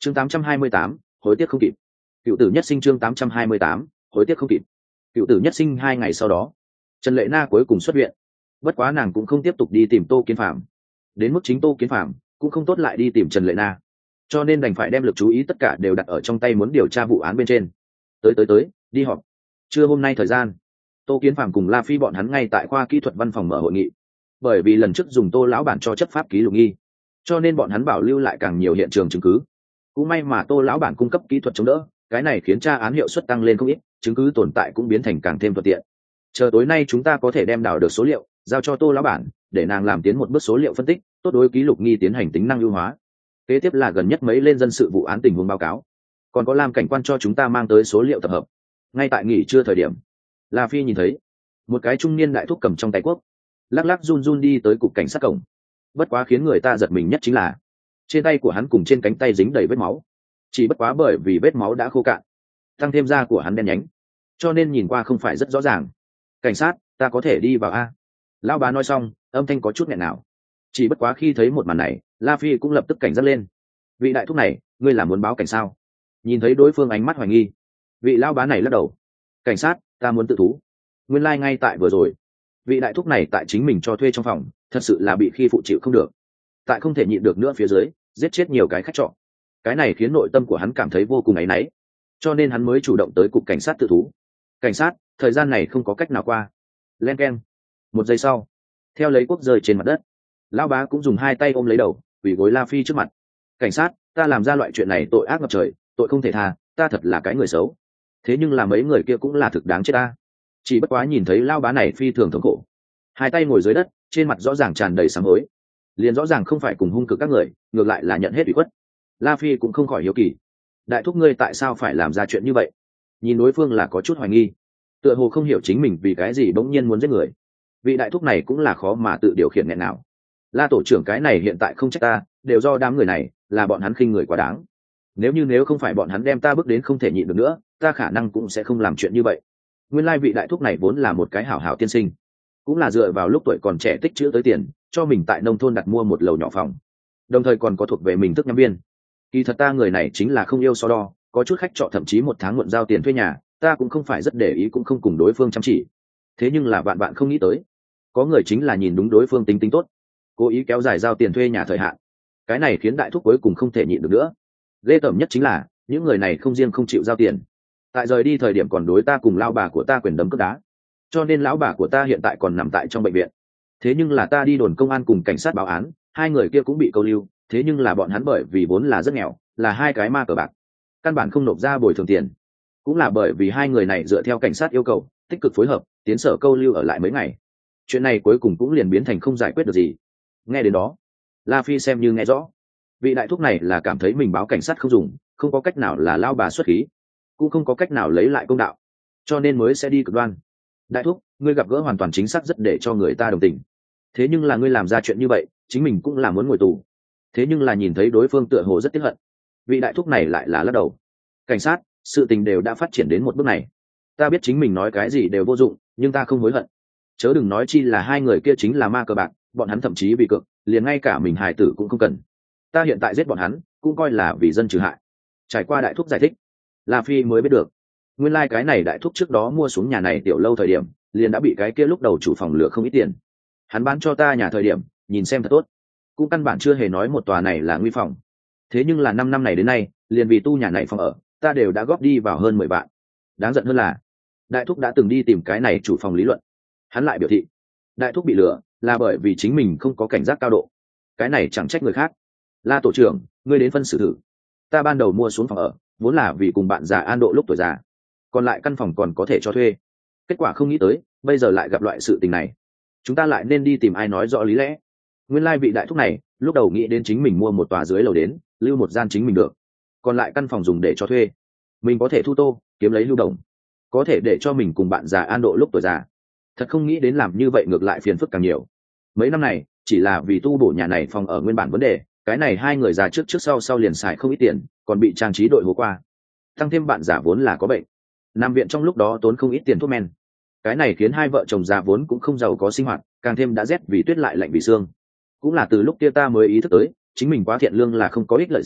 chương 828, hối tiếc không kịp. Cựu tử nhất sinh chương 828, hối tiếc không kịp. Cựu tử nhất sinh 2 ngày sau đó, Trần Lệ Na cuối cùng xuất viện. Bất quá nàng cũng không tiếp tục đi tìm Tô Kiến Phạm. Đến mức chính Tô Kiến Phạm cũng không tốt lại đi tìm Trần Lệ Na, cho nên đành phải đem lực chú ý tất cả đều đặt ở trong tay muốn điều tra vụ án bên trên. Tới, đi họp. Trưa hôm nay thời gian, Tô Kiến Phạm cùng La Phi bọn hắn ngay tại khoa kỹ thuật văn phòng mở hội nghị. Bởi vì lần trước dùng Tô lão bản cho chấp pháp ký lục nghi, cho nên bọn hắn bảo lưu lại càng nhiều hiện trường chứng cứ. Cũng may mà Tô lão bản cung cấp kỹ thuật chống đỡ, cái này khiến tra án hiệu suất tăng lên không ít, chứng cứ tồn tại cũng biến thành càng thêm thuận tiện. Chờ tối nay chúng ta có thể đem đào được số liệu, giao cho Tô lão bản, để nàng làm tiến một bước số liệu phân tích, tốt đối ký lục nghi tiến hành tính năng ưu hóa. Kế tiếp là gần nhất mấy lên dân sự vụ án tình huống báo cáo, còn có Lam cảnh quan cho chúng ta mang tới số liệu tập hợp. Ngay tại nghỉ trưa thời điểm, La Phi nhìn thấy một cái trung niên đại thúc cầm trong tay cuốc, lắc lắc run run đi tới cục cảnh sát cổng. Bất quá khiến người ta giật mình nhất chính là trên tay của hắn cùng trên cánh tay dính đầy vết máu, chỉ bất quá bởi vì vết máu đã khô cạn, tăng thêm da của hắn đen nhánh, cho nên nhìn qua không phải rất rõ ràng. Cảnh sát, ta có thể đi vào a? Lão bá nói xong, âm thanh có chút nghẹn nào. Chỉ bất quá khi thấy một màn này, La Phi cũng lập tức cảnh giác lên. Vị đại thúc này, ngươi là muốn báo cảnh sao? Nhìn thấy đối phương ánh mắt hoài nghi, vị lão bá này lắc đầu. Cảnh sát, ta muốn tự thú. Nguyên lai ngay tại vừa rồi, vị đại thúc này tại chính mình cho thuê trong phòng, thật sự là bị khi phụ chịu không được, tại không thể nhịn được nữa phía dưới, giết chết nhiều cái khách trọ. Cái này khiến nội tâm của hắn cảm thấy vô cùng áy náy, cho nên hắn mới chủ động tới cục cảnh sát tự thú. Cảnh sát, thời gian này không có cách nào qua. Len keng. 1 giây sau, theo lấy cuốc rơi trên mặt đất, lão bá cũng dùng 2 tay ôm lấy đầu, quỳ gối La Phi trước mặt. Cảnh sát, ta làm ra loại chuyện này tội ác ngập trời, tội không thể tha, ta thật là cái người xấu. Thế nhưng là mấy người kia cũng là thực đáng chết ta. Chỉ bất quá nhìn thấy lão bá này phi thường thống khổ, 2 tay ngồi dưới đất, trên mặt rõ ràng tràn đầy sám hối. Liền rõ ràng không phải cùng hung cực các người, ngược lại là nhận hết ủy khuất. La Phi cũng không khỏi hiếu kỳ, đại thúc ngươi tại sao phải làm ra chuyện như vậy? Nhìn đối phương là có chút hoài nghi, tựa hồ không hiểu chính mình vì cái gì bỗng nhiên muốn giết người. Vị đại thúc này cũng là khó mà tự điều khiển nghẹn nào. La tổ trưởng, cái này hiện tại không trách ta, đều do đám người này, là bọn hắn khinh người quá đáng. Nếu không phải bọn hắn đem ta bước đến không thể nhịn được nữa, ta khả năng cũng sẽ không làm chuyện như vậy. Nguyên lai vị đại thúc này vốn là một cái hảo hảo tiên sinh, cũng là dựa vào lúc tuổi còn trẻ tích trữ tới tiền, cho mình tại nông thôn đặt mua một lầu nhỏ phòng, đồng thời còn có thuộc về mình thức nhắm viên. Kỳ thật ta người này chính là không yêu so đo, có chút khách trọ thậm chí 1 tháng muộn giao tiền thuê nhà, ta cũng không phải rất để ý, cũng không cùng đối phương chăm chỉ. Thế nhưng là bạn bạn không nghĩ tới, có người chính là nhìn đúng đối phương tính tốt, cố ý kéo dài giao tiền thuê nhà thời hạn. Cái này khiến đại thúc cuối cùng không thể nhịn được nữa. Ghê tởm nhất chính là những người này không riêng không chịu giao tiền, tại rời đi thời điểm còn đối ta cùng lão bà của ta quyền đấm cướp đá, cho nên lão bà của ta hiện tại còn nằm tại trong bệnh viện. Thế nhưng là ta đi đồn công an cùng cảnh sát báo án, 2 người kia cũng bị câu lưu. Thế nhưng là bọn hắn bởi vì vốn là rất nghèo, là 2 cái ma cờ bạc, căn bản không nộp ra bồi thường tiền. Cũng là bởi vì 2 người này dựa theo cảnh sát yêu cầu, tích cực phối hợp, tiến sở câu lưu ở lại mấy ngày. Chuyện này cuối cùng cũng liền biến thành không giải quyết được gì. Nghe đến đó, La Phi xem như nghe rõ. Vị đại thúc này là cảm thấy mình báo cảnh sát không dùng, không có cách nào là lao bà xuất khí, cũng không có cách nào lấy lại công đạo, cho nên mới sẽ đi cực đoan. Đại thúc, ngươi gặp gỡ hoàn toàn chính xác rất để cho người ta đồng tình. Thế nhưng là ngươi làm ra chuyện như vậy, chính mình cũng là muốn ngồi tù. Thế nhưng là nhìn thấy đối phương tựa hồ rất tiếc hận, vị đại thúc này lại là lắc đầu. Cảnh sát, sự tình đều đã phát triển đến một bước này, ta biết chính mình nói cái gì đều vô dụng, nhưng ta không hối hận. Chớ đừng nói chi là 2 người kia chính là ma cờ bạc, bọn hắn thậm chí bị cược, liền ngay cả mình hài tử cũng không cần. Ta hiện tại giết bọn hắn, cũng coi là vì dân trừ hại. Trải qua đại thúc giải thích, La Phi mới biết được, nguyên lai cái này đại thúc trước đó mua xuống nhà này tiểu lâu thời điểm, liền đã bị cái kia lúc đầu chủ phòng lừa không ít tiền. Hắn bán cho ta nhà thời điểm, nhìn xem thật tốt, cũng căn bản chưa hề nói một tòa này là nguy phòng. Thế nhưng là 5 năm này đến nay, liền vì tu nhà này phòng ở, ta đều đã góp đi vào hơn 10 vạn. Đáng giận hơn là, đại thúc đã từng đi tìm cái này chủ phòng lý luận. Hắn lại biểu thị, đại thúc bị lừa là bởi vì chính mình không có cảnh giác cao độ. Cái này chẳng trách người khác. La tổ trưởng, ngươi đến phân xử thử. Ta ban đầu mua xuống phòng ở, vốn là vì cùng bạn già an độ lúc tuổi già, còn lại căn phòng còn có thể cho thuê. Kết quả không nghĩ tới, bây giờ lại gặp loại sự tình này. Chúng ta lại nên đi tìm ai nói rõ lý lẽ. Nguyên lai vị đại thúc này, lúc đầu nghĩ đến chính mình mua một tòa dưới lầu đến, lưu một gian chính mình được, còn lại căn phòng dùng để cho thuê. Mình có thể thu tô, kiếm lấy lưu động, có thể để cho mình cùng bạn già an độ lúc tuổi già. Thật không nghĩ đến làm như vậy ngược lại phiền phức càng nhiều. Mấy năm này, chỉ là vì tu bổ nhà này phòng ở nguyên bản vấn đề, cái này 2 người già trước sau liền xài không ít tiền, còn bị trang trí đội hố qua. Tăng thêm bạn già vốn là có bệnh, nằm viện trong lúc đó tốn không ít tiền thuốc men. Cái này khiến 2 vợ chồng già vốn cũng không giàu có sinh hoạt, càng thêm đã rét vì tuyết lại lạnh vì xương. Cũng là từ lúc kia ta mới ý thức tới, chính mình quá thiện lương là không có ích lợi gì,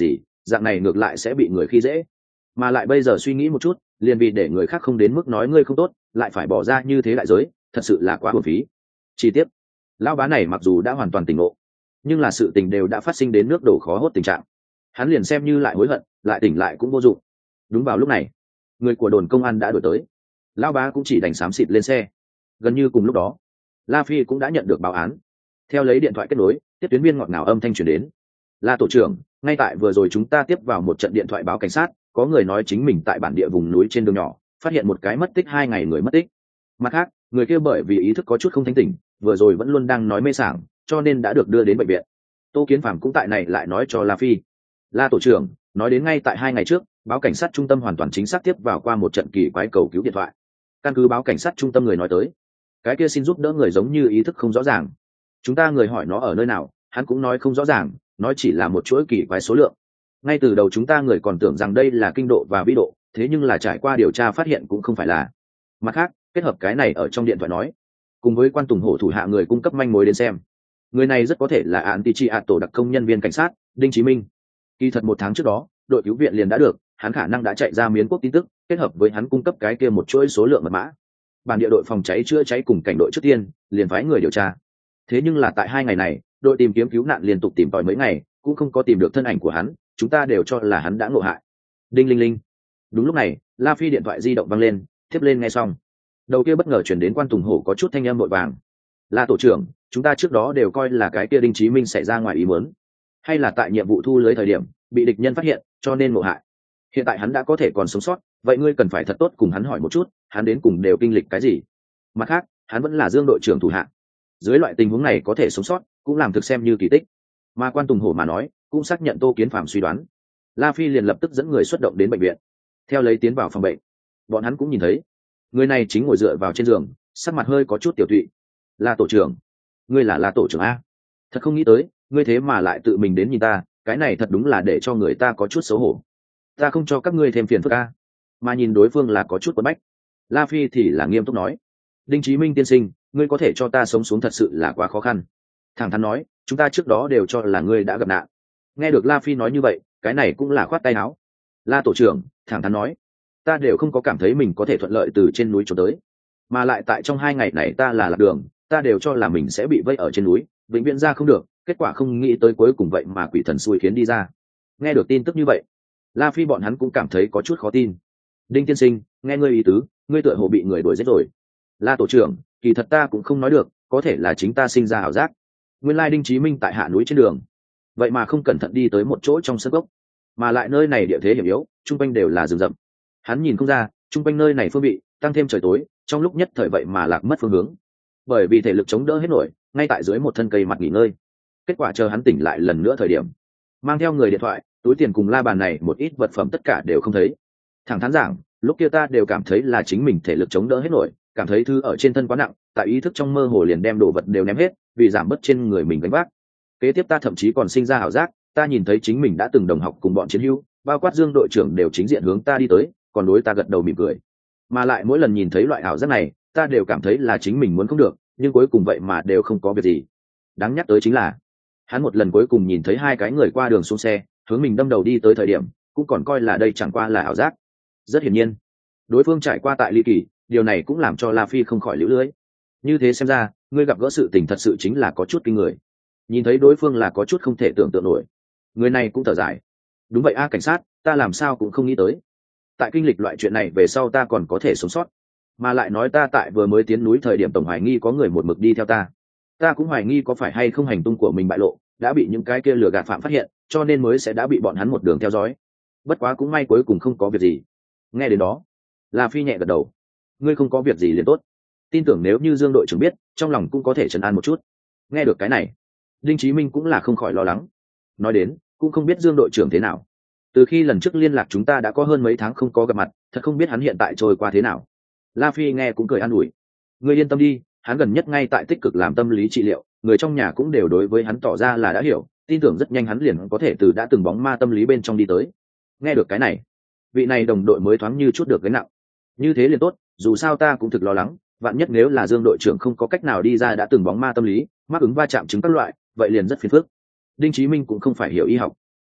dạng này ngược lại sẽ bị người khi dễ. Mà lại bây giờ suy nghĩ một chút, liền vì để người khác không đến mức nói ngươi không tốt, lại phải bỏ ra như thế đại giới, thật sự là quá uổng phí. Chi tiết, lão bá này mặc dù đã hoàn toàn tỉnh ngộ, nhưng là sự tình đều đã phát sinh đến nước đổ khó hốt tình trạng, hắn liền xem như lại hối hận, lại tỉnh lại cũng vô dụng. Đúng vào lúc này, người của đồn công an đã đuổi tới, lão bá cũng chỉ đành xám xịt lên xe. Gần như cùng lúc đó, La Phi cũng đã nhận được báo án. Theo lấy điện thoại kết nối, tiếp tuyến viên ngọt ngào âm thanh truyền đến. La tổ trưởng, ngay tại vừa rồi chúng ta tiếp vào một trận điện thoại báo cảnh sát, có người nói chính mình tại bản địa vùng núi trên đường nhỏ phát hiện một cái mất tích 2 ngày người mất tích. Mặt khác, người kia bởi vì ý thức có chút không thanh tỉnh, vừa rồi vẫn luôn đang nói mê sảng, cho nên đã được đưa đến bệnh viện. Tô Kiến Phàm cũng tại này lại nói cho La Phi. La tổ trưởng, nói đến ngay tại 2 ngày trước, báo cảnh sát trung tâm hoàn toàn chính xác tiếp vào qua một trận kỳ quái cầu cứu điện thoại. Căn cứ báo cảnh sát trung tâm người nói tới, cái kia xin giúp đỡ người giống như ý thức không rõ ràng. Chúng ta người hỏi nó ở nơi nào, hắn cũng nói không rõ ràng, nói chỉ là một chuỗi kỳ quái số lượng. Ngay từ đầu chúng ta người còn tưởng rằng đây là kinh độ và vĩ độ, thế nhưng là trải qua điều tra phát hiện cũng không phải là. Mặt khác, kết hợp cái này ở trong điện thoại nói, cùng với quan tùng hổ thủ hạ người cung cấp manh mối đến xem, người này rất có thể là Antichiato đặc công nhân viên cảnh sát Đinh Chí Minh. Kỳ thật 1 tháng trước đó, đội cứu viện liền đã được, hắn khả năng đã chạy ra miến quốc tin tức, kết hợp với hắn cung cấp cái kia một chuỗi số lượng mật mã. Bản địa đội phòng cháy chữa cháy cùng cảnh đội trước tiên liền phái người điều tra. Thế nhưng là tại 2 ngày này, đội tìm kiếm cứu nạn liên tục tìm tòi mấy ngày, cũng không có tìm được thân ảnh của hắn, chúng ta đều cho là hắn đã ngộ hại. Đinh linh linh. Đúng lúc này, La Phi điện thoại di động vang lên, tiếp lên nghe xong. Đầu kia bất ngờ chuyển đến quan tùng hổ có chút thanh âm vội vàng. La tổ trưởng, chúng ta trước đó đều coi là cái kia Đinh Chí Minh xảy ra ngoài ý muốn, hay là tại nhiệm vụ thu lưới thời điểm bị địch nhân phát hiện, cho nên ngộ hại. Hiện tại hắn đã có thể còn sống sót, vậy ngươi cần phải thật tốt cùng hắn hỏi một chút, hắn đến cùng đều kinh lịch cái gì. Mặt khác, hắn vẫn là Dương đội trưởng thủ hạ, dưới loại tình huống này có thể sống sót cũng làm thực xem như kỳ tích. Mà quan tùng hổ mà nói cũng xác nhận Tô Kiến Phàm suy đoán. La Phi liền lập tức dẫn người xuất động đến bệnh viện. Theo lấy tiến vào phòng bệnh, bọn hắn cũng nhìn thấy người này chính ngồi dựa vào trên giường, sắc mặt hơi có chút tiểu tụy. La tổ trưởng, ngươi là La tổ trưởng a? Thật không nghĩ tới ngươi thế mà lại tự mình đến nhìn ta, cái này thật đúng là để cho người ta có chút xấu hổ. Ta không cho các ngươi thêm phiền phức a. Mà nhìn đối phương là có chút quấn bách, La Phi thì là nghiêm túc nói: Đinh Chí Minh tiên sinh, ngươi có thể cho ta sống xuống thật sự là quá khó khăn. Thẳng thắn nói, chúng ta trước đó đều cho là ngươi đã gặp nạn. Nghe được La Phi nói như vậy, cái này cũng là khoát tay áo. La tổ trưởng, thẳng thắn nói, ta đều không có cảm thấy mình có thể thuận lợi từ trên núi trốn tới, mà lại tại trong 2 ngày này ta là lạc đường, ta đều cho là mình sẽ bị vây ở trên núi, vĩnh viễn ra không được, kết quả không nghĩ tới cuối cùng vậy mà quỷ thần xui khiến đi ra. Nghe được tin tức như vậy, La Phi bọn hắn cũng cảm thấy có chút khó tin. Đinh tiên sinh, nghe ngươi ý tứ, ngươi tựa hồ bị người đuổi giết rồi. La tổ trưởng, kỳ thật ta cũng không nói được, có thể là chính ta sinh ra ảo giác. Nguyên lai Đinh Chí Minh tại hạ núi trên đường, vậy mà không cẩn thận đi tới một chỗ trong sân gốc, mà lại nơi này địa thế hiểm yếu, trung quanh đều là rừng rậm. Hắn nhìn không ra, trung quanh nơi này phương vị, tăng thêm trời tối, trong lúc nhất thời vậy mà lạc mất phương hướng. Bởi vì thể lực chống đỡ hết nổi, ngay tại dưới một thân cây mặt nghỉ ngơi. Kết quả chờ hắn tỉnh lại lần nữa thời điểm, mang theo người điện thoại, túi tiền cùng la bàn này một ít vật phẩm tất cả đều không thấy. Thẳng thắn giảng, lúc kia ta đều cảm thấy là chính mình thể lực chống đỡ hết nổi, cảm thấy thứ ở trên thân quá nặng, tại ý thức trong mơ hồ liền đem đồ vật đều ném hết, vì giảm bớt trên người mình gánh vác. Kế tiếp ta thậm chí còn sinh ra ảo giác, ta nhìn thấy chính mình đã từng đồng học cùng bọn chiến hữu, bao quát Dương đội trưởng đều chính diện hướng ta đi tới, còn đối ta gật đầu mỉm cười. Mà lại mỗi lần nhìn thấy loại ảo giác này, ta đều cảm thấy là chính mình muốn không được, nhưng cuối cùng vậy mà đều không có việc gì. Đáng nhắc tới chính là, hắn một lần cuối cùng nhìn thấy 2 cái người qua đường xuống xe, hướng mình đâm đầu đi tới thời điểm, cũng còn coi là đây chẳng qua là ảo giác. Rất hiển nhiên, đối phương trải qua tại ly kỳ, điều này cũng làm cho La Phi không khỏi liễu lưỡi. Như thế xem ra, ngươi gặp gỡ sự tình thật sự chính là có chút kinh người. Nhìn thấy đối phương là có chút không thể tưởng tượng nổi, người này cũng thở dài. Đúng vậy a, cảnh sát, ta làm sao cũng không nghĩ tới, tại kinh lịch loại chuyện này về sau ta còn có thể sống sót, mà lại nói ta tại vừa mới tiến núi thời điểm tổng hoài nghi có người một mực đi theo ta. Ta cũng hoài nghi có phải hay không hành tung của mình bại lộ, đã bị những cái kia lừa gạt phạm phát hiện, cho nên mới sẽ đã bị bọn hắn một đường theo dõi. Bất quá cũng may cuối cùng không có việc gì. Nghe đến đó, La Phi nhẹ gật đầu. Ngươi không có việc gì liền tốt. Tin tưởng nếu như Dương đội trưởng biết, trong lòng cũng có thể trấn an một chút. Nghe được cái này, Đinh Chí Minh cũng là không khỏi lo lắng. Nói đến, cũng không biết Dương đội trưởng thế nào. Từ khi lần trước liên lạc chúng ta đã có hơn mấy tháng không có gặp mặt, thật không biết hắn hiện tại trôi qua thế nào. La Phi nghe cũng cười an ủi. Ngươi yên tâm đi, hắn gần nhất ngay tại tích cực làm tâm lý trị liệu, người trong nhà cũng đều đối với hắn tỏ ra là đã hiểu, tin tưởng rất nhanh hắn liền có thể từ đã từng bóng ma tâm lý bên trong đi tới. Nghe được cái này, vị này đồng đội mới thoáng như chút được gánh nặng. Như thế liền tốt, dù sao ta cũng thực lo lắng, vạn nhất nếu là Dương đội trưởng không có cách nào đi ra đã từng bóng ma tâm lý, mắc ứng va chạm chứng các loại, vậy liền rất phiền phức. Đinh Chí Minh cũng không phải hiểu y học,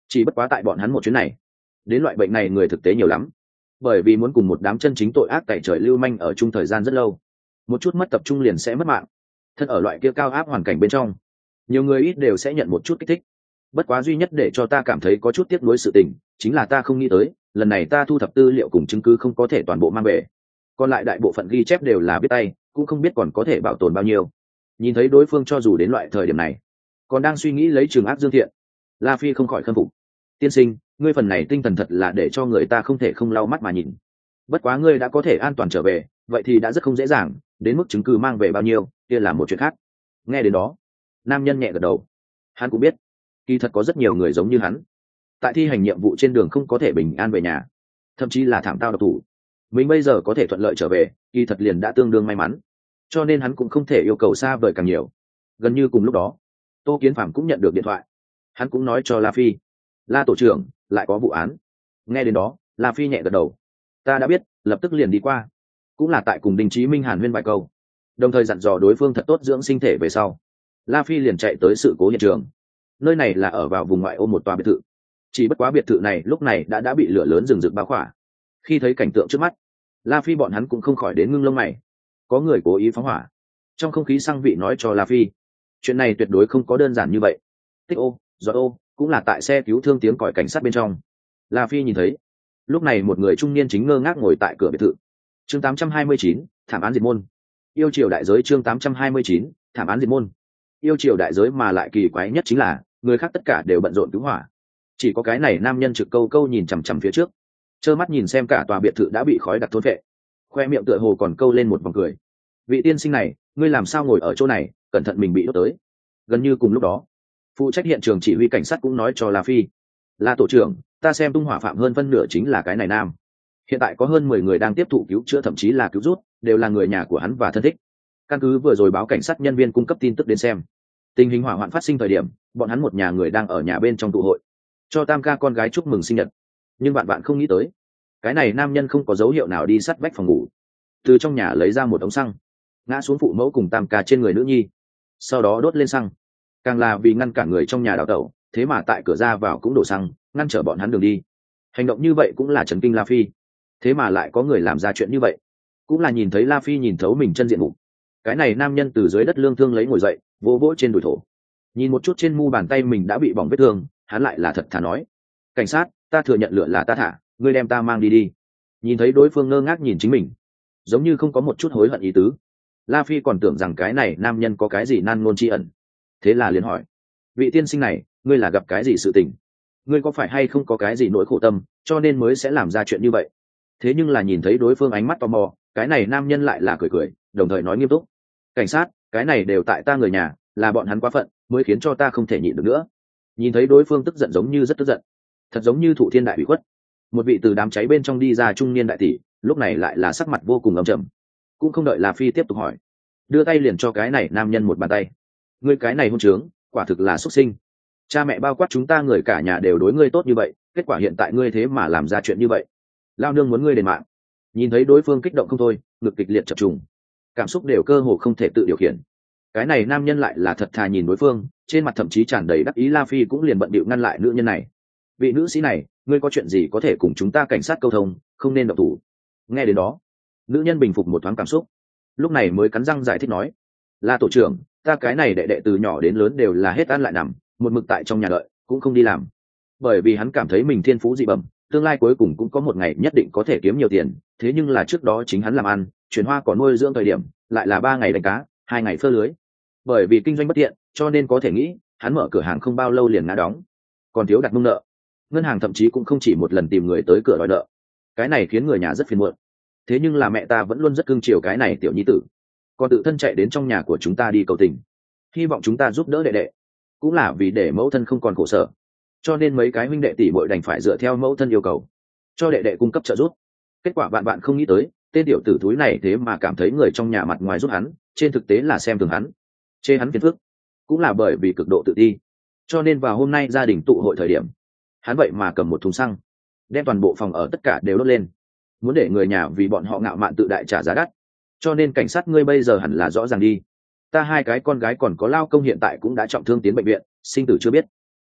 Chỉ bất quá tại bọn hắn một chuyến này, đến loại bệnh này người thực tế nhiều lắm, bởi vì muốn cùng một đám chân chính tội ác tày trời lưu manh ở chung thời gian rất lâu, một chút mất tập trung liền sẽ mất mạng. Thân ở loại kia cao áp hoàn cảnh bên trong, nhiều người ít đều sẽ nhận một chút kích thích. Bất quá duy nhất để cho ta cảm thấy có chút tiếc nuối sự tình chính là ta không nghĩ tới lần này ta thu thập tư liệu cùng chứng cứ không có thể toàn bộ mang về, còn lại đại bộ phận ghi chép đều là viết tay, cũng không biết còn có thể bảo tồn bao nhiêu. Nhìn thấy đối phương cho dù đến loại thời điểm này còn đang suy nghĩ lấy trường ác dương thiện, La Phi không khỏi khâm phục. Tiên sinh, ngươi phần này tinh thần thật là để cho người ta không thể không lau mắt mà nhìn. Bất quá ngươi đã có thể an toàn trở về, vậy thì đã rất không dễ dàng, đến mức chứng cứ mang về bao nhiêu kia là một chuyện khác. Nghe đến đó, nam nhân nhẹ gật đầu. Hắn cũng biết kỳ thật có rất nhiều người giống như hắn, tại thi hành nhiệm vụ trên đường không có thể bình an về nhà, thậm chí là thảm tao độc thủ. Mình bây giờ có thể thuận lợi trở về kỳ thật liền đã tương đương may mắn, cho nên hắn cũng không thể yêu cầu xa vời càng nhiều. Gần như cùng lúc đó, Tô Kiến Phạm cũng nhận được điện thoại. Hắn cũng nói cho La Phi, La tổ trưởng lại có vụ án. Nghe đến đó, La Phi nhẹ gật đầu. Ta đã biết, lập tức liền đi qua. Cũng là tại cùng Đinh Chí Minh hàn huyên vài câu, đồng thời dặn dò đối phương thật tốt dưỡng sinh thể về sau, La Phi liền chạy tới sự cố hiện trường. Nơi này là ở vào vùng ngoại ô một tòa biệt thự, chỉ bất quá biệt thự này lúc này đã bị lửa lớn rừng rực bao khỏa. Khi thấy cảnh tượng trước mắt, La Phi bọn hắn cũng không khỏi đến ngưng lông mày. Có người cố ý phóng hỏa. Trong không khí xăng vị nói cho La Phi, chuyện này tuyệt đối không có đơn giản như vậy. Tích ô, giọt ô, cũng là tại xe cứu thương tiếng còi cảnh sát bên trong. La Phi nhìn thấy, lúc này một người trung niên chính ngơ ngác ngồi tại cửa biệt thự. Chương 829, thảm án diệt môn. Yêu triều đại giới chương 829, thảm án diệt môn. Yêu triều đại giới mà lại kỳ quái nhất chính là, người khác tất cả đều bận rộn cứu hỏa. Chỉ có cái này nam nhân trực câu câu nhìn chằm chằm phía trước, trơ mắt nhìn xem cả tòa biệt thự đã bị khói đặc thôn phệ. Khoe miệng tựa hồ còn câu lên một vòng cười. Vị tiên sinh này, ngươi làm sao ngồi ở chỗ này, cẩn thận mình bị đốt tới. Gần như cùng lúc đó, phụ trách hiện trường chỉ huy cảnh sát cũng nói cho La Phi, La tổ trưởng, ta xem tung hỏa phạm hơn phân nửa chính là cái này nam. Hiện tại có hơn 10 người đang tiếp thụ cứu chữa, thậm chí là cứu rút, đều là người nhà của hắn và thân thích. Căn cứ vừa rồi báo cảnh sát nhân viên cung cấp tin tức đến xem, tình hình hỏa hoạn phát sinh thời điểm, bọn hắn một nhà người đang ở nhà bên trong tụ hội, cho tam ca con gái chúc mừng sinh nhật. Nhưng bạn không nghĩ tới, cái này nam nhân không có dấu hiệu nào đi sát vách phòng ngủ, từ trong nhà lấy ra một ống xăng, ngã xuống phụ mẫu cùng tam ca trên người nữ nhi, sau đó đốt lên xăng. Càng là vì ngăn cản người trong nhà đào tẩu, thế mà tại cửa ra vào cũng đổ xăng, ngăn trở bọn hắn đường đi. Hành động như vậy cũng là chấn kinh La Phi. Thế mà lại có người làm ra chuyện như vậy, cũng là nhìn thấy La Phi nhìn thấu mình chân diện mục. Cái này nam nhân từ dưới đất lương thương lấy ngồi dậy, vỗ vỗ trên đùi thổ, nhìn một chút trên mu bàn tay mình đã bị bỏng vết thương, hắn lại là thật thà nói, cảnh sát, ta thừa nhận lửa là ta thả, ngươi đem ta mang đi đi. Nhìn thấy đối phương ngơ ngác nhìn chính mình, giống như không có một chút hối hận ý tứ, La Phi còn tưởng rằng cái này nam nhân có cái gì nan ngôn tri ẩn. Thế là liền hỏi, vị tiên sinh này, ngươi là gặp cái gì sự tình, ngươi có phải hay không có cái gì nỗi khổ tâm cho nên mới sẽ làm ra chuyện như vậy. Thế nhưng là nhìn thấy đối phương ánh mắt tò mò, cái này nam nhân lại là cười cười, đồng thời nói nghiêm túc, cảnh sát, cái này đều tại ta người nhà, là bọn hắn quá phận mới khiến cho ta không thể nhịn được nữa. Nhìn thấy đối phương tức giận, giống như rất tức giận, thật giống như thụ thiên đại bị khuất. Một vị từ đám cháy bên trong đi ra trung niên đại tỷ, lúc này lại là sắc mặt vô cùng âm trầm. Cũng không đợi La Phi tiếp tục hỏi, đưa tay liền cho cái này nam nhân một bàn tay. Ngươi cái này hôn trướng, quả thực là xuất sinh. Cha mẹ bao quát chúng ta người cả nhà đều đối ngươi tốt như vậy, kết quả hiện tại ngươi thế mà làm ra chuyện như vậy. Lao nương muốn ngươi đền mạng. Nhìn thấy đối phương kích động không thôi, ngực kịch liệt chập trùng, cảm xúc đều cơ hồ không thể tự điều khiển. Cái này nam nhân lại là thật thà nhìn đối phương, trên mặt thậm chí tràn đầy đắc ý. La Phi cũng liền bận bịu ngăn lại nữ nhân này. Vị nữ sĩ này, ngươi có chuyện gì có thể cùng chúng ta cảnh sát câu thông, không nên động thủ. Nghe đến đó, nữ nhân bình phục một thoáng cảm xúc, lúc này mới cắn răng giải thích nói, là tổ trưởng, ta cái này đệ đệ từ nhỏ đến lớn đều là hết ăn lại nằm, một mực tại trong nhà đợi, cũng không đi làm, bởi vì hắn cảm thấy mình thiên phú dị bẩm, tương lai cuối cùng cũng có một ngày nhất định có thể kiếm nhiều tiền. Thế nhưng là trước đó chính hắn làm ăn, chuyển hoa cỏ nuôi dưỡng thời điểm, lại là 3 ngày đánh cá, 2 ngày phơ lưới. Bởi vì kinh doanh bất tiện, cho nên có thể nghĩ, hắn mở cửa hàng không bao lâu liền ngã đóng, còn thiếu đặt mông nợ. Ngân hàng thậm chí cũng không chỉ một lần tìm người tới cửa đòi nợ. Cái này khiến người nhà rất phiền muộn. Thế nhưng là mẹ ta vẫn luôn rất cưng chiều cái này tiểu nhi tử, còn tự thân chạy đến trong nhà của chúng ta đi cầu tình, hy vọng chúng ta giúp đỡ đệ đệ, cũng là vì để mẫu thân không còn khổ sở. Cho nên mấy cái huynh đệ tỷ muội đành phải dựa theo mẫu thân yêu cầu, cho đệ đệ cung cấp trợ giúp. Kết quả bạn không nghĩ tới, tên tiểu tử thúi này thế mà cảm thấy người trong nhà mặt ngoài giúp hắn, trên thực tế là xem thường hắn, chê hắn phiền phức. Cũng là bởi vì cực độ tự ti, cho nên vào hôm nay gia đình tụ hội thời điểm, hắn vậy mà cầm một thùng xăng, đem toàn bộ phòng ở tất cả đều đốt lên, muốn để người nhà vì bọn họ ngạo mạn tự đại trả giá đắt. Cho nên cảnh sát, ngươi bây giờ hẳn là rõ ràng đi, ta 2 cái con gái còn có lao công hiện tại cũng đã trọng thương tiến bệnh viện, sinh tử chưa biết.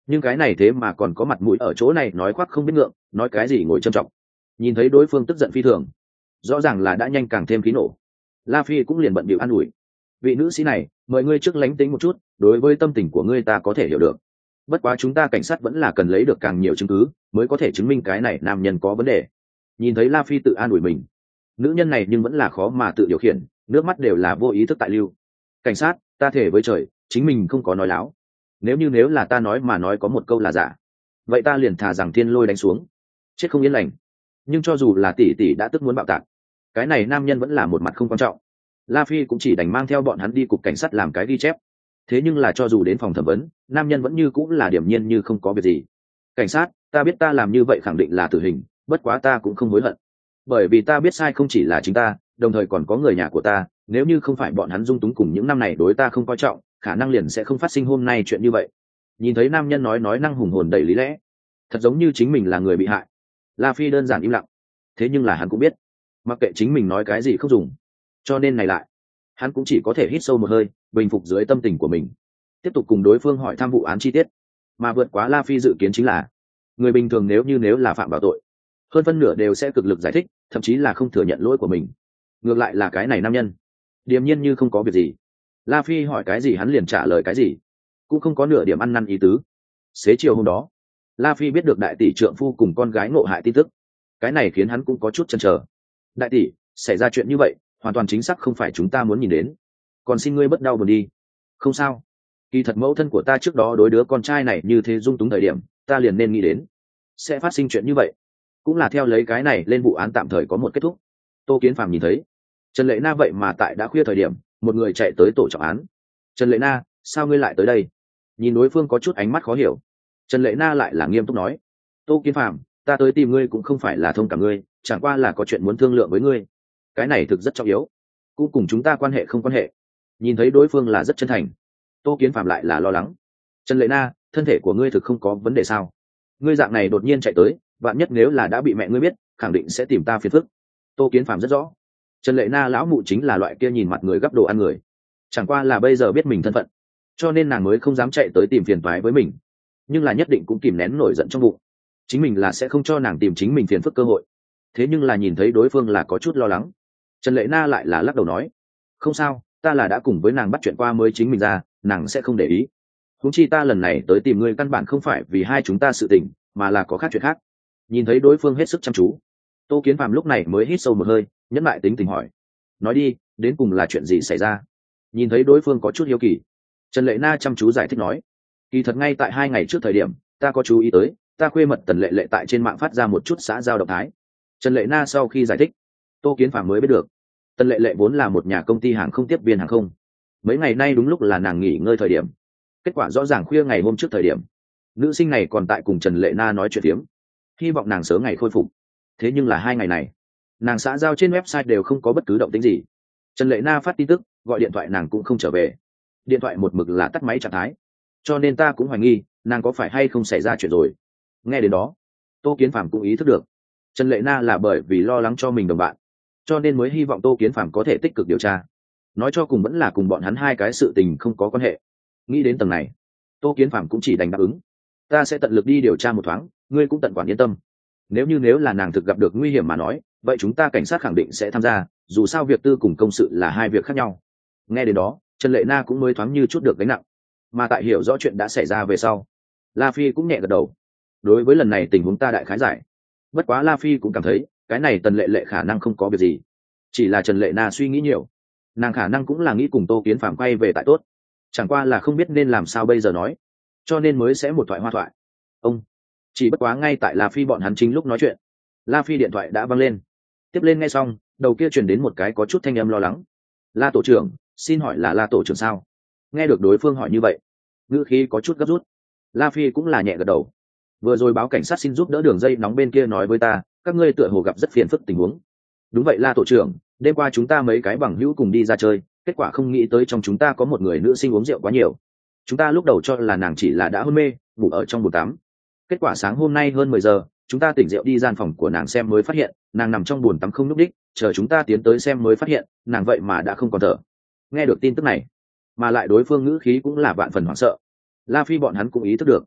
nhưng cái này thế mà còn có mặt mũi ở chỗ này nói khoác không biết ngượng, nói cái gì ngồi trầm trọng. Nhìn thấy đối phương tức giận phi thường, rõ ràng là đã nhanh càng thêm khí nổ. La Phi cũng liền bận bịu an ủi: vị nữ sĩ này, mời ngươi trước lánh tính một chút, đối với tâm tình của ngươi ta có thể hiểu được, bất quá chúng ta cảnh sát vẫn là cần lấy được càng nhiều chứng cứ mới có thể chứng minh cái này nam nhân có vấn đề. Nhìn thấy La Phi tự an ủi mình, nữ nhân này nhưng vẫn là khó mà tự điều khiển, nước mắt đều là vô ý thức tại lưu. Cảnh sát, ta thể với trời chính mình không có nói láo, nếu là ta nói mà nói có một câu là giả, vậy ta liền thà rằng thiên lôi đánh xuống, chết không yên lành. Nhưng cho dù là tỷ tỷ đã tức muốn bạo tạc, cái này nam nhân vẫn là một mặt không quan trọng. La Phi cũng chỉ đành mang theo bọn hắn đi cục cảnh sát làm cái ghi chép. Thế nhưng là cho dù đến phòng thẩm vấn, nam nhân vẫn như cũng là điềm nhiên như không có việc gì. Cảnh sát, ta biết ta làm như vậy khẳng định là tử hình, bất quá ta cũng không hối hận, bởi vì ta biết sai không chỉ là chính ta, đồng thời còn có người nhà của ta, nếu như không phải bọn hắn dung túng cùng những năm này đối ta không coi trọng, khả năng liền sẽ không phát sinh hôm nay chuyện như vậy. Nhìn thấy nam nhân nói năng hùng hồn đầy lý lẽ, thật giống như chính mình là người bị hại. La Phi đơn giản im lặng. Thế nhưng là hắn cũng biết, mặc kệ chính mình nói cái gì không dùng, cho nên này lại, hắn cũng chỉ có thể hít sâu một hơi, bình phục dưới tâm tình của mình, tiếp tục cùng đối phương hỏi thăm vụ án chi tiết. Mà vượt quá La Phi dự kiến chính là, người bình thường nếu là phạm vào tội, hơn phân nửa đều sẽ cực lực giải thích, thậm chí là không thừa nhận lỗi của mình. Ngược lại là cái này nam nhân, điềm nhiên như không có việc gì. La Phi hỏi cái gì hắn liền trả lời cái gì, cũng không có nửa điểm ăn năn ý tứ. Xế chiều hôm đó, La Phi biết được đại tỷ trượng phu cùng con gái ngộ hại tin tức, cái này khiến hắn cũng có chút chần chờ. Đại tỷ, xảy ra chuyện như vậy hoàn toàn chính xác không phải chúng ta muốn nhìn đến, còn xin ngươi bất đau buồn đi. Không sao, kỳ thật mẫu thân của ta trước đó đối đứa con trai này như thế dung túng thời điểm, ta liền nên nghĩ đến sẽ phát sinh chuyện như vậy, cũng là theo lấy cái này lên vụ án tạm thời có một kết thúc. Tô Kiến Phàm nhìn thấy Trần Lệ Na vậy mà tại đã khuya thời điểm một người chạy tới tổ trọng án. Trần Lệ Na, sao ngươi lại tới đây? Nhìn đối phương có chút ánh mắt khó hiểu, Trần Lệ Na lại là nghiêm túc nói: Tô Kiến Phàm, ta tới tìm ngươi cũng không phải là thông cảm ngươi, chẳng qua là có chuyện muốn thương lượng với ngươi, cái này thực rất trọng yếu, cũng cùng chúng ta quan hệ không quan hệ. Nhìn thấy đối phương là rất chân thành, Tô Kiến Phàm lại là lo lắng. Trần Lệ Na, thân thể của ngươi thực không có vấn đề sao? Ngươi dạng này đột nhiên chạy tới, vạn nhất nếu là đã bị mẹ ngươi biết, khẳng định sẽ tìm ta phiền phức. Tô Kiến Phàm rất rõ, Trần Lệ Na lão mụ chính là loại kia nhìn mặt người gấp đồ ăn người, chẳng qua là bây giờ biết mình thân phận, cho nên nàng mới không dám chạy tới tìm phiền toái với mình, nhưng là nhất định cũng kìm nén nổi giận trong bụng, chính mình là sẽ không cho nàng tìm chính mình phiền phức cơ hội. Thế nhưng là nhìn thấy đối phương là có chút lo lắng, Trần Lệ Na lại là lắc đầu nói: không sao, ta là đã cùng với nàng bắt chuyện qua mới chính mình ra, nàng sẽ không để ý. Huống chi ta lần này tới tìm ngươi căn bản không phải vì hai chúng ta sự tình, mà là có khác chuyện khác. Nhìn thấy đối phương hết sức chăm chú, Tô Kiến Phàm lúc này mới hít sâu một hơi, nhẫn lại tính tình hỏi: nói đi, đến cùng là chuyện gì xảy ra? Nhìn thấy đối phương có chút hiếu kỳ, Trần Lệ Na chăm chú giải thích nói: kỳ thật ngay tại 2 ngày trước thời điểm, ta có chú ý tới, ta khuê mật Tần Lệ Lệ tại trên mạng phát ra một chút xã giao động thái. Trần Lệ Na sau khi giải thích, Tô Kiến Phàm mới biết được, Tần Lệ Lệ vốn là một nhà công ty hàng không tiếp viên hàng không. Mấy ngày nay đúng lúc là nàng nghỉ ngơi thời điểm, kết quả rõ ràng khuya ngày hôm trước thời điểm, nữ sinh này còn tại cùng Trần Lệ Na nói chuyện phiếm, hy vọng nàng sớm ngày khôi phục. Thế nhưng là 2 ngày này, nàng xã giao trên website đều không có bất cứ động tĩnh gì. Trần Lệ Na phát tin tức, gọi điện thoại nàng cũng không trở về, điện thoại một mực là tắt máy trạng thái, cho nên ta cũng hoài nghi nàng có phải hay không xảy ra chuyện rồi. Nghe đến đó, Tô Kiến Phàm cũng ý thức được, Trần Lệ Na là bởi vì lo lắng cho mình đồng bạn, cho nên mới hy vọng Tô Kiến Phàm có thể tích cực điều tra, nói cho cùng vẫn là cùng bọn hắn hai cái sự tình không có quan hệ. Nghĩ đến tầng này, Tô Kiến Phàm cũng chỉ đành đáp ứng: ta sẽ tận lực đi điều tra một thoáng, ngươi cũng tận quản yên tâm. Nếu là nàng thực gặp được nguy hiểm mà nói, vậy chúng ta cảnh sát khẳng định sẽ tham gia, dù sao việc tư cùng công sự là hai việc khác nhau. Nghe đến đó, Trần Lệ Na cũng mới thoáng như chút được gánh nặng. Mà tại hiểu rõ chuyện đã xảy ra về sau, La Phi cũng nhẹ gật đầu: đối với lần này tình huống ta đại khái giải. Bất quá La Phi cũng cảm thấy cái này Tần Lệ Lệ khả năng không có việc gì, chỉ là Trần Lệ Na suy nghĩ nhiều, nàng khả năng cũng là nghĩ cùng Tô Kiến Phàm quay về tại tốt, chẳng qua là không biết nên làm sao bây giờ nói, cho nên mới sẽ một thoại hoa thoại. Ông chỉ bất quá ngay tại La Phi bọn hắn chính lúc nói chuyện, La Phi điện thoại đã văng lên. Tiếp lên nghe xong, đầu kia truyền đến một cái có chút thanh âm lo lắng: La tổ trưởng, xin hỏi là La tổ trưởng sao? Nghe được đối phương hỏi như vậy, ngữ khí có chút gấp rút, La Phi cũng là nhẹ gật đầu: vừa rồi báo cảnh sát xin giúp đỡ đường dây nóng bên kia nói với ta, các ngươi tựa hồ gặp rất phiền phức tình huống. Đúng vậy La tổ trưởng, đêm qua chúng ta mấy cái bằng hữu cùng đi ra chơi, kết quả không nghĩ tới trong chúng ta có một người nữ sinh uống rượu quá nhiều. Chúng ta lúc đầu cho là nàng chỉ là đã hôn mê, ngủ ở trong bồn tắm. Kết quả sáng hôm nay hơn 10 giờ, chúng ta tỉnh rượu đi gian phòng của nàng xem mới phát hiện, nàng nằm trong bồn tắm không nhúc đích, chờ chúng ta tiến tới xem mới phát hiện, nàng vậy mà đã không còn thở. Nghe được tin tức này, mà lại đối phương ngữ khí cũng là vạn phần hoảng sợ, La Phi bọn hắn cũng ý thức được,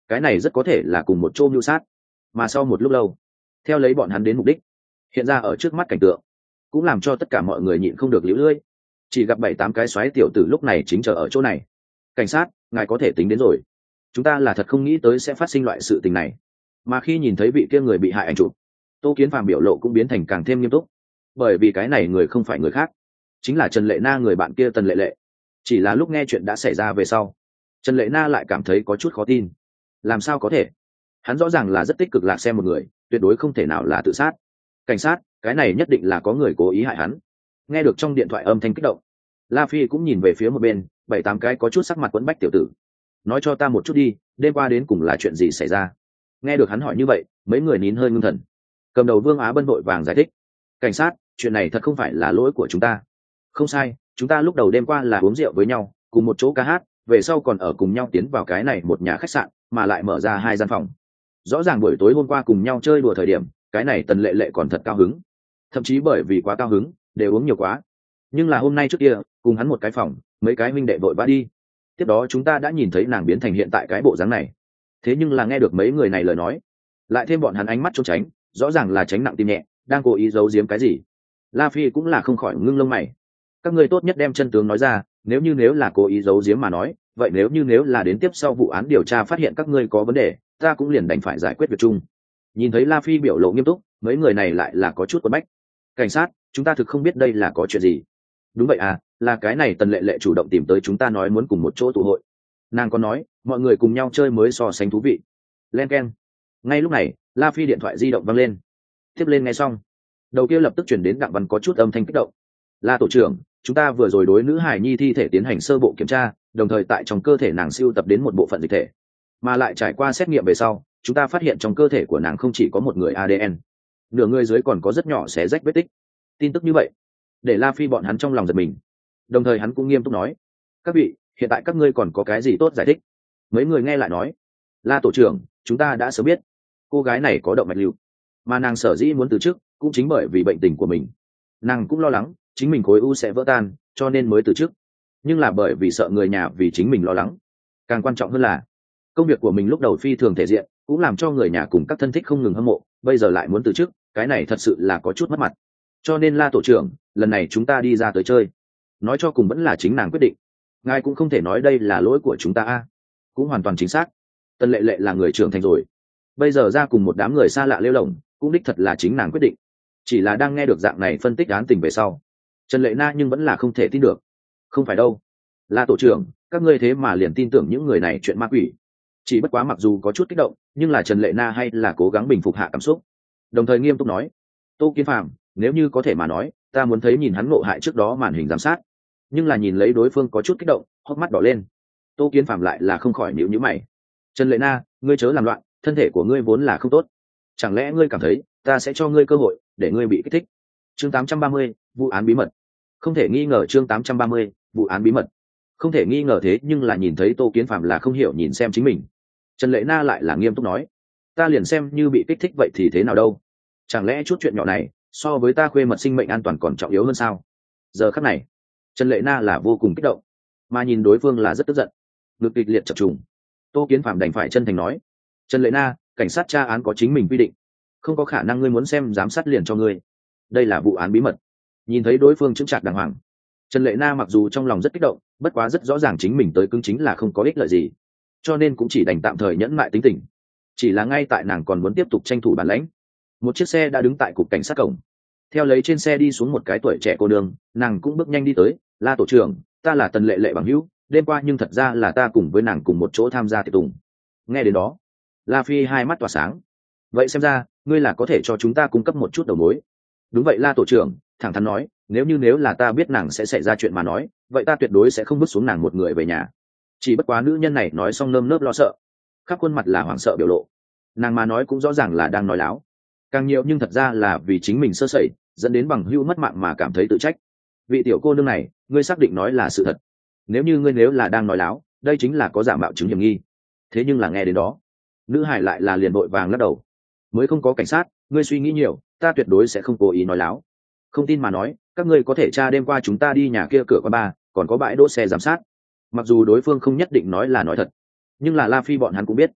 cái này rất có thể là cùng một chỗ mưu sát. Mà sau một lúc lâu, theo lấy bọn hắn đến mục đích hiện ra ở trước mắt cảnh tượng, cũng làm cho tất cả mọi người nhịn không được liễu lưỡi. Chỉ gặp 7-8 cái xoáy tiểu tử lúc này chính chờ ở chỗ này. Cảnh sát, ngài có thể tính đến rồi, chúng ta là thật không nghĩ tới sẽ phát sinh loại sự tình này. Mà khi nhìn thấy vị kia người bị hại ảnh chụp, Tô Kiến Phàm biểu lộ cũng biến thành càng thêm nghiêm túc, bởi vì cái này người không phải người khác, chính là Trần Lệ Na người bạn kia Tần Lệ Lệ. Chỉ là lúc nghe chuyện đã xảy ra về sau, Trần Lệ Na lại cảm thấy có chút khó tin. Làm sao có thể? Hắn rõ ràng là rất tích cực lạc xem một người, tuyệt đối không thể nào là tự sát. Cảnh sát, cái này nhất định là có người cố ý hại hắn. Nghe được trong điện thoại âm thanh kích động, La Phi cũng nhìn về phía một bên, 7-8 cái có chút sắc mặt quẫn bách tiểu tử. Nói cho ta một chút đi, đêm qua đến cùng là chuyện gì xảy ra? Nghe được hắn hỏi như vậy, mấy người nín hơi ngưng thần. Cầm đầu Vương Á Bân vội vàng giải thích. Cảnh sát, chuyện này thật không phải là lỗi của chúng ta. Không sai, chúng ta lúc đầu đêm qua là uống rượu với nhau, cùng một chỗ ca hát, về sau còn ở cùng nhau tiến vào cái này một nhà khách sạn, mà lại mở ra 2 gian phòng. Rõ ràng buổi tối hôm qua cùng nhau chơi đùa thời điểm, cái này Tần Lệ Lệ còn thật cao hứng, thậm chí bởi vì quá cao hứng đều uống nhiều quá. Nhưng là hôm nay trước kia cùng hắn một cái phòng, mấy cái huynh đệ vội vã đi, tiếp đó chúng ta đã nhìn thấy nàng biến thành hiện tại cái bộ dáng này. Thế nhưng là nghe được mấy người này lời nói, lại thêm bọn hắn ánh mắt trốn tránh, rõ ràng là tránh nặng tim nhẹ, đang cố ý giấu giếm cái gì. La Phi cũng là không khỏi ngưng lông mày. Các ngươi tốt nhất đem chân tướng nói ra, nếu là cố ý giấu giếm mà nói, vậy nếu là đến tiếp sau vụ án điều tra phát hiện các ngươi có vấn đề, ta cũng liền đành phải giải quyết việc chung. Nhìn thấy La Phi biểu lộ nghiêm túc, mấy người này lại là có chút quấn bách. Cảnh sát, chúng ta thực không biết đây là có chuyện gì. Đúng vậy à, là cái này Tần Lệ Lệ chủ động tìm tới chúng ta nói muốn cùng một chỗ tụ hội. Nàng có nói mọi người cùng nhau chơi mới so sánh thú vị. Len keng. Ngay lúc này, La Phi điện thoại di động vang lên. Tiếp lên nghe xong, đầu kia lập tức chuyển đến Đặng Văn có chút âm thanh kích động. La tổ trưởng, chúng ta vừa rồi đối nữ hải nhi thi thể tiến hành sơ bộ kiểm tra, đồng thời tại trong cơ thể nàng siêu tập đến một bộ phận dịch thể, mà lại trải qua xét nghiệm về sau, chúng ta phát hiện trong cơ thể của nàng không chỉ có một người ADN, nửa người dưới còn có rất nhỏ xé rách vết tích. Tin tức như vậy để La Phi bọn hắn trong lòng giật mình, đồng thời hắn cũng nghiêm túc nói: các vị, hiện tại các ngươi còn có cái gì tốt giải thích? Mấy người nghe lại nói: La tổ trưởng, chúng ta đã sớm biết cô gái này có động mạch lưu, mà nàng sở dĩ muốn từ chức cũng chính bởi vì bệnh tình của mình. Nàng cũng lo lắng chính mình khối u sẽ vỡ tan, cho nên mới từ chức. Nhưng là bởi vì sợ người nhà vì chính mình lo lắng, càng quan trọng hơn là công việc của mình lúc đầu phi thường thể diện, cũng làm cho người nhà cùng các thân thích không ngừng hâm mộ, bây giờ lại muốn từ chức, cái này thật sự là có chút mất mặt. Cho nên La tổ trưởng, lần này chúng ta đi ra tới chơi, nói cho cùng vẫn là chính nàng quyết định, ngài cũng không thể nói đây là lỗi của chúng ta a. Cũng hoàn toàn chính xác, Tần Lệ Lệ là người trưởng thành rồi, bây giờ ra cùng một đám người xa lạ lêu lổng, cũng đích thật là chính nàng quyết định. Chỉ là đang nghe được dạng này phân tích án tình về sau, Trần Lệ Na nhưng vẫn là không thể tin được. Không phải đâu, La tổ trưởng, các ngươi thế mà liền tin tưởng những người này chuyện ma quỷ. Chỉ bất quá mặc dù có chút kích động, nhưng là Trần Lệ Na hay là cố gắng bình phục hạ cảm xúc, đồng thời nghiêm túc nói: Tô Kiến Phàm, nếu như có thể mà nói, ta muốn thấy nhìn hắn ngộ hại trước đó màn hình giám sát. Nhưng là nhìn lấy đối phương có chút kích động, hốc mắt đỏ lên, Tô Kiến Phàm lại là không khỏi nhíu nhíu mày. Trần Lệ Na, ngươi chớ làm loạn, thân thể của ngươi vốn là không tốt, chẳng lẽ ngươi cảm thấy ta sẽ cho ngươi cơ hội để ngươi bị kích thích? Chương 830, vụ án bí mật. Không thể nghi ngờ, chương 830, vụ án bí mật. Không thể nghi ngờ. Thế nhưng là nhìn thấy Tô Kiến Phàm là không hiểu nhìn xem chính mình, Trần Lệ Na lại là nghiêm túc nói: ta liền xem như bị kích thích vậy thì thế nào đâu, chẳng lẽ chút chuyện nhỏ này so với ta khuê mật sinh mệnh an toàn còn trọng yếu hơn sao? Giờ khắc này, Trần Lệ Na là vô cùng kích động, mà nhìn đối phương là rất tức giận, ngực kịch liệt chập trùng. Tô Kiến Phàm đành phải chân thành nói: Trần Lệ Na, cảnh sát tra án có chính mình quy định, không có khả năng ngươi muốn xem giám sát liền cho ngươi, đây là vụ án bí mật. Nhìn thấy đối phương chững chạc đàng hoàng, Trần Lệ Na mặc dù trong lòng rất kích động, bất quá rất rõ ràng chính mình tới cứng chính là không có ích lợi gì, cho nên cũng chỉ đành tạm thời nhẫn mại tính tình. Chỉ là ngay tại nàng còn muốn tiếp tục tranh thủ bản lãnh, một chiếc xe đã đứng tại cục cảnh sát cổng. Theo lấy trên xe đi xuống một cái tuổi trẻ cô nương, nàng cũng bước nhanh đi tới: La tổ trưởng, ta là Tần Lệ Lệ bằng hữu, đêm qua nhưng thật ra là ta cùng với nàng cùng một chỗ tham gia tiệc tùng. Nghe đến đó, La Phi hai mắt tỏa sáng. Vậy xem ra ngươi là có thể cho chúng ta cung cấp một chút đầu mối. Đúng vậy La tổ trưởng, thẳng thắn nói, nếu là ta biết nàng sẽ xảy ra chuyện mà nói, vậy ta tuyệt đối sẽ không bước xuống nàng một người về nhà. Chỉ bất quá nữ nhân này nói xong nơm nớp lo sợ, khắp khuôn mặt là hoảng sợ biểu lộ. Nàng mà nói cũng rõ ràng là đang nói láo, càng nhiều nhưng thật ra là vì chính mình sơ sẩy dẫn đến bằng hữu mất mạng mà cảm thấy tự trách. Vị tiểu cô nương này, ngươi xác định nói là sự thật? Nếu là đang nói láo, đây chính là có giả mạo chứng hiểm nghi. Thế nhưng là nghe đến đó, nữ hải lại là liền vội vàng lắc đầu: mới không có, cảnh sát, ngươi suy nghĩ nhiều, ta tuyệt đối sẽ không cố ý nói láo. Không tin mà nói, các ngươi có thể tra đêm qua chúng ta đi nhà kia cửa quán bar, còn có bãi đỗ xe giám sát. Mặc dù đối phương không nhất định nói là nói thật, nhưng là La Phi bọn hắn cũng biết,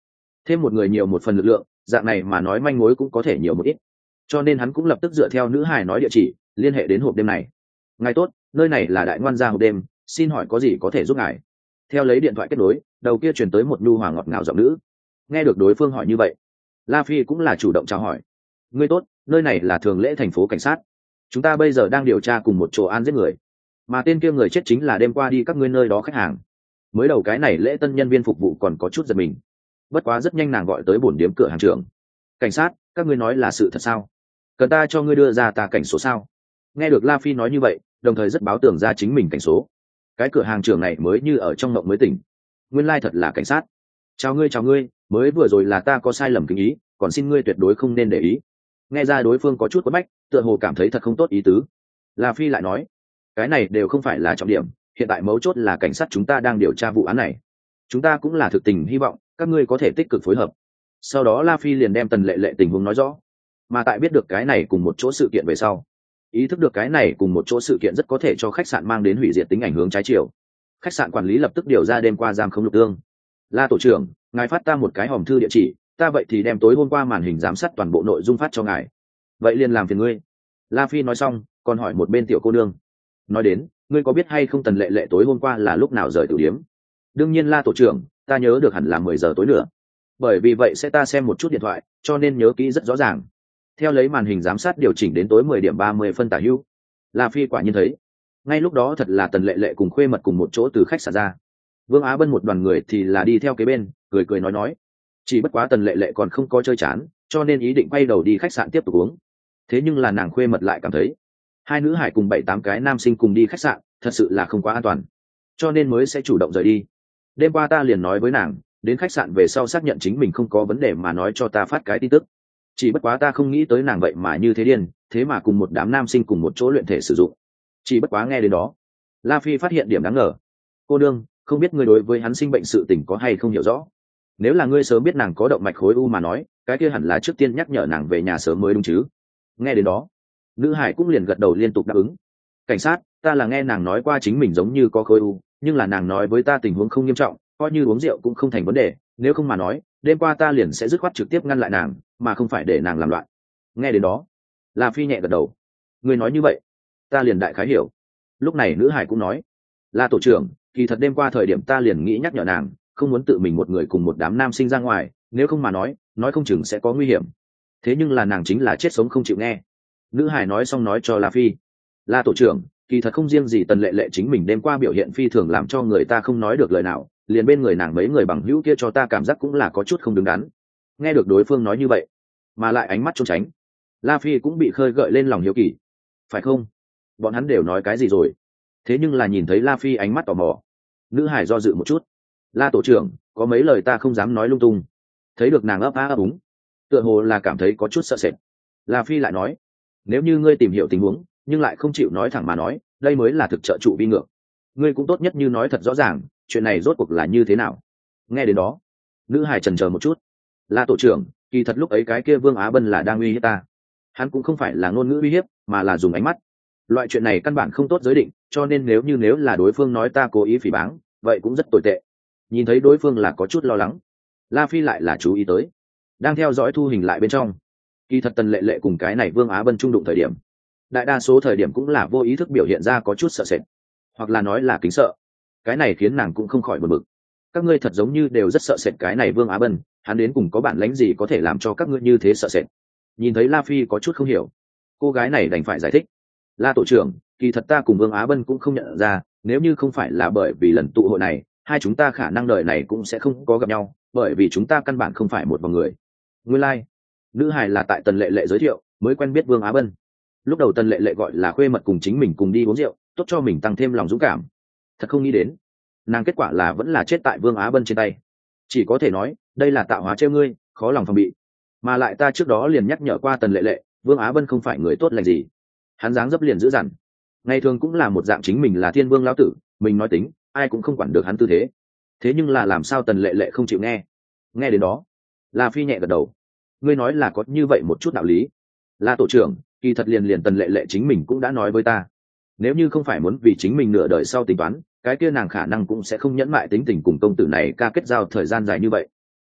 thêm một người nhiều một phần lực lượng, dạng này mà nói manh mối cũng có thể nhiều một ít. Cho nên hắn cũng lập tức dựa theo nữ hài nói địa chỉ liên hệ đến hộp đêm này. Ngài tốt, nơi này là Đại Ngoan gia hộp đêm, xin hỏi có gì có thể giúp ngài? Theo lấy điện thoại kết nối, đầu kia truyền tới một nhu hòa ngọt ngào giọng nữ. Nghe được đối phương hỏi như vậy, La Phi cũng là chủ động chào hỏi. Ngươi tốt, nơi này là Thường Lễ thành phố cảnh sát. Chúng ta bây giờ đang điều tra cùng một chỗ án giết người, mà tên kia người chết chính là đêm qua đi các ngươi nơi đó khách hàng. Mới đầu cái này Lễ Tân nhân viên phục vụ còn có chút giật mình, bất quá rất nhanh nàng gọi tới bổn điếm cửa hàng trưởng. Cảnh sát, các ngươi nói là sự thật sao? Cần ta cho ngươi đưa ra ta cảnh số sao? Nghe được La Phi nói như vậy, đồng thời rất báo tưởng ra chính mình cảnh số. Cái cửa hàng trưởng này mới như ở trong mộng mới tỉnh, nguyên lai thật là cảnh sát. Chào ngươi, mới vừa rồi là ta có sai lầm kinh ý, còn xin ngươi tuyệt đối không nên để ý. Nghe ra đối phương có chút quất bách, tựa hồ cảm thấy thật không tốt ý tứ. La Phi lại nói, cái này đều không phải là trọng điểm, hiện tại mấu chốt là cảnh sát chúng ta đang điều tra vụ án này, chúng ta cũng là thực tình hy vọng các ngươi có thể tích cực phối hợp. Sau đó La Phi liền đem Tần Lệ Lệ tình huống nói rõ, mà tại biết được cái này cùng một chỗ sự kiện về sau, ý thức được cái này cùng một chỗ sự kiện rất có thể cho khách sạn mang đến hủy diệt tính ảnh hướng trái chiều. Khách sạn quản lý lập tức điều ra đêm qua giam không Lục Tương. La tổ trưởng, ngài phát ta một cái hòm thư địa chỉ, ta vậy thì đem tối hôm qua màn hình giám sát toàn bộ nội dung phát cho ngài. Vậy liền làm phiền ngươi. La Phi nói xong, còn hỏi một bên tiểu cô nương. Nói đến, ngươi có biết hay không Tần Lệ Lệ tối hôm qua là lúc nào rời tử điếm? Đương nhiên La tổ trưởng, ta nhớ được hẳn là 10 giờ tối nữa. Bởi vì vậy sẽ ta xem một chút điện thoại, cho nên nhớ kỹ rất rõ ràng. Theo lấy màn hình giám sát điều chỉnh đến tối 10 điểm 30 phân tả hữu, La Phi quả nhiên thấy, ngay lúc đó thật là Tần Lệ Lệ cùng Khuê Mật cùng một chỗ từ khách sạn ra. Vương Á Bân một đoàn người thì là đi theo kế bên, cười nói. Chỉ bất quá Tần Lệ Lệ còn không có chơi chán, cho nên ý định quay đầu đi khách sạn tiếp tục uống. Thế nhưng là nàng Khuê Mật lại cảm thấy, hai nữ hải cùng 7-8 cái nam sinh cùng đi khách sạn, thật sự là không quá an toàn, cho nên mới sẽ chủ động rời đi. Đêm qua ta liền nói với nàng, đến khách sạn về sau xác nhận chính mình không có vấn đề mà nói cho ta phát cái tin tức. Chỉ bất quá ta không nghĩ tới nàng vậy mà như thế điên, thế mà cùng một đám nam sinh cùng một chỗ luyện thể sử dụng. Chỉ bất quá nghe đến đó, La Phi phát hiện điểm đáng ngờ. Cô đương, không biết ngươi đối với hắn sinh bệnh sự tình có hay không hiểu rõ? Nếu là ngươi sớm biết nàng có động mạch khối u mà nói, cái kia hẳn là trước tiên nhắc nhở nàng về nhà sớm mới đúng chứ? Nghe đến đó, nữ hải cũng liền gật đầu liên tục đáp ứng. Cảnh sát, ta là nghe nàng nói qua chính mình giống như có khối u, nhưng là nàng nói với ta tình huống không nghiêm trọng, coi như uống rượu cũng không thành vấn đề, nếu không mà nói, đêm qua ta liền sẽ dứt khoát trực tiếp ngăn lại nàng, mà không phải để nàng làm loạn. Nghe đến đó, La Phi nhẹ gật đầu. Ngươi nói như vậy, ta liền đại khái hiểu. Lúc này nữ hải cũng nói, La tổ trưởng, kỳ thật đêm qua thời điểm ta liền nghĩ nhắc nhở nàng, không muốn tự mình một người cùng một đám nam sinh ra ngoài, nếu không mà nói không chừng sẽ có nguy hiểm. Thế nhưng là nàng chính là chết sống không chịu nghe. Nữ hải nói xong nói cho La Phi, La tổ trưởng, kỳ thật không riêng gì Tần Lệ Lệ chính mình đêm qua biểu hiện phi thường làm cho người ta không nói được lời nào, liền bên người nàng mấy người bằng hữu kia cho ta cảm giác cũng là có chút không đứng đắn. Nghe được đối phương nói như vậy, mà lại ánh mắt trốn tránh, La Phi cũng bị khơi gợi lên lòng hiếu kỳ. Phải không? Bọn hắn đều nói cái gì rồi? Thế nhưng là nhìn thấy La Phi ánh mắt tò mò, nữ hải do dự một chút. La tổ trưởng, có mấy lời ta không dám nói lung tung. Thấy được nàng ấp á ấp úng, tựa hồ là cảm thấy có chút sợ sệt. La Phi lại nói, nếu như ngươi tìm hiểu tình huống nhưng lại không chịu nói thẳng mà nói, đây mới là thực trợ trụ vi ngược. Ngươi cũng tốt nhất như nói thật rõ ràng, chuyện này rốt cuộc là như thế nào. Nghe đến đó, nữ hải chần chờ một chút. La tổ trưởng, kỳ thật lúc ấy cái kia Vương Á Bân là đang uy hiếp ta. Hắn cũng không phải là ngôn ngữ uy hiếp, mà là dùng ánh mắt. Loại chuyện này căn bản không tốt giới định, cho nên nếu là đối phương nói ta cố ý phỉ báng, vậy cũng rất tồi tệ. Nhìn thấy đối phương là có chút lo lắng, La Phi lại là chú ý tới, đang theo dõi thu hình lại bên trong. Kỳ thật Tần Lệ Lệ cùng cái này Vương Á Bân trung đụng thời điểm, đại đa số thời điểm cũng là vô ý thức biểu hiện ra có chút sợ sệt, hoặc là nói là kính sợ. Cái này khiến nàng cũng không khỏi bực bực. Các ngươi thật giống như đều rất sợ sệt cái này Vương Á Bân, hắn đến cùng có bản lĩnh gì có thể làm cho các ngươi như thế sợ sệt? Nhìn thấy La Phi có chút không hiểu, cô gái này đành phải giải thích. La tổ trưởng, kỳ thật ta cùng Vương Á Bân cũng không nhận ra, nếu như không phải là bởi vì lần tụ hội này, hai chúng ta khả năng đời này cũng sẽ không có gặp nhau, bởi vì chúng ta căn bản không phải một vòng người. Nguyên lai, nữ hài là tại Tần Lệ Lệ giới thiệu mới quen biết Vương Á Bân. Lúc đầu Tần Lệ Lệ gọi là Khuê Mật cùng chính mình cùng đi uống rượu, tốt cho mình tăng thêm lòng dũng cảm. Thật không nghĩ đến, nàng kết quả là vẫn là chết tại Vương Á Bân trên tay. Chỉ có thể nói, đây là tạo hóa trêu ngươi, khó lòng phòng bị. Mà lại ta trước đó liền nhắc nhở qua Tần Lệ Lệ, Vương Á Bân không phải người tốt lành gì. Hắn dáng dấp liền dữ dằn, ngày thường cũng là một dạng chính mình là thiên vương lão tử, mình nói tính, ai cũng không quản được hắn tư thế. Thế nhưng là làm sao Tần Lệ Lệ không chịu nghe? Nghe đến đó, La Phi nhẹ gật đầu. Ngươi nói là có như vậy một chút đạo lý. La tổ trưởng, kỳ thật liền Tần Lệ Lệ chính mình cũng đã nói với ta, nếu như không phải muốn vì chính mình nửa đời sau tính toán, cái kia nàng khả năng cũng sẽ không nhẫn mại tính tình cùng công tử này ca kết giao thời gian dài như vậy.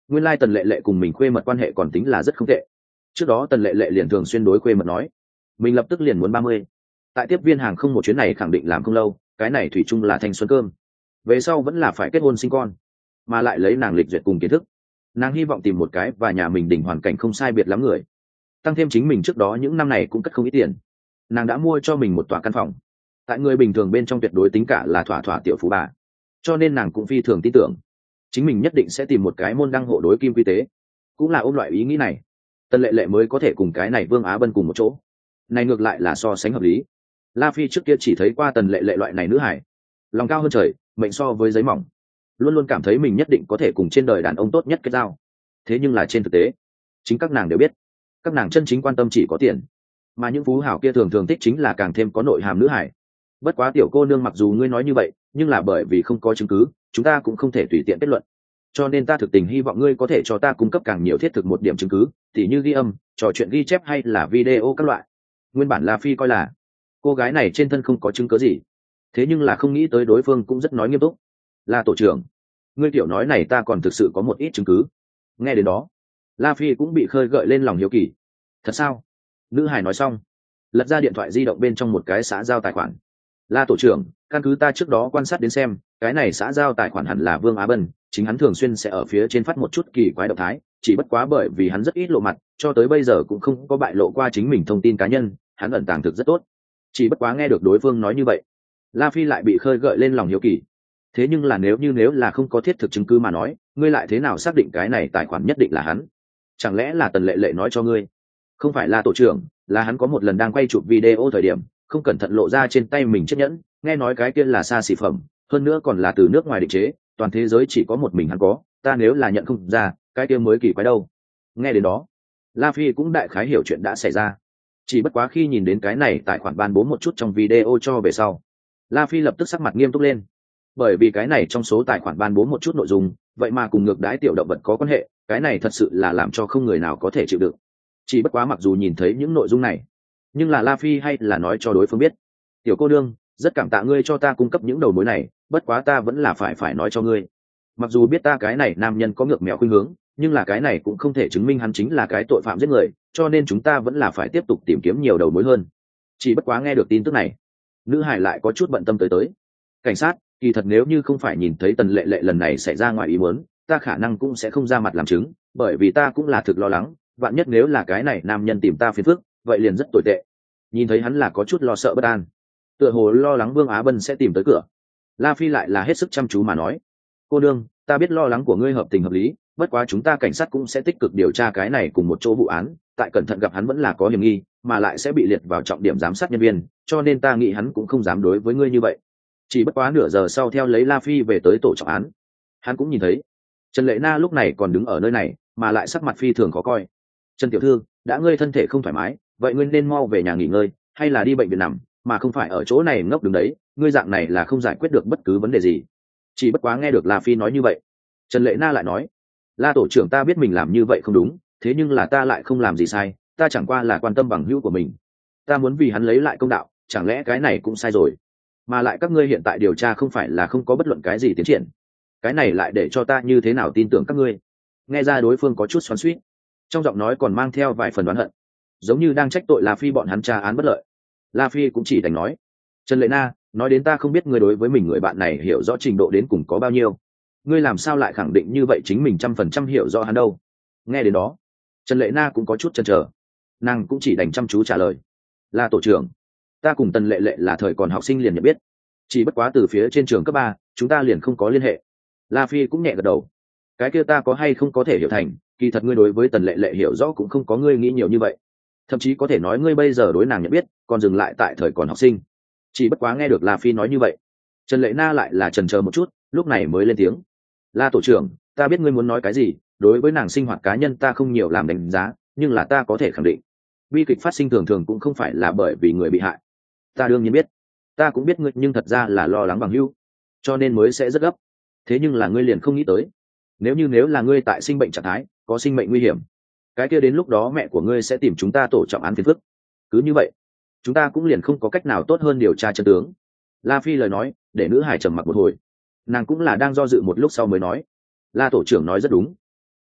nguyên lai tần lệ lệ cùng mình khuê mật quan hệ còn tính là rất không tệ. Trước đó tần lệ lệ liền thường xuyên đối khuê mật nói mình lập tức liền muốn 30. Tại tiếp viên hàng không một chuyến này khẳng định làm không lâu, cái này thủy chung là thanh xuân cơm, về sau vẫn là phải kết hôn sinh con, mà lại lấy nàng lịch duyệt cùng kiến thức, nàng hy vọng tìm một cái và nhà mình đỉnh hoàn cảnh không sai biệt lắm người, tăng thêm chính mình trước đó những năm này cũng cất không ít tiền, nàng đã mua cho mình một tòa căn phòng, tại người bình thường bên trong tuyệt đối tính cả là thỏa thỏa tiểu phú bà, cho nên nàng cũng phi thường tin tưởng chính mình nhất định sẽ tìm một cái môn đăng hộ đối kim quy tế. Cũng là ôm loại ý nghĩ này, tần lệ lệ mới có thể cùng cái này Vương Á Bân cùng một chỗ. Này ngược lại là so sánh hợp lý. La Phi trước kia chỉ thấy qua tần lệ lệ loại này nữ hải, lòng cao hơn trời, mệnh so với giấy mỏng, luôn luôn cảm thấy mình nhất định có thể cùng trên đời đàn ông tốt nhất kết giao. Thế nhưng là trên thực tế, chính các nàng đều biết, các nàng chân chính quan tâm chỉ có tiền, mà những phú hảo kia thường thường thích chính là càng thêm có nội hàm nữ hải. Bất quá tiểu cô nương, mặc dù ngươi nói như vậy, nhưng là bởi vì không có chứng cứ, chúng ta cũng không thể tùy tiện kết luận. Cho nên ta thực tình hy vọng ngươi có thể cho ta cung cấp càng nhiều thiết thực một điểm chứng cứ, tỉ như ghi âm, trò chuyện ghi chép hay là video các loại. Nguyên bản La Phi coi là cô gái này trên thân không có chứng cứ gì, thế nhưng là không nghĩ tới đối phương cũng rất nói nghiêm túc. La tổ trưởng, ngươi tiểu nói này ta còn thực sự có một ít chứng cứ. Nghe đến đó, La Phi cũng bị khơi gợi lên lòng hiếu kỳ. Thật sao? Nữ hải nói xong, lật ra điện thoại di động bên trong một cái xã giao tài khoản. La tổ trưởng, căn cứ ta trước đó quan sát đến xem, cái này xã giao tài khoản hẳn là Vương Á Bân, chính hắn thường xuyên sẽ ở phía trên phát một chút kỳ quái động thái, chỉ bất quá bởi vì hắn rất ít lộ mặt, cho tới bây giờ cũng không có bại lộ qua chính mình thông tin cá nhân, hắn ẩn tàng thực rất tốt. Chỉ bất quá nghe được đối phương nói như vậy, La Phi lại bị khơi gợi lên lòng hiếu kỳ. Thế nhưng là nếu là không có thiết thực chứng cứ mà nói, ngươi lại thế nào xác định cái này tài khoản nhất định là hắn? Chẳng lẽ là tần lệ lệ nói cho ngươi? Không phải là tổ trưởng, là hắn có một lần đang quay chụp video thời điểm, không cẩn thận lộ ra trên tay mình chiếc nhẫn, nghe nói cái kia là xa xỉ phẩm, hơn nữa còn là từ nước ngoài định chế, toàn thế giới chỉ có một mình hắn có, ta nếu là nhận không ra, cái kia mới kỳ quái đâu. Nghe đến đó, La Phi cũng đại khái hiểu chuyện đã xảy ra. Chỉ bất quá khi nhìn đến cái này tài khoản ban bố một chút trong video cho về sau, La Phi lập tức sắc mặt nghiêm túc lên, bởi vì cái này trong số tài khoản ban bố một chút nội dung, vậy mà cùng ngược đãi tiểu động vật có quan hệ, cái này thật sự là làm cho không người nào có thể chịu đựng. Chỉ bất quá mặc dù nhìn thấy những nội dung này, nhưng là La Phi hay là nói cho đối phương biết, tiểu cô đương, rất cảm tạ ngươi cho ta cung cấp những đầu mối này, bất quá ta vẫn là phải nói cho ngươi, mặc dù biết ta cái này nam nhân có ngược mèo khuynh hướng, nhưng là cái này cũng không thể chứng minh hắn chính là cái tội phạm giết người, cho nên chúng ta vẫn là phải tiếp tục tìm kiếm nhiều đầu mối hơn. Chỉ bất quá nghe được tin tức này, nữ hải lại có chút bận tâm tới. Cảnh sát, kỳ thật nếu như không phải nhìn thấy tần lệ lệ lần này xảy ra ngoài ý muốn, ta khả năng cũng sẽ không ra mặt làm chứng, bởi vì ta cũng là thực lo lắng, vạn nhất nếu là cái này nam nhân tìm ta phiền phức, vậy liền rất tồi tệ. Nhìn thấy hắn là có chút lo sợ bất an, tựa hồ lo lắng Vương Á Bân sẽ tìm tới cửa. La Phi lại là hết sức chăm chú mà nói, cô đương, ta biết lo lắng của ngươi hợp tình hợp lý, bất quá chúng ta cảnh sát cũng sẽ tích cực điều tra cái này cùng một chỗ vụ án, tại cẩn thận gặp hắn vẫn là có hiểm nghi, mà lại sẽ bị liệt vào trọng điểm giám sát nhân viên, cho nên ta nghĩ hắn cũng không dám đối với ngươi như vậy. Chỉ bất quá nửa giờ sau theo lấy La Phi về tới tổ trọng án, hắn cũng nhìn thấy Trần Lệ Na lúc này còn đứng ở nơi này, mà lại sắc mặt phi thường khó coi. Trần tiểu thư, đã ngươi thân thể không thoải mái, vậy ngươi nên mau về nhà nghỉ ngơi, hay là đi bệnh viện nằm, mà không phải ở chỗ này ngốc đứng đấy, ngươi dạng này là không giải quyết được bất cứ vấn đề gì. Chỉ bất quá nghe được La Phi nói như vậy, Trần Lệ Na lại nói, La tổ trưởng, ta biết mình làm như vậy không đúng, thế nhưng là ta lại không làm gì sai, ta chẳng qua là quan tâm bằng hữu của mình, ta muốn vì hắn lấy lại công đạo, chẳng lẽ cái này cũng sai rồi? Mà lại các ngươi hiện tại điều tra không phải là không có bất luận cái gì tiến triển, cái này lại để cho ta như thế nào tin tưởng các ngươi? Nghe ra đối phương có chút xoắn xuýt, trong giọng nói còn mang theo vài phần đoán hận, giống như đang trách tội La Phi bọn hắn tra án bất lợi. La Phi cũng chỉ đành nói, Trần Lệ Na, nói đến ta không biết ngươi đối với mình người bạn này hiểu rõ trình độ đến cùng có bao nhiêu, ngươi làm sao lại khẳng định như vậy chính mình 100% hiểu rõ hắn đâu? Nghe đến đó, Trần Lệ Na cũng có chút chần chờ, nàng cũng chỉ đành chăm chú trả lời, là tổ trưởng, ta cùng Tần Lệ Lệ là thời còn học sinh liền nhận biết, chỉ bất quá từ phía trên trường cấp 3, chúng ta liền không có liên hệ. La Phi cũng nhẹ gật đầu, cái kia ta có hay không có thể hiểu thành, kỳ thật ngươi đối với Tần Lệ Lệ hiểu rõ cũng không có ngươi nghĩ nhiều như vậy, thậm chí có thể nói ngươi bây giờ đối nàng nhận biết còn dừng lại tại thời còn học sinh. Chỉ bất quá nghe được La Phi nói như vậy, Trần Lệ Na lại là chần chờ một chút, lúc này mới lên tiếng, La tổ trưởng, ta biết ngươi muốn nói cái gì, đối với nàng sinh hoạt cá nhân ta không nhiều làm đánh giá, nhưng là ta có thể khẳng định, bi kịch phát sinh thường thường cũng không phải là bởi vì người bị hại. Ta đương nhiên biết, ta cũng biết ngươi, nhưng thật ra là lo lắng bằng hữu, cho nên mới sẽ rất gấp. Thế nhưng là ngươi liền không nghĩ tới, nếu là ngươi tại sinh bệnh trạng thái, có sinh mệnh nguy hiểm, cái kia đến lúc đó mẹ của ngươi sẽ tìm chúng ta tổ trọng án phiền phức. Cứ như vậy, chúng ta cũng liền không có cách nào tốt hơn điều tra chân tướng. La Phi lời nói để nữ hải trầm mặc một hồi, nàng cũng là đang do dự một lúc sau mới nói, La tổ trưởng nói rất đúng,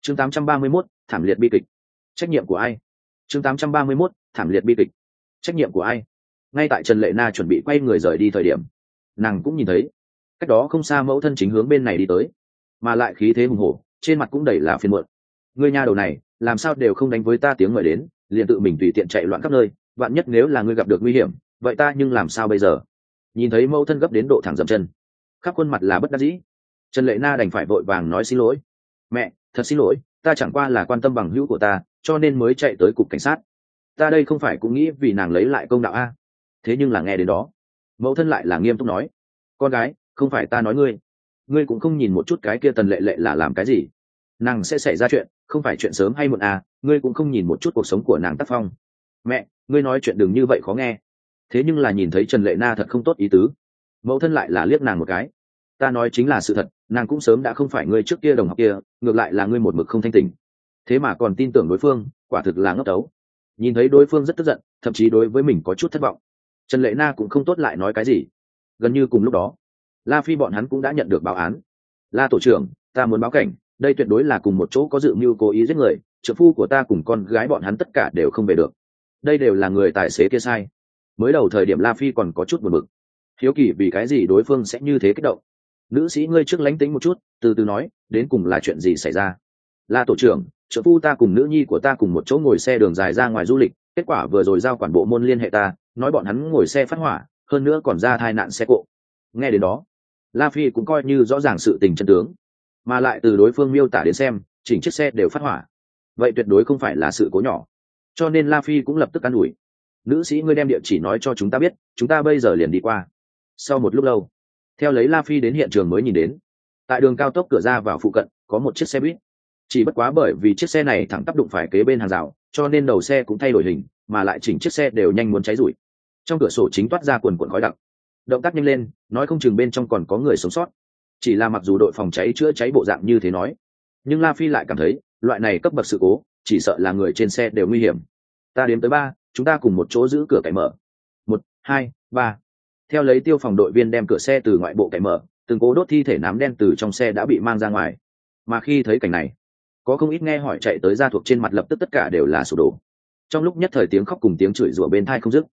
Chương 831, thảm liệt bi kịch. Trách nhiệm của ai? Chương 831, thảm liệt bi kịch. Trách nhiệm của ai? Ngay tại Trần Lệ Na chuẩn bị quay người rời đi thời điểm, nàng cũng nhìn thấy cách đó không xa mẫu thân chính hướng bên này đi tới, mà lại khí thế hùng hổ, trên mặt cũng đầy là phiền muộn. Ngươi nha đầu này, làm sao đều không đánh với ta tiếng mời đến, liền tự mình tùy tiện chạy loạn khắp nơi, vạn nhất nếu là ngươi gặp được nguy hiểm, vậy ta nhưng làm sao bây giờ? Nhìn thấy mẫu thân gấp đến độ thẳng dậm chân, khắp khuôn mặt là bất đắc dĩ, Trần Lệ Na đành phải vội vàng nói xin lỗi. Mẹ, thật xin lỗi, ta chẳng qua là quan tâm bằng hữu của ta, cho nên mới chạy tới cục cảnh sát. Ta đây không phải cũng nghĩ vì nàng lấy lại công đạo a. Thế nhưng là nghe đến đó, mẫu thân lại là nghiêm túc nói, con gái, không phải ta nói ngươi, ngươi cũng không nhìn một chút cái kia Tần Lệ Lệ là làm cái gì, nàng sẽ xảy ra chuyện, không phải chuyện sớm hay muộn à, ngươi cũng không nhìn một chút cuộc sống của nàng tác phong. Mẹ, ngươi nói chuyện đừng như vậy khó nghe. Thế nhưng là nhìn thấy Trần Lệ Na thật không tốt ý tứ, mẫu thân lại là liếc nàng một cái. Ta nói chính là sự thật, nàng cũng sớm đã không phải ngươi trước kia đồng học kia, ngược lại là ngươi một mực không thanh tình, thế mà còn tin tưởng đối phương, quả thực là ngốc tấu. Nhìn thấy đối phương rất tức giận, thậm chí đối với mình có chút thất vọng, Trần Lệ Na cũng không tốt lại nói cái gì. Gần như cùng lúc đó, La Phi bọn hắn cũng đã nhận được báo án. La tổ trưởng, ta muốn báo cảnh, đây tuyệt đối là cùng một chỗ có dự mưu cố ý giết người, trợ phu của ta cùng con gái bọn hắn tất cả đều không về được, đây đều là người tài xế kia sai. Mới đầu thời điểm La Phi còn có chút buồn bực, hiếu kỳ vì cái gì đối phương sẽ như thế kích động. Nữ sĩ ngươi trước lánh tính một chút, từ từ nói, đến cùng là chuyện gì xảy ra? La tổ trưởng, trợ phu ta cùng nữ nhi của ta cùng một chỗ ngồi xe đường dài ra ngoài du lịch, kết quả vừa rồi giao quản bộ môn liên hệ ta, nói bọn hắn ngồi xe phát hỏa, hơn nữa còn ra tai nạn xe cộ. Nghe đến đó, La Phi cũng coi như rõ ràng sự tình chân tướng, mà lại từ đối phương miêu tả đến xem, chỉnh chiếc xe đều phát hỏa, vậy tuyệt đối không phải là sự cố nhỏ. Cho nên La Phi cũng lập tức an ủi, nữ sĩ ngươi đem địa chỉ nói cho chúng ta biết, chúng ta bây giờ liền đi qua. Sau một lúc lâu, theo lấy La Phi đến hiện trường mới nhìn đến, tại đường cao tốc cửa ra vào phụ cận có một chiếc xe buýt, chỉ bất quá bởi vì chiếc xe này thẳng tắp đụng phải kế bên hàng rào, cho nên đầu xe cũng thay đổi hình, mà lại chỉnh chiếc xe đều nhanh muốn cháy rụi. Trong cửa sổ chính toát ra quần quần khói đặc, động tác nhanh lên, nói không chừng bên trong còn có người sống sót. Chỉ là mặc dù đội phòng cháy chữa cháy bộ dạng như thế nói, nhưng La Phi lại cảm thấy loại này cấp bậc sự cố chỉ sợ là người trên xe đều nguy hiểm. Ta đếm tới 3, chúng ta cùng một chỗ giữ cửa cậy mở. 1, 2, 3. Theo lấy tiêu phòng đội viên đem cửa xe từ ngoại bộ cậy mở, từng cố đốt thi thể nám đen từ trong xe đã bị mang ra ngoài. Mà khi thấy cảnh này, có không ít nghe hỏi chạy tới gia thuộc trên mặt lập tức tất cả đều là sụp đổ. Trong lúc nhất thời tiếng khóc cùng tiếng chửi rủa bên tai không dứt.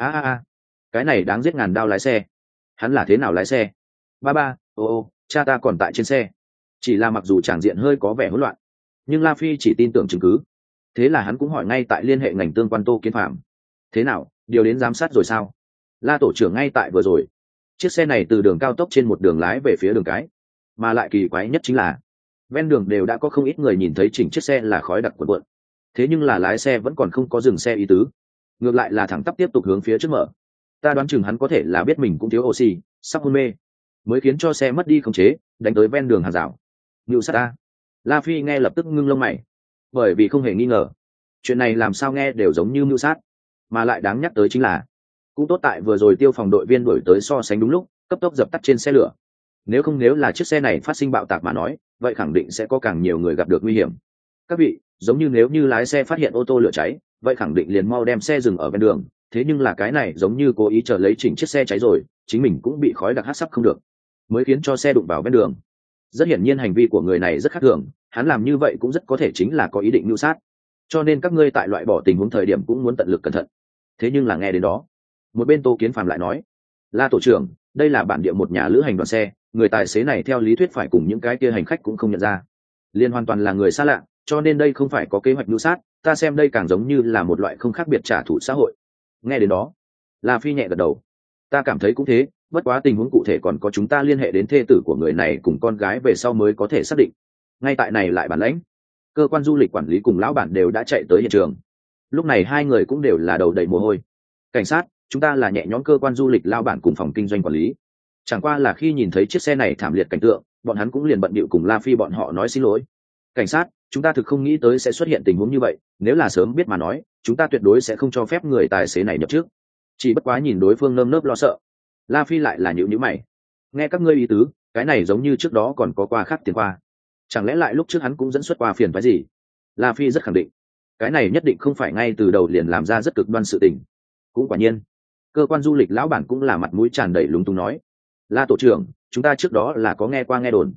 Cái này đáng giết ngàn đao lái xe, hắn là thế nào lái xe? Ba, ô, cha ta còn tại trên xe. Chỉ là mặc dù tràng diện hơi có vẻ hỗn loạn, nhưng La Phi chỉ tin tưởng chứng cứ. Thế là hắn cũng hỏi ngay tại liên hệ ngành tương quan Tô Kiến Phạm. Thế nào, điều đến giám sát rồi sao? La tổ trưởng ngay tại vừa rồi, chiếc xe này từ đường cao tốc trên một đường lái về phía đường cái, mà lại kỳ quái nhất chính là ven đường đều đã có không ít người nhìn thấy chỉnh chiếc xe là khói đặc cuộn cuộn, thế nhưng là lái xe vẫn còn không có dừng xe ý tứ, ngược lại là thẳng tắp tiếp tục hướng phía trước mở. Ta đoán chừng hắn có thể là biết mình cũng thiếu oxy, sắp hôn mê, mới khiến cho xe mất đi khống chế, đánh tới ven đường hàng rào. Ngưu sát ta. La Phi nghe lập tức ngưng lông mày, bởi vì không hề nghi ngờ, chuyện này làm sao nghe đều giống như mưu sát. Mà lại đáng nhắc tới chính là, cũng tốt tại vừa rồi tiêu phòng đội viên đuổi tới so sánh đúng lúc, cấp tốc dập tắt trên xe lửa. Nếu là chiếc xe này phát sinh bạo tạc mà nói, vậy khẳng định sẽ có càng nhiều người gặp được nguy hiểm. Các vị, giống như nếu như lái xe phát hiện ô tô lửa cháy, vậy khẳng định liền mau đem xe dừng ở ven đường. Thế nhưng là cái này giống như cố ý chờ lấy chỉnh chiếc xe cháy rồi, chính mình cũng bị khói đặc hắt sắp không được, mới khiến cho xe đụng vào ven đường. Rất hiển nhiên hành vi của người này rất khác thường, hắn làm như vậy cũng rất có thể chính là có ý định mưu sát. Cho nên các ngươi tại loại bỏ tình huống thời điểm cũng muốn tận lực cẩn thận. Thế nhưng là nghe đến đó, một bên Tô Kiến Phạm lại nói, La tổ trưởng, đây là bản địa một nhà lữ hành đoàn xe, người tài xế này theo lý thuyết phải cùng những cái kia hành khách cũng không nhận ra, liên hoàn toàn là người xa lạ, cho nên đây không phải có kế hoạch mưu sát, ta xem đây càng giống như là một loại không khác biệt trả thù xã hội. Nghe đến đó, La Phi nhẹ gật đầu, ta cảm thấy cũng thế, bất quá tình huống cụ thể còn có chúng ta liên hệ đến thê tử của người này cùng con gái về sau mới có thể xác định. Ngay tại này lại bản lãnh, cơ quan du lịch quản lý cùng lão bản đều đã chạy tới hiện trường. Lúc này hai người cũng đều là đầu đầy mồ hôi. Cảnh sát, chúng ta là nhẹ nhõm cơ quan du lịch lão bản cùng phòng kinh doanh quản lý. Chẳng qua là khi nhìn thấy chiếc xe này thảm liệt cảnh tượng, bọn hắn cũng liền bận bịu cùng La Phi bọn họ nói xin lỗi. Cảnh sát, chúng ta thực không nghĩ tới sẽ xuất hiện tình huống như vậy, nếu là sớm biết mà nói, chúng ta tuyệt đối sẽ không cho phép người tài xế này nhập trước. Chỉ bất quá nhìn đối phương nơm nớp lo sợ, La Phi lại là nhíu mày. Nghe các ngươi ý tứ, cái này giống như trước đó còn có qua khác tiền qua. Chẳng lẽ lại lúc trước hắn cũng dẫn xuất qua phiền phái gì? La Phi rất khẳng định, cái này nhất định không phải ngay từ đầu liền làm ra rất cực đoan sự tình. Cũng quả nhiên, cơ quan du lịch lão bản cũng là mặt mũi tràn đầy lúng túng nói, La tổ trưởng, chúng ta trước đó là có nghe qua nghe đồn,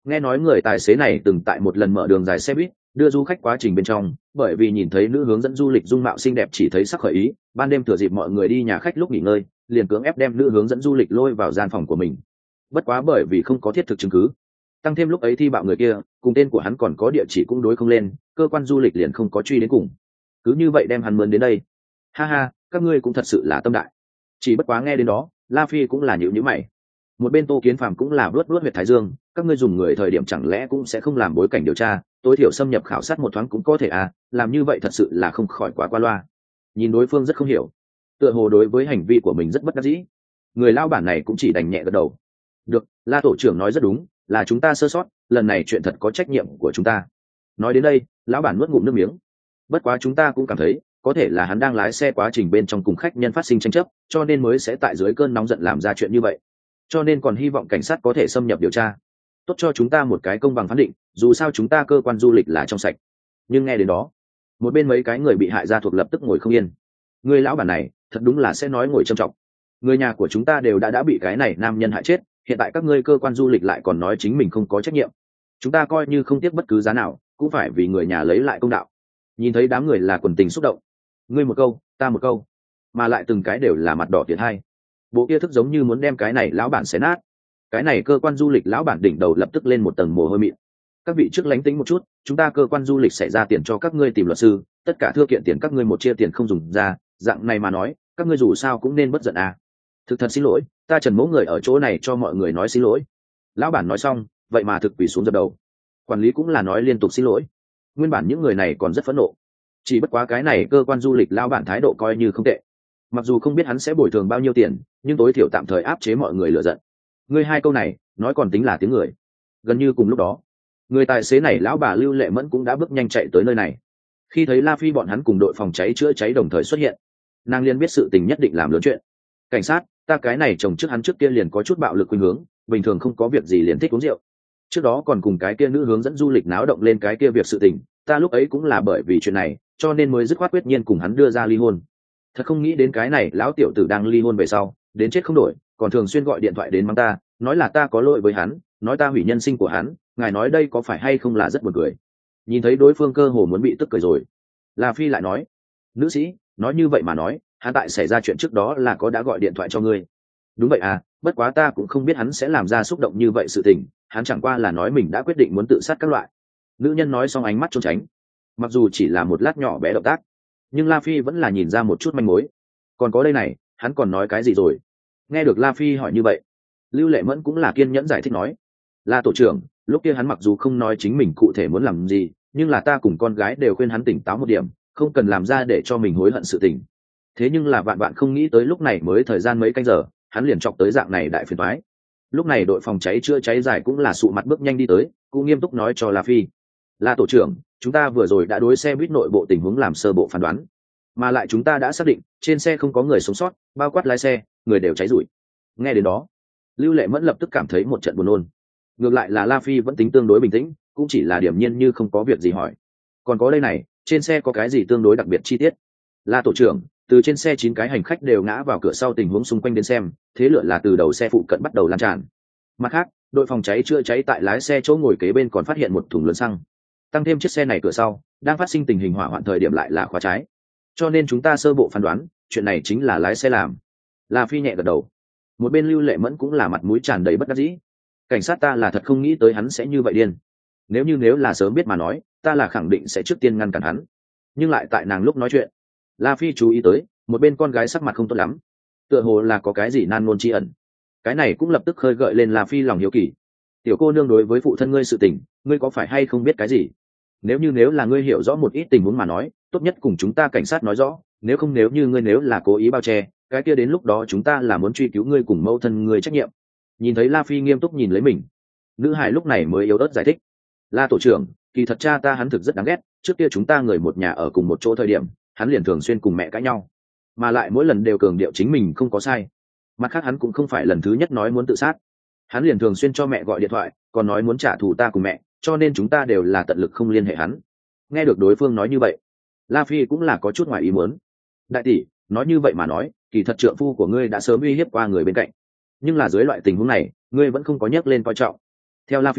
Nghe nói người tài xế này từng tại một lần mở đường dài xe buýt đưa du khách quá trình bên trong, bởi vì nhìn thấy nữ hướng dẫn du lịch dung mạo xinh đẹp chỉ thấy sắc khởi ý, ban đêm thừa dịp mọi người đi nhà khách lúc nghỉ ngơi liền cưỡng ép đem nữ hướng dẫn du lịch lôi vào gian phòng của mình. Bất quá bởi vì không có thiết thực chứng cứ, tăng thêm lúc ấy thi bạo người kia cùng tên của hắn còn có địa chỉ cũng đối không lên, cơ quan du lịch liền không có truy đến cùng, cứ như vậy đem hắn mướn đến đây. Ha ha, các ngươi cũng thật sự là tâm đại. Chỉ bất quá nghe đến đó, La Phi cũng là nhíu nhíu mày. Một bên Tô Kiến Phàm cũng là vuốt vuốt huyệt thái dương, các ngươi dùng người thời điểm chẳng lẽ cũng sẽ không làm bối cảnh điều tra, tối thiểu xâm nhập khảo sát một thoáng cũng có thể à, làm như vậy thật sự là không khỏi quá qua loa. Nhìn đối phương rất không hiểu, tựa hồ đối với hành vi của mình rất bất đắc dĩ. Người lao bản này cũng chỉ đành nhẹ gật đầu. Được, La tổ trưởng nói rất đúng, là chúng ta sơ sót, lần này chuyện thật có trách nhiệm của chúng ta. Nói đến đây, lão bản nuốt ngụm nước miếng. Bất quá chúng ta cũng cảm thấy có thể là hắn đang lái xe quá trình bên trong cùng khách nhân phát sinh tranh chấp, cho nên mới sẽ tại dưới cơn nóng giận làm ra chuyện như vậy, cho nên còn hy vọng cảnh sát có thể xâm nhập điều tra, tốt cho chúng ta một cái công bằng phán định, dù sao chúng ta cơ quan du lịch là trong sạch. Nhưng nghe đến đó, một bên mấy cái người bị hại gia thuộc lập tức ngồi không yên. Người lão bản này thật đúng là sẽ nói ngồi trầm trọng. Người nhà của chúng ta đều đã bị cái này nam nhân hại chết, hiện tại các ngươi cơ quan du lịch lại còn nói chính mình không có trách nhiệm. Chúng ta coi như không tiếc bất cứ giá nào cũng phải vì người nhà lấy lại công đạo. Nhìn thấy đám người là quần tình xúc động, ngươi một câu ta một câu, mà lại từng cái đều là mặt đỏ tiệt hai. Bộ kia thức giống như muốn đem cái này lão bản xé nát. Cái này cơ quan du lịch lão bản đỉnh đầu lập tức lên một tầng mồ hôi mịn. Các vị trước lánh tính một chút, chúng ta cơ quan du lịch sẽ ra tiền cho các ngươi tìm luật sư, tất cả thưa kiện tiền các ngươi một chia tiền không dùng ra, dạng này mà nói các ngươi dù sao cũng nên bất giận à. Thực thật xin lỗi, ta Trần Mỗ người ở chỗ này cho mọi người nói xin lỗi. Lão bản nói xong vậy mà thực quỳ xuống dập đầu. Quản lý cũng là nói liên tục xin lỗi. Nguyên bản những người này còn rất phẫn nộ, chỉ bất quá cái này cơ quan du lịch lão bản thái độ coi như không tệ, mặc dù không biết hắn sẽ bồi thường bao nhiêu tiền nhưng tối thiểu tạm thời áp chế mọi người lựa giận. Ngươi hai câu này nói còn tính là tiếng người. Gần như cùng lúc đó, người tài xế này lão bà Lưu Lệ Mẫn cũng đã bước nhanh chạy tới nơi này. Khi thấy La Phi bọn hắn cùng đội phòng cháy chữa cháy đồng thời xuất hiện, nàng liền biết sự tình nhất định làm lớn chuyện. Cảnh sát, ta cái này chồng trước hắn trước kia liền có chút bạo lực khuynh hướng, bình thường không có việc gì liền thích uống rượu. Trước đó còn cùng cái kia nữ hướng dẫn du lịch náo động lên cái kia việc sự tình, ta lúc ấy cũng là bởi vì chuyện này cho nên mới dứt khoát quyết nhiên cùng hắn đưa ra ly hôn. Thật không nghĩ đến cái này lão tiểu tử đang ly hôn về sau đến chết không đổi, còn thường xuyên gọi điện thoại đến mắng ta, nói là ta có lỗi với hắn, nói ta hủy nhân sinh của hắn. Ngài nói đây có phải hay không là rất buồn cười. Nhìn thấy đối phương cơ hồ muốn bị tức cười rồi, La Phi lại nói, nữ sĩ, nói như vậy mà nói hắn tại xảy ra chuyện trước đó là có đã gọi điện thoại cho ngươi. Đúng vậy à, bất quá ta cũng không biết hắn sẽ làm ra xúc động như vậy sự tình, hắn chẳng qua là nói mình đã quyết định muốn tự sát các loại. Nữ nhân nói xong ánh mắt trốn tránh, mặc dù chỉ là một lát nhỏ bé động tác nhưng La Phi vẫn là nhìn ra một chút manh mối. Còn có đây này, hắn còn nói cái gì rồi? Nghe được La Phi hỏi như vậy, Lưu Lệ Mẫn cũng là kiên nhẫn giải thích nói, là tổ trưởng, lúc kia hắn mặc dù không nói chính mình cụ thể muốn làm gì, nhưng là ta cùng con gái đều khuyên hắn tỉnh táo một điểm, không cần làm ra để cho mình hối hận sự tình. Thế nhưng là vạn bạn không nghĩ tới lúc này mới thời gian mấy canh giờ hắn liền chọc tới dạng này đại phiền toái. Lúc này đội phòng cháy chữa cháy giải cũng là sụ mặt bước nhanh đi tới, cũng nghiêm túc nói cho La Phi, là tổ trưởng, chúng ta vừa rồi đã đối xe buýt nội bộ tình huống làm sơ bộ phán đoán, mà lại chúng ta đã xác định trên xe không có người sống sót, bao quát lái xe, người đều cháy rụi. Nghe đến đó, Lưu Lệ Mẫn lập tức cảm thấy một trận buồn nôn. Ngược lại là La Phi vẫn tính tương đối bình tĩnh, cũng chỉ là điềm nhiên như không có việc gì hỏi, còn có đây này, trên xe có cái gì tương đối đặc biệt chi tiết? La tổ trưởng, từ trên xe 9 cái hành khách đều ngã vào cửa sau tình huống xung quanh đến xem, thế lửa là từ đầu xe phụ cận bắt đầu lan tràn. Mặt khác, đội phòng cháy chữa cháy tại lái xe chỗ ngồi kế bên còn phát hiện một thùng lớn xăng, tăng thêm chiếc xe này cửa sau đang phát sinh tình hình hỏa hoạn thời điểm lại là khóa trái, cho nên chúng ta sơ bộ phán đoán chuyện này chính là lái xe làm. La Phi nhẹ gật đầu. Một bên Lưu Lệ Mẫn cũng là mặt mũi tràn đầy bất đắc dĩ. Cảnh sát ta là thật không nghĩ tới hắn sẽ như vậy điên. Nếu là sớm biết mà nói, ta là khẳng định sẽ trước tiên ngăn cản hắn. Nhưng lại tại nàng lúc nói chuyện, La Phi chú ý tới một bên con gái sắc mặt không tốt lắm, tựa hồ là có cái gì nan ngôn tri ẩn. Cái này cũng lập tức khơi gợi lên La Phi lòng hiếu kỳ. Tiểu cô nương, đối với phụ thân ngươi sự tình, ngươi có phải hay không biết cái gì? Nếu là ngươi hiểu rõ một ít tình huống mà nói, tốt nhất cùng chúng ta cảnh sát nói rõ, nếu không nếu như ngươi nếu là cố ý bao che, cái kia đến lúc đó chúng ta là muốn truy cứu ngươi cùng mẫu thân ngươi trách nhiệm. Nhìn thấy La Phi nghiêm túc nhìn lấy mình, nữ hải lúc này mới yếu ớt giải thích, La tổ trưởng, kỳ thật cha ta hắn thực rất đáng ghét, trước kia chúng ta người một nhà ở cùng một chỗ thời điểm hắn liền thường xuyên cùng mẹ cãi nhau, mà lại mỗi lần đều cường điệu chính mình không có sai. Mặt khác hắn cũng không phải lần thứ nhất nói muốn tự sát, hắn liền thường xuyên cho mẹ gọi điện thoại còn nói muốn trả thù ta cùng mẹ, cho nên chúng ta đều là tận lực không liên hệ hắn. Nghe được đối phương nói như vậy, La Phi cũng là có chút ngoài ý muốn. Đại tỷ, nói như vậy mà nói, kỳ thật trượng phu của ngươi đã sớm uy hiếp qua người bên cạnh, nhưng là dưới loại tình huống này ngươi vẫn không có nhắc lên coi trọng. Theo La Phi,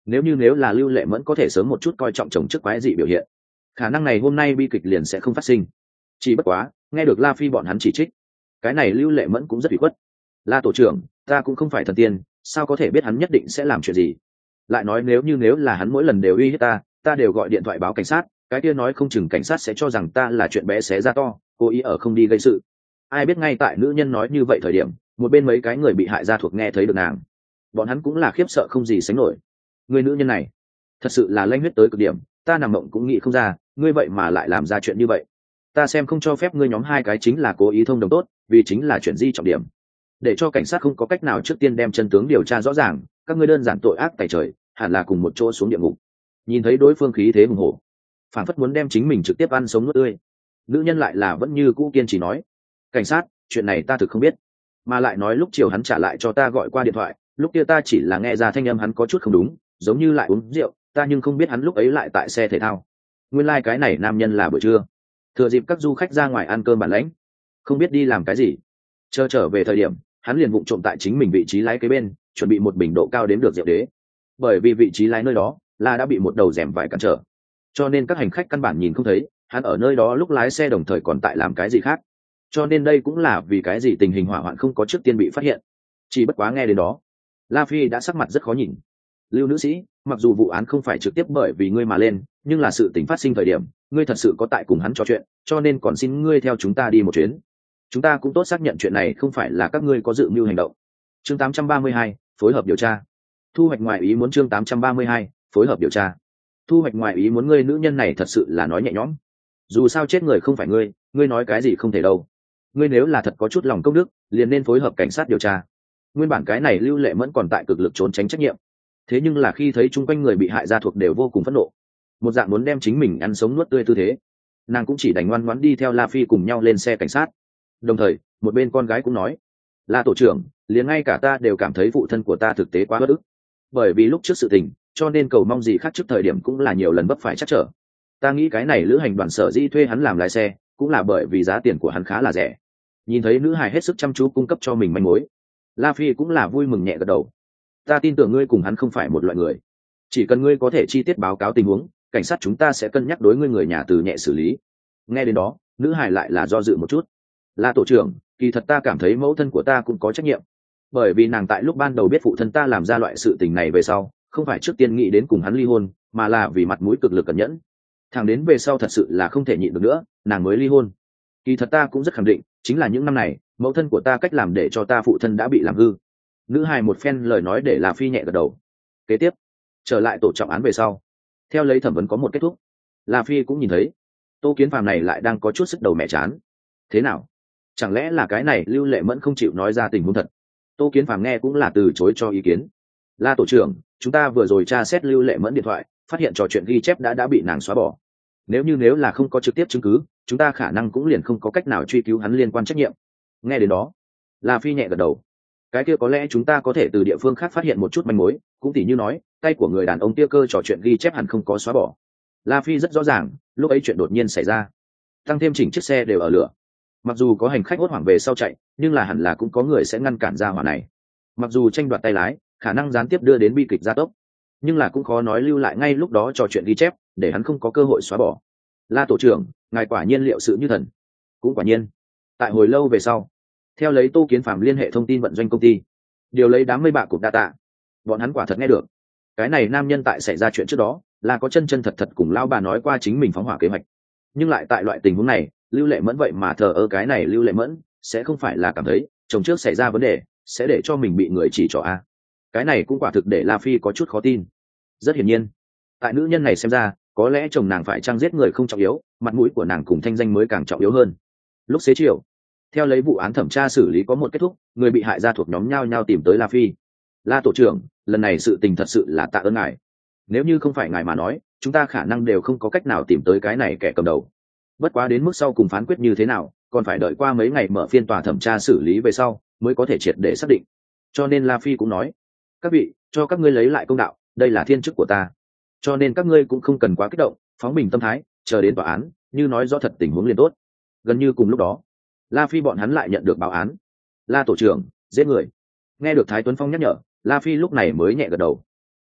nếu là Lưu Lệ Mẫn có thể sớm một chút coi trọng chồng trước quái dị biểu hiện, khả năng này hôm nay bi kịch liền sẽ không phát sinh. Chỉ bất quá nghe được La Phi bọn hắn chỉ trích, cái này Lưu Lệ Mẫn cũng rất bị khuất. La tổ trưởng, ta cũng không phải thần tiên, sao có thể biết hắn nhất định sẽ làm chuyện gì? Lại nói nếu là hắn mỗi lần đều uy hiếp ta đều gọi điện thoại báo cảnh sát, cái kia nói không chừng cảnh sát sẽ cho rằng ta là chuyện bé xé ra to, cố ý ở không đi gây sự. Ai biết ngay tại nữ nhân nói như vậy thời điểm, một bên mấy cái người bị hại gia thuộc nghe thấy được nàng, bọn hắn cũng là khiếp sợ không gì sánh nổi. Người nữ nhân này thật sự là lanh huyết tới cực điểm, ta nằm mộng cũng nghĩ không ra, ngươi vậy mà lại làm ra chuyện như vậy. Ta xem không cho phép ngươi nhóm hai cái chính là cố ý thông đồng tốt, vì chính là chuyện di trọng điểm, để cho cảnh sát không có cách nào trước tiên đem chân tướng điều tra rõ ràng, các ngươi đơn giản tội ác tày trời, hẳn là cùng một chỗ xuống địa ngục. Nhìn thấy đối phương khí thế hùng hổ, phản phất muốn đem chính mình trực tiếp ăn sống nuốt tươi, nữ nhân lại là vẫn như cũ kiên trì nói: cảnh sát, chuyện này ta thực không biết, mà lại nói lúc chiều hắn trả lại cho ta gọi qua điện thoại, lúc kia ta chỉ là nghe ra thanh âm hắn có chút không đúng, giống như lại uống rượu, ta nhưng không biết hắn lúc ấy lại tại xe thể thao. Nguyên lai cái này nam nhân là buổi trưa thừa dịp các du khách ra ngoài ăn cơm bản lãnh, không biết đi làm cái gì, chờ trở về thời điểm hắn liền vụng trộm tại chính mình vị trí lái kế bên chuẩn bị một bình độ cao đếm được rượu đế. Bởi vì vị trí lái nơi đó là đã bị một đầu rèm vải cản trở, cho nên các hành khách căn bản nhìn không thấy hắn ở nơi đó lúc lái xe đồng thời còn tại làm cái gì khác, cho nên đây cũng là vì cái gì tình hình hỏa hoạn không có trước tiên bị phát hiện. Chỉ bất quá nghe đến đó, La Phi đã sắc mặt rất khó nhìn. Lưu nữ sĩ, mặc dù vụ án không phải trực tiếp bởi vì ngươi mà lên, nhưng là sự tình phát sinh thời điểm ngươi thật sự có tại cùng hắn trò chuyện, cho nên còn xin ngươi theo chúng ta đi một chuyến, chúng ta cũng tốt xác nhận chuyện này không phải là các ngươi có dự mưu hành động. Chương 832, phối hợp điều tra. Thu hoạch ngoài ý muốn. Chương 832, phối hợp điều tra. Thu hoạch ngoài ý muốn. Ngươi nữ nhân này thật sự là nói nhẹ nhõm, dù sao chết người không phải ngươi nói cái gì không thể đâu. Ngươi nếu là thật có chút lòng công đức liền nên phối hợp cảnh sát điều tra. Nguyên bản cái này Lưu Lệ Mẫn còn tại cực lực trốn tránh trách nhiệm, thế nhưng là khi thấy chung quanh người bị hại gia thuộc đều vô cùng phẫn nộ, một dạng muốn đem chính mình ăn sống nuốt tươi tư thế, nàng cũng chỉ đành ngoan ngoãn đi theo La Phi cùng nhau lên xe cảnh sát. Đồng thời một bên con gái cũng nói: La tổ trưởng, liền ngay cả ta đều cảm thấy phụ thân của ta thực tế quá bất ức, bởi vì lúc trước sự tình cho nên cầu mong gì khác trước thời điểm cũng là nhiều lần vấp phải trắc trở. Ta nghĩ cái này lữ hành đoàn sở dĩ thuê hắn làm lái xe cũng là bởi vì giá tiền của hắn khá là rẻ. Nhìn thấy nữ hài hết sức chăm chú cung cấp cho mình manh mối, La Phi cũng là vui mừng nhẹ gật đầu. Ta tin tưởng ngươi cùng hắn không phải một loại người, chỉ cần ngươi có thể chi tiết báo cáo tình huống, cảnh sát chúng ta sẽ cân nhắc đối ngươi người nhà từ nhẹ xử lý. Nghe đến đó nữ hài lại là do dự một chút. La tổ trưởng, kỳ thật ta cảm thấy mẫu thân của ta cũng có trách nhiệm, bởi vì nàng tại lúc ban đầu biết phụ thân ta làm ra loại sự tình này về sau không phải trước tiên nghĩ đến cùng hắn ly hôn, mà là vì mặt mũi cực lực cẩn nhẫn, thẳng đến về sau thật sự là không thể nhịn được nữa nàng mới ly hôn. Kỳ thật ta cũng rất khẳng định chính là những năm này mẫu thân của ta cách làm để cho ta phụ thân đã bị làm hư. Nữ hài một phen lời nói để La Phi nhẹ gật đầu. Kế tiếp trở lại tổ trọng án về sau, theo lấy thẩm vấn có một kết thúc, La Phi cũng nhìn thấy Tô Kiến Phàm này lại đang có chút sức đầu mẹ chán. Thế nào, chẳng lẽ là cái này Lưu Lệ Mẫn không chịu nói ra tình huống thật? Tô Kiến Phàm nghe cũng là từ chối cho ý kiến. La tổ trưởng, chúng ta vừa rồi tra xét Lưu Lệ Mẫn điện thoại, phát hiện trò chuyện ghi chép đã bị nàng xóa bỏ. Nếu là không có trực tiếp chứng cứ, chúng ta khả năng cũng liền không có cách nào truy cứu hắn liên quan trách nhiệm. Nghe đến đó, La Phi nhẹ gật đầu. Cái kia có lẽ chúng ta có thể từ địa phương khác phát hiện một chút manh mối, cũng tỉ như nói tay của người đàn ông kia cơ trò chuyện ghi chép hẳn không có xóa bỏ. La Phi rất rõ ràng lúc ấy chuyện đột nhiên xảy ra, tăng thêm chỉnh chiếc xe đều ở lửa, mặc dù có hành khách hốt hoảng về sau chạy, nhưng là hẳn là cũng có người sẽ ngăn cản ra hỏa này. Mặc dù tranh đoạt tay lái khả năng gián tiếp đưa đến bi kịch gia tốc, nhưng là cũng khó nói lưu lại ngay lúc đó trò chuyện ghi chép để hắn không có cơ hội xóa bỏ. La tổ trưởng, ngài quả nhiên liệu sự như thần. Cũng quả nhiên tại hồi lâu về sau, theo lấy Tô Kiến Phàm liên hệ thông tin vận doanh công ty, điều lấy đám mây bạc cục data, bọn hắn quả thật nghe được cái này nam nhân tại xảy ra chuyện trước đó là có chân thật cùng lão bà nói qua chính mình phóng hỏa kế hoạch. Nhưng lại tại loại tình huống này Lưu Lệ Mẫn vậy mà thờ ơ, cái này Lưu Lệ Mẫn sẽ không phải là cảm thấy chồng trước xảy ra vấn đề sẽ để cho mình bị người chỉ trỏ a? Cái này cũng quả thực để La Phi có chút khó tin. Rất hiển nhiên tại nữ nhân này xem ra có lẽ chồng nàng phải chăng giết người không trọng yếu, mặt mũi của nàng cùng thanh danh mới càng trọng yếu hơn. Lúc xế chiều, theo lấy vụ án thẩm tra xử lý có một kết thúc, người bị hại gia thuộc nhóm nhau tìm tới La Phi. La tổ trưởng, lần này sự tình thật sự là tạ ơn ngài, nếu như không phải ngài mà nói chúng ta khả năng đều không có cách nào tìm tới cái này kẻ cầm đầu. Bất quá đến mức sau cùng phán quyết như thế nào còn phải đợi qua mấy ngày mở phiên tòa thẩm tra xử lý về sau mới có thể triệt để xác định. Cho nên La Phi cũng nói, các vị, cho các ngươi lấy lại công đạo, đây là thiên chức của ta, cho nên các ngươi cũng không cần quá kích động, phóng bình tâm thái, chờ đến tòa án như nói rõ thật tình huống liền tốt. Gần như cùng lúc đó, La Phi bọn hắn lại nhận được báo án. La tổ trưởng, giết người. Nghe được Thái Tuấn Phong nhắc nhở, La Phi lúc này mới nhẹ gật đầu.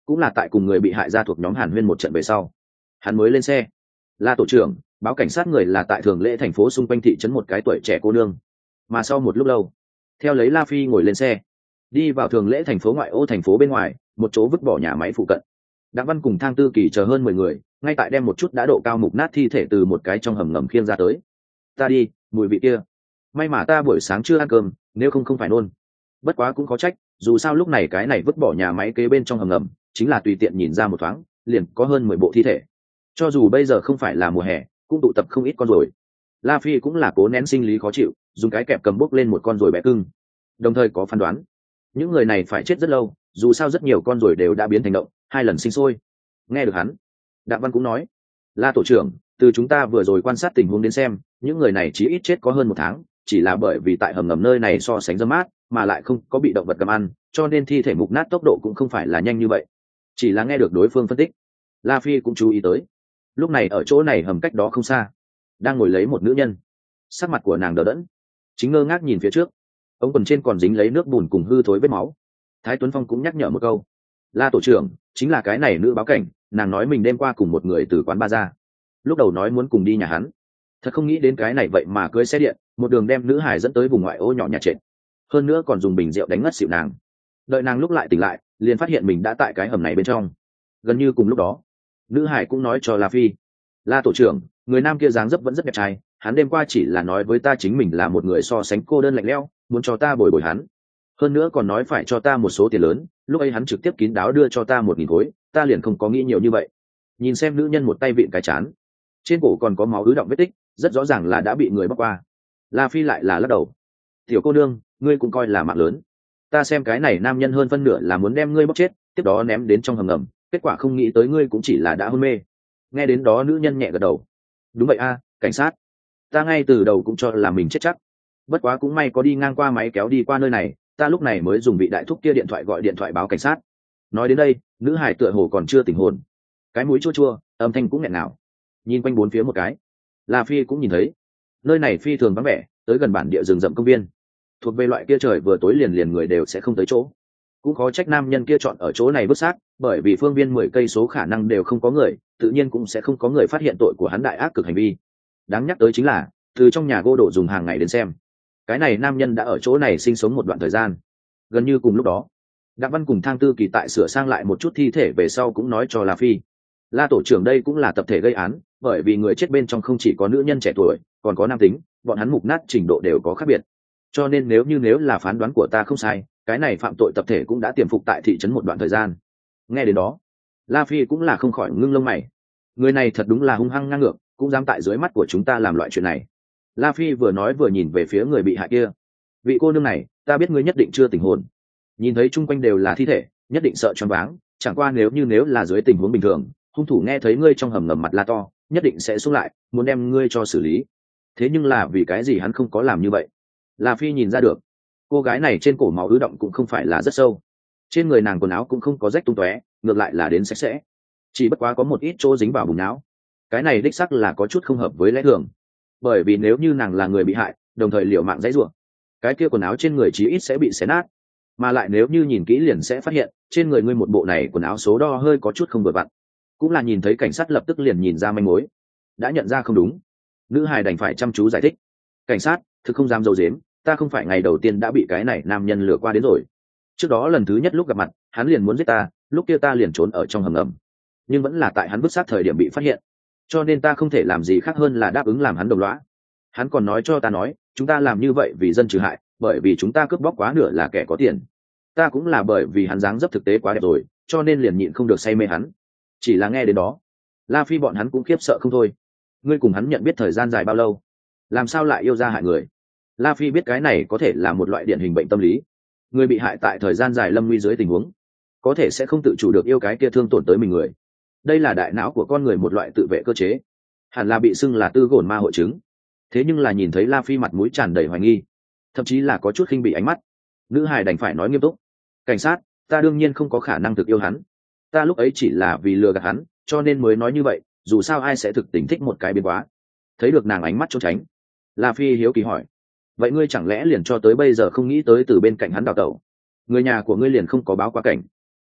cũng là tại cùng người bị hại gia thuộc nhóm Hàn Huyên một trận về sau, hắn mới lên xe. La tổ trưởng, báo cảnh sát người là tại Thường Lễ thành phố xung quanh thị trấn một cái tuổi trẻ cô nương. Mà sau một lúc lâu, theo lấy La Phi ngồi lên xe, đi vào Thường Lễ thành phố ngoại ô thành phố bên ngoài, một chỗ vứt bỏ nhà máy phụ cận. Đặng Văn cùng Thang Tư Kỳ chờ hơn 10 người, ngay tại đem một chút đã độ cao mục nát thi thể từ một cái trong hầm ngầm khiêng ra tới. Ta đi, mùi vị kia. May mà ta buổi sáng chưa ăn cơm, nếu không phải nôn. Bất quá cũng có trách, dù sao lúc này cái này vứt bỏ nhà máy kế bên trong hầm ngầm, chính là tùy tiện nhìn ra một thoáng, liền có hơn 10 bộ thi thể. Cho dù bây giờ không phải là mùa hè, cũng tụ tập không ít con ruồi. La Phi cũng là cố nén sinh lý khó chịu, dùng cái kẹp cầm bốc lên một con ruồi bé cưng. Đồng thời có phán đoán, những người này phải chết rất lâu, dù sao rất nhiều con ruồi đều đã biến thành động, 2 lần sinh sôi. Nghe được hắn, Đặng Văn cũng nói, La tổ trưởng, từ chúng ta vừa rồi quan sát tình huống đến xem, những người này chỉ ít chết có hơn 1 tháng, chỉ là bởi vì tại hầm ngầm nơi này so sánh râm mát, mà lại không có bị động vật cầm ăn, cho nên thi thể mục nát tốc độ cũng không phải là nhanh như vậy. Chỉ là nghe được đối phương phân tích, La Phi cũng chú ý tới, lúc này ở chỗ này hầm cách đó không xa, đang ngồi lấy một nữ nhân, sắc mặt của nàng đờ đẫn, chính ngơ ngác nhìn phía trước, ống quần trên còn dính lấy nước bùn cùng hư thối vết máu. Thái Tuấn Phong cũng nhắc nhở một câu, La tổ trưởng, chính là cái này nữ báo cảnh, nàng nói mình đêm qua cùng một người từ quán ba ra, lúc đầu nói muốn cùng đi nhà hắn, thật không nghĩ đến cái này vậy mà cưới xe điện một đường đem nữ hải dẫn tới vùng ngoại ô nhỏ nhà trệt, hơn nữa còn dùng bình rượu đánh ngất xỉu nàng. Đợi nàng lúc lại tỉnh lại, liền phát hiện mình đã tại cái hầm này bên trong. Gần như cùng lúc đó, nữ hải cũng nói cho La Phi, La tổ trưởng, người nam kia dáng dấp vẫn rất đẹp trai, hắn đêm qua chỉ là nói với ta chính mình là một người so sánh cô đơn lạnh lẽo, muốn cho ta bồi bồi hắn, hơn nữa còn nói phải cho ta một số tiền lớn. Lúc ấy hắn trực tiếp kín đáo đưa cho ta 1.000 khối, ta liền không có nghĩ nhiều như vậy. Nhìn xem nữ nhân một tay vịn cái chán, trên cổ còn có máu ứ động vết tích, rất rõ ràng là đã bị người bóc qua. La Phi lại là lắc đầu, tiểu cô nương, ngươi cũng coi là mạng lớn, ta xem cái này nam nhân hơn phân nửa là muốn đem ngươi bóc chết, tiếp đó ném đến trong hầm ngầm, kết quả không nghĩ tới ngươi cũng chỉ là đã hôn mê. Nghe đến đó nữ nhân nhẹ gật đầu, đúng vậy a, cảnh sát, ta ngay từ đầu cũng cho là mình chết chắc, bất quá cũng may có đi ngang qua máy kéo đi qua nơi này, ta lúc này mới dùng vị đại thúc kia điện thoại gọi điện thoại báo cảnh sát. Nói đến đây, nữ hải tựa hồ còn chưa tỉnh hồn, cái mũi chua chua, âm thanh cũng nghẹn ngào, nhìn quanh bốn phía một cái. La Phi cũng nhìn thấy nơi này phi thường vắng vẻ, tới gần bản địa rừng rậm công viên, thuộc về loại kia trời vừa tối liền liền người đều sẽ không tới chỗ. Cũng khó trách nam nhân kia chọn ở chỗ này vứt xác, bởi vì phương viên 10 cây số khả năng đều không có người, tự nhiên cũng sẽ không có người phát hiện tội của hắn đại ác cực hành vi. Đáng nhắc tới chính là, từ trong nhà gỗ đổ dùng hàng ngày đến xem, cái này nam nhân đã ở chỗ này sinh sống một đoạn thời gian. Gần như cùng lúc đó, Đặng Văn cùng Thang Tư Kỳ tại sửa sang lại một chút thi thể về sau cũng nói cho La Phi, La tổ trưởng, đây cũng là tập thể gây án, bởi vì người chết bên trong không chỉ có nữ nhân trẻ tuổi, còn có nam tính, bọn hắn mục nát trình độ đều có khác biệt. Cho nên nếu là phán đoán của ta không sai, cái này phạm tội tập thể cũng đã tiềm phục tại thị trấn một đoạn thời gian. Nghe đến đó, La Phi cũng là không khỏi ngưng lông mày. Người này thật đúng là hung hăng ngang ngược, cũng dám tại dưới mắt của chúng ta làm loại chuyện này. La Phi vừa nói vừa nhìn về phía người bị hại kia. Vị cô nương này, ta biết ngươi nhất định chưa tỉnh hồn. Nhìn thấy chung quanh đều là thi thể, nhất định sợ choáng váng, chẳng qua nếu là dưới tình huống bình thường, hung thủ nghe thấy ngươi trong hầm ngầm mặt la to, nhất định sẽ xuống lại, muốn đem ngươi cho xử lý. Thế nhưng là vì cái gì hắn không có làm như vậy? La Phi nhìn ra được, cô gái này trên cổ máu ứ động cũng không phải là rất sâu, trên người nàng quần áo cũng không có rách tung tóe, ngược lại là đến sạch sẽ, chỉ bất quá có một ít chỗ dính vào bùn não. Cái này đích xác là có chút không hợp với lẽ thường, bởi vì nếu như nàng là người bị hại, đồng thời liều mạng dãy rủa, cái kia quần áo trên người chí ít sẽ bị xé nát, mà lại nếu như nhìn kỹ liền sẽ phát hiện trên người ngươi một bộ này quần áo số đo hơi có chút không vừa vặn. Cũng là nhìn thấy cảnh sát lập tức liền nhìn ra manh mối, đã nhận ra không đúng, nữ hài đành phải chăm chú giải thích, cảnh sát, thực không dám dâu dếm, ta không phải ngày đầu tiên đã bị cái này nam nhân lừa qua đến rồi. Trước đó lần thứ nhất lúc gặp mặt, hắn liền muốn giết ta, lúc kia ta liền trốn ở trong hầm ngầm, nhưng vẫn là tại hắn vứt xác thời điểm bị phát hiện, cho nên ta không thể làm gì khác hơn là đáp ứng làm hắn đồng lõa. Hắn còn nói cho ta nói, chúng ta làm như vậy vì dân trừ hại, bởi vì chúng ta cướp bóc quá nửa là kẻ có tiền. Ta cũng là bởi vì hắn dáng dấp thực tế quá đẹp rồi, cho nên liền nhịn không được say mê hắn. Chỉ là nghe đến đó, La Phi bọn hắn cũng khiếp sợ không thôi. Ngươi cùng hắn nhận biết thời gian dài bao lâu, làm sao lại yêu ra hại người? La Phi biết cái này có thể là một loại điển hình bệnh tâm lý. Người bị hại tại thời gian dài lâm nguy dưới tình huống, có thể sẽ không tự chủ được yêu cái kia thương tổn tới mình người. Đây là đại não của con người một loại tự vệ cơ chế, hẳn là bị xưng là tư gổn ma hội chứng. Thế nhưng là nhìn thấy La Phi mặt mũi tràn đầy hoài nghi, thậm chí là có chút khinh bị ánh mắt, nữ hài đành phải nói nghiêm túc, cảnh sát, ta đương nhiên không có khả năng thực yêu hắn, ta lúc ấy chỉ là vì lừa gạt hắn, cho nên mới nói như vậy, dù sao ai sẽ thực tình thích một cái biến quá. Thấy được nàng ánh mắt trốn tránh, La Phi hiếu kỳ hỏi, vậy ngươi chẳng lẽ liền cho tới bây giờ không nghĩ tới từ bên cạnh hắn đào tẩu? Người nhà của ngươi liền không có báo qua cảnh?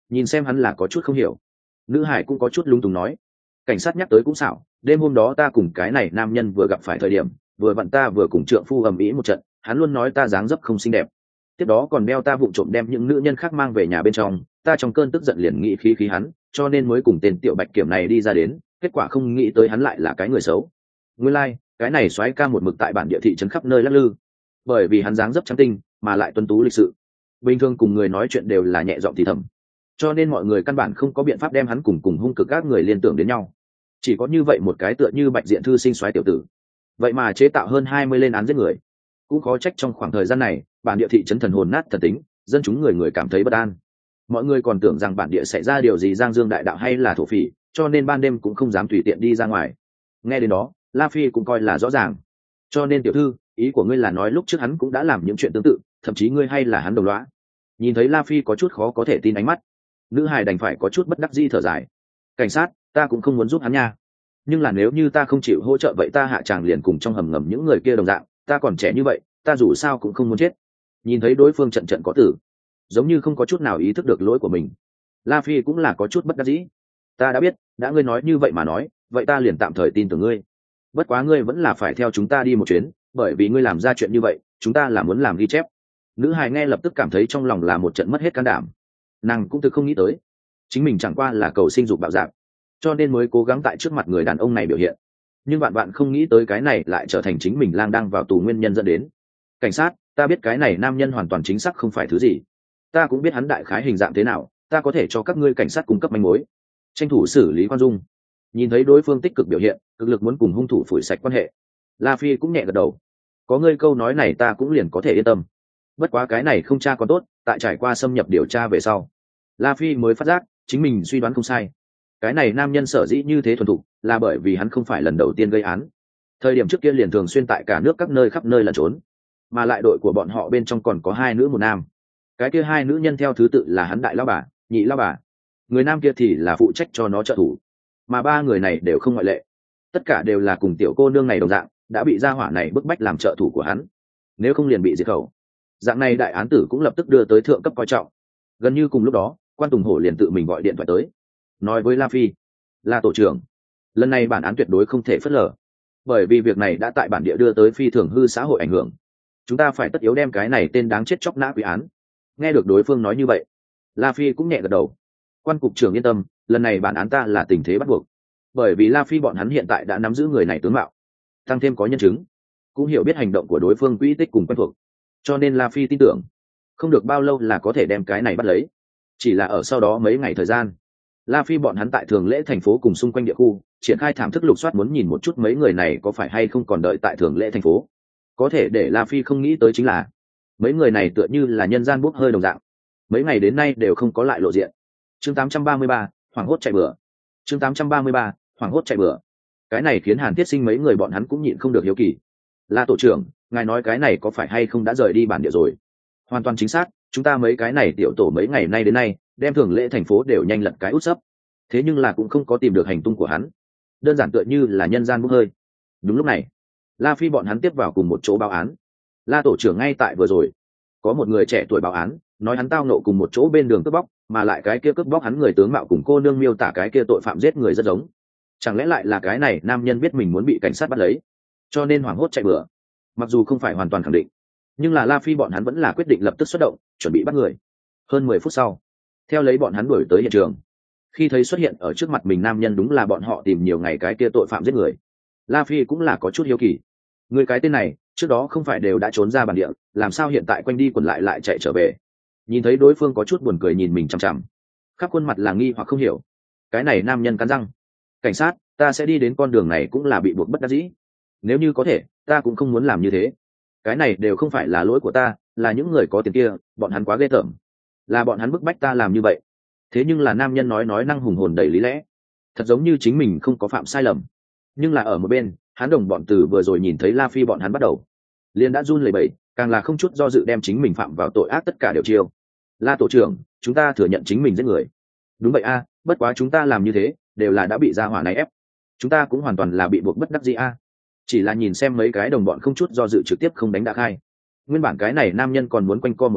Nhìn xem hắn là có chút không hiểu. Nữ hải cũng có chút lung túng nói, cảnh sát nhắc tới cũng xảo, đêm hôm đó ta cùng cái này nam nhân vừa gặp phải thời điểm, vừa vặn ta vừa cùng trượng phu ầm ĩ một trận, hắn luôn nói ta dáng dấp không xinh đẹp, tiếp đó còn đeo ta vụng trộm đem những nữ nhân khác mang về nhà bên trong, ta trong cơn tức giận liền nghĩ khí hắn, cho nên mới cùng tên tiểu bạch kiểm này đi ra đến, kết quả không nghĩ tới hắn lại là cái người xấu. Nguyên lai, cái này soái ca một mực tại bản địa thị trấn khắp nơi lắc lư, bởi vì hắn dáng dấp trắng tinh, mà lại tuấn tú lịch sự, bình thường cùng người nói chuyện đều là nhẹ giọng thì thầm, cho nên mọi người căn bản không có biện pháp đem hắn cùng hung cực các người liên tưởng đến nhau. Chỉ có như vậy một cái tựa như bạch diện thư sinh soái tiểu tử, vậy mà chế tạo hơn 20 lên án giết người. Cũng khó trách trong khoảng thời gian này bản địa thị trấn thần hồn nát thần tính, dân chúng người cảm thấy bất an. Mọi người còn tưởng rằng bản địa xảy ra điều gì giang dương đại đạo hay là thổ phỉ, cho nên ban đêm cũng không dám tùy tiện đi ra ngoài. Nghe đến đó, La Phi cũng coi là rõ ràng. Cho nên tiểu thư, ý của ngươi là nói lúc trước hắn cũng đã làm những chuyện tương tự, thậm chí ngươi hay là hắn đồng lõa? Nhìn thấy La Phi có chút khó có thể tin ánh mắt, nữ hài đành phải có chút bất đắc dĩ thở dài. Cảnh sát, ta cũng không muốn giúp hắn nha, nhưng là nếu như ta không chịu hỗ trợ vậy ta hạ tràng liền cùng trong hầm ngầm những người kia đồng dạng, ta còn trẻ như vậy, ta dù sao cũng không muốn chết. Nhìn thấy đối phương trận có tử, giống như không có chút nào ý thức được lỗi của mình, La Phi cũng là có chút bất đắc dĩ. Ta đã biết, đã ngươi nói như vậy mà nói, vậy ta liền tạm thời tin tưởng ngươi. Bất quá ngươi vẫn là phải theo chúng ta đi một chuyến, bởi vì ngươi làm ra chuyện như vậy, chúng ta là muốn làm ghi chép. Nữ hài nghe lập tức cảm thấy trong lòng là một trận mất hết can đảm. Nàng cũng thực không nghĩ tới, chính mình chẳng qua là cầu sinh dục bạo dạn, cho nên mới cố gắng tại trước mặt người đàn ông này biểu hiện. Nhưng bạn không nghĩ tới cái này lại trở thành chính mình lang đang vào tù nguyên nhân dẫn đến. Cảnh sát, ta biết cái này nam nhân hoàn toàn chính xác không phải thứ gì, ta cũng biết hắn đại khái hình dạng thế nào, ta có thể cho các ngươi cảnh sát cung cấp manh mối, tranh thủ xử lý khoan dung. Nhìn thấy đối phương tích cực biểu hiện, cực lực muốn cùng hung thủ phủi sạch quan hệ, La Phi cũng nhẹ gật đầu. Có ngươi câu nói này ta cũng liền có thể yên tâm. Bất quá cái này không tra còn tốt, tại trải qua xâm nhập điều tra về sau, La Phi mới phát giác chính mình suy đoán không sai. Cái này nam nhân sở dĩ như thế thuần thục là bởi vì hắn không phải lần đầu tiên gây án. Thời điểm trước kia liền thường xuyên tại cả nước các nơi khắp nơi lẩn trốn, mà lại đội của bọn họ bên trong còn có 2 nữ một nam. Cái kia 2 nữ nhân theo thứ tự là hắn đại lão bà, nhị lão bà, người nam kia thì là phụ trách cho nó trợ thủ, mà 3 người này đều không ngoại lệ, tất cả đều là cùng tiểu cô nương này đồng dạng, đã bị gia hỏa này bức bách làm trợ thủ của hắn, nếu không liền bị diệt khẩu. Dạng này đại án tử cũng lập tức đưa tới thượng cấp coi trọng. Gần như cùng lúc đó, quan Tùng Hổ liền tự mình gọi điện thoại tới, nói với La Phi, là tổ trưởng, lần này bản án tuyệt đối không thể phớt lờ, bởi vì việc này đã tại bản địa đưa tới phi thường hư xã hội ảnh hưởng, chúng ta phải tất yếu đem cái này tên đáng chết chóc nã quy án. Nghe được đối phương nói như vậy, La Phi cũng nhẹ gật đầu. Quan cục trưởng yên tâm, lần này bản án ta là tình thế bắt buộc, bởi vì La Phi bọn hắn hiện tại đã nắm giữ người này tướng mạo, tăng thêm có nhân chứng, cũng hiểu biết hành động của đối phương quỹ tích cùng quen thuộc, cho nên La Phi tin tưởng không được bao lâu là có thể đem cái này bắt lấy. Chỉ là ở sau đó mấy ngày thời gian, La Phi bọn hắn tại Thường Lễ thành phố cùng xung quanh địa khu triển khai thảm thức lục soát, muốn nhìn một chút mấy người này có phải hay không còn đợi tại Thường Lễ thành phố. Có thể để La Phi không nghĩ tới chính là mấy người này tựa như là nhân gian bốc hơi đồng dạng, mấy ngày đến nay đều không có lại lộ diện. Chương 833, hoảng hốt chạy bừa. Chương 833, hoảng hốt chạy bừa. Cái này khiến Hàn Tiết Sinh mấy người bọn hắn cũng nhịn không được hiếu kỳ. La tổ trưởng, ngài nói cái này có phải hay không đã rời đi bản địa rồi? Hoàn toàn chính xác, chúng ta mấy cái này tiểu tổ mấy ngày nay đến nay đem Thường Lễ thành phố đều nhanh lật cái út sấp, thế nhưng là cũng không có tìm được hành tung của hắn, đơn giản tựa như là nhân gian bốc hơi. Đúng lúc này, La Phi bọn hắn tiếp vào cùng một chỗ báo án. La tổ trưởng, ngay tại vừa rồi có một người trẻ tuổi báo án, nói hắn tao nộ cùng một chỗ bên đường cướp bóc, mà lại cái kia cướp bóc hắn người tướng mạo cùng cô nương miêu tả cái kia tội phạm giết người rất giống. Chẳng lẽ lại là cái này nam nhân biết mình muốn bị cảnh sát bắt lấy, cho nên hoảng hốt chạy bừa? Mặc dù không phải hoàn toàn khẳng định, nhưng là La Phi bọn hắn vẫn là quyết định lập tức xuất động, chuẩn bị bắt người. Hơn 10 phút sau, theo lấy bọn hắn đuổi tới hiện trường, khi thấy xuất hiện ở trước mặt mình nam nhân đúng là bọn họ tìm nhiều ngày cái kia tội phạm giết người, La Phi cũng là có chút hiếu kỳ. Người cái tên này trước đó không phải đều đã trốn ra bản địa, làm sao hiện tại quanh đi quẩn lại chạy trở về? Nhìn thấy đối phương có chút buồn cười nhìn mình chằm chằm, khắp khuôn mặt là nghi hoặc không hiểu. Cái này nam nhân cắn răng, cảnh sát, ta sẽ đi đến con đường này cũng là bị buộc bất đắc dĩ, nếu như có thể ta cũng không muốn làm như thế, cái này đều không phải là lỗi của ta, là những người có tiền kia, bọn hắn quá ghê tởm, là bọn hắn bức bách ta làm như vậy. Thế nhưng là nam nhân nói năng hùng hồn đầy lý lẽ, thật giống như chính mình không có phạm sai lầm. Nhưng là ở một bên, hắn đồng bọn từ vừa rồi nhìn thấy La Phi bọn hắn bắt đầu liền đã run lẩy bẩy, càng là không chút do dự đem chính mình phạm vào tội ác tất cả đều chiêu. La tổ trưởng, chúng ta thừa nhận chính mình giết người. Đúng vậy a, bất quá chúng ta làm như thế đều là đã bị gia hỏa này ép, chúng ta cũng hoàn toàn là bị buộc bất đắc dĩ a. Chỉ là nhìn xem mấy cái đồng bọn không chút do dự trực tiếp không đánh đã khai, nguyên bản cái này nam nhân còn muốn quanh co một thoáng,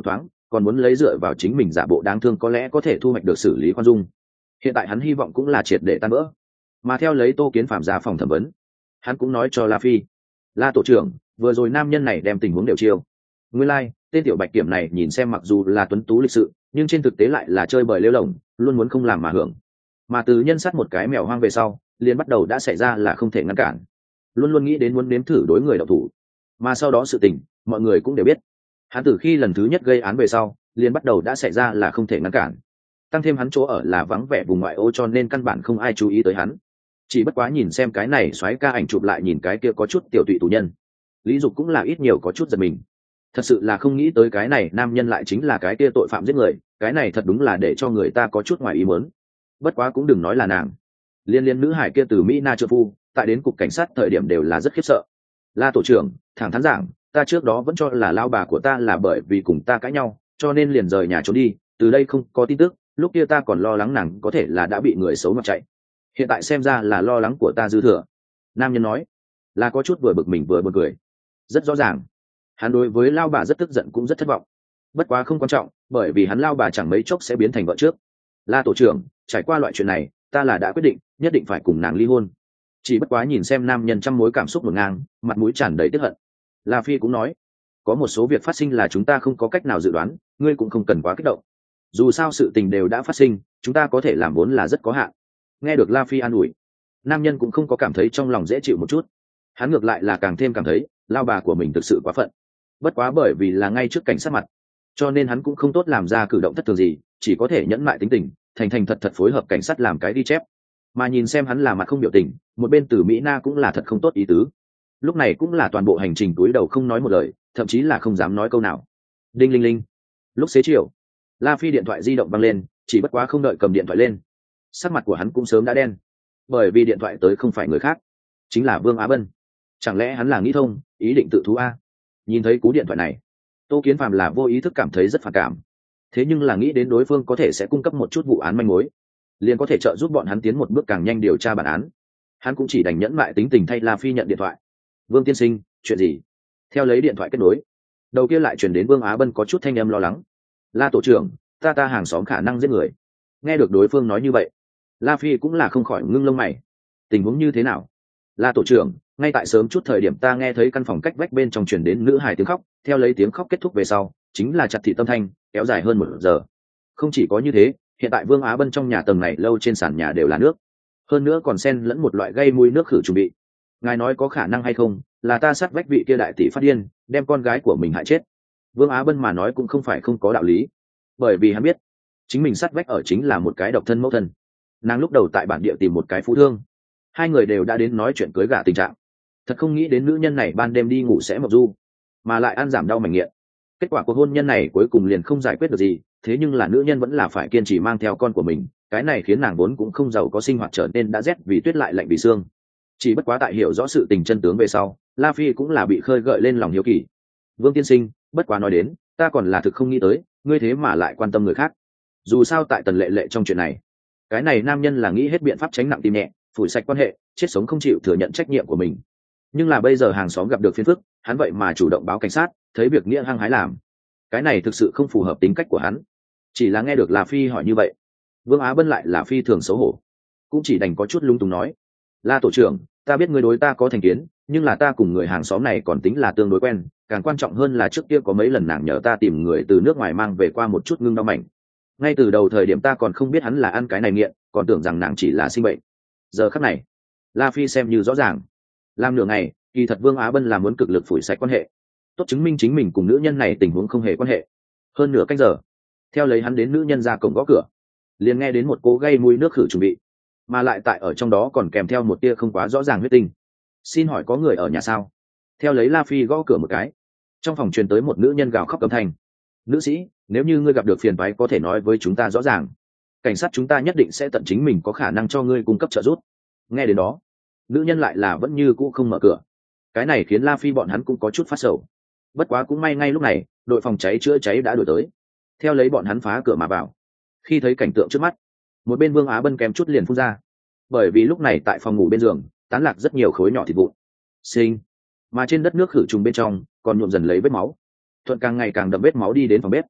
còn muốn lấy dựa vào chính mình giả bộ đáng thương có lẽ có thể thu hoạch được xử lý khoan dung. Hiện tại hắn hy vọng cũng là triệt để tan vỡ. Mà theo lấy Tô Kiến Phạm ra phòng thẩm vấn, hắn cũng nói cho La Phi: La tổ trưởng, vừa rồi nam nhân này đem tình huống đều chiêu. Nguyên lai, tên tiểu bạch kiểm này nhìn xem mặc dù là tuấn tú lịch sự, nhưng trên thực tế lại là chơi bời lêu lổng, luôn muốn không làm mà hưởng. Mà từ nhân sát một cái mèo hoang về sau, liền bắt đầu đã xảy ra là không thể ngăn cản, luôn luôn nghĩ đến muốn nếm thử đối người đạo thủ. Mà sau đó sự tình, mọi người cũng đều biết. Hắn từ khi lần thứ nhất gây án về sau, liền bắt đầu đã xảy ra là không thể ngăn cản. Tăng thêm hắn chỗ ở là vắng vẻ vùng ngoại ô cho nên căn bản không ai chú ý tới hắn. Chỉ bất quá nhìn xem cái này xoáy ca ảnh chụp lại nhìn cái kia có chút tiểu tụy tù nhân, Lý Dục cũng là ít nhiều có chút giật mình. Thật sự là không nghĩ tới cái này nam nhân lại chính là cái kia tội phạm giết người, cái này thật đúng là để cho người ta có chút ngoài ý muốn. Bất quá cũng đừng nói là nàng, liên nữ hải kia từ Mỹ Na trợ phu, tại đến cục cảnh sát thời điểm đều là rất khiếp sợ. La tổ trưởng, thẳng thắn giảng, ta trước đó vẫn cho là lao bà của ta là bởi vì cùng ta cãi nhau, cho nên liền rời nhà trốn đi, từ đây không có tin tức, lúc kia ta còn lo lắng nàng có thể là đã bị người xấu mặc chạy. Hiện tại xem ra là lo lắng của ta dư thừa. Nam nhân nói, là có chút vừa bực mình vừa buồn cười. Rất rõ ràng, hắn đối với lao bà rất tức giận cũng rất thất vọng. Bất quá không quan trọng, bởi vì hắn lao bà chẳng mấy chốc sẽ biến thành vợ trước. La tổ trưởng, trải qua loại chuyện này, ta là đã quyết định, nhất định phải cùng nàng ly hôn. Chỉ bất quá nhìn xem nam nhân trăm mối cảm xúc ngổn ngang, mặt mũi tràn đầy tức hận. La Phi cũng nói, có một số việc phát sinh là chúng ta không có cách nào dự đoán, ngươi cũng không cần quá kích động. Dù sao sự tình đều đã phát sinh, chúng ta có thể làm vốn là rất có hạn. Nghe được La Phi an ủi, nam nhân cũng không có cảm thấy trong lòng dễ chịu một chút. Hắn ngược lại là càng thêm cảm thấy lao bà của mình thực sự quá phận. Bất quá bởi vì là ngay trước cảnh sát mặt, cho nên hắn cũng không tốt làm ra cử động thất thường gì, chỉ có thể nhẫn mại tính tình, thành thành thật thật phối hợp cảnh sát làm cái ghi chép. Mà nhìn xem hắn là mặt không biểu tình, một bên từ Mỹ Na cũng là thật không tốt ý tứ. Lúc này cũng là toàn bộ hành trình túi đầu không nói một lời, thậm chí là không dám nói câu nào. Đinh linh linh. Lúc xế chiều, La Phi điện thoại di động vang lên, chỉ bất quá không đợi cầm điện thoại lên, sắc mặt của hắn cũng sớm đã đen, bởi vì điện thoại tới không phải người khác, chính là Vương Á Bân. Chẳng lẽ hắn là nghĩ thông, ý định tự thú a? Nhìn thấy cú điện thoại này, Tô Kiến Phạm là vô ý thức cảm thấy rất phản cảm. Thế nhưng là nghĩ đến đối phương có thể sẽ cung cấp một chút vụ án manh mối, liền có thể trợ giúp bọn hắn tiến một bước càng nhanh điều tra bản án. Hắn cũng chỉ đành nhẫn mại tính tình thay La Phi nhận điện thoại. Vương tiên sinh, chuyện gì? Theo lấy điện thoại kết nối, đầu kia lại chuyển đến Vương Á Bân có chút thanh âm lo lắng. La tổ trưởng, ta hàng xóm khả năng giết người. Nghe được đối phương nói như vậy, La Phi cũng là không khỏi ngưng lông mày. Tình huống như thế nào? La tổ trưởng, ngay tại sớm chút thời điểm ta nghe thấy căn phòng cách vách bên trong truyền đến nữ hài tiếng khóc, theo lấy tiếng khóc kết thúc về sau, chính là chặt thị tâm thanh, kéo dài hơn 1 giờ. Không chỉ có như thế, hiện tại Vương Á Bân trong nhà tầng này lâu trên sàn nhà đều là nước, hơn nữa còn xen lẫn một loại gây mùi nước khử trùng bị. Ngài nói có khả năng hay không là ta sát vách vị kia đại tỷ phát điên, đem con gái của mình hại chết? Vương Á Bân mà nói cũng không phải không có đạo lý, bởi vì hắn biết chính mình sát vách ở chính là một cái độc thân mẫu thân. Nàng lúc đầu tại bản địa tìm một cái phú thương, hai người đều đã đến nói chuyện cưới gả tình trạng. Thật không nghĩ đến nữ nhân này ban đêm đi ngủ sẽ mộng du, mà lại ăn giảm đau mảnh nghiện. Kết quả của hôn nhân này cuối cùng liền không giải quyết được gì, thế nhưng là nữ nhân vẫn là phải kiên trì mang theo con của mình. Cái này khiến nàng vốn cũng không giàu có sinh hoạt trở nên đã rét vì tuyết lại lạnh vì xương. Chỉ bất quá tại hiểu rõ sự tình chân tướng về sau, La Phi cũng là bị khơi gợi lên lòng hiếu kỳ. Vương tiên sinh, bất quá nói đến, ta còn là thực không nghĩ tới, ngươi thế mà lại quan tâm người khác. Dù sao tại Tần Lệ Lệ trong chuyện này, cái này nam nhân là nghĩ hết biện pháp tránh nặng tim nhẹ, phủi sạch quan hệ, chết sống không chịu thừa nhận trách nhiệm của mình. Nhưng là bây giờ hàng xóm gặp được phiền phức, hắn vậy mà chủ động báo cảnh sát, thấy việc nghĩa hăng hái làm. Cái này thực sự không phù hợp tính cách của hắn. Chỉ là nghe được La Phi hỏi như vậy, Vương Á Bân lại là phi thường xấu hổ, cũng chỉ đành có chút lung túng nói: La tổ trưởng, ta biết ngươi đối ta có thành kiến, nhưng là ta cùng người hàng xóm này còn tính là tương đối quen, càng quan trọng hơn là trước kia có mấy lần nàng nhờ ta tìm người từ nước ngoài mang về qua một chút ngưng đau mảnh. Ngay từ đầu thời điểm ta còn không biết hắn là ăn cái này nghiện, còn tưởng rằng nàng chỉ là sinh bệnh. Giờ khắc này, La Phi xem như rõ ràng. Làm nửa ngày, kỳ thật Vương Á Bân là muốn cực lực phủi sạch quan hệ, tốt chứng minh chính mình cùng nữ nhân này tình huống không hề quan hệ. Hơn nửa canh giờ, theo lấy hắn đến nữ nhân ra cổng gõ cửa, liền nghe đến một cỗ gây mùi nước khử trùng bị, mà lại tại ở trong đó còn kèm theo một tia không quá rõ ràng huyết tinh. Xin hỏi có người ở nhà sao? Theo lấy La Phi gõ cửa một cái, trong phòng truyền tới một nữ nhân gào khóc âm thanh: Nữ sĩ, nếu như ngươi gặp được phiền toái có thể nói với chúng ta rõ ràng, cảnh sát chúng ta nhất định sẽ tận chính mình có khả năng cho ngươi cung cấp trợ giúp. Nghe đến đó, nữ nhân lại là vẫn như cũ không mở cửa. Cái này khiến La Phi bọn hắn cũng có chút phát sầu. Bất quá cũng may ngay lúc này, đội phòng cháy chữa cháy đã đuổi tới, theo lấy bọn hắn phá cửa mà vào. Khi thấy cảnh tượng trước mắt, một bên Vương Á Bân kém chút liền phun ra, bởi vì lúc này tại phòng ngủ bên giường tán lạc rất nhiều khối nhỏ thịt vụn sinh, mà trên đất nước khử trùng bên trong còn nhuộm dần lấy vết máu, thuận càng ngày càng đậm vết máu đi đến phòng bếp.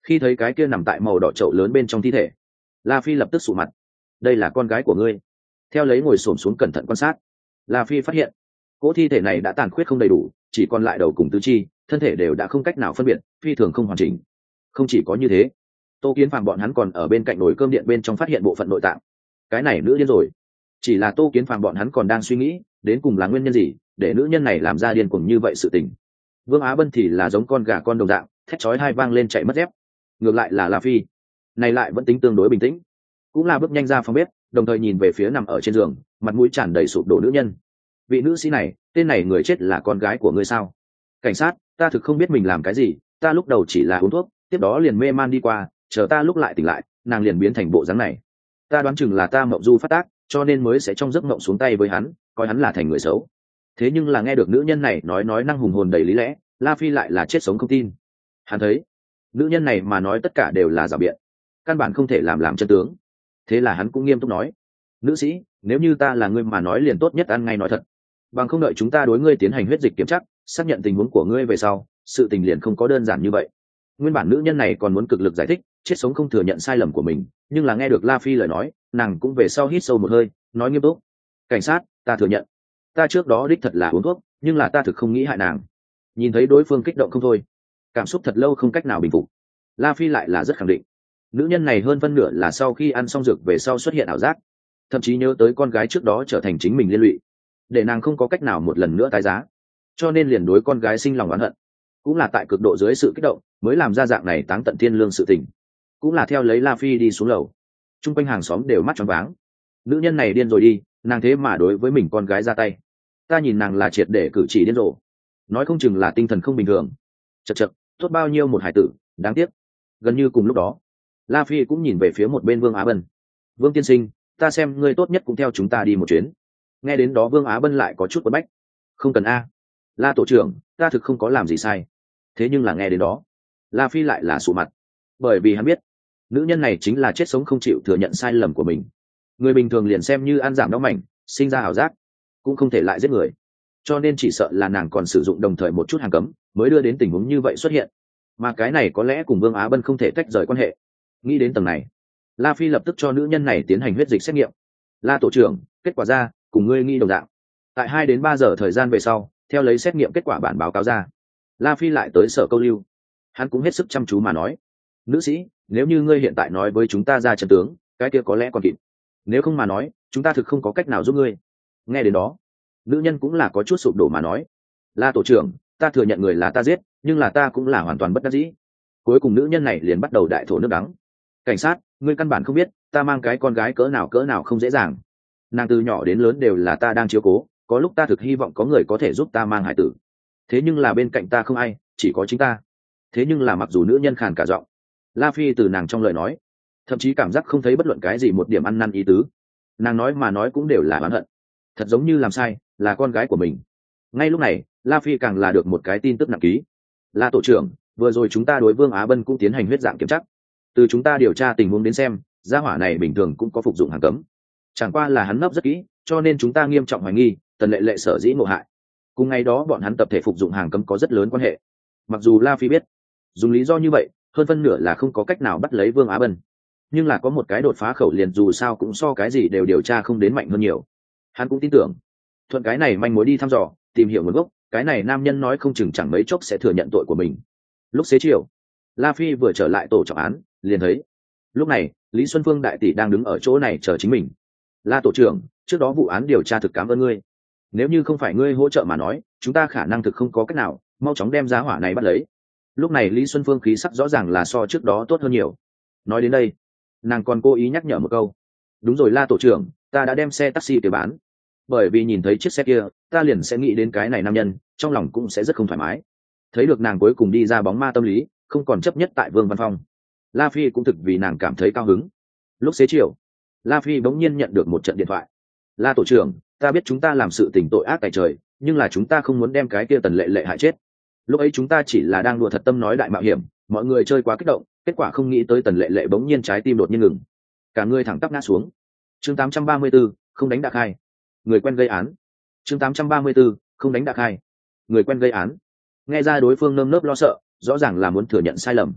Khi thấy cái kia nằm tại màu đỏ chậu lớn bên trong thi thể, La Phi lập tức sụ mặt. Đây là con gái của ngươi. Theo lấy ngồi xổm xuống cẩn thận quan sát, La Phi phát hiện cỗ thi thể này đã tàn khuyết không đầy đủ, chỉ còn lại đầu cùng tứ chi, thân thể đều đã không cách nào phân biệt, phi thường không hoàn chỉnh. Không chỉ có như thế, Tô Kiến Phàm bọn hắn còn ở bên cạnh nồi cơm điện bên trong phát hiện bộ phận nội tạng. Cái này nữ điên rồi. Chỉ là Tô Kiến Phàm bọn hắn còn đang suy nghĩ đến cùng là nguyên nhân gì để nữ nhân này làm ra điên cuồng như vậy sự tình. Vương Á Bân thì là giống con gà con đồng dạng, thét chói hai vang lên chạy mất dép. Ngược lại là La Phi, này lại vẫn tính tương đối bình tĩnh, cũng là bước nhanh ra phòng bếp, đồng thời nhìn về phía nằm ở trên giường, mặt mũi tràn đầy sụp đổ nữ nhân. Vị nữ sĩ này, tên này người chết là con gái của ngươi sao? Cảnh sát, ta thực không biết mình làm cái gì, ta lúc đầu chỉ là uống thuốc, tiếp đó liền mê man đi qua, chờ ta lúc lại tỉnh lại, nàng liền biến thành bộ dáng này. Ta đoán chừng là ta mộng du phát tác, cho nên mới sẽ trong giấc mộng xuống tay với hắn, coi hắn là thành người xấu. Thế nhưng là nghe được nữ nhân này nói năng hùng hồn đầy lý lẽ, La Phi lại là chết sống không tin. Hắn thấy nữ nhân này mà nói tất cả đều là giả biện, căn bản không thể làm chân tướng. Thế là hắn cũng nghiêm túc nói: nữ sĩ, nếu như ta là ngươi mà nói liền tốt nhất ăn ngay nói thật, bằng không đợi chúng ta đối ngươi tiến hành huyết dịch kiểm tra, xác nhận tình huống của ngươi về sau, sự tình liền không có đơn giản như vậy. Nguyên bản nữ nhân này còn muốn cực lực giải thích, chết sống không thừa nhận sai lầm của mình, nhưng là nghe được La Phi lời nói, nàng cũng về sau hít sâu một hơi, nói nghiêm túc: cảnh sát, ta thừa nhận, ta trước đó đích thật là uống thuốc, nhưng là ta thực không nghĩ hại nàng. Nhìn thấy đối phương kích động không thôi, cảm xúc thật lâu không cách nào bình phục, La Phi lại là rất khẳng định, nữ nhân này hơn phân nửa là sau khi ăn xong dược về sau xuất hiện ảo giác, thậm chí nhớ tới con gái trước đó trở thành chính mình liên lụy, để nàng không có cách nào một lần nữa tái giá, cho nên liền đối con gái sinh lòng oán hận. Cũng là tại cực độ dưới sự kích động mới làm ra dạng này táng tận thiên lương sự tình. Cũng là theo lấy La Phi đi xuống lầu, chung quanh hàng xóm đều mắt tròn váng. Nữ nhân này điên rồi đi, nàng thế mà đối với mình con gái ra tay. Ta nhìn nàng là triệt để cử chỉ điên rồ, nói không chừng là tinh thần không bình thường. Chật chật, tốt bao nhiêu một hải tử, đáng tiếc. Gần như cùng lúc đó, La Phi cũng nhìn về phía một bên Vương Á Bân. Vương tiên sinh, ta xem ngươi tốt nhất cũng theo chúng ta đi một chuyến. Nghe đến đó Vương Á Bân lại có chút quấn bách. Không cần a, La tổ trưởng, ta thực không có làm gì sai. Thế nhưng là nghe đến đó, La Phi lại là sụ mặt, bởi vì hắn biết nữ nhân này chính là chết sống không chịu thừa nhận sai lầm của mình. Người bình thường liền xem như ăn giảm đau mảnh, sinh ra ảo giác, cũng không thể lại giết người, cho nên chỉ sợ là nàng còn sử dụng đồng thời một chút hàng cấm mới đưa đến tình huống như vậy xuất hiện. Mà cái này có lẽ cùng Vương Á Bân không thể tách rời quan hệ. Nghĩ đến tầng này, La Phi lập tức cho nữ nhân này tiến hành huyết dịch xét nghiệm. La tổ trưởng, kết quả ra cùng ngươi nghi đồng dạng. Tại 2 đến 3 giờ thời gian về sau, theo lấy xét nghiệm kết quả bản báo cáo ra, La Phi lại tới sở câu lưu. Hắn cũng hết sức chăm chú mà nói: nữ sĩ, nếu như ngươi hiện tại nói với chúng ta ra trận tướng, cái kia có lẽ còn kịp, nếu không mà nói chúng ta thực không có cách nào giúp ngươi. Nghe đến đó, nữ nhân cũng là có chút sụp đổ mà nói: La tổ trưởng, ta thừa nhận người là ta giết, nhưng là ta cũng là hoàn toàn bất đắc dĩ. Cuối cùng nữ nhân này liền bắt đầu đại thổ nước đắng. Cảnh sát, ngươi căn bản không biết ta mang cái con gái cỡ nào không dễ dàng. Nàng từ nhỏ đến lớn đều là ta đang chiếu cố, có lúc ta thực hy vọng có người có thể giúp ta mang hải tử, thế nhưng là bên cạnh ta không ai, chỉ có chính ta. Thế nhưng là mặc dù nữ nhân khàn cả giọng, La Phi từ nàng trong lời nói thậm chí cảm giác không thấy bất luận cái gì một điểm ăn năn ý tứ. Nàng nói mà nói cũng đều là oán hận, thật giống như làm sai là con gái của mình. Ngay lúc này La Phi càng là được một cái tin tức nặng ký: La tổ trưởng, vừa rồi chúng ta đối Vương Á Bân cũng tiến hành huyết dạng kiểm tra, từ chúng ta điều tra tình huống đến xem, gia hỏa này bình thường cũng có phục dụng hàng cấm, chẳng qua là hắn nấp rất kỹ, cho nên chúng ta nghiêm trọng hoài nghi Tần Lệ Lệ sở dĩ ngộ hại cùng ngày đó bọn hắn tập thể phục dụng hàng cấm có rất lớn quan hệ. Mặc dù La Phi biết dùng lý do như vậy hơn phân nửa là không có cách nào bắt lấy Vương Á Bân, nhưng là có một cái đột phá khẩu liền dù sao cũng so cái gì đều điều tra không đến mạnh hơn nhiều. Hắn cũng tin tưởng thuận cái này manh mối đi thăm dò tìm hiểu nguồn gốc, cái này nam nhân nói không chừng chẳng mấy chốc sẽ thừa nhận tội của mình. Lúc xế chiều, La Phi vừa trở lại tổ trọng án, liền thấy lúc này Lý Xuân Phương đại tỷ đang đứng ở chỗ này chờ chính mình. La tổ trưởng, trước đó vụ án điều tra thực cảm ơn ngươi, nếu như không phải ngươi hỗ trợ mà nói chúng ta khả năng thực không có cách nào, mau chóng đem giá hỏa này bắt lấy. Lúc này Lý Xuân Phương khí sắc rõ ràng là so trước đó tốt hơn nhiều. Nói đến đây, nàng còn cố ý nhắc nhở một câu: đúng rồi La tổ trưởng, ta đã đem xe taxi để bán, bởi vì nhìn thấy chiếc xe kia ta liền sẽ nghĩ đến cái này nam nhân, trong lòng cũng sẽ rất không thoải mái. Thấy được nàng cuối cùng đi ra bóng ma tâm lý, không còn chấp nhất tại Vương Văn Phong, La Phi cũng thực vì nàng cảm thấy cao hứng. Lúc xế chiều, La Phi bỗng nhiên nhận được một trận điện thoại: La tổ trưởng, ta biết chúng ta làm sự tình tội ác tại trời, nhưng là chúng ta không muốn đem cái kia Tần Lệ Lệ hại chết. Lúc ấy chúng ta chỉ là đang đùa thật tâm nói đại mạo hiểm, mọi người chơi quá kích động, kết quả không nghĩ tới Tần Lệ Lệ bỗng nhiên trái tim đột nhiên ngừng, cả người thẳng tắp ngã xuống. Chương 834, không đánh đã khai, người quen gây án. Chương 834, không đánh đã khai, người quen gây án. Nghe ra đối phương nơm nớp lo sợ, rõ ràng là muốn thừa nhận sai lầm.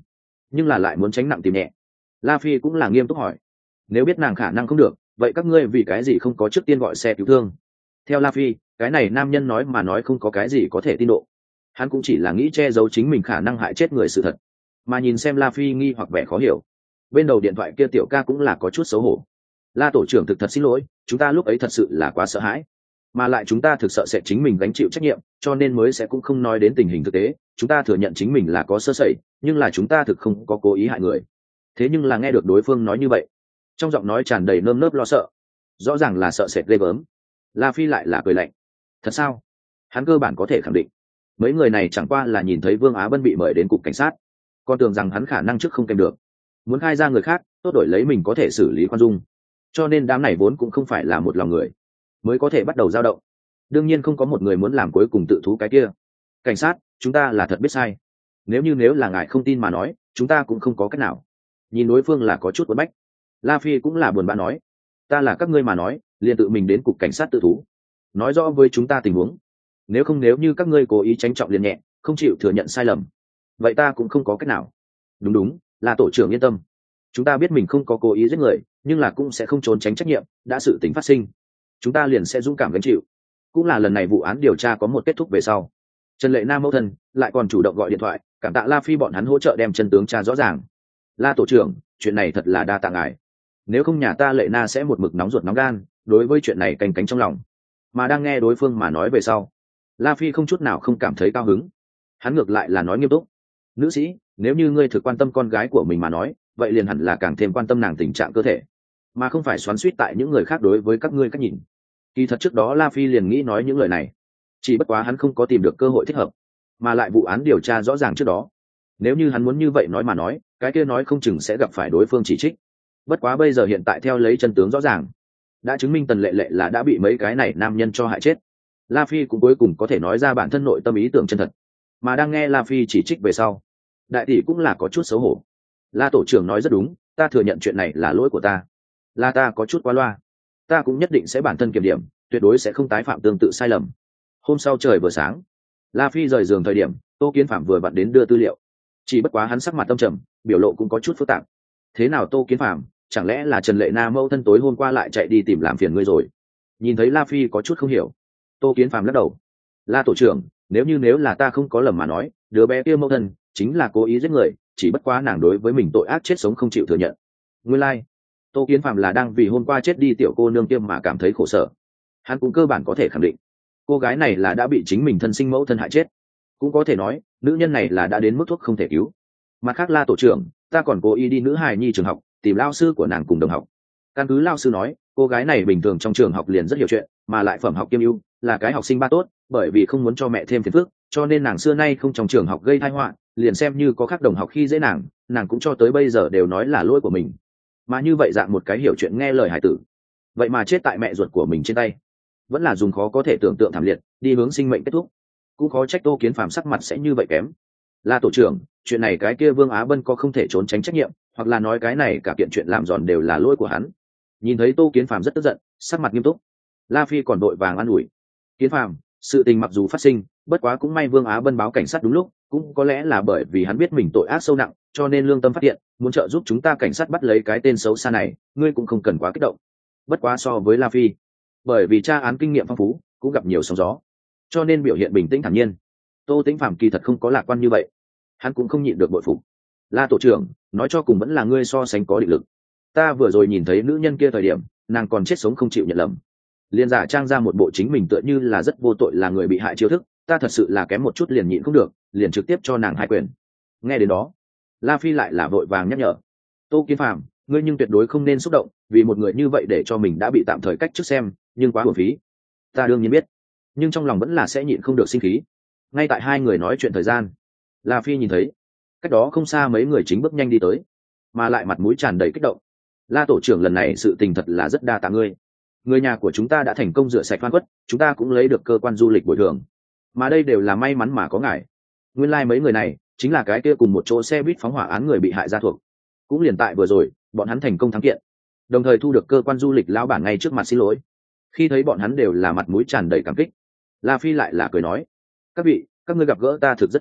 nhưng là lại muốn tránh nặng tìm nhẹ. La Phi cũng là nghiêm túc hỏi, nếu biết nàng khả năng không được, vậy các ngươi vì cái gì không có trước tiên gọi xe cứu thương? Theo La Phi, cái này nam nhân nói mà nói không có cái gì có thể tin độ, hắn cũng chỉ là nghĩ che giấu chính mình khả năng hại chết người sự thật. Mà nhìn xem La Phi nghi hoặc vẻ khó hiểu, bên đầu điện thoại kia tiểu ca cũng là có chút xấu hổ. La tổ trưởng thực thật xin lỗi, chúng ta lúc ấy thật sự là quá sợ hãi, mà lại chúng ta thực sợ sẽ chính mình gánh chịu trách nhiệm, cho nên mới sẽ cũng không nói đến tình hình thực tế. Chúng ta thừa nhận chính mình là có sơ sẩy, nhưng là chúng ta thực không có cố ý hại người. Thế nhưng là nghe được đối phương nói như vậy, trong giọng nói tràn đầy nơm nớp lo sợ, rõ ràng là sợ sệt ghê gớm. La Phi lại là cười lạnh, thật sao? Hắn cơ bản có thể khẳng định mấy người này chẳng qua là nhìn thấy Vương Á Bân bị mời đến cục cảnh sát, còn tưởng rằng hắn khả năng trước không kèm được, muốn khai ra người khác tốt đổi lấy mình có thể xử lý khoan dung, cho nên đám này vốn cũng không phải là một lòng người mới có thể bắt đầu dao động. Đương nhiên không có một người muốn làm cuối cùng tự thú cái kia. Cảnh sát, chúng ta là thật biết sai, nếu là ngài không tin mà nói, chúng ta cũng không có cách nào. Nhìn đối phương là có chút quấn bách, La Phi cũng là buồn bã nói, ta là các ngươi mà nói liền tự mình đến cục cảnh sát tự thú, nói rõ với chúng ta tình huống, nếu như các ngươi cố ý tránh trọng liền nhẹ, không chịu thừa nhận sai lầm, vậy ta cũng không có cách nào. Đúng, là tổ trưởng yên tâm, chúng ta biết mình không có cố ý giết người, nhưng là cũng sẽ không trốn tránh trách nhiệm, đã sự tình phát sinh chúng ta liền sẽ dũng cảm gánh chịu. Cũng là lần này vụ án điều tra có một kết thúc về sau, Trần Lệ Na mẫu thân lại còn chủ động gọi điện thoại cảm tạ La Phi bọn hắn hỗ trợ đem chân tướng tra rõ ràng. La tổ trưởng, chuyện này thật là đa tạ ngài, nếu không nhà ta Lệ Na sẽ một mực nóng ruột nóng gan đối với chuyện này canh cánh trong lòng. Mà đang nghe đối phương mà nói về sau, La Phi không chút nào không cảm thấy cao hứng, hắn ngược lại là nói nghiêm túc, nữ sĩ, nếu như ngươi thực quan tâm con gái của mình mà nói, vậy liền hẳn là càng thêm quan tâm nàng tình trạng cơ thể, mà không phải xoắn xuýt tại những người khác đối với các ngươi cách nhìn. Kỳ thật trước đó La Phi liền nghĩ nói những lời này, chỉ bất quá hắn không có tìm được cơ hội thích hợp, mà lại vụ án điều tra rõ ràng trước đó, nếu như hắn muốn như vậy nói mà nói, cái kia nói không chừng sẽ gặp phải đối phương chỉ trích. Bất quá bây giờ hiện tại theo lấy chân tướng rõ ràng, đã chứng minh Tần Lệ Lệ là đã bị mấy cái này nam nhân cho hại chết. La Phi cũng cuối cùng có thể nói ra bản thân nội tâm ý tưởng chân thật. Mà đang nghe La Phi chỉ trích về sau, đại tỷ cũng là có chút xấu hổ. La tổ trưởng nói rất đúng, ta thừa nhận chuyện này là lỗi của ta, là ta có chút quá loa, ta cũng nhất định sẽ bản thân kiểm điểm, tuyệt đối sẽ không tái phạm tương tự sai lầm. Hôm sau trời vừa sáng, La Phi rời giường thời điểm, Tô Kiến Phạm vừa vặn đến đưa tư liệu, chỉ bất quá hắn sắc mặt tâm trầm, biểu lộ cũng có chút phức tạp. Thế nào Tô Kiến Phạm, chẳng lẽ là Trần Lệ Na mẫu thân tối hôm qua lại chạy đi tìm làm phiền ngươi rồi? Nhìn thấy La Phi có chút không hiểu, Tô Kiến Phạm lắc đầu, La tổ trưởng, nếu là ta không có lầm mà nói, đứa bé kia mẫu thân chính là cố ý giết người, chỉ bất quá nàng đối với mình tội ác chết sống không chịu thừa nhận. Nguyên lai, Tô Kiến Phạm là đang vì hôm qua chết đi tiểu cô nương kia mà cảm thấy khổ sở. Hắn cũng cơ bản có thể khẳng định, cô gái này là đã bị chính mình thân sinh mẫu thân hại chết, cũng có thể nói nữ nhân này là đã đến mức thuốc không thể cứu. Mặt khác La tổ trưởng, ta còn cố ý đi nữ hài nhi trường học tìm lao sư của nàng cùng đồng học. Căn cứ lao sư nói, cô gái này bình thường trong trường học liền rất hiểu chuyện, mà lại phẩm học kiêm ưu, là cái học sinh ba tốt, bởi vì không muốn cho mẹ thêm phiền phức, cho nên nàng xưa nay không trong trường học gây tai họa, liền xem như có khác đồng học khi dễ nàng cũng cho tới bây giờ đều nói là lỗi của mình. Mà như vậy dạng một cái hiểu chuyện nghe lời hải tử, vậy mà chết tại mẹ ruột của mình trên tay, vẫn là dùng khó có thể tưởng tượng thảm liệt đi hướng sinh mệnh kết thúc, cũng khó trách Tô Kiến Phạm sắc mặt sẽ như vậy kém. La tổ trưởng, chuyện này cái kia Vương Á Bân có không thể trốn tránh trách nhiệm, hoặc là nói cái này cả kiện chuyện làm giòn đều là lỗi của hắn. Nhìn thấy Tô Kiến Phạm rất tức giận, sắc mặt nghiêm túc, La Phi còn đội vàng an ủi, Kiến Phạm, sự tình mặc dù phát sinh, bất quá cũng may Vương Á Bân báo cảnh sát đúng lúc, cũng có lẽ là bởi vì hắn biết mình tội ác sâu nặng, cho nên lương tâm phát hiện, muốn trợ giúp chúng ta cảnh sát bắt lấy cái tên xấu xa này, ngươi cũng không cần quá kích động. Bất quá so với La Phi, bởi vì tra án kinh nghiệm phong phú, cũng gặp nhiều sóng gió, cho nên biểu hiện bình tĩnh thản nhiên. Tô Tĩnh Phạm kỳ thật không có lạc quan như vậy, hắn cũng không nhịn được bội phục. La tổ trưởng, nói cho cùng vẫn là ngươi so sánh có định lực. Ta vừa rồi nhìn thấy nữ nhân kia thời điểm, nàng còn chết sống không chịu nhận lầm, liền giả trang ra một bộ chính mình tựa như là rất vô tội là người bị hại chiêu thức, ta thật sự là kém một chút liền nhịn không được, liền trực tiếp cho nàng hai quyền. Nghe đến đó, La Phi lại là vội vàng nhắc nhở, Tô Kiến Phạm, ngươi nhưng tuyệt đối không nên xúc động, vì một người như vậy để cho mình đã bị tạm thời cách chức xem, nhưng quá uổng phí. Ta đương nhiên biết, nhưng trong lòng vẫn là sẽ nhịn không được sinh khí. Ngay tại hai người nói chuyện thời gian, La Phi nhìn thấy cách đó không xa mấy người chính bước nhanh đi tới, mà lại mặt mũi tràn đầy kích động. La tổ trưởng, lần này sự tình thật là rất đa tạ ngươi, người nhà của chúng ta đã thành công rửa sạch oan khuất, chúng ta cũng lấy được cơ quan du lịch bồi thường, mà đây đều là may mắn mà có ngài. Nguyên lai mấy người này chính là cái kia cùng một chỗ xe buýt phóng hỏa án người bị hại gia thuộc, cũng liền tại vừa rồi bọn hắn thành công thắng kiện, đồng thời thu được cơ quan du lịch lão bản ngay trước mặt xin lỗi. Khi thấy bọn hắn đều là mặt mũi tràn đầy cảm kích, La Phi lại là cười nói, các vị, các ngươi gặp gỡ ta thực rất cùng,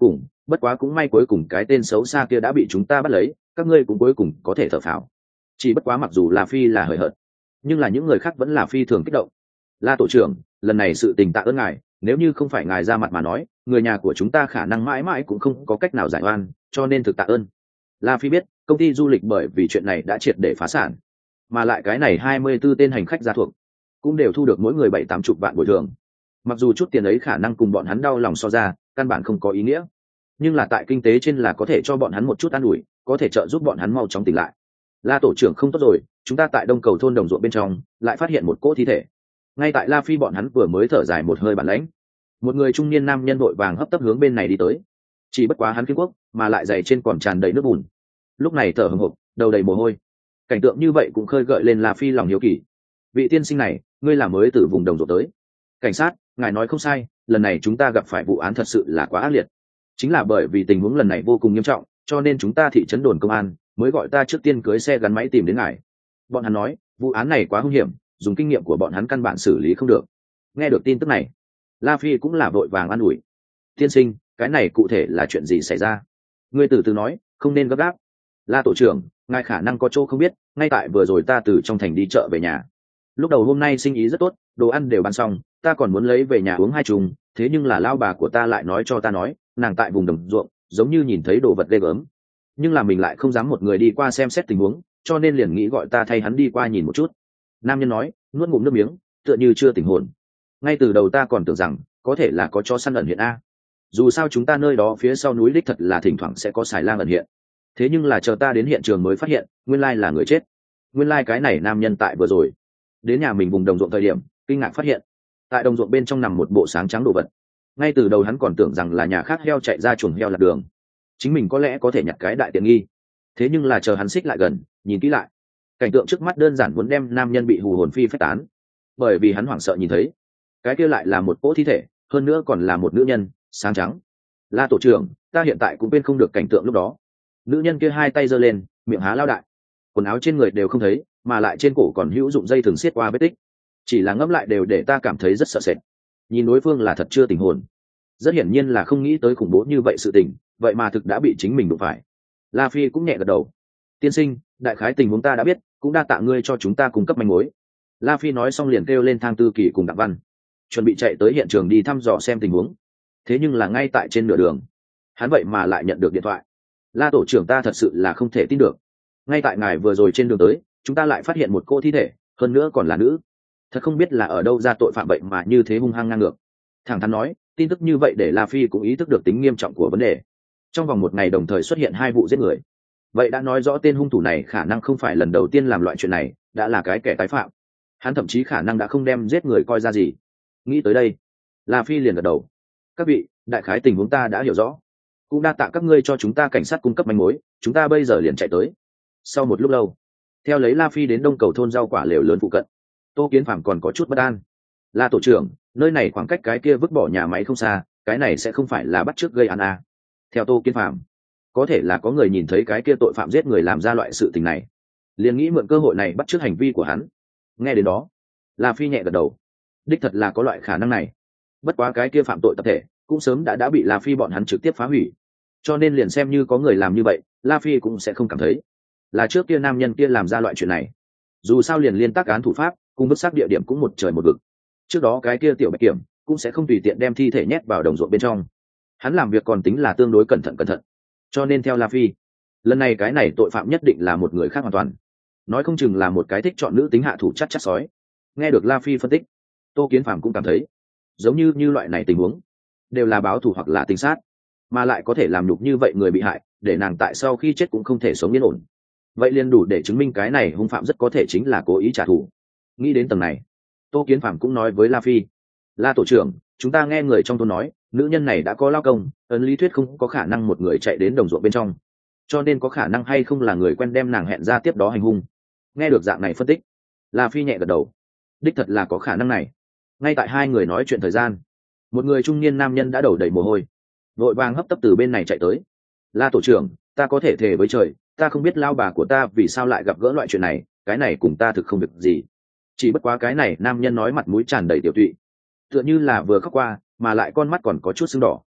bất quá cũng may cuối cùng cái tên xấu xa kia đã bị chúng ta bắt lấy, các ngươi cũng cuối cùng có thể thở phào. Chỉ bất quá mặc dù là phi là hời hợt, nhưng là những người khác vẫn là phi thường kích động. La tổ trưởng, lần này sự tình tạ ơn ngài, nếu như không phải ngài ra mặt mà nói, người nhà của chúng ta khả năng mãi mãi cũng không có cách nào giải oan, cho nên thực tạ ơn. La Phi biết công ty du lịch bởi vì chuyện này đã triệt để phá sản, mà lại cái này 24 tên hành khách gia thuộc cũng đều thu được mỗi người 7-80 vạn bồi thường. Mặc dù chút tiền ấy khả năng cùng bọn hắn đau lòng so ra căn bản không có ý nghĩa, nhưng là tại kinh tế trên là có thể cho bọn hắn một chút an ủi, có thể trợ giúp bọn hắn mau chóng tỉnh lại. La tổ trưởng không tốt rồi, chúng ta tại đông cầu thôn đồng ruộng bên trong lại phát hiện một cỗ thi thể. Ngay tại La Phi bọn hắn vừa mới thở dài một hơi bản lãnh, một người trung niên nam nhân vội vàng hấp tấp hướng bên này đi tới. Chỉ bất quá hắn kiên quốc mà lại giày trên còn tràn đầy nước bùn, lúc này thở hổn hộc, đầu đầy mồ hôi. Cảnh tượng như vậy cũng khơi gợi lên La Phi lòng hiếu kỳ. Vị tiên sinh này, ngươi là mới từ vùng đồng ruộng tới? Cảnh sát, ngài nói không sai, lần này chúng ta gặp phải vụ án thật sự là quá ác liệt. Chính là bởi vì tình huống lần này vô cùng nghiêm trọng, cho nên chúng ta thị trấn đồn công an mới gọi ta trước tiên cưới xe gắn máy tìm đến ngài. Bọn hắn nói vụ án này quá hung hiểm, dùng kinh nghiệm của bọn hắn căn bản xử lý không được. Nghe được tin tức này, La Phi cũng là vội vàng an ủi. Tiên sinh, cái này cụ thể là chuyện gì xảy ra? Ngươi từ từ nói, không nên gấp gáp. La tổ trưởng, ngài khả năng có chỗ không biết, ngay tại vừa rồi ta từ trong thành đi chợ về nhà. Lúc đầu hôm nay sinh ý rất tốt, đồ ăn đều bán xong, ta còn muốn lấy về nhà uống 2 chung, thế nhưng là lao bà của ta lại nói cho ta nói, nàng tại vùng đồng ruộng, giống như nhìn thấy đồ vật ghê gớm. Nhưng là mình lại không dám một người đi qua xem xét tình huống, cho nên liền nghĩ gọi ta thay hắn đi qua nhìn một chút. Nam nhân nói, nuốt ngụm nước miếng, tựa như chưa tỉnh hồn. Ngay từ đầu ta còn tưởng rằng có thể là có chó săn ẩn hiện a. Dù sao chúng ta nơi đó phía sau núi đích thật là thỉnh thoảng sẽ có xài lang ẩn hiện. Thế nhưng là chờ ta đến hiện trường mới phát hiện, nguyên lai là người chết. Nguyên lai cái này nam nhân tại vừa rồi đến nhà mình vùng đồng ruộng thời điểm, kinh ngạc phát hiện tại đồng ruộng bên trong nằm một bộ sáng trắng đồ vật. Ngay từ đầu hắn còn tưởng rằng là nhà khác heo chạy ra chuồng heo lạc đường, chính mình có lẽ có thể nhặt cái đại tiện nghi. Thế nhưng là chờ hắn xích lại gần, nhìn kỹ lại, cảnh tượng trước mắt đơn giản muốn đem nam nhân bị hù hồn phi phách tán. Bởi vì hắn hoảng sợ nhìn thấy, cái kia lại là một cỗ thi thể, hơn nữa còn là một nữ nhân, sáng trắng. La tổ trưởng, ta hiện tại cũng quên không được cảnh tượng lúc đó. Nữ nhân kia 2 tay giơ lên, miệng há lao đại, quần áo trên người đều không thấy, mà lại trên cổ còn hữu dụng dây thừng xiết qua vết tích. Chỉ là ngẫm lại đều để ta cảm thấy rất sợ sệt. Nhìn đối phương là thật chưa tỉnh hồn, rất hiển nhiên là không nghĩ tới khủng bố như vậy sự tình, vậy mà thực đã bị chính mình đụng phải. La Phi cũng nhẹ gật đầu. Tiên sinh, đại khái tình huống ta đã biết, cũng đa tạ ngươi cho chúng ta cung cấp manh mối. La Phi nói xong liền kêu lên Thang Tư Kỳ cùng Đặng Văn, chuẩn bị chạy tới hiện trường đi thăm dò xem tình huống. Thế nhưng là ngay tại trên nửa đường, hắn vậy mà lại nhận được điện thoại. La tổ trưởng, ta thật sự là không thể tin được. Ngay tại ngài vừa rồi trên đường tới, chúng ta lại phát hiện một cô thi thể, hơn nữa còn là nữ. Thật không biết là ở đâu ra tội phạm vậy mà như thế hung hăng ngang ngược. Thẳng thắn nói, tin tức như vậy để La Phi cũng ý thức được tính nghiêm trọng của vấn đề. Trong vòng 1 ngày đồng thời xuất hiện 2 vụ giết người, vậy đã nói rõ tên hung thủ này khả năng không phải lần đầu tiên làm loại chuyện này, đã là cái kẻ tái phạm. Hắn thậm chí khả năng đã không đem giết người coi ra gì. Nghĩ tới đây, La Phi liền gật đầu. Các vị, đại khái tình huống ta đã hiểu rõ, cũng đa tạ các ngươi cho chúng ta cảnh sát cung cấp manh mối, chúng ta bây giờ liền chạy tới. Sau một lúc lâu, theo lấy La Phi đến đông cầu thôn rau quả lều lớn phụ cận, Tô Kiến Phàm còn có chút bất an. La tổ trưởng, nơi này khoảng cách cái kia vứt bỏ nhà máy không xa, cái này sẽ không phải là bắt chước gây án à? Theo Tô Kiến Phàm, có thể là có người nhìn thấy cái kia tội phạm giết người làm ra loại sự tình này, liền nghĩ mượn cơ hội này bắt chước hành vi của hắn. Nghe đến đó, La Phi nhẹ gật đầu. Đích thật là có loại khả năng này. Bất quá cái kia phạm tội tập thể cũng sớm đã bị La Phi bọn hắn trực tiếp phá hủy, cho nên liền xem như có người làm như vậy, La Phi cũng sẽ không cảm thấy là trước kia nam nhân kia làm ra loại chuyện này. Dù sao liền liên tác án thủ pháp cùng vứt xác địa điểm cũng một trời một vực. Trước đó cái kia tiểu Bạch Kiểm cũng sẽ không tùy tiện đem thi thể nhét vào đồng ruộng bên trong. Hắn làm việc còn tính là tương đối cẩn thận. Cho nên theo La Phi, lần này cái này tội phạm nhất định là một người khác hoàn toàn. Nói không chừng là một cái thích chọn nữ tính hạ thủ chắc sói. Nghe được La Phi phân tích, Tô Kiến Phàm cũng cảm thấy giống như loại này tình huống đều là báo thù hoặc là tình sát, mà lại có thể làm nhục như vậy người bị hại, để nàng tại sau khi chết cũng không thể sống yên ổn. Vậy liền đủ để chứng minh cái này hung phạm rất có thể chính là cố ý trả thù. Nghĩ đến tầng này, Tô Kiến Phàm cũng nói với La Phi, La tổ trưởng, chúng ta nghe người trong thôn nói nữ nhân này đã có lao công, ấn lý thuyết không có khả năng một người chạy đến đồng ruộng bên trong, cho nên có khả năng hay không là người quen đem nàng hẹn ra tiếp đó hành hung. Nghe được dạng này phân tích, La Phi nhẹ gật đầu. Đích thật là có khả năng này. Ngay tại 2 người nói chuyện thời gian, một người trung niên nam nhân đã đầu đầy mồ hôi, vội vàng hấp tấp từ bên này chạy tới. La tổ trưởng, ta có thể thề với trời, ta không biết lao bà của ta vì sao lại gặp gỡ loại chuyện này, cái này cùng ta thực không việc gì. Chỉ bất quá cái này nam nhân nói mặt mũi tràn đầy tiểu tụy, tựa như là vừa khóc qua, mà lại con mắt còn có chút sưng đỏ.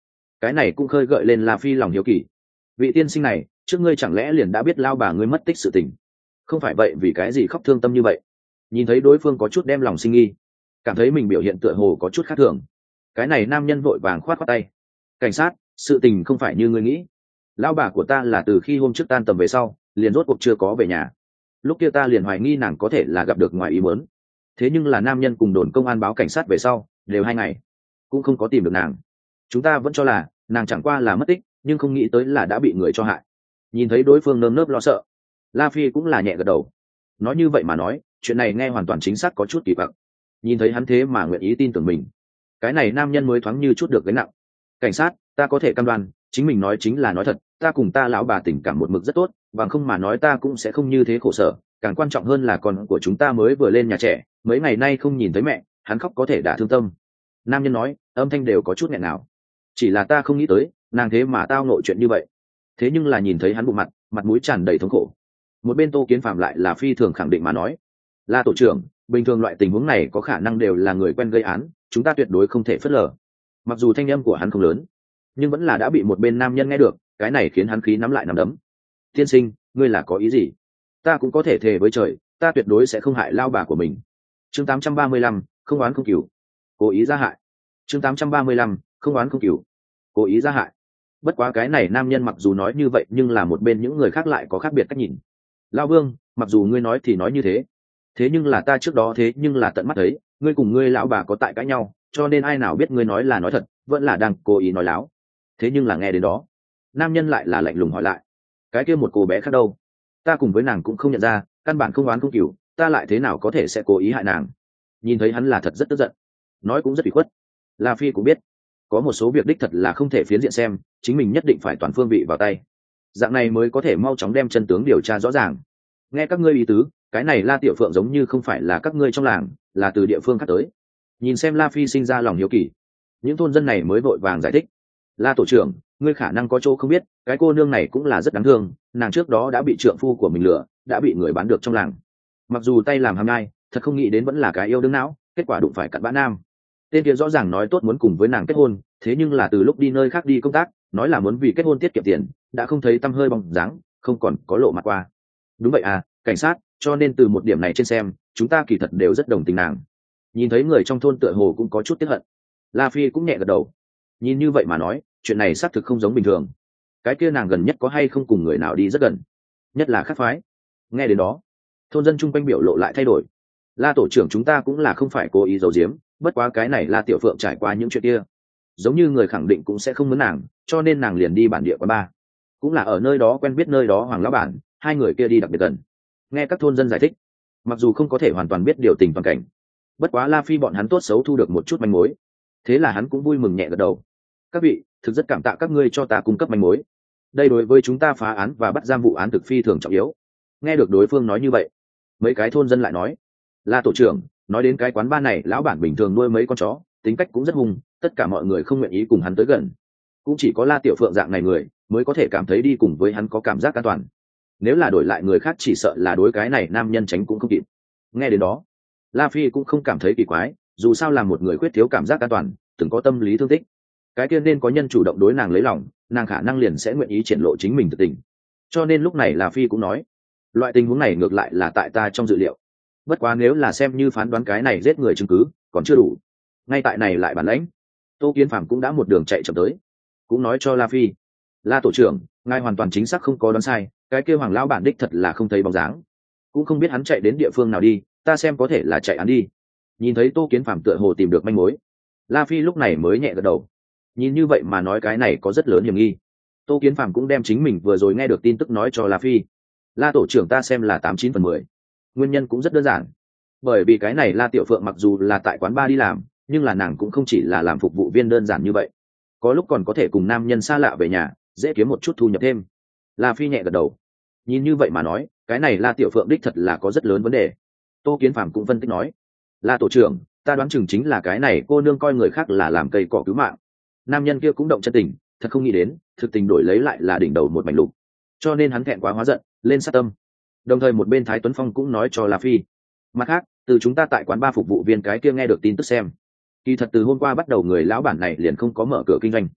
cái này cũng khơi gợi lên La Phi lòng hiếu kỳ. Vị tiên sinh này, trước ngươi chẳng lẽ liền đã biết lao bà ngươi mất tích sự tình? Không phải vậy vì cái gì khóc thương tâm như vậy? Nhìn thấy đối phương có chút đem lòng sinh nghi, cảm thấy mình biểu hiện tựa hồ có chút khác thường, cái này nam nhân vội vàng khoát khoát tay. Cảnh sát, sự tình không phải như ngươi nghĩ. Lão bà của ta là từ khi hôm trước tan tầm về sau liền rốt cuộc chưa có về nhà. Lúc kia ta liền hoài nghi nàng có thể là gặp được ngoài ý muốn. Thế nhưng là nam nhân cùng đồn công an báo cảnh sát về sau đều 2 ngày cũng không có tìm được nàng. Chúng ta vẫn cho là nàng chẳng qua là mất tích, nhưng không nghĩ tới là đã bị người cho hại. Nhìn thấy đối phương nơm nớp lo sợ, La Phi cũng là nhẹ gật đầu. Nói như vậy mà nói, chuyện này nghe hoàn toàn chính xác có chút kỳ quặc. Nhìn thấy hắn thế mà nguyện ý tin tưởng mình, cái này nam nhân mới thoáng như chút được gánh nặng. Cảnh sát, ta có thể cam đoan chính mình nói chính là nói thật, ta cùng ta lão bà tình cảm một mực rất tốt, bằng không mà nói ta cũng sẽ không như thế khổ sở. Càng quan trọng hơn là con của chúng ta mới vừa lên nhà trẻ, mấy ngày nay không nhìn thấy mẹ, hắn khóc có thể đả thương tâm. Nam nhân nói, âm thanh đều có chút nghẹn ngào. Chỉ là ta không nghĩ tới nàng thế mà tao nội chuyện như vậy. Thế nhưng là nhìn thấy hắn bộ mặt mũi tràn đầy thống khổ. Một bên Tô Kiến Phạm lại là phi thường khẳng định mà nói, La tổ trưởng, bình thường loại tình huống này có khả năng đều là người quen gây án, chúng ta tuyệt đối không thể phớt lờ. Mặc dù thanh âm của hắn không lớn, nhưng vẫn là đã bị một bên nam nhân nghe được, cái này khiến hắn khí nắm lại nắm đấm. Tiên sinh, ngươi là có ý gì? Ta cũng có thể thề với trời, ta tuyệt đối sẽ không hại lao bà của mình. Chương 835, không oán không cừu, cố ý ra hại. Chương 835, không oán không cừu, cố ý ra hại. Bất quá cái này nam nhân mặc dù nói như vậy nhưng là một bên những người khác lại có khác biệt cách nhìn. Lao Vương, mặc dù ngươi nói thì nói như thế nhưng là ta trước đó thế nhưng là tận mắt thấy ngươi cùng ngươi lão bà có tại cãi nhau, cho nên ai nào biết ngươi nói là nói thật vẫn là đang cố ý nói láo. Thế nhưng là nghe đến đó, nam nhân lại là lạnh lùng hỏi lại, cái kia một cô bé khác đâu? Ta cùng với nàng cũng không nhận ra, căn bản không oán không cừu, ta lại thế nào có thể sẽ cố ý hại nàng? Nhìn thấy hắn là thật rất tức giận, nói cũng rất ủy khuất. La Phi cũng biết có một số việc đích thật là không thể phiến diện xem, chính mình nhất định phải toàn phương vị vào tay, dạng này mới có thể mau chóng đem chân tướng điều tra rõ ràng. Nghe các ngươi ý tứ, cái này La Tiểu Phượng giống như không phải là các ngươi trong làng, là từ địa phương khác tới. Nhìn xem La Phi sinh ra lòng hiếu kỳ, những thôn dân này mới vội vàng giải thích. La tổ trưởng, ngươi khả năng có chỗ không biết, cái cô nương này cũng là rất đáng thương, nàng trước đó đã bị trượng phu của mình lừa, đã bị người bán được trong làng. Mặc dù tay làm hàm nhai, thật không nghĩ đến vẫn là cái yêu đương não, kết quả đụng phải cặn bã nam. Tên kia rõ ràng nói tốt muốn cùng với nàng kết hôn, thế nhưng là từ lúc đi nơi khác đi công tác, nói là muốn vì kết hôn tiết kiệm tiền, đã không thấy tăm hơi bóng dáng, không còn có lộ mặt qua. Đúng vậy à, cảnh sát, cho nên từ một điểm này trên xem, chúng ta kỳ thật đều rất đồng tình nàng. Nhìn thấy người trong thôn tựa hồ cũng có chút tiếc hận, La Phi cũng nhẹ gật đầu. Nhìn như vậy mà nói, chuyện này xác thực không giống bình thường. Cái kia nàng gần nhất có hay không cùng người nào đi rất gần, nhất là khác phái. Nghe đến đó, thôn dân chung quanh biểu lộ lại thay đổi. La tổ trưởng, chúng ta cũng là không phải cố ý giấu giếm, bất quá cái này La Tiểu Phượng trải qua những chuyện kia, giống như người khẳng định cũng sẽ không muốn nàng, cho nên nàng liền đi bản địa quán bar, cũng là ở nơi đó quen biết nơi đó Hoàng lão bản, hai người kia đi đặc biệt gần. Nghe các thôn dân giải thích, mặc dù không có thể hoàn toàn biết điều tình toàn cảnh, bất quá La Phi bọn hắn tốt xấu thu được một chút manh mối, thế là hắn cũng vui mừng nhẹ gật đầu. Các vị, thực rất cảm tạ các ngươi cho ta cung cấp manh mối, đây đối với chúng ta phá án và bắt giam vụ án thực phi thường trọng yếu. Nghe được đối phương nói như vậy, mấy cái thôn dân lại nói, La tổ trưởng, nói đến cái quán bar này, lão bản bình thường nuôi mấy con chó, tính cách cũng rất hung, tất cả mọi người không nguyện ý cùng hắn tới gần, cũng chỉ có La Tiểu Phượng dạng này người mới có thể cảm thấy đi cùng với hắn có cảm giác an toàn. Nếu là đổi lại người khác chỉ sợ là đối cái này nam nhân tránh cũng không kịp. Nghe đến đó, La Phi cũng không cảm thấy kỳ quái, dù sao là một người khuyết thiếu cảm giác an toàn, từng có tâm lý thương tích, cái kia nên có nhân chủ động đối nàng lấy lòng, nàng khả năng liền sẽ nguyện ý triển lộ chính mình thực tình. Cho nên lúc này La Phi cũng nói, loại tình huống này ngược lại là tại ta trong dự liệu, bất quá nếu là xem như phán đoán cái này giết người chứng cứ còn chưa đủ, ngay tại này lại bản lãnh. Tô Kiến Phạm cũng đã một đường chạy chậm tới, cũng nói cho La Phi, La tổ trưởng, ngài hoàn toàn chính xác không có đoán sai, cái kia Hoàng lão bản đích thật là không thấy bóng dáng, cũng không biết hắn chạy đến địa phương nào đi, ta xem có thể là chạy hắn đi. Nhìn thấy Tô Kiến Phạm tựa hồ tìm được manh mối, La Phi lúc này mới nhẹ gật đầu. Nhìn như vậy mà nói cái này có rất lớn hiểm nghi. Tô Kiến Phạm cũng đem chính mình vừa rồi nghe được tin tức nói cho La Phi. La tổ trưởng, ta xem là 89/10. Nguyên nhân cũng rất đơn giản, bởi vì cái này La Tiểu Phượng mặc dù là tại quán bar đi làm, nhưng là nàng cũng không chỉ là làm phục vụ viên đơn giản như vậy, có lúc còn có thể cùng nam nhân xa lạ về nhà, dễ kiếm một chút thu nhập thêm. La Phi nhẹ gật đầu. Nhìn như vậy mà nói, cái này La Tiểu Phượng đích thật là có rất lớn vấn đề. Tô Kiến Phạm cũng phân tích nói, La tổ trưởng, ta đoán chừng chính là cái này cô nương coi người khác là làm cây cỏ cứu mạng. Nam nhân kia cũng động chân tình, thật không nghĩ đến thực tình đổi lấy lại là đỉnh đầu một mảnh lục, cho nên hắn thẹn quá hóa giận, lên sát tâm. Đồng thời một bên Thái Tuấn Phong cũng nói cho La Phi, mặt khác, từ chúng ta tại quán bar phục vụ viên cái kia nghe được tin tức xem, kỳ thật từ hôm qua bắt đầu người lão bản này liền không có mở cửa kinh doanh.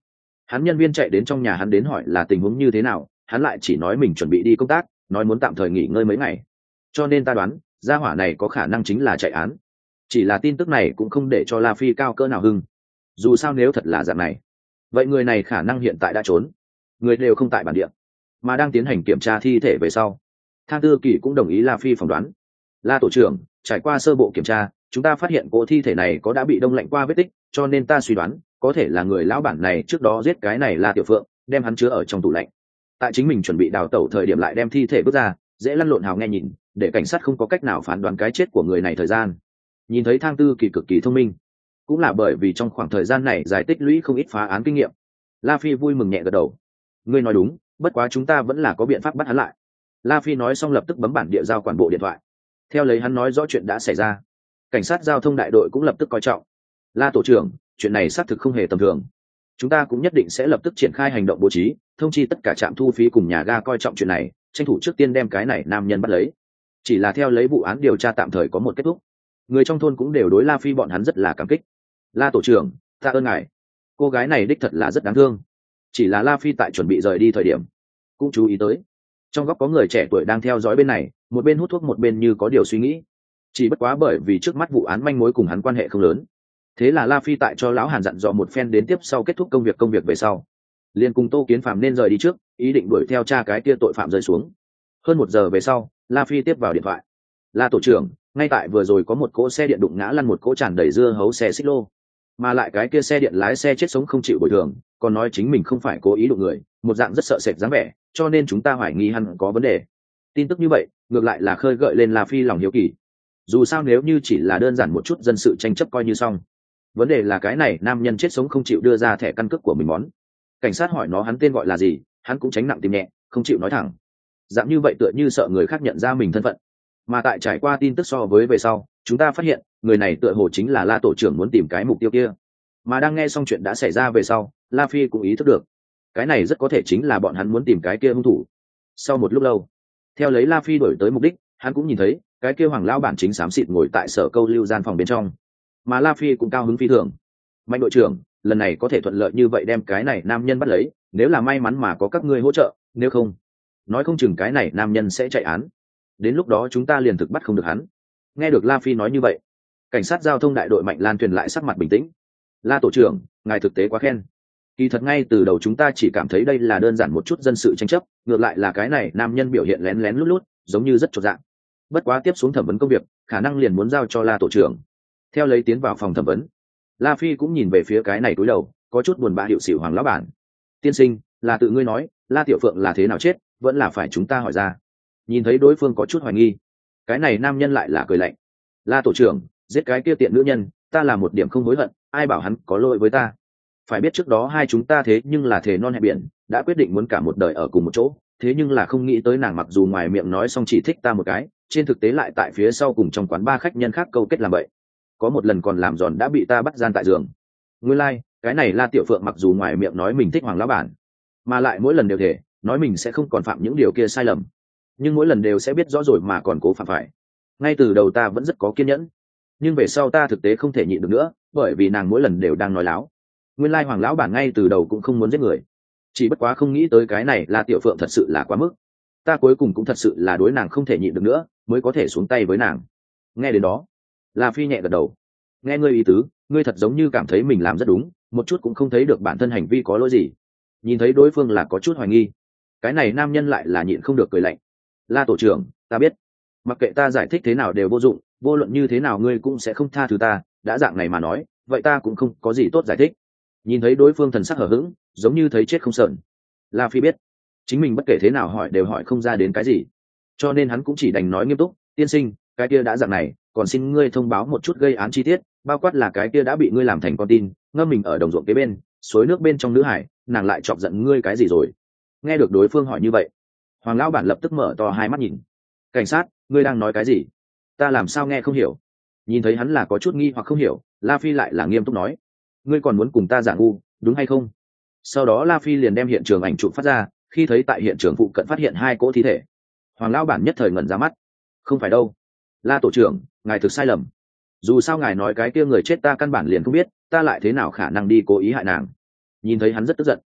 Hắn nhân viên chạy đến trong nhà hắn đến hỏi là tình huống như thế nào, hắn lại chỉ nói mình chuẩn bị đi công tác, nói muốn tạm thời nghỉ ngơi mấy ngày. Cho nên ta đoán gia hỏa này có khả năng chính là chạy án. Chỉ là tin tức này cũng không để cho La Phi cao cỡ nào hưng. Dù sao nếu thật là dạng này, vậy người này khả năng hiện tại đã trốn, người đều không tại bản địa, mà đang tiến hành kiểm tra thi thể về sau. Thang Tư Kỳ cũng đồng ý La Phi phỏng đoán. La tổ trưởng, trải qua sơ bộ kiểm tra, chúng ta phát hiện cỗ thi thể này có đã bị đông lạnh qua vết tích, cho nên ta suy đoán có thể là người lão bản này trước đó giết cái này La Tiểu Phượng, đem hắn chứa ở trong tủ lạnh. Tại chính mình chuẩn bị đào tẩu thời điểm lại đem thi thể bước ra, dễ lăn lộn hào nghe nhìn, để cảnh sát không có cách nào phán đoán cái chết của người này thời gian. Nhìn thấy Thang Tư Kỳ cực kỳ thông minh, cũng là bởi vì trong khoảng thời gian này giải tích lũy không ít phá án kinh nghiệm. La Phi vui mừng nhẹ gật đầu. Ngươi nói đúng, bất quá chúng ta vẫn là có biện pháp bắt hắn lại. La Phi nói xong lập tức bấm bản địa giao quản bộ điện thoại. Theo lấy hắn nói rõ chuyện đã xảy ra, cảnh sát giao thông đại đội cũng lập tức coi trọng. La tổ trưởng, chuyện này xác thực không hề tầm thường, chúng ta cũng nhất định sẽ lập tức triển khai hành động bố trí, thông chi tất cả trạm thu phí cùng nhà ga coi trọng chuyện này, tranh thủ trước tiên đem cái này nam nhân bắt lấy. Chỉ là theo lấy vụ án điều tra tạm thời có một kết thúc, người trong thôn cũng đều đối La Phi bọn hắn rất là cảm kích. La tổ trưởng, tạ ơn ngài, cô gái này đích thật là rất đáng thương. Chỉ là La Phi tại chuẩn bị rời đi thời điểm cũng chú ý tới trong góc có người trẻ tuổi đang theo dõi bên này, một bên hút thuốc một bên như có điều suy nghĩ. Chỉ bất quá bởi vì trước mắt vụ án manh mối cùng hắn quan hệ không lớn, thế là La Phi tại cho lão Hàn dặn dò một phen đến tiếp sau kết thúc công việc về sau, liền cùng Tô Kiến Phạm nên rời đi trước, ý định đuổi theo cha cái kia tội phạm rơi xuống. Hơn 1 giờ về sau, La Phi tiếp vào điện thoại. La tổ trưởng, ngay tại vừa rồi có một cỗ xe điện đụng ngã lăn một cỗ tràn đầy dưa hấu xe xích lô, mà lại cái kia xe điện lái xe chết sống không chịu bồi thường, còn nói chính mình không phải cố ý đụng người, một dạng rất sợ sệt dáng vẻ, cho nên chúng ta hoài nghi hắn có vấn đề. Tin tức như vậy ngược lại là khơi gợi lên La Phi lòng hiếu kỳ. Dù sao nếu như chỉ là đơn giản một chút dân sự tranh chấp coi như xong, vấn đề là cái này nam nhân chết sống không chịu đưa ra thẻ căn cước của mình món. Cảnh sát hỏi nó hắn tên gọi là gì, hắn cũng tránh nặng tìm nhẹ, không chịu nói thẳng. Dạng như vậy tựa như sợ người khác nhận ra mình thân phận. Mà tại trải qua tin tức so với về sau, chúng ta phát hiện người này tựa hồ chính là La tổ trưởng muốn tìm cái mục tiêu kia. Mà đang nghe xong chuyện đã xảy ra về sau, La Phi cũng ý thức được cái này rất có thể chính là bọn hắn muốn tìm cái kia hung thủ. Sau một lúc lâu, theo lấy La Phi đổi tới mục đích, hắn cũng nhìn thấy cái kia Hoàng lão bản chính xám xịt ngồi tại sở câu lưu gian phòng bên trong, mà La Phi cũng cao hứng phi thường. Mạnh đội trưởng, lần này có thể thuận lợi như vậy đem cái này nam nhân bắt lấy, nếu là may mắn mà có các ngươi hỗ trợ, nếu không, nói không chừng cái này nam nhân sẽ chạy án, đến lúc đó chúng ta liền thực bắt không được hắn. Nghe được La Phi nói như vậy, cảnh sát giao thông đại đội Mạnh Lan Tuyền lại sắc mặt bình tĩnh. La tổ trưởng, ngài thực tế quá khen. Kỳ thật ngay từ đầu chúng ta chỉ cảm thấy đây là đơn giản một chút dân sự tranh chấp, ngược lại là cái này nam nhân biểu hiện lén lén lút lút, giống như rất chột dạ. Bất quá tiếp xuống thẩm vấn công việc, khả năng liền muốn giao cho La tổ trưởng. Theo lấy tiến vào phòng thẩm vấn, La Phi cũng nhìn về phía cái này cúi đầu, có chút buồn bã hiệu xỉu Hoàng lão bản. Tiên sinh, là tự ngươi nói, La Tiểu Phượng là thế nào chết, vẫn là phải chúng ta hỏi ra. Nhìn thấy đối phương có chút hoài nghi, cái này nam nhân lại là cười lạnh. La tổ trưởng, giết cái kia tiện nữ nhân, ta là một điểm không hối hận, ai bảo hắn có lỗi với ta. Phải biết trước đó hai chúng ta thế nhưng là thề non hẹn biển, đã quyết định muốn cả một đời ở cùng một chỗ, thế nhưng là không nghĩ tới nàng mặc dù ngoài miệng nói xong chỉ thích ta một cái, trên thực tế lại tại phía sau cùng trong quán ba khách nhân khác câu kết làm vậy. Có một lần còn làm giòn đã bị ta bắt gian tại giường. Nguyên lai, cái này La Tiểu Phượng mặc dù ngoài miệng nói mình thích Hoàng lão bản, mà lại mỗi lần đều thể nói mình sẽ không còn phạm những điều kia sai lầm, nhưng mỗi lần đều sẽ biết rõ rồi mà còn cố phạm phải. Ngay từ đầu ta vẫn rất có kiên nhẫn, nhưng về sau ta thực tế không thể nhịn được nữa, bởi vì nàng mỗi lần đều đang nói láo. Nguyên lai Hoàng lão bản ngay từ đầu cũng không muốn giết người, chỉ bất quá không nghĩ tới cái này La Tiểu Phượng thật sự là quá mức, ta cuối cùng cũng thật sự là đối nàng không thể nhịn được nữa, mới có thể xuống tay với nàng. Nghe đến đó, La Phi nhẹ gật đầu. Nghe ngươi ý tứ, ngươi thật giống như cảm thấy mình làm rất đúng, một chút cũng không thấy được bản thân hành vi có lỗi gì. Nhìn thấy đối phương là có chút hoài nghi, cái này nam nhân lại là nhịn không được cười lạnh. La tổ trưởng, ta biết, mặc kệ ta giải thích thế nào đều vô dụng, vô luận như thế nào ngươi cũng sẽ không tha thứ ta, đã dạng này mà nói, vậy ta cũng không có gì tốt giải thích. Nhìn thấy đối phương thần sắc hở hững, giống như thấy chết không sờn, La Phi biết chính mình bất kể thế nào hỏi đều hỏi không ra đến cái gì, cho nên hắn cũng chỉ đành nói nghiêm túc. Tiên sinh, cái kia đã dạng này, còn xin ngươi thông báo một chút gây án chi tiết, bao quát là cái kia đã bị ngươi làm thành con tin, ngâm mình ở đồng ruộng kế bên suối nước bên trong nữ hải, nàng lại chọc giận ngươi cái gì rồi? Nghe được đối phương hỏi như vậy, Hoàng lão bản lập tức mở to hai mắt nhìn. Cảnh sát, ngươi đang nói cái gì? Ta làm sao nghe không hiểu? Nhìn thấy hắn là có chút nghi hoặc không hiểu, La Phi lại là nghiêm túc nói, ngươi còn muốn cùng ta giả ngu đúng hay không? Sau đó La Phi liền đem hiện trường ảnh chụp phát ra, khi thấy tại hiện trường phụ cận phát hiện 2 cỗ thi thể, Hoàng lão bản nhất thời ngẩn ra mắt. Không phải đâu, La tổ trưởng, ngài thực sai lầm. Dù sao ngài nói cái kia người chết ta căn bản liền không biết, ta lại thế nào khả năng đi cố ý hại nàng? Nhìn thấy hắn rất tức giận,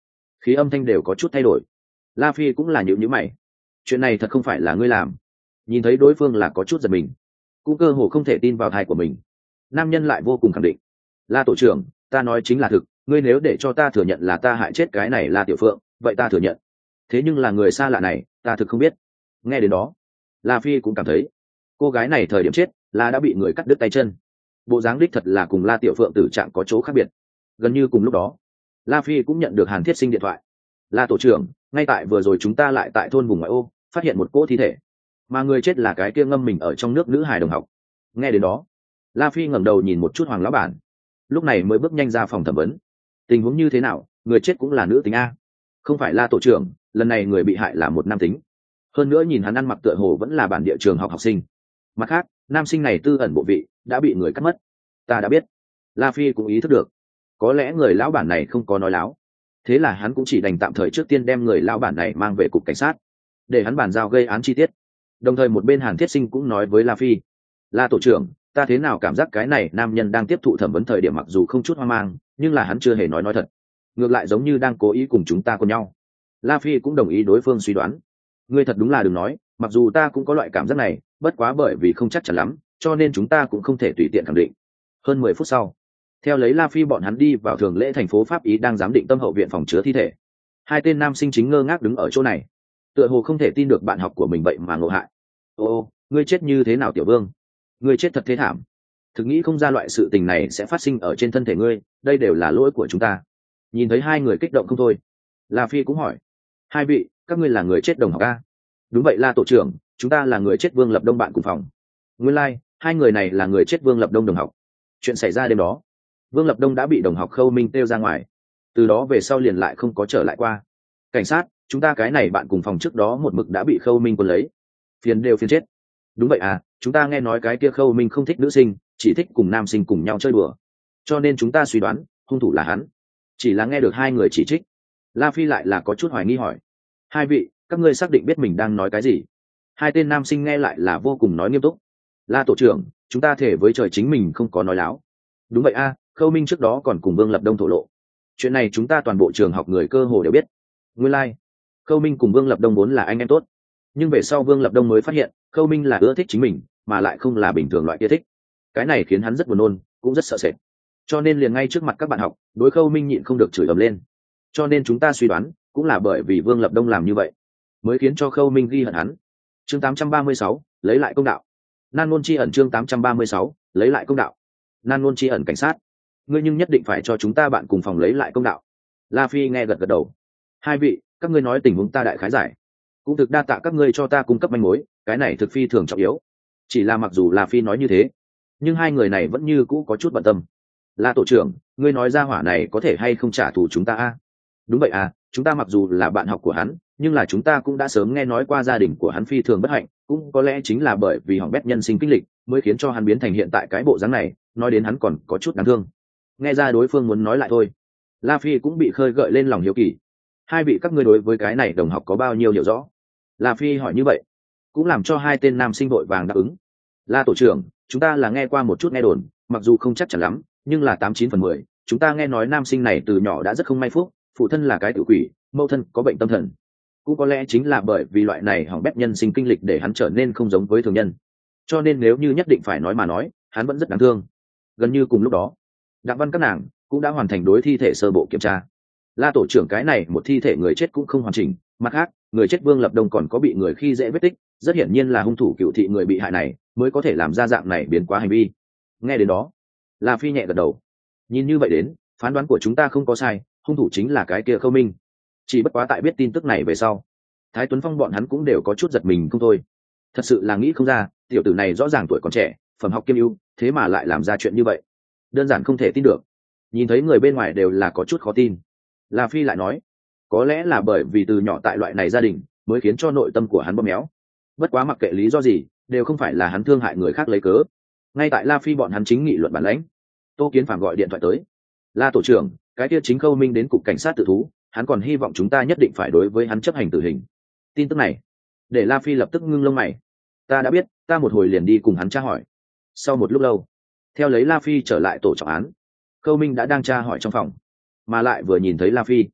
khí âm thanh đều có chút thay đổi. La Phi cũng là nhíu nhíu mày, chuyện này thật không phải là ngươi làm. Nhìn thấy đối phương là có chút giật mình, cũng cơ hồ không thể tin vào tai của mình. Nam nhân lại vô cùng khẳng định: La tổ trưởng, ta nói chính là thực, ngươi nếu để cho ta thừa nhận là ta hại chết cái này La Tiểu Phượng, vậy ta thừa nhận. Thế nhưng là người xa lạ này, ta thực không biết. Nghe đến đó, La Phi cũng cảm thấy cô gái này thời điểm chết là đã bị người cắt đứt tay chân. Bộ dáng đích thật là cùng La Tiểu Phượng tử trạng có chỗ khác biệt. Gần như cùng lúc đó, La Phi cũng nhận được Hàn Thiết Sinh điện thoại. La tổ trưởng, ngay tại vừa rồi chúng ta lại tại thôn vùng ngoại ô phát hiện một cỗ thi thể, mà người chết là cái kia ngâm mình ở trong nước nữ hài đồng học. Nghe đến đó, La Phi ngẩng đầu nhìn một chút Hoàng lão bản, lúc này mới bước nhanh ra phòng thẩm vấn. Tình huống như thế nào? Người chết cũng là nữ tính a? Không phải La tổ trưởng, lần này người bị hại là một nam tính, hơn nữa nhìn hắn ăn mặc tựa hồ vẫn là bản địa trường học học sinh. Mặt khác, nam sinh này tư ẩn bộ vị đã bị người cắt mất. Ta đã biết. La Phi cũng ý thức được, có lẽ người lão bản này không có nói láo, thế là hắn cũng chỉ đành tạm thời trước tiên đem người lão bản này mang về cục cảnh sát để hắn bàn giao gây án chi tiết. Đồng thời một bên Hàn Thiết Sinh cũng nói với La Phi: La tổ trưởng, ta thế nào cảm giác cái này nam nhân đang tiếp thụ thẩm vấn thời điểm mặc dù không chút hoang mang, nhưng là hắn chưa hề nói thật, ngược lại giống như đang cố ý cùng chúng ta cùng nhau. La Phi cũng đồng ý đối phương suy đoán: ngươi thật đúng là đừng nói, mặc dù ta cũng có loại cảm giác này, bất quá bởi vì không chắc chắn lắm, cho nên chúng ta cũng không thể tùy tiện khẳng định. Hơn 10 phút sau, theo lấy La Phi bọn hắn đi vào thường lễ thành phố Pháp Ý đang giám định tâm hậu viện phòng chứa thi thể. Hai tên nam sinh chính ngơ ngác đứng ở chỗ này, tựa hồ không thể tin được bạn học của mình vậy mà ngộ hại. Ô, ngươi chết như thế nào Tiểu Vương? Ngươi chết thật thế thảm. Thực nghĩ không ra loại sự tình này sẽ phát sinh ở trên thân thể ngươi, đây đều là lỗi của chúng ta. Nhìn thấy hai người kích động không thôi, La Phi cũng hỏi: hai vị, các ngươi là người chết đồng học a? Đúng vậy La tổ trưởng, chúng ta là người chết Vương Lập Đông bạn cùng phòng. Nguyên lai, hai người này là người chết Vương Lập Đông đồng học. Chuyện xảy ra đêm đó, Vương Lập Đông đã bị đồng học Khâu Minh kêu ra ngoài, từ đó về sau liền lại không có trở lại qua. Cảnh sát, chúng ta cái này bạn cùng phòng trước đó một mực đã bị Khâu Minh quân lấy, phiền đều phiền chết. Đúng vậy à, chúng ta nghe nói cái kia Khâu Minh không thích nữ sinh, chỉ thích cùng nam sinh cùng nhau chơi đùa, cho nên chúng ta suy đoán hung thủ là hắn. Chỉ là nghe được hai người chỉ trích, La Phi lại là có chút hoài nghi hỏi: hai vị, các ngươi xác định biết mình đang nói cái gì? Hai tên nam sinh nghe lại là vô cùng nói nghiêm túc: La tổ trưởng, chúng ta thể với trời chính mình không có nói láo. Đúng vậy a, Khâu Minh trước đó còn cùng Vương Lập Đông thổ lộ, chuyện này chúng ta toàn bộ trường học người cơ hồ đều biết. Nguyên lai, Khâu Minh cùng Vương Lập Đông vốn là anh em tốt, nhưng về sau Vương Lập Đông mới phát hiện Khâu Minh là ưa thích chính mình, mà lại không là bình thường loại kia thích. Cái này khiến hắn rất buồn nôn, cũng rất sợ sệt, cho nên liền ngay trước mặt các bạn học, đối Khâu Minh nhịn không được chửi ầm lên. Cho nên chúng ta suy đoán, cũng là bởi vì Vương Lập Đông làm như vậy, mới khiến cho Khâu Minh ghi hận hắn. Chương 836, lấy lại công đạo. Nan Nôn Chi ẩn. Chương 836, lấy lại công đạo. Nan Nôn Chi ẩn. Cảnh sát, ngươi nhưng nhất định phải cho chúng ta bạn cùng phòng lấy lại công đạo. La Phi nghe gật gật đầu: hai vị, các ngươi nói tình huống ta đại khái giải, cũng thực đa tạ các ngươi cho ta cung cấp manh mối, cái này thực phi thường trọng yếu. Chỉ là mặc dù La Phi nói như thế, nhưng hai người này vẫn như cũ có chút bận tâm. La tổ trưởng, ngươi nói ra hỏa này có thể hay không trả thù chúng ta a? Đúng vậy à, chúng ta mặc dù là bạn học của hắn, nhưng là chúng ta cũng đã sớm nghe nói qua gia đình của hắn phi thường bất hạnh, cũng có lẽ chính là bởi vì hỏng bét nhân sinh kinh lịch mới khiến cho hắn biến thành hiện tại cái bộ dáng này. Nói đến hắn còn có chút đáng thương. Nghe ra đối phương muốn nói lại thôi, La Phi cũng bị khơi gợi lên lòng hiếu kỳ. Hai vị, các ngươi đối với cái này đồng học có bao nhiêu hiểu rõ? La Phi hỏi như vậy, cũng làm cho hai tên nam sinh vội vàng đáp ứng. La tổ trưởng, chúng ta là nghe qua một chút nghe đồn, mặc dù không chắc chắn lắm, nhưng là 89/10, chúng ta nghe nói nam sinh này từ nhỏ đã rất không may phúc, phụ thân là cái tự quỷ, mẫu thân có bệnh tâm thần, cũng có lẽ chính là bởi vì loại này hỏng bét nhân sinh kinh lịch để hắn trở nên không giống với thường nhân, cho nên nếu như nhất định phải nói mà nói, hắn vẫn rất đáng thương. Gần như cùng lúc đó, Đặng Văn các nàng cũng đã hoàn thành đối thi thể sơ bộ kiểm tra. La tổ trưởng, cái này một thi thể người chết cũng không hoàn chỉnh, mặt khác người chết Vương Lập Đông còn có bị người khi dễ vết tích, rất hiển nhiên là hung thủ cựu thị người bị hại này mới có thể làm ra dạng này biến quá hành vi. Nghe đến đó, La Phi nhẹ gật đầu. Nhìn như vậy đến, phán đoán của chúng ta không có sai, hung thủ chính là cái kia Khâu Minh. Chỉ bất quá tại biết tin tức này về sau, Thái Tuấn Phong bọn hắn cũng đều có chút giật mình không thôi. Thật sự là nghĩ không ra, tiểu tử này rõ ràng tuổi còn trẻ, phẩm học kiêm ưu, thế mà lại làm ra chuyện như vậy, đơn giản không thể tin được. Nhìn thấy người bên ngoài đều là có chút khó tin, La Phi lại nói, có lẽ là bởi vì từ nhỏ tại loại này gia đình mới khiến cho nội tâm của hắn bóp méo. Bất quá mặc kệ lý do gì, đều không phải là hắn thương hại người khác lấy cớ. Ngay tại La Phi bọn hắn chính nghị luận bản lãnh, Tô Kiến Phạm gọi điện thoại tới. La tổ trưởng, cái kia chính Khâu Minh đến cục cảnh sát tự thú, hắn còn hy vọng chúng ta nhất định phải đối với hắn chấp hành tử hình. Tin tức này để La Phi lập tức ngưng lông mày. Ta đã biết, ta một hồi liền đi cùng hắn tra hỏi. Sau một lúc lâu, theo lấy La Phi trở lại tổ trọng án, Khâu Minh đã đang tra hỏi trong phòng, mà lại vừa nhìn thấy La Phi,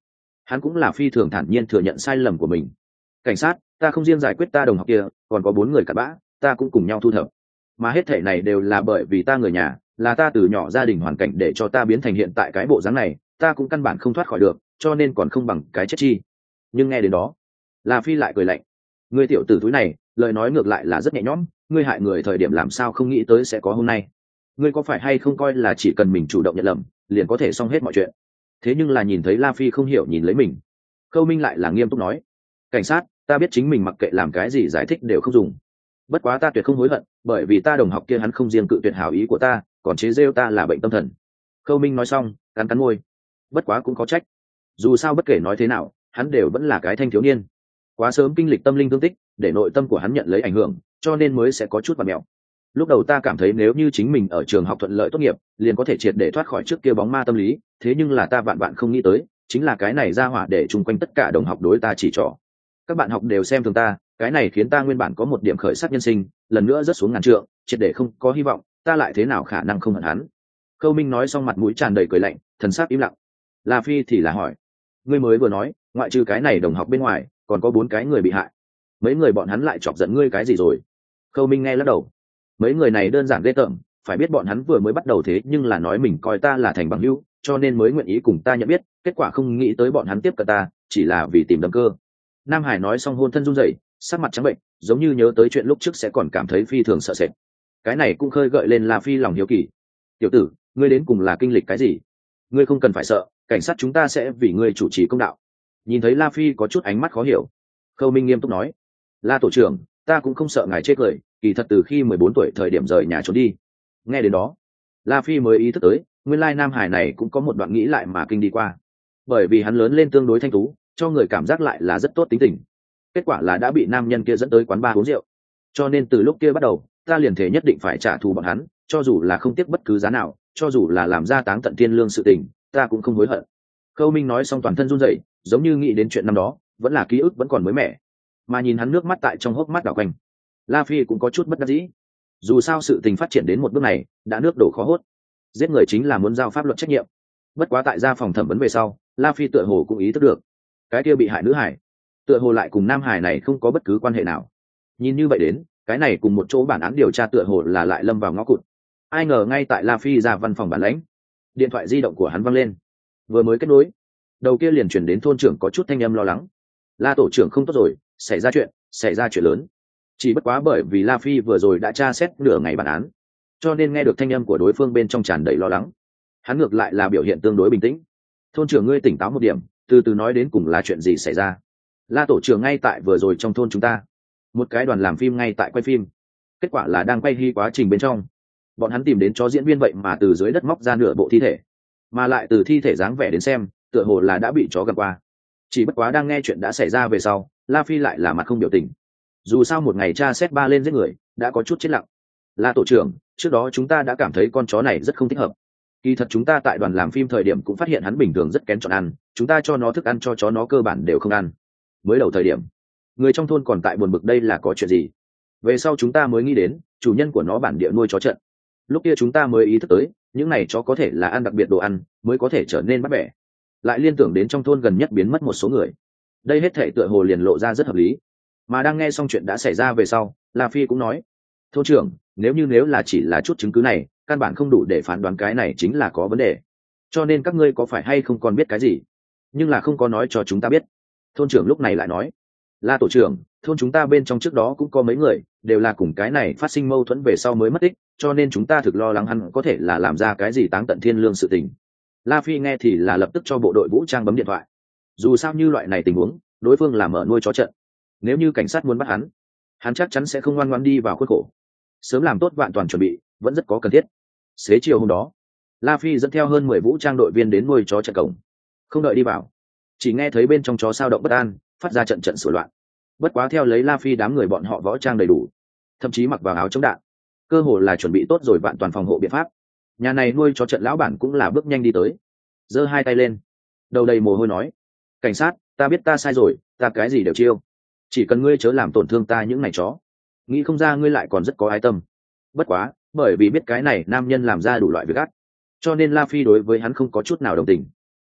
hắn cũng là phi thường thản nhiên thừa nhận sai lầm của mình. Cảnh sát, ta không riêng giải quyết ta đồng học kia, còn có 4 người cặn bã, ta cũng cùng nhau thu thập. Mà hết thảy này đều là bởi vì ta người nhà, là ta từ nhỏ gia đình hoàn cảnh để cho ta biến thành hiện tại cái bộ dáng này, ta cũng căn bản không thoát khỏi được, cho nên còn không bằng cái chết chi. Nhưng nghe đến đó, La Phi lại cười lạnh. Ngươi tiểu tử túi này, lời nói ngược lại là rất nhẹ nhõm, ngươi hại người thời điểm làm sao không nghĩ tới sẽ có hôm nay. Ngươi có phải hay không coi là chỉ cần mình chủ động nhận lầm, liền có thể xong hết mọi chuyện. Thế nhưng là nhìn thấy La Phi không hiểu nhìn lấy mình, Khâu Minh lại là nghiêm túc nói. Cảnh sát, ta biết chính mình mặc kệ làm cái gì giải thích đều không dùng. Bất quá ta tuyệt không hối hận, bởi vì ta đồng học kia hắn không riêng cự tuyệt hảo ý của ta, còn chế rêu ta là bệnh tâm thần. Khâu Minh nói xong, cắn cắn môi. Bất quá cũng có trách. Dù sao bất kể nói thế nào, hắn đều vẫn là cái thanh thiếu niên. Quá sớm kinh lịch tâm linh thương tích, để nội tâm của hắn nhận lấy ảnh hưởng, cho nên mới sẽ có chút vặn mẹo. Lúc đầu ta cảm thấy nếu như chính mình ở trường học thuận lợi tốt nghiệp, liền có thể triệt để thoát khỏi trước kia bóng ma tâm lý, thế nhưng là ta vạn vạn không nghĩ tới, chính là cái này ra hỏa để chung quanh tất cả đồng học đối ta chỉ trỏ. Các bạn học đều xem thường ta, cái này khiến ta nguyên bản có một điểm khởi sắc nhân sinh, lần nữa rớt xuống ngàn trượng, triệt để không có hy vọng, ta lại thế nào khả năng không hận hắn. Khâu Minh nói xong mặt mũi tràn đầy cười lạnh, thần sắc im lặng. La Phi thì là hỏi, ngươi mới vừa nói, ngoại trừ cái này đồng học bên ngoài, còn có 4 cái người bị hại. Mấy người bọn hắn lại chọc giận ngươi cái gì rồi? Khâu Minh nghe lắc đầu. Mấy người này đơn giản ghê tởm, phải biết bọn hắn vừa mới bắt đầu thế nhưng là nói mình coi ta là thành bằng hữu, cho nên mới nguyện ý cùng ta nhận biết, kết quả không nghĩ tới bọn hắn tiếp cận ta, chỉ là vì tìm đâm cơ. Nam Hải nói xong hôn thân run rẩy, sắc mặt trắng bệnh, giống như nhớ tới chuyện lúc trước sẽ còn cảm thấy phi thường sợ sệt. Cái này cũng khơi gợi lên La Phi lòng hiếu kỳ. Tiểu tử, ngươi đến cùng là kinh lịch cái gì? Ngươi không cần phải sợ, cảnh sát chúng ta sẽ vì ngươi chủ trì công đạo. Nhìn thấy La Phi có chút ánh mắt khó hiểu, Khâu Minh nghiêm túc nói, La tổ trưởng, ta cũng không sợ ngài chết cười, kỳ thật từ khi 14 tuổi thời điểm rời nhà trốn đi. Nghe đến đó, La Phi mới ý thức tới, nguyên lai Nam Hải này cũng có một đoạn nghĩ lại mà kinh đi qua. Bởi vì hắn lớn lên tương đối thanh tú, cho người cảm giác lại là rất tốt tính tình. Kết quả là đã bị nam nhân kia dẫn tới quán bar uống rượu. Cho nên từ lúc kia bắt đầu, ta liền thể nhất định phải trả thù bọn hắn, cho dù là không tiếc bất cứ giá nào, cho dù là làm ra táng tận thiên lương sự tình, ta cũng không hối hận. Khâu Minh nói xong toàn thân run rẩy, giống như nghĩ đến chuyện năm đó, vẫn là ký ức vẫn còn mới mẻ. Mà nhìn hắn nước mắt tại trong hốc mắt đảo quanh, La Phi cũng có chút bất đắc dĩ. Dù sao sự tình phát triển đến một bước này, đã nước đổ khó hốt. Giết người chính là muốn giao pháp luật trách nhiệm. Bất quá tại gia phòng thẩm vấn về sau, La Phi tựa hồ cũng ý thức được, cái kia bị hại nữ hải, tựa hồ lại cùng nam hải này không có bất cứ quan hệ nào. Nhìn như vậy đến, cái này cùng một chỗ bản án điều tra tựa hồ là lại lâm vào ngõ cụt. Ai ngờ ngay tại La Phi ra văn phòng bản lãnh, điện thoại di động của hắn văng lên. Vừa mới kết nối, đầu kia liền chuyển đến thôn trưởng có chút thanh âm lo lắng. La tổ trưởng không tốt rồi, xảy ra chuyện lớn. Chỉ bất quá bởi vì La Phi vừa rồi đã tra xét nửa ngày bản án, cho nên nghe được thanh âm của đối phương bên trong tràn đầy lo lắng. Hắn ngược lại là biểu hiện tương đối bình tĩnh. Thôn trưởng ngươi tỉnh táo một điểm, từ từ nói đến cùng là chuyện gì xảy ra. La tổ trưởng ngay tại vừa rồi trong thôn chúng ta, một cái đoàn làm phim ngay tại quay phim, kết quả là đang quay hy quá trình bên trong, bọn hắn tìm đến chó diễn viên vậy mà từ dưới đất móc ra nửa bộ thi thể, mà lại từ thi thể dáng vẻ đến xem, tựa hồ là đã bị chó gặp qua. Chỉ bất quá đang nghe chuyện đã xảy ra về sau, La Phi lại là mặt không biểu tình. Dù sao một ngày tra xét ba lên giết người, đã có chút chết lặng. La tổ trưởng, trước đó chúng ta đã cảm thấy con chó này rất không thích hợp. Kỳ thật chúng ta tại đoàn làm phim thời điểm cũng phát hiện hắn bình thường rất kén chọn ăn, chúng ta cho nó thức ăn cho chó nó cơ bản đều không ăn. Mới đầu thời điểm, người trong thôn còn tại buồn bực đây là có chuyện gì. Về sau chúng ta mới nghĩ đến, chủ nhân của nó bản địa nuôi chó trận. Lúc kia chúng ta mới ý thức tới, những này chó có thể là ăn đặc biệt đồ ăn, mới có thể trở nên bắt bẻ. Lại liên tưởng đến trong thôn gần nhất biến mất một số người. Đây hết thể tựa hồ liền lộ ra rất hợp lý. Mà đang nghe xong chuyện đã xảy ra về sau, La Phi cũng nói, thôn trưởng, nếu là chỉ là chút chứng cứ này, căn bản không đủ để phán đoán cái này chính là có vấn đề. Cho nên các ngươi có phải hay không còn biết cái gì, nhưng là không có nói cho chúng ta biết. Thôn trưởng lúc này lại nói, La tổ trưởng, thôn chúng ta bên trong trước đó cũng có mấy người, đều là cùng cái này phát sinh mâu thuẫn về sau mới mất tích, cho nên chúng ta thực lo lắng hắn có thể là làm ra cái gì táng tận thiên lương sự tình. La Phi nghe thì là lập tức cho bộ đội vũ trang bấm điện thoại. Dù sao như loại này tình huống, đối phương là mở nuôi chó trận, nếu như cảnh sát muốn bắt hắn chắc chắn sẽ không ngoan ngoãn đi vào khuôn khổ. Sớm làm tốt vạn toàn chuẩn bị vẫn rất có cần thiết. Xế chiều hôm đó, La Phi dẫn theo hơn 10 vũ trang đội viên đến nuôi chó trận cổng. Không đợi đi vào, chỉ nghe thấy bên trong chó sao động bất an, phát ra trận trận sủa loạn. Bất quá theo lấy La Phi đám người bọn họ võ trang đầy đủ, thậm chí mặc vào áo chống đạn, cơ hồ là chuẩn bị tốt rồi vạn toàn phòng hộ biện pháp. Nhà này nuôi chó trận lão bản cũng là bước nhanh đi tới, giơ hai tay lên, đầu đầy mồ hôi nói, cảnh sát, ta biết ta sai rồi, ta cái gì đều chiêu, chỉ cần ngươi chớ làm tổn thương ta những ngày chó. Nghĩ không ra ngươi lại còn rất có ái tâm. Bất quá bởi vì biết cái này nam nhân làm ra đủ loại việc gắt, cho nên La Phi đối với hắn không có chút nào đồng tình.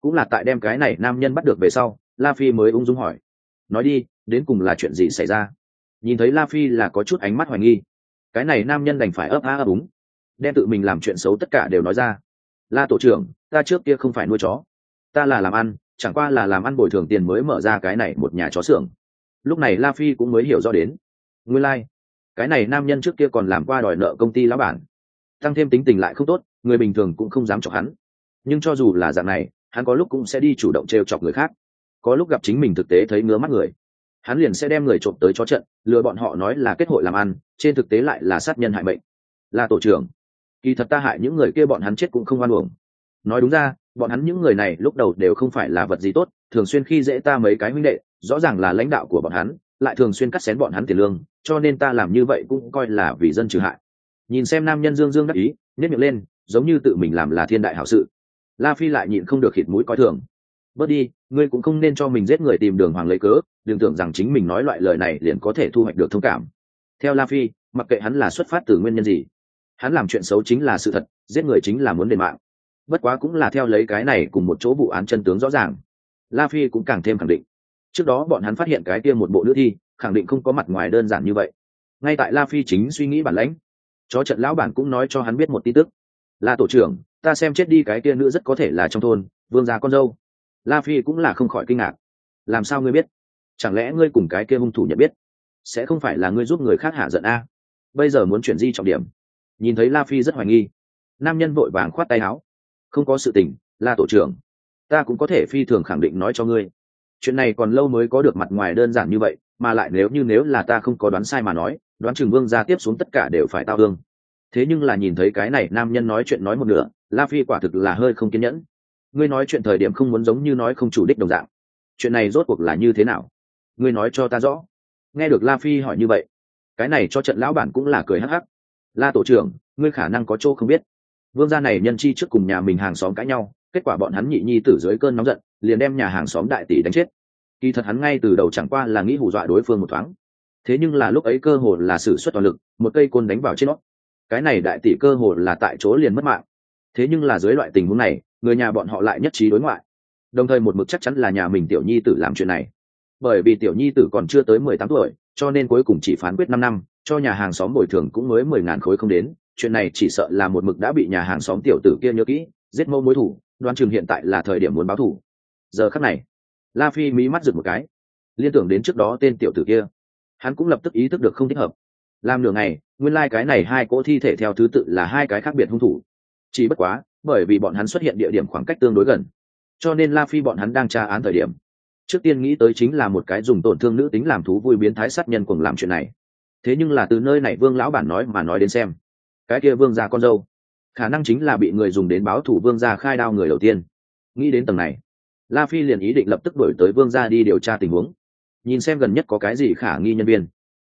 cũng là tại đem cái này nam nhân bắt được về sau, La Phi mới ung dung hỏi, nói đi, đến cùng là chuyện gì xảy ra? Nhìn thấy La Phi là có chút ánh mắt hoài nghi, cái này nam nhân đành phải ấp á ấp úng, đem tự mình làm chuyện xấu tất cả đều nói ra. La tổ trưởng, ta trước kia không phải nuôi chó, ta là làm ăn, chẳng qua là làm ăn bồi thường tiền mới mở ra cái này một nhà chó xưởng. Lúc này La Phi cũng mới hiểu rõ đến, nguyên lai cái này nam nhân trước kia còn làm qua đòi nợ công ty lão bản, tăng thêm tính tình lại không tốt, người bình thường cũng không dám chọc hắn. Nhưng cho dù là dạng này, hắn có lúc cũng sẽ đi chủ động trêu chọc người khác, có lúc gặp chính mình thực tế thấy ngứa mắt người, hắn liền sẽ đem người trộm tới chó trận, lừa bọn họ nói là kết hội làm ăn, trên thực tế lại là sát nhân hại mệnh. Là tổ trưởng, kỳ thật ta hại những người kia bọn hắn chết cũng không oan uổng. Nói đúng ra, bọn hắn những người này lúc đầu đều không phải là vật gì tốt, thường xuyên khi dễ ta mấy cái huynh đệ, rõ ràng là lãnh đạo của bọn hắn, lại thường xuyên cắt xén bọn hắn tiền lương, cho nên ta làm như vậy cũng coi là vì dân trừ hại. Nhìn xem nam nhân dương dương đắc ý, nhếch miệng lên, giống như tự mình làm là thiên đại hảo sự. La Phi lại nhịn không được khịt mũi coi thường. Bớt đi, ngươi cũng không nên cho mình giết người tìm đường hoàng lấy cớ, đừng tưởng rằng chính mình nói loại lời này liền có thể thu hoạch được thông cảm. Theo La Phi, mặc kệ hắn là xuất phát từ nguyên nhân gì, hắn làm chuyện xấu chính là sự thật, giết người chính là muốn đền mạng. Bất quá cũng là theo lấy cái này cùng một chỗ vụ án chân tướng rõ ràng, La Phi cũng càng thêm khẳng định, trước đó bọn hắn phát hiện cái kia một bộ nữ thi, khẳng định không có mặt ngoài đơn giản như vậy. Ngay tại La Phi chính suy nghĩ bản lãnh, chó trận lão bản cũng nói cho hắn biết một tin tức. La tổ trưởng, ta xem chết đi cái kia nữ rất có thể là trong thôn Vương gia con dâu. La Phi cũng là không khỏi kinh ngạc, làm sao ngươi biết? Chẳng lẽ ngươi cùng cái kia hung thủ nhận biết? Sẽ không phải là ngươi giúp người khác hạ giận a? Bây giờ muốn chuyển di trọng điểm. Nhìn thấy La Phi rất hoài nghi, nam nhân vội vàng khoát tay áo, không có sự tình, La tổ trưởng, ta cũng có thể phi thường khẳng định nói cho ngươi, chuyện này còn lâu mới có được mặt ngoài đơn giản như vậy, mà lại nếu là ta không có đoán sai mà nói, đoán chừng Vương gia tiếp xuống tất cả đều phải tao thương. Thế nhưng là nhìn thấy cái này nam nhân nói chuyện nói một nửa, La Phi quả thực là hơi không kiên nhẫn. Ngươi nói chuyện thời điểm không muốn giống như nói không chủ đích đồng dạng, chuyện này rốt cuộc là như thế nào? Ngươi nói cho ta rõ. Nghe được La Phi hỏi như vậy, cái này cho trận lão bản cũng là cười hắc hắc. La tổ trưởng, ngươi khả năng có chỗ không biết, Vương gia này nhân chi trước cùng nhà mình hàng xóm cãi nhau, kết quả bọn hắn nhị nhi tử dưới cơn nóng giận liền đem nhà hàng xóm đại tỷ đánh chết. Kỳ thật hắn ngay từ đầu chẳng qua là nghĩ hù dọa đối phương một thoáng, thế nhưng là lúc ấy cơ hồ là sử xuất toàn lực, một cây côn đánh vào trên nó, cái này đại tỷ cơ hồ là tại chỗ liền mất mạng. Thế nhưng là dưới loại tình huống này, người nhà bọn họ lại nhất trí đối ngoại, đồng thời một mực chắc chắn là nhà mình tiểu nhi tử làm chuyện này. Bởi vì tiểu nhi tử còn chưa tới 18 tuổi, cho nên cuối cùng chỉ phán quyết 5 năm, cho nhà hàng xóm bồi thường cũng mới 10.000 khối không đến. Chuyện này chỉ sợ là một mực đã bị nhà hàng xóm tiểu tử kia nhớ kỹ, giết mâu mối thủ, đoán chừng hiện tại là thời điểm muốn báo thù. Giờ khắc này, La Phi mí mắt giật một cái, liên tưởng đến trước đó tên tiểu tử kia, hắn cũng lập tức ý thức được không thích hợp. Làm nửa ngày, nguyên lai cái này hai cỗ thi thể theo thứ tự là hai cái khác biệt hung thủ. Chỉ bất quá, bởi vì bọn hắn xuất hiện địa điểm khoảng cách tương đối gần, cho nên La Phi bọn hắn đang tra án thời điểm, trước tiên nghĩ tới chính là một cái dùng tổn thương nữ tính làm thú vui biến thái sát nhân cùng làm chuyện này. Thế nhưng là từ nơi này Vương lão bản nói mà nói đến xem, cái kia Vương gia con dâu khả năng chính là bị người dùng đến báo thủ Vương gia khai đao người đầu tiên. Nghĩ đến tầng này, La Phi liền ý định lập tức đuổi tới Vương gia đi điều tra tình huống, nhìn xem gần nhất có cái gì khả nghi nhân viên.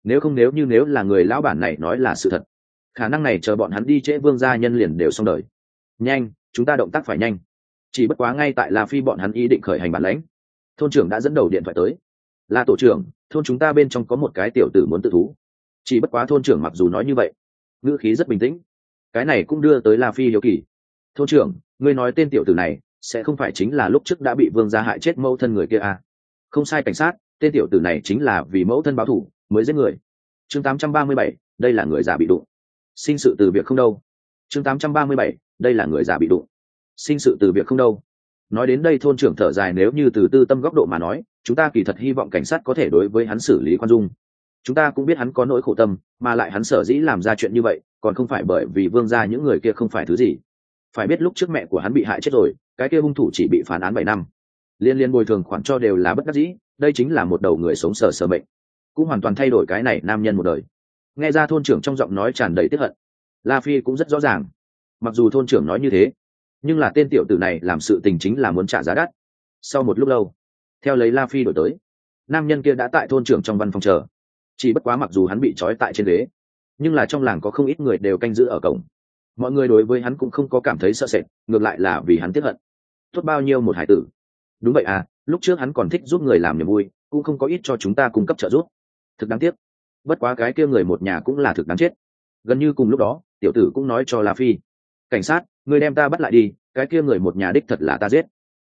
Nếu là người lão bản này nói là sự thật, khả năng này chờ bọn hắn đi trễ Vương gia nhân liền đều xong đời. Nhanh, chúng ta động tác phải nhanh. Chỉ bất quá ngay tại La Phi bọn hắn ý định khởi hành bản lãnh, thôn trưởng đã dẫn đầu điện thoại tới. Là tổ trưởng, thôn chúng ta bên trong có một cái tiểu tử muốn tự thú. Chỉ bất quá thôn trưởng mặc dù nói như vậy, ngữ khí rất bình tĩnh, cái này cũng đưa tới La Phi hiếu kỳ. Thôn trưởng, ngươi nói tên tiểu tử này sẽ không phải chính là lúc trước đã bị Vương gia hại chết mẫu thân người kia à? Không sai cảnh sát, tên tiểu tử này chính là vì mẫu thân báo thù mới giết người. Chương 837, đây là người già bị đụng. Sinh sự từ việc không đâu. Chương 837, đây là người già bị đụng. Sinh sự từ việc không đâu. Nói đến đây thôn trưởng thở dài, nếu như từ tư tâm góc độ mà nói, chúng ta kỳ thật hy vọng cảnh sát có thể đối với hắn xử lý khoan dung. Chúng ta cũng biết hắn có nỗi khổ tâm, mà lại hắn sở dĩ làm ra chuyện như vậy, còn không phải bởi vì Vương gia những người kia không phải thứ gì. Phải biết lúc trước mẹ của hắn bị hại chết rồi, cái kia hung thủ chỉ bị phán án 7 năm. Liên bồi thường khoản cho đều là bất đắc dĩ, đây chính là một đầu người sống sờ mệnh, cũng hoàn toàn thay đổi cái này nam nhân một đời. Nghe ra thôn trưởng trong giọng nói tràn đầy tiếc hận, La Phi cũng rất rõ ràng, mặc dù thôn trưởng nói như thế, nhưng là tên tiểu tử này làm sự tình chính là muốn trả giá đắt. Sau một lúc lâu, theo lấy La Phi đổi tới, nam nhân kia đã tại thôn trưởng trong văn phòng chờ. Chỉ bất quá mặc dù hắn bị trói tại trên ghế, nhưng là trong làng có không ít người đều canh giữ ở cổng. Mọi người đối với hắn cũng không có cảm thấy sợ sệt, ngược lại là vì hắn tiếc hận. Tốt bao nhiêu một hải tử. Đúng vậy à, lúc trước hắn còn thích giúp người làm niềm vui, cũng không có ít cho chúng ta cung cấp trợ giúp. Thực đáng tiếc. Bất quá cái kia người một nhà cũng là thực đáng chết. Gần như cùng lúc đó, tiểu tử cũng nói cho La Phi, cảnh sát, người đem ta bắt lại đi, cái kia người một nhà đích thật là ta giết.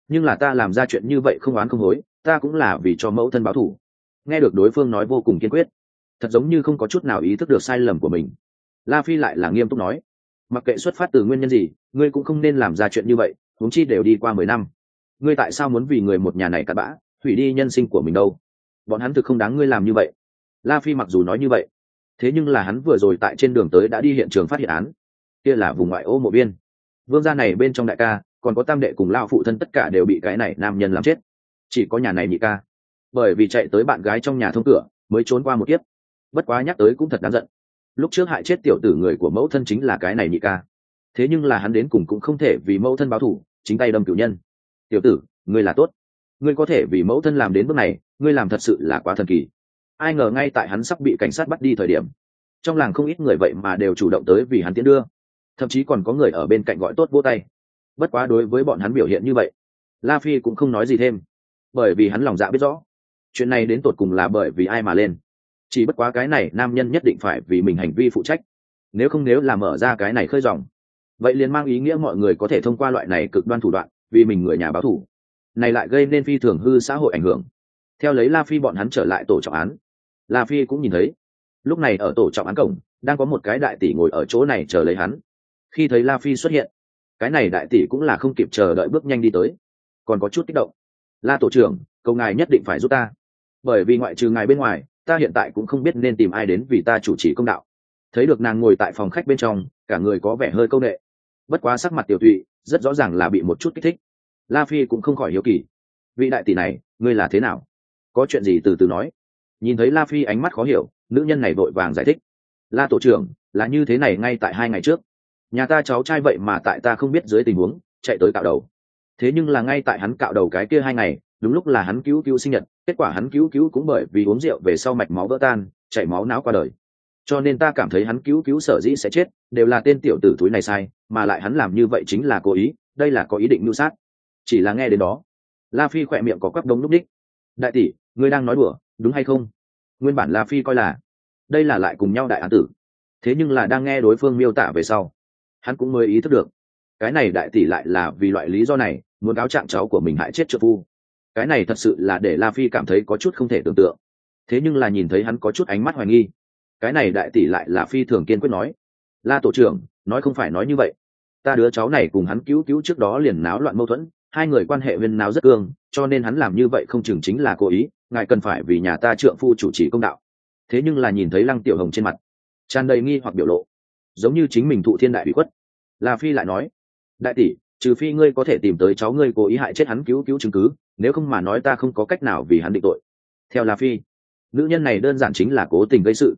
nhưng là ta làm ra chuyện như vậy không oán không hối, ta cũng là vì cho mẫu thân báo thù. Nghe được đối phương nói vô cùng kiên quyết, thật giống như không có chút nào ý thức được sai lầm của mình. La Phi lại là nghiêm túc nói, mặc kệ xuất phát từ nguyên nhân gì, ngươi cũng không nên làm ra chuyện như vậy, huống chi đều đi qua 10 năm. Ngươi tại sao muốn vì người một nhà này cặn bã hủy đi nhân sinh của mình đâu? Bọn hắn thực không đáng ngươi làm như vậy. La Phi mặc dù nói như vậy, thế nhưng là hắn vừa rồi tại trên đường tới đã đi hiện trường phát hiện án. Kia là vùng ngoại ô mộ biên, vương gia này bên trong đại ca còn có tam đệ cùng lao phụ thân tất cả đều bị cái này nam nhân làm chết, chỉ có nhà này nhị ca bởi vì chạy tới bạn gái trong nhà thông cửa mới trốn qua một kiếp. Bất quá nhắc tới cũng thật đáng giận, lúc trước hại chết tiểu tử người của mẫu thân chính là cái này nhị ca, thế nhưng là hắn đến cùng cũng không thể vì mẫu thân báo thù, chính tay đâm cửu nhân. Tiểu tử, ngươi là tốt, ngươi có thể vì mẫu thân làm đến bước này, ngươi làm thật sự là quá thần kỳ. Ai ngờ ngay tại hắn sắp bị cảnh sát bắt đi thời điểm, trong làng không ít người vậy mà đều chủ động tới vì hắn tiến đưa, thậm chí còn có người ở bên cạnh gọi tốt vỗ tay. Bất quá đối với bọn hắn biểu hiện như vậy, La Phi cũng không nói gì thêm, bởi vì hắn lòng dạ biết rõ chuyện này đến tột cùng là bởi vì ai mà lên. Chỉ bất quá cái này nam nhân nhất định phải vì mình hành vi phụ trách, nếu là mở ra cái này khơi dòng, vậy liền mang ý nghĩa mọi người có thể thông qua loại này cực đoan thủ đoạn vì mình người nhà báo thù, này lại gây nên phi thường hư xã hội ảnh hưởng. Theo lấy La Phi bọn hắn trở lại tổ trọng án, La Phi cũng nhìn thấy lúc này ở tổ trọng án cổng đang có một cái đại tỷ ngồi ở chỗ này chờ lấy hắn. Khi thấy La Phi xuất hiện, cái này đại tỷ cũng là không kịp chờ đợi bước nhanh đi tới, còn có chút kích động. La tổ trưởng, cầu ngài nhất định phải giúp ta, bởi vì ngoại trừ ngài bên ngoài ta hiện tại cũng không biết nên tìm ai đến vì ta chủ trì công đạo. Thấy được nàng ngồi tại phòng khách bên trong, cả người có vẻ hơi câu nệ, bất quá sắc mặt tiểu thụy rất rõ ràng là bị một chút kích thích. La Phi cũng không khỏi hiếu kỳ, vị đại tỷ này ngươi là thế nào, có chuyện gì từ từ nói. Nhìn thấy La Phi ánh mắt khó hiểu, nữ nhân này vội vàng giải thích, La tổ trưởng, là như thế này, ngay tại 2 ngày trước nhà ta cháu trai vậy mà tại ta không biết dưới tình huống chạy tới cạo đầu. Thế nhưng là ngay tại hắn cạo đầu cái kia 2 ngày, đúng lúc là hắn cứu sinh nhật, kết quả hắn cứu cũng bởi vì uống rượu về sau mạch máu vỡ tan, chảy máu não qua đời. Cho nên ta cảm thấy hắn cứu sở dĩ sẽ chết đều là tên tiểu tử túi này sai, mà lại hắn làm như vậy chính là cố ý, đây là có ý định mưu sát. Chỉ là nghe đến đó, La Phi khỏe miệng có quắp đống lúc đích. Đại tỷ, ngươi đang nói đùa đúng hay không? Nguyên bản La Phi coi là đây là lại cùng nhau đại án tử, thế nhưng là đang nghe đối phương miêu tả về sau, hắn cũng mới ý thức được cái này đại tỷ lại là vì loại lý do này muốn cáo trạng cháu của mình hại chết trợ phu. Cái này thật sự là để La Phi cảm thấy có chút không thể tưởng tượng. Thế nhưng là nhìn thấy hắn có chút ánh mắt hoài nghi, cái này đại tỷ lại là phi thường kiên quyết nói, La tổ trưởng, nói không phải nói như vậy, ta đứa cháu này cùng hắn cứu trước đó liền náo loạn mâu thuẫn, 2 người quan hệ huyên náo rất cương, cho nên hắn làm như vậy không chừng chính là cố ý, ngài cần phải vì nhà ta trượng phu chủ trì công đạo. Thế nhưng là nhìn thấy Lăng Tiểu Hồng trên mặt tràn đầy nghi hoặc biểu lộ, giống như chính mình thụ thiên đại bị khuất. La Phi lại nói, đại tỷ, trừ phi ngươi có thể tìm tới cháu ngươi cố ý hại chết hắn cứu chứng cứ, nếu không mà nói ta không có cách nào vì hắn định tội. Theo La Phi, nữ nhân này đơn giản chính là cố tình gây sự,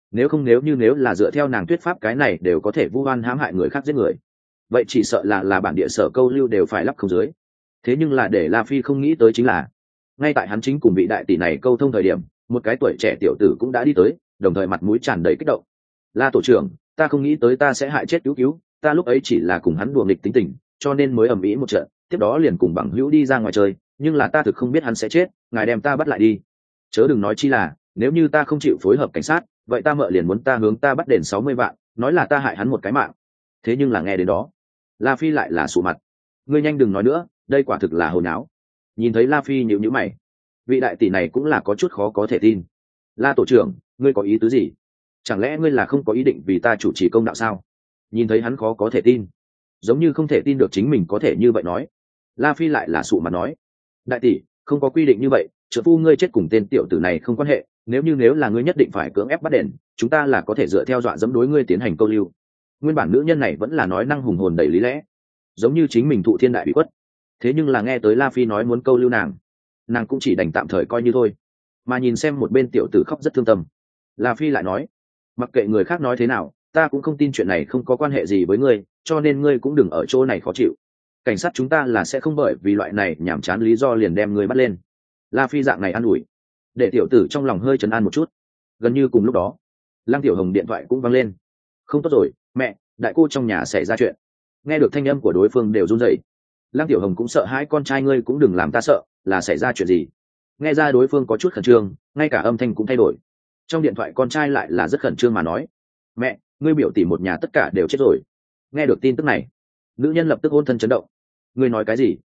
nếu là dựa theo nàng thuyết pháp cái này đều có thể vu oan hãm hại người khác giết người, vậy chỉ sợ là bản địa sở câu lưu đều phải lắp không dưới. Thế nhưng là để La Phi không nghĩ tới chính là ngay tại hắn chính cùng vị đại tỷ này câu thông thời điểm, một cái tuổi trẻ tiểu tử cũng đã đi tới, đồng thời mặt mũi tràn đầy kích động. La tổ trưởng, ta không nghĩ tới ta sẽ hại chết cứu, ta lúc ấy chỉ là cùng hắn đùa nghịch tính tình, cho nên mới ầm ĩ một trận, tiếp đó liền cùng bằng hữu đi ra ngoài chơi, nhưng là ta thực không biết hắn sẽ chết, ngài đem ta bắt lại đi. Chớ đừng nói chi là nếu như ta không chịu phối hợp cảnh sát, vậy ta mợ liền muốn ta hướng ta bắt đền 60 vạn, nói là ta hại hắn một cái mạng. Thế nhưng là nghe đến đó, La Phi lại là sụ mặt, ngươi nhanh đừng nói nữa, đây quả thực là hồi náo. Nhìn thấy La Phi nhíu mày, vị đại tỷ này cũng là có chút khó có thể tin. La tổ trưởng, ngươi có ý tứ gì? Chẳng lẽ ngươi là không có ý định vì ta chủ trì công đạo sao? Nhìn thấy hắn khó có thể tin, giống như không thể tin được chính mình có thể như vậy nói, La Phi lại là sụ mặt nói, đại tỷ, không có quy định như vậy, trợ phu ngươi chết cùng tên tiểu tử này không quan hệ, nếu là ngươi nhất định phải cưỡng ép bắt đền, chúng ta là có thể dựa theo dọa dẫm đối ngươi tiến hành câu lưu. Nguyên bản nữ nhân này vẫn là nói năng hùng hồn đầy lý lẽ, giống như chính mình thụ thiên đại bị quất. Thế nhưng là nghe tới La Phi nói muốn câu lưu nàng cũng chỉ đành tạm thời coi như thôi. Mà nhìn xem một bên tiểu tử khóc rất thương tâm, La Phi lại nói, mặc kệ người khác nói thế nào, ta cũng không tin chuyện này không có quan hệ gì với ngươi, cho nên ngươi cũng đừng ở chỗ này khó chịu. Cảnh sát chúng ta là sẽ không bởi vì loại này nhảm chán lý do liền đem ngươi bắt lên. La Phi dạng này an ủi, để tiểu tử trong lòng hơi trấn an một chút. Gần như cùng lúc đó, Lăng Tiểu Hồng điện thoại cũng vang lên. Không tốt rồi, mẹ, đại cô trong nhà xảy ra chuyện. Nghe được thanh âm của đối phương đều run rẩy. Lăng Tiểu Hồng cũng sợ hãi con trai ngươi cũng đừng làm ta sợ, là xảy ra chuyện gì? Nghe ra đối phương có chút khẩn trương, ngay cả âm thanh cũng thay đổi. Trong điện thoại con trai lại là rất khẩn trương mà nói, mẹ, ngươi biểu tỷ một nhà tất cả đều chết rồi. Nghe được tin tức này, nữ nhân lập tức hôn thân chấn động. Ngươi nói cái gì?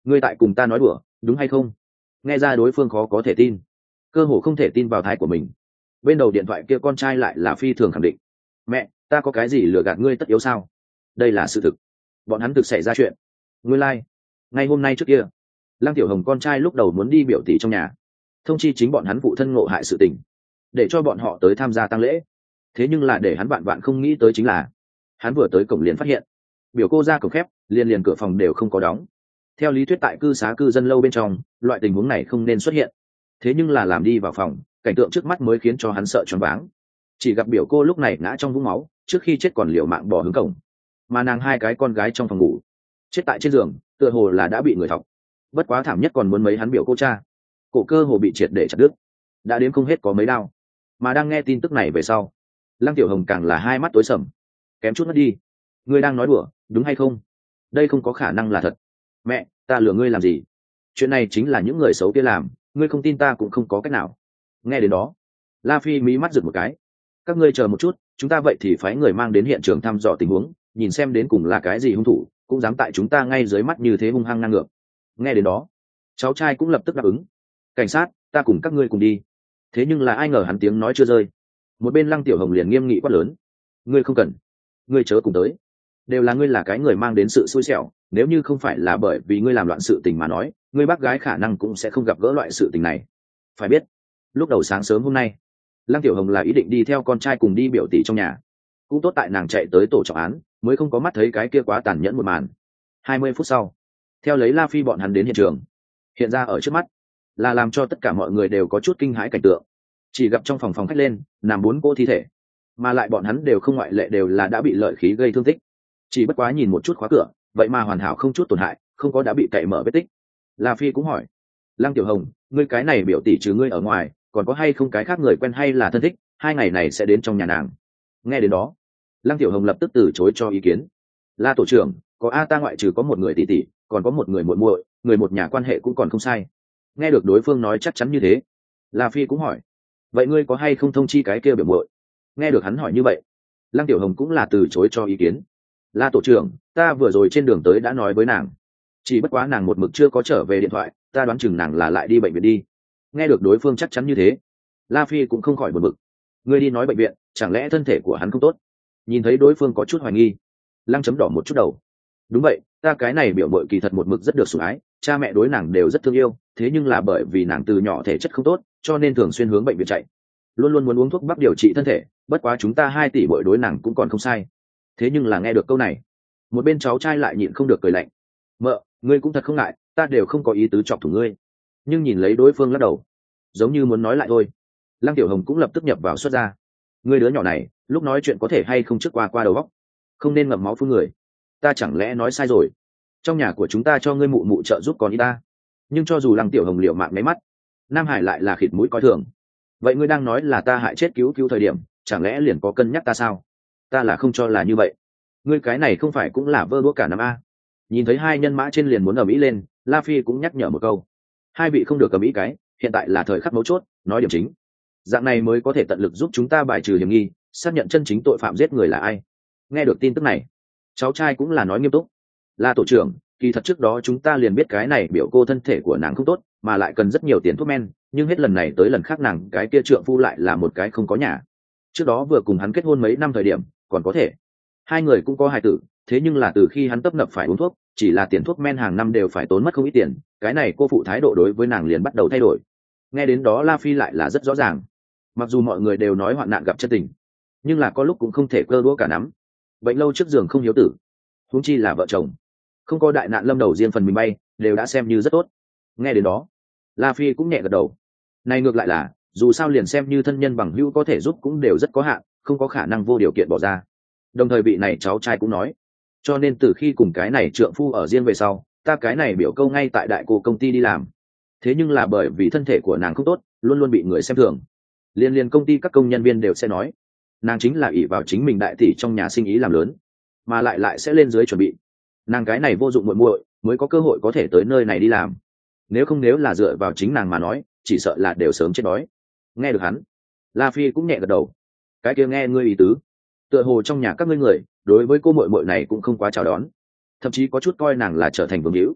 ngươi tại cùng ta nói đùa đúng hay không? Nghe ra đối phương khó có thể tin, cơ hồ không thể tin vào thái của mình. Bên đầu điện thoại kia con trai lại là phi thường khẳng định. Mẹ, ta có cái gì lừa gạt ngươi tất yếu sao? Đây là sự thực, bọn hắn thực xảy ra chuyện. Ngươi lai、like. Ngay hôm nay trước kia, Lăng Tiểu Hồng con trai lúc đầu muốn đi biểu tỷ trong nhà thông chi chính bọn hắn phụ thân ngộ hại sự tình, để cho bọn họ tới tham gia tang lễ. Thế nhưng là để hắn bạn bạn không nghĩ tới chính là, hắn vừa tới cổng liền phát hiện biểu cô ra cổng khép, liền cửa phòng đều không có đóng. Theo lý thuyết tại cư xá cư dân lâu bên trong, loại tình huống này không nên xuất hiện. Thế nhưng là làm đi vào phòng, cảnh tượng trước mắt mới khiến cho hắn sợ choáng váng. Chỉ gặp biểu cô lúc này ngã trong vũng máu, trước khi chết còn liều mạng bỏ hướng cổng, mà nàng hai cái con gái trong phòng ngủ chết tại trên giường, tựa hồ là đã bị người thọc. Bất quá thảm nhất còn muốn mấy hắn biểu cô cha, cổ cơ hồ bị triệt để chặt đứt, đã đếm không hết có mấy đau. Mà đang nghe tin tức này về sau, Lăng Tiểu Hồng càng là hai mắt tối sầm, kém chút mất đi. Ngươi đang nói đùa đúng hay không? Đây không có khả năng là thật. Mẹ, ta lừa ngươi làm gì? Chuyện này chính là những người xấu kia làm, ngươi không tin ta cũng không có cách nào. Nghe đến đó, La Phi mí mắt giật một cái. Các ngươi chờ một chút, chúng ta vậy thì phái người mang đến hiện trường thăm dò tình huống, nhìn xem đến cùng là cái gì hung thủ, cũng dám tại chúng ta ngay dưới mắt như thế hung hăng ngang ngược. Nghe đến đó, cháu trai cũng lập tức đáp ứng. Cảnh sát, ta cùng các ngươi cùng đi. Thế nhưng là ai ngờ hắn tiếng nói chưa rơi, một bên Lăng Tiểu Hồng liền nghiêm nghị quát lớn. Ngươi không cần, ngươi chớ cùng tới. Đều là ngươi là cái người mang đến sự xui xẻo, nếu như không phải là bởi vì ngươi làm loạn sự tình mà nói, ngươi bác gái khả năng cũng sẽ không gặp gỡ loại sự tình này. Phải biết, lúc đầu sáng sớm hôm nay, Lăng Tiểu Hồng là ý định đi theo con trai cùng đi biểu tỷ trong nhà. Cũng tốt tại nàng chạy tới tổ trọng án, mới không có mắt thấy cái kia quá tàn nhẫn một màn. 20 phút sau, theo lấy La Phi bọn hắn đến hiện trường, hiện ra ở trước mắt là làm cho tất cả mọi người đều có chút kinh hãi cảnh tượng. Chỉ gặp trong phòng khách lên nằm 4 cô thi thể, mà lại bọn hắn đều không ngoại lệ đều là đã bị lợi khí gây thương tích. Chỉ bất quá nhìn một chút khóa cửa, vậy mà hoàn hảo không chút tổn hại, không có đã bị cậy mở vết tích. La Phi cũng hỏi, Lăng Tiểu Hồng, ngươi cái này biểu tỷ trừ ngươi ở ngoài, còn có hay không cái khác người quen hay là thân thích, 2 ngày này sẽ đến trong nhà nàng? Nghe đến đó, Lăng Tiểu Hồng lập tức từ chối cho ý kiến. La tổ trưởng, có a, ta ngoại trừ có một người tỷ tỷ, còn có một người muội muội, người một nhà quan hệ cũng còn không sai. Nghe được đối phương nói chắc chắn như thế, La Phi cũng hỏi, vậy ngươi có hay không thông chi cái kia biểu muội? Nghe được hắn hỏi như vậy, Lăng Tiểu Hồng cũng là từ chối cho ý kiến. La tổ trưởng, ta vừa rồi trên đường tới đã nói với nàng, chỉ bất quá nàng một mực chưa có trở về điện thoại, ta đoán chừng nàng là lại đi bệnh viện đi. Nghe được đối phương chắc chắn như thế, La Phi cũng không khỏi buồn bực. Ngươi đi nói bệnh viện, chẳng lẽ thân thể của hắn không tốt? Nhìn thấy đối phương có chút hoài nghi, Lăng chấm đỏ một chút đầu. Đúng vậy, ta cái này biểu mội kỳ thật một mực rất được sủng ái, cha mẹ đối nàng đều rất thương yêu, thế nhưng là bởi vì nàng từ nhỏ thể chất không tốt, cho nên thường xuyên hướng bệnh viện chạy, luôn luôn muốn uống thuốc bắc điều trị thân thể. Bất quá chúng ta 2 tỷ bội đối nàng cũng còn không sai. Thế nhưng là nghe được câu này, một bên cháu trai lại nhịn không được cười lạnh. Mợ, ngươi cũng thật không ngại, ta đều không có ý tứ chọc thủng ngươi. Nhưng nhìn lấy đối phương lắc đầu, giống như muốn nói lại thôi. Lăng Tiểu Hồng cũng lập tức nhập vào xuất ra. Ngươi đứa nhỏ này, lúc nói chuyện có thể hay không trước qua đầu óc, không nên ngậm máu phun người. Ta chẳng lẽ nói sai rồi? Trong nhà của chúng ta cho ngươi mụ mụ trợ giúp còn ý ta. Nhưng cho dù Lăng Tiểu Hồng liều mạng mấy mắt, Nam Hải lại là khịt mũi coi thường. Vậy ngươi đang nói là ta hại chết cứu thời điểm, chẳng lẽ liền có cân nhắc ta sao? Ta là không cho là như vậy. Ngươi cái này không phải cũng là vơ đũa cả năm a? Nhìn thấy 2 nhân mã trên liền muốn ầm ĩ lên, La Phi cũng nhắc nhở một câu. 2 vị không được ầm ĩ cái, hiện tại là thời khắc mấu chốt, nói điểm chính. Dạng này mới có thể tận lực giúp chúng ta bài trừ hiểm nghi, xác nhận chân chính tội phạm giết người là ai. Nghe được tin tức này, cháu trai cũng là nói nghiêm túc. La tổ trưởng, kỳ thật trước đó chúng ta liền biết cái này biểu cô thân thể của nàng không tốt, mà lại cần rất nhiều tiền thuốc men, nhưng hết lần này tới lần khác nàng cái kia trượng phu lại là một cái không có nhà. Trước đó vừa cùng hắn kết hôn mấy năm thời điểm, còn có thể 2 người cũng có hài tử, thế nhưng là từ khi hắn tấp nập phải uống thuốc, chỉ là tiền thuốc men hàng năm đều phải tốn mất không ít tiền, cái này cô phụ thái độ đối với nàng liền bắt đầu thay đổi. Nghe đến đó La Phi lại là rất rõ ràng. Mặc dù mọi người đều nói hoạn nạn gặp chân tình, nhưng là có lúc cũng không thể cơ đũa cả nắm. Bệnh lâu trước giường không hiếu tử, huống chi là vợ chồng, không có đại nạn lâm đầu riêng phần mình bay, đều đã xem như rất tốt. Nghe đến đó, La Phi cũng nhẹ gật đầu. Này ngược lại là, dù sao liền xem như thân nhân bằng hữu có thể giúp cũng đều rất có hạn, không có khả năng vô điều kiện bỏ ra. Đồng thời vị này cháu trai cũng nói, cho nên từ khi cùng cái này trượng phu ở riêng về sau, ta cái này biểu câu ngay tại đại cô công ty đi làm. Thế nhưng là bởi vì thân thể của nàng không tốt, luôn luôn bị người xem thường. Liên công ty các công nhân viên đều sẽ nói, nàng chính là ỷ vào chính mình đại tỷ trong nhà sinh ý làm lớn, mà lại sẽ lên dưới chuẩn bị. Nàng cái này vô dụng muội muội, mới có cơ hội có thể tới nơi này đi làm. Nếu là dựa vào chính nàng mà nói, chỉ sợ là đều sớm chết đói. Nghe được hắn, La Phi cũng nhẹ gật đầu. Cái kia nghe ngươi ý tứ, tựa hồ trong nhà các ngươi người đối với cô muội muội này cũng không quá chào đón, thậm chí có chút coi nàng là trở thành vương hữu.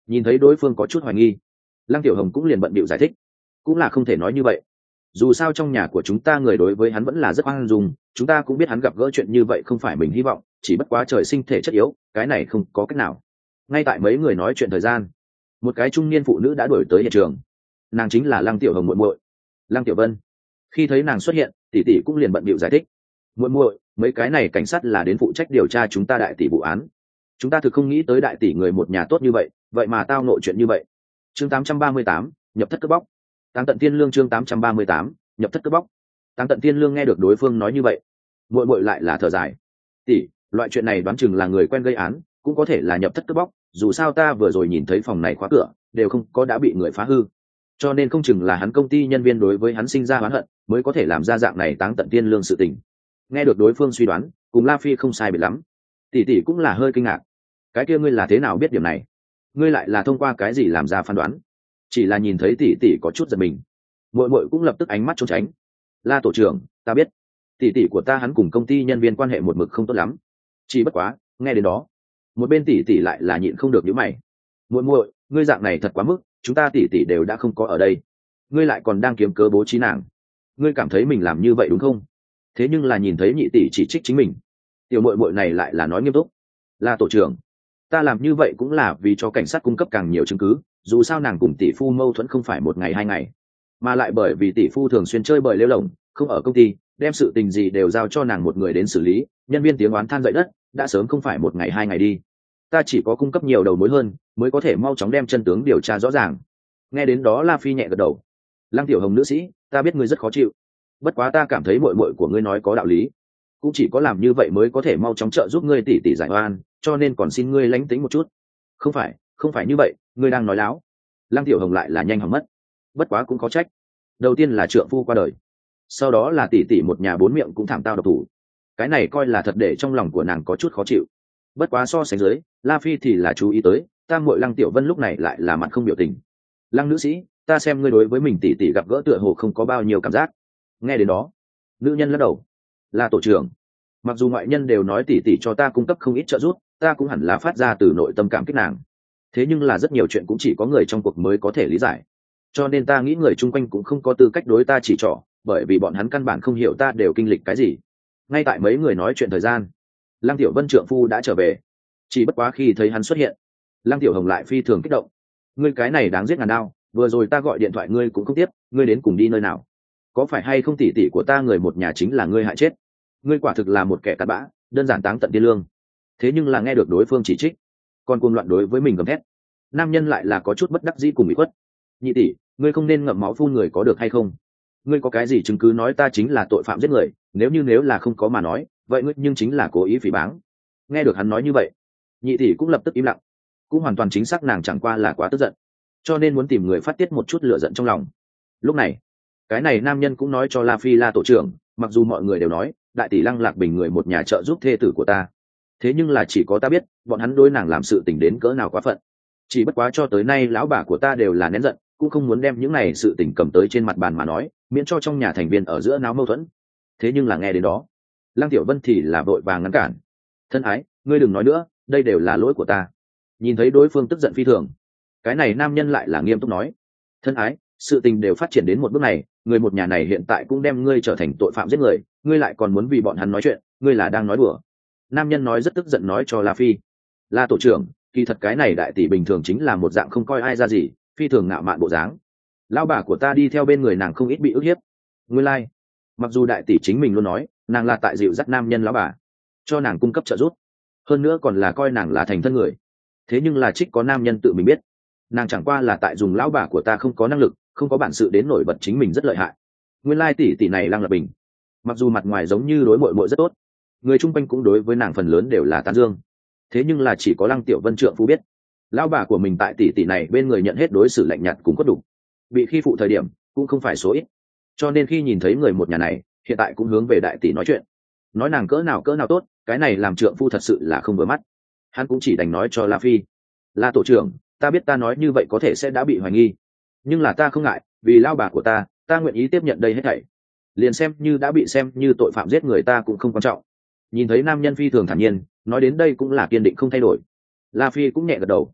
Nhìn thấy đối phương có chút hoài nghi, Lăng Tiểu Hồng cũng liền bận bịu giải thích, cũng là không thể nói như vậy. Dù sao trong nhà của chúng ta người đối với hắn vẫn là rất khoan dung, chúng ta cũng biết hắn gặp gỡ chuyện như vậy không phải mình hy vọng, chỉ bất quá trời sinh thể chất yếu, cái này không có cách nào. Ngay tại mấy người nói chuyện thời gian, một cái trung niên phụ nữ đã đuổi tới hiện trường. Nàng chính là Lăng Tiểu Hồng muội muội, Lăng Tiểu Vân. Khi thấy nàng xuất hiện, tỷ tỷ cũng liền bận bịu giải thích, muội muội, mấy cái này cảnh sát là đến phụ trách điều tra chúng ta đại tỷ vụ án. Chúng ta thực không nghĩ tới đại tỷ người một nhà tốt như vậy, vậy mà tao nội chuyện như vậy. Chương 838, nhập thất cướp bóc. Táng tận thiên lương chương 838, nhập thất cướp bóc. Táng tận thiên lương nghe được đối phương nói như vậy, muội muội lại là thở dài. Tỷ, loại chuyện này đoán chừng là người quen gây án, cũng có thể là nhập thất cướp bóc, dù sao ta vừa rồi nhìn thấy phòng này khóa cửa, đều không có đã bị người phá hư. Cho nên không chừng là hắn công ty nhân viên đối với hắn sinh ra oán hận, mới có thể làm ra dạng này táng tận thiên lương sự tình. Nghe được đối phương suy đoán, cùng La Phi không sai biệt lắm. Tỷ tỷ cũng là hơi kinh ngạc. Cái kia ngươi là thế nào biết điểm này? Ngươi lại là thông qua cái gì làm ra phán đoán? Chỉ là nhìn thấy tỷ tỷ có chút giật mình, muội muội cũng lập tức ánh mắt trốn tránh. La tổ trưởng, ta biết tỷ tỷ của ta hắn cùng công ty nhân viên quan hệ một mực không tốt lắm, chỉ bất quá nghe đến đó, một bên tỷ tỷ lại là nhịn không được nhíu mày. Muội muội, ngươi dạng này thật quá mức, chúng ta tỷ tỷ đều đã không có ở đây, ngươi lại còn đang kiếm cớ bố trí nàng, ngươi cảm thấy mình làm như vậy đúng không? Thế nhưng là nhìn thấy nhị tỷ chỉ trích chính mình, tiểu muội muội này lại là nói nghiêm túc. La tổ trưởng, ta làm như vậy cũng là vì cho cảnh sát cung cấp càng nhiều chứng cứ, dù sao nàng cùng tỷ phu mâu thuẫn không phải một ngày hai ngày, mà lại bởi vì tỷ phu thường xuyên chơi bời lêu lổng, không ở công ty, đem sự tình gì đều giao cho nàng một người đến xử lý, nhân viên tiếng oán than dậy đất, đã sớm không phải một ngày hai ngày đi. Ta chỉ có cung cấp nhiều đầu mối hơn, mới có thể mau chóng đem chân tướng điều tra rõ ràng. Nghe đến đó La Phi nhẹ gật đầu. Lăng Tiểu Hồng nữ sĩ, ta biết ngươi rất khó chịu, bất quá ta cảm thấy muội muội của ngươi nói có đạo lý, cũng chỉ có làm như vậy mới có thể mau chóng trợ giúp ngươi tỷ tỷ giải oan, cho nên còn xin ngươi lánh tính một chút. Không phải như vậy, ngươi đang nói láo. Lăng Tiểu Hồng lại là nhanh hỏng mất. Bất quá cũng có trách, đầu tiên là trượng phu qua đời, sau đó là tỷ tỷ một nhà bốn miệng cũng thảm tao độc thủ, cái này coi là thật để trong lòng của nàng có chút khó chịu. Bất quá so sánh dưới, La Phi thì là chú ý tới tam muội Lăng Tiểu Vân lúc này lại là mặt không biểu tình. Lăng nữ sĩ, ta xem ngươi đối với mình tỷ tỷ gặp gỡ tựa hồ không có bao nhiêu cảm giác. Nghe đến đó, nữ nhân lắc đầu. La tổ trưởng, mặc dù ngoại nhân đều nói tỷ tỷ cho ta cung cấp không ít trợ giúp, ta cũng hẳn là phát ra từ nội tâm cảm kích nàng, thế nhưng là rất nhiều chuyện cũng chỉ có người trong cuộc mới có thể lý giải, cho nên ta nghĩ người chung quanh cũng không có tư cách đối ta chỉ trỏ, bởi vì bọn hắn căn bản không hiểu ta đều kinh lịch cái gì. Ngay tại mấy người nói chuyện thời gian, Lăng Tiểu Vân trượng phu đã trở về, chỉ bất quá khi thấy hắn xuất hiện, Lăng Tiểu Hồng lại phi thường kích động. Ngươi cái này đáng giết ngàn đao, vừa rồi ta gọi điện thoại ngươi cũng không tiếp, ngươi đến cùng đi nơi nào? Có phải hay không tỷ tỷ của ta người một nhà chính là ngươi hại chết? Ngươi quả thực là một kẻ cặn bã, đơn giản táng tận thiên lương. Thế nhưng là nghe được đối phương chỉ trích, còn cuồng loạn đối với mình gầm thét, nam nhân lại là có chút bất đắc dĩ cùng bị khuất. Nhị tỷ, ngươi không nên ngậm máu phun người có được hay không? Ngươi có cái gì chứng cứ nói ta chính là tội phạm giết người? Nếu là không có mà nói, vậy ngươi nhưng chính là cố ý phỉ báng. Nghe được hắn nói như vậy, nhị tỷ cũng lập tức im lặng, cũng hoàn toàn chính xác nàng chẳng qua là quá tức giận, cho nên muốn tìm người phát tiết một chút lửa giận trong lòng. Lúc này, cái này nam nhân cũng nói cho La Phi La tổ trưởng, mặc dù mọi người đều nói đại tỷ Lăng Lạc Bình người một nhà trợ giúp thê tử của ta, thế nhưng là chỉ có ta biết bọn hắn đối nàng làm sự tình đến cỡ nào quá phận. Chỉ bất quá cho tới nay lão bà của ta đều là nén giận, cũng không muốn đem những này sự tình cầm tới trên mặt bàn mà nói, miễn cho trong nhà thành viên ở giữa náo mâu thuẫn. Thế nhưng là nghe đến đó, Lăng Tiểu Vân thì là vội vàng ngăn cản. Thân ái, ngươi đừng nói nữa, đây đều là lỗi của ta. Nhìn thấy đối phương tức giận phi thường, cái này nam nhân lại là nghiêm túc nói. Thân ái, sự tình đều phát triển đến một bước này, người một nhà này hiện tại cũng đem ngươi trở thành tội phạm giết người, ngươi lại còn muốn vì bọn hắn nói chuyện, ngươi là đang nói đùa. Nam nhân nói rất tức giận nói cho La Phi. La tổ trưởng, kỳ thật cái này đại tỷ bình thường chính là một dạng không coi ai ra gì, phi thường ngạo mạn bộ dáng. Lão bà của ta đi theo bên người nàng không ít bị ức hiếp. Nguyên lai, mặc dù đại tỷ chính mình luôn nói nàng là tại dịu dắt nam nhân lão bà, cho nàng cung cấp trợ giúp, hơn nữa còn là coi nàng là thành thân người, thế nhưng là trích có nam nhân tự mình biết, nàng chẳng qua là tại dùng lão bà của ta không có năng lực, không có bản sự đến nổi bật chính mình rất lợi hại. Nguyên lai tỷ tỷ này Lăng Lập Bình, mặc dù mặt ngoài giống như đối muội muội rất tốt, người chung quanh cũng đối với nàng phần lớn đều là tán dương, thế nhưng là chỉ có Lăng Tiểu Vân trượng phu biết lão bà của mình tại tỷ tỷ này bên người nhận hết đối xử lạnh nhạt cùng cốt đủ, bị khi phụ thời điểm cũng không phải số ít. Cho nên khi nhìn thấy người một nhà này hiện tại cũng hướng về đại tỷ nói chuyện, nói nàng cỡ nào tốt, cái này làm trượng phu thật sự là không vừa mắt. Hắn cũng chỉ đành nói cho La Phi. La tổ trưởng, ta biết ta nói như vậy có thể sẽ đã bị hoài nghi, nhưng là ta không ngại, vì lao bà của ta nguyện ý tiếp nhận đây hết thảy, liền xem như đã bị xem như tội phạm giết người ta cũng không quan trọng. Nhìn thấy nam nhân phi thường thản nhiên, nói đến đây cũng là kiên định không thay đổi, La Phi cũng nhẹ gật đầu.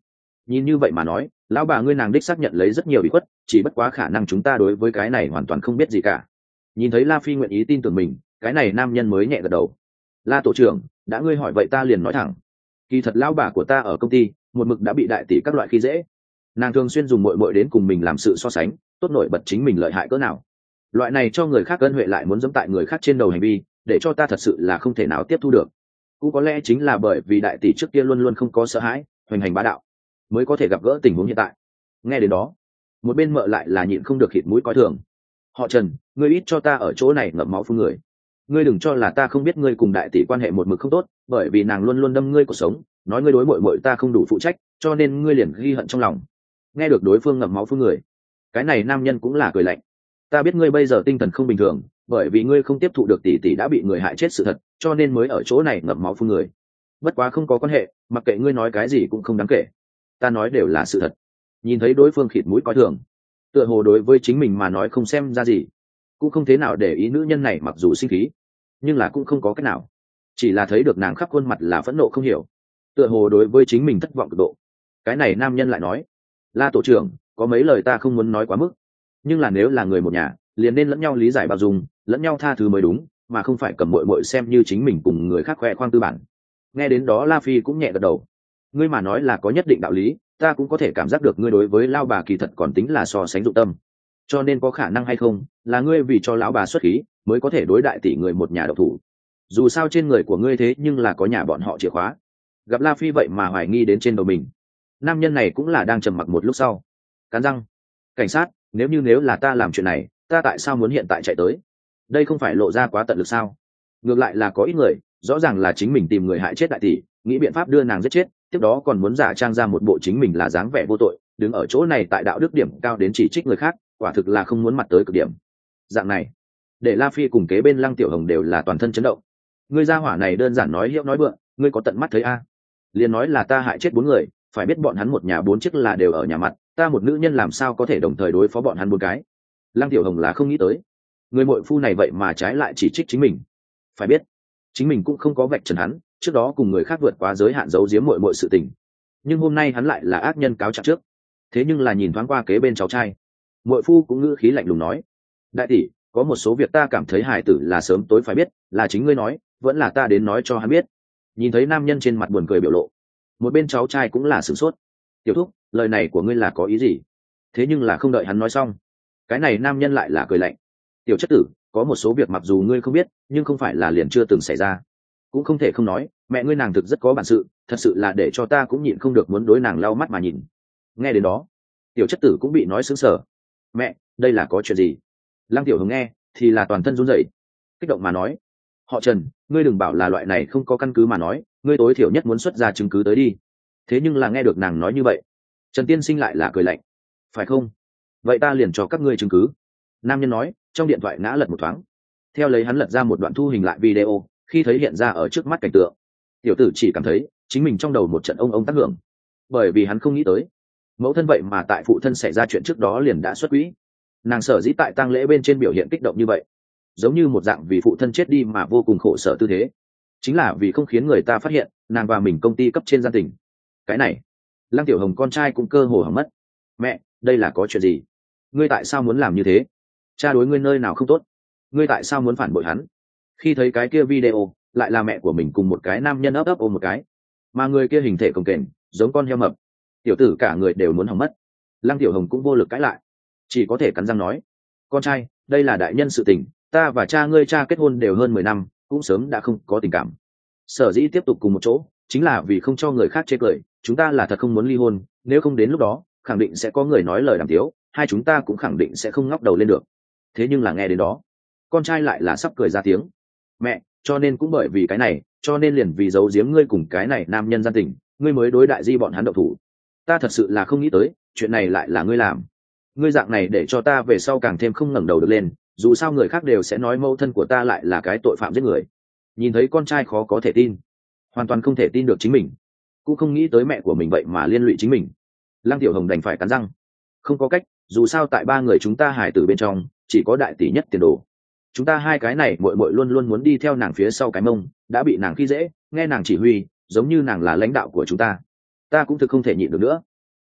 Nhìn như vậy mà nói, lão bà ngươi nàng đích xác nhận lấy rất nhiều bị khuất, chỉ bất quá khả năng chúng ta đối với cái này hoàn toàn không biết gì cả. Nhìn thấy La Phi nguyện ý tin tưởng mình, cái này nam nhân mới nhẹ gật đầu. La tổ trưởng, đã ngươi hỏi vậy ta liền nói thẳng. Kỳ thật lão bà của ta ở công ty một mực đã bị đại tỷ các loại khi dễ, nàng thường xuyên dùng muội muội đến cùng mình làm sự so sánh, tốt nổi bật chính mình lợi hại cỡ nào. Loại này cho người khác ân huệ lại muốn dẫm tại người khác trên đầu hành vi, để cho ta thật sự là không thể nào tiếp thu được. Cũng có lẽ chính là bởi vì đại tỷ trước kia luôn luôn không có sợ hãi, hoành hành bá đạo, mới có thể gặp gỡ tình huống hiện tại. Nghe đến đó, một bên mợ lại là nhịn không được khịt mũi coi thường. Họ Trần, ngươi ít cho ta ở chỗ này ngậm máu phun người. Ngươi đừng cho là ta không biết ngươi cùng đại tỷ quan hệ một mực không tốt, bởi vì nàng luôn luôn đâm ngươi cuộc sống, nói ngươi đối muội muội ta không đủ phụ trách, cho nên ngươi liền ghi hận trong lòng. Nghe được đối phương ngậm máu phun người, cái này nam nhân cũng là cười lạnh. Ta biết ngươi bây giờ tinh thần không bình thường, bởi vì ngươi không tiếp thụ được tỷ tỷ đã bị người hại chết sự thật, cho nên mới ở chỗ này ngậm máu phun người. Bất quá không có quan hệ, mặc kệ ngươi nói cái gì cũng không đáng kể, ta nói đều là sự thật. Nhìn thấy đối phương khịt mũi coi thường, tựa hồ đối với chính mình mà nói không xem ra gì, cũng không thế nào để ý nữ nhân này, mặc dù sinh khí nhưng là cũng không có cách nào, chỉ là thấy được nàng khắp khuôn mặt là phẫn nộ không hiểu, tựa hồ đối với chính mình thất vọng cực độ. Cái này nam nhân lại nói, La tổ trưởng, có mấy lời ta không muốn nói quá mức, nhưng là nếu là người một nhà liền nên lẫn nhau lý giải bao dung, lẫn nhau tha thứ mới đúng, mà không phải cầm muội muội xem như chính mình cùng người khác khoe khoang tư bản. Nghe đến đó La Phi cũng nhẹ gật đầu. Ngươi mà nói là có nhất định đạo lý, ta cũng có thể cảm giác được ngươi đối với lao bà kỳ thật còn tính là so sánh dụng tâm, cho nên có khả năng hay không là ngươi vì cho lão bà xuất khí mới có thể đối đại tỷ người một nhà độc thủ. Dù sao trên người của ngươi thế nhưng là có nhà bọn họ chìa khóa. Gặp La Phi vậy mà hoài nghi đến trên đầu mình, nam nhân này cũng là đang trầm mặc một lúc sau cắn răng. Cảnh sát, nếu là ta làm chuyện này, ta tại sao muốn hiện tại chạy tới? Đây không phải lộ ra quá tận lực sao? Ngược lại là có ít người rõ ràng là chính mình tìm người hại chết đại tỷ, nghĩ biện pháp đưa nàng giết chết, tiếp đó còn muốn giả trang ra một bộ chính mình là dáng vẻ vô tội, đứng ở chỗ này tại đạo đức điểm cao đến chỉ trích người khác, quả thực là không muốn mặt tới cực điểm. Dạng này để La Phi cùng kế bên Lăng Tiểu Hồng đều là toàn thân chấn động. Ngươi gia hỏa này đơn giản nói hiệu nói vượng, ngươi có tận mắt thấy a? Liền nói là ta hại chết 4 người, phải biết bọn hắn một nhà 4 chiếc là đều ở nhà mặt, ta một nữ nhân làm sao có thể đồng thời đối phó bọn hắn 4 cái? Lăng Tiểu Hồng là không nghĩ tới, người muội phu này vậy mà trái lại chỉ trích chính mình. Phải biết, chính mình cũng không có vạch trần hắn, trước đó cùng người khác vượt quá giới hạn giấu giếm muội sự tình, nhưng hôm nay hắn lại là ác nhân cáo trạng trước. Thế nhưng là nhìn thoáng qua kế bên cháu trai, muội phu cũng ngữ khí lạnh lùng nói, đại tỷ, có một số việc ta cảm thấy hài tử là sớm tối phải biết, là chính ngươi nói, vẫn là ta đến nói cho hắn biết. Nhìn thấy nam nhân trên mặt buồn cười biểu lộ, một bên cháu trai cũng là sửng sốt. Tiểu thúc, lời này của ngươi là có ý gì? Thế nhưng là không đợi hắn nói xong, cái này nam nhân lại là cười lạnh. Tiểu chất tử, có một số việc mặc dù ngươi không biết, nhưng không phải là liền chưa từng xảy ra. Cũng không thể không nói, mẹ ngươi nàng thực rất có bản sự, thật sự là để cho ta cũng nhịn không được muốn đối nàng lau mắt mà nhìn. Nghe đến đó, tiểu chất tử cũng bị nói sững sờ. Mẹ, đây là có chuyện gì? Lăng Tiểu Hồng nghe thì là toàn thân run rẩy, kích động mà nói, họ Trần, ngươi đừng bảo là loại này không có căn cứ mà nói, ngươi tối thiểu nhất muốn xuất ra chứng cứ tới đi. Thế nhưng là nghe được nàng nói như vậy, Trần tiên sinh lại là cười lạnh. Phải không? Vậy ta liền cho các ngươi chứng cứ. Nam nhân nói, trong điện thoại ngã lật một thoáng, theo lấy hắn lật ra một đoạn thu hình lại video, khi thấy hiện ra ở trước mắt cảnh tượng, tiểu tử chỉ cảm thấy chính mình trong đầu một trận ông tác hưởng, bởi vì hắn không nghĩ tới mẫu thân vậy mà tại phụ thân xảy ra chuyện trước đó liền đã xuất quỹ. Nàng sở dĩ tại tang lễ bên trên biểu hiện kích động như vậy, giống như một dạng vì phụ thân chết đi mà vô cùng khổ sở tư thế, chính là vì không khiến người ta phát hiện nàng và mình công ty cấp trên gian tình. Cái này Lăng Tiểu Hồng con trai cũng cơ hồ hỏng mất. Mẹ, đây là có chuyện gì? Ngươi tại sao muốn làm như thế? Cha đối ngươi nơi nào không tốt? Ngươi tại sao muốn phản bội hắn? Khi thấy cái kia video, lại là mẹ của mình cùng một cái nam nhân ấp ấp ôm một cái, mà người kia hình thể cồng kềnh giống con heo mập, tiểu tử cả người đều muốn hỏng mất. Lăng Tiểu Hồng cũng vô lực cãi lại, chỉ có thể cắn răng nói, con trai, đây là đại nhân sự tình, ta và cha ngươi kết hôn đều hơn 10 năm, cũng sớm đã không có tình cảm. Sở dĩ tiếp tục cùng một chỗ chính là vì không cho người khác chê cười, chúng ta là thật không muốn ly hôn, nếu không đến lúc đó khẳng định sẽ có người nói lời đàm tiếu, hai chúng ta cũng khẳng định sẽ không ngóc đầu lên được. Thế nhưng là nghe đến đó, con trai lại là sắp cười ra tiếng. Mẹ, cho nên cũng bởi vì cái này, cho nên liền vì giấu giếm ngươi cùng cái này nam nhân gian tình, ngươi mới đối đại di bọn hắn động thủ. Ta thật sự là không nghĩ tới chuyện này lại là ngươi làm. Ngươi dạng này để cho ta về sau càng thêm không ngẩng đầu được lên, dù sao người khác đều sẽ nói mẫu thân của ta lại là cái tội phạm giết người. Nhìn thấy con trai khó có thể tin, hoàn toàn không thể tin được chính mình, cũng không nghĩ tới mẹ của mình vậy mà liên lụy chính mình. Lăng Tiểu Hồng đành phải cắn răng, không có cách, dù sao tại 3 người chúng ta hài tử bên trong chỉ có đại tỷ nhất tiền đồ, chúng ta 2 cái này muội muội luôn luôn muốn đi theo nàng phía sau cái mông, đã bị nàng khi dễ, nghe nàng chỉ huy giống như nàng là lãnh đạo của chúng ta, ta cũng thực không thể nhịn được nữa.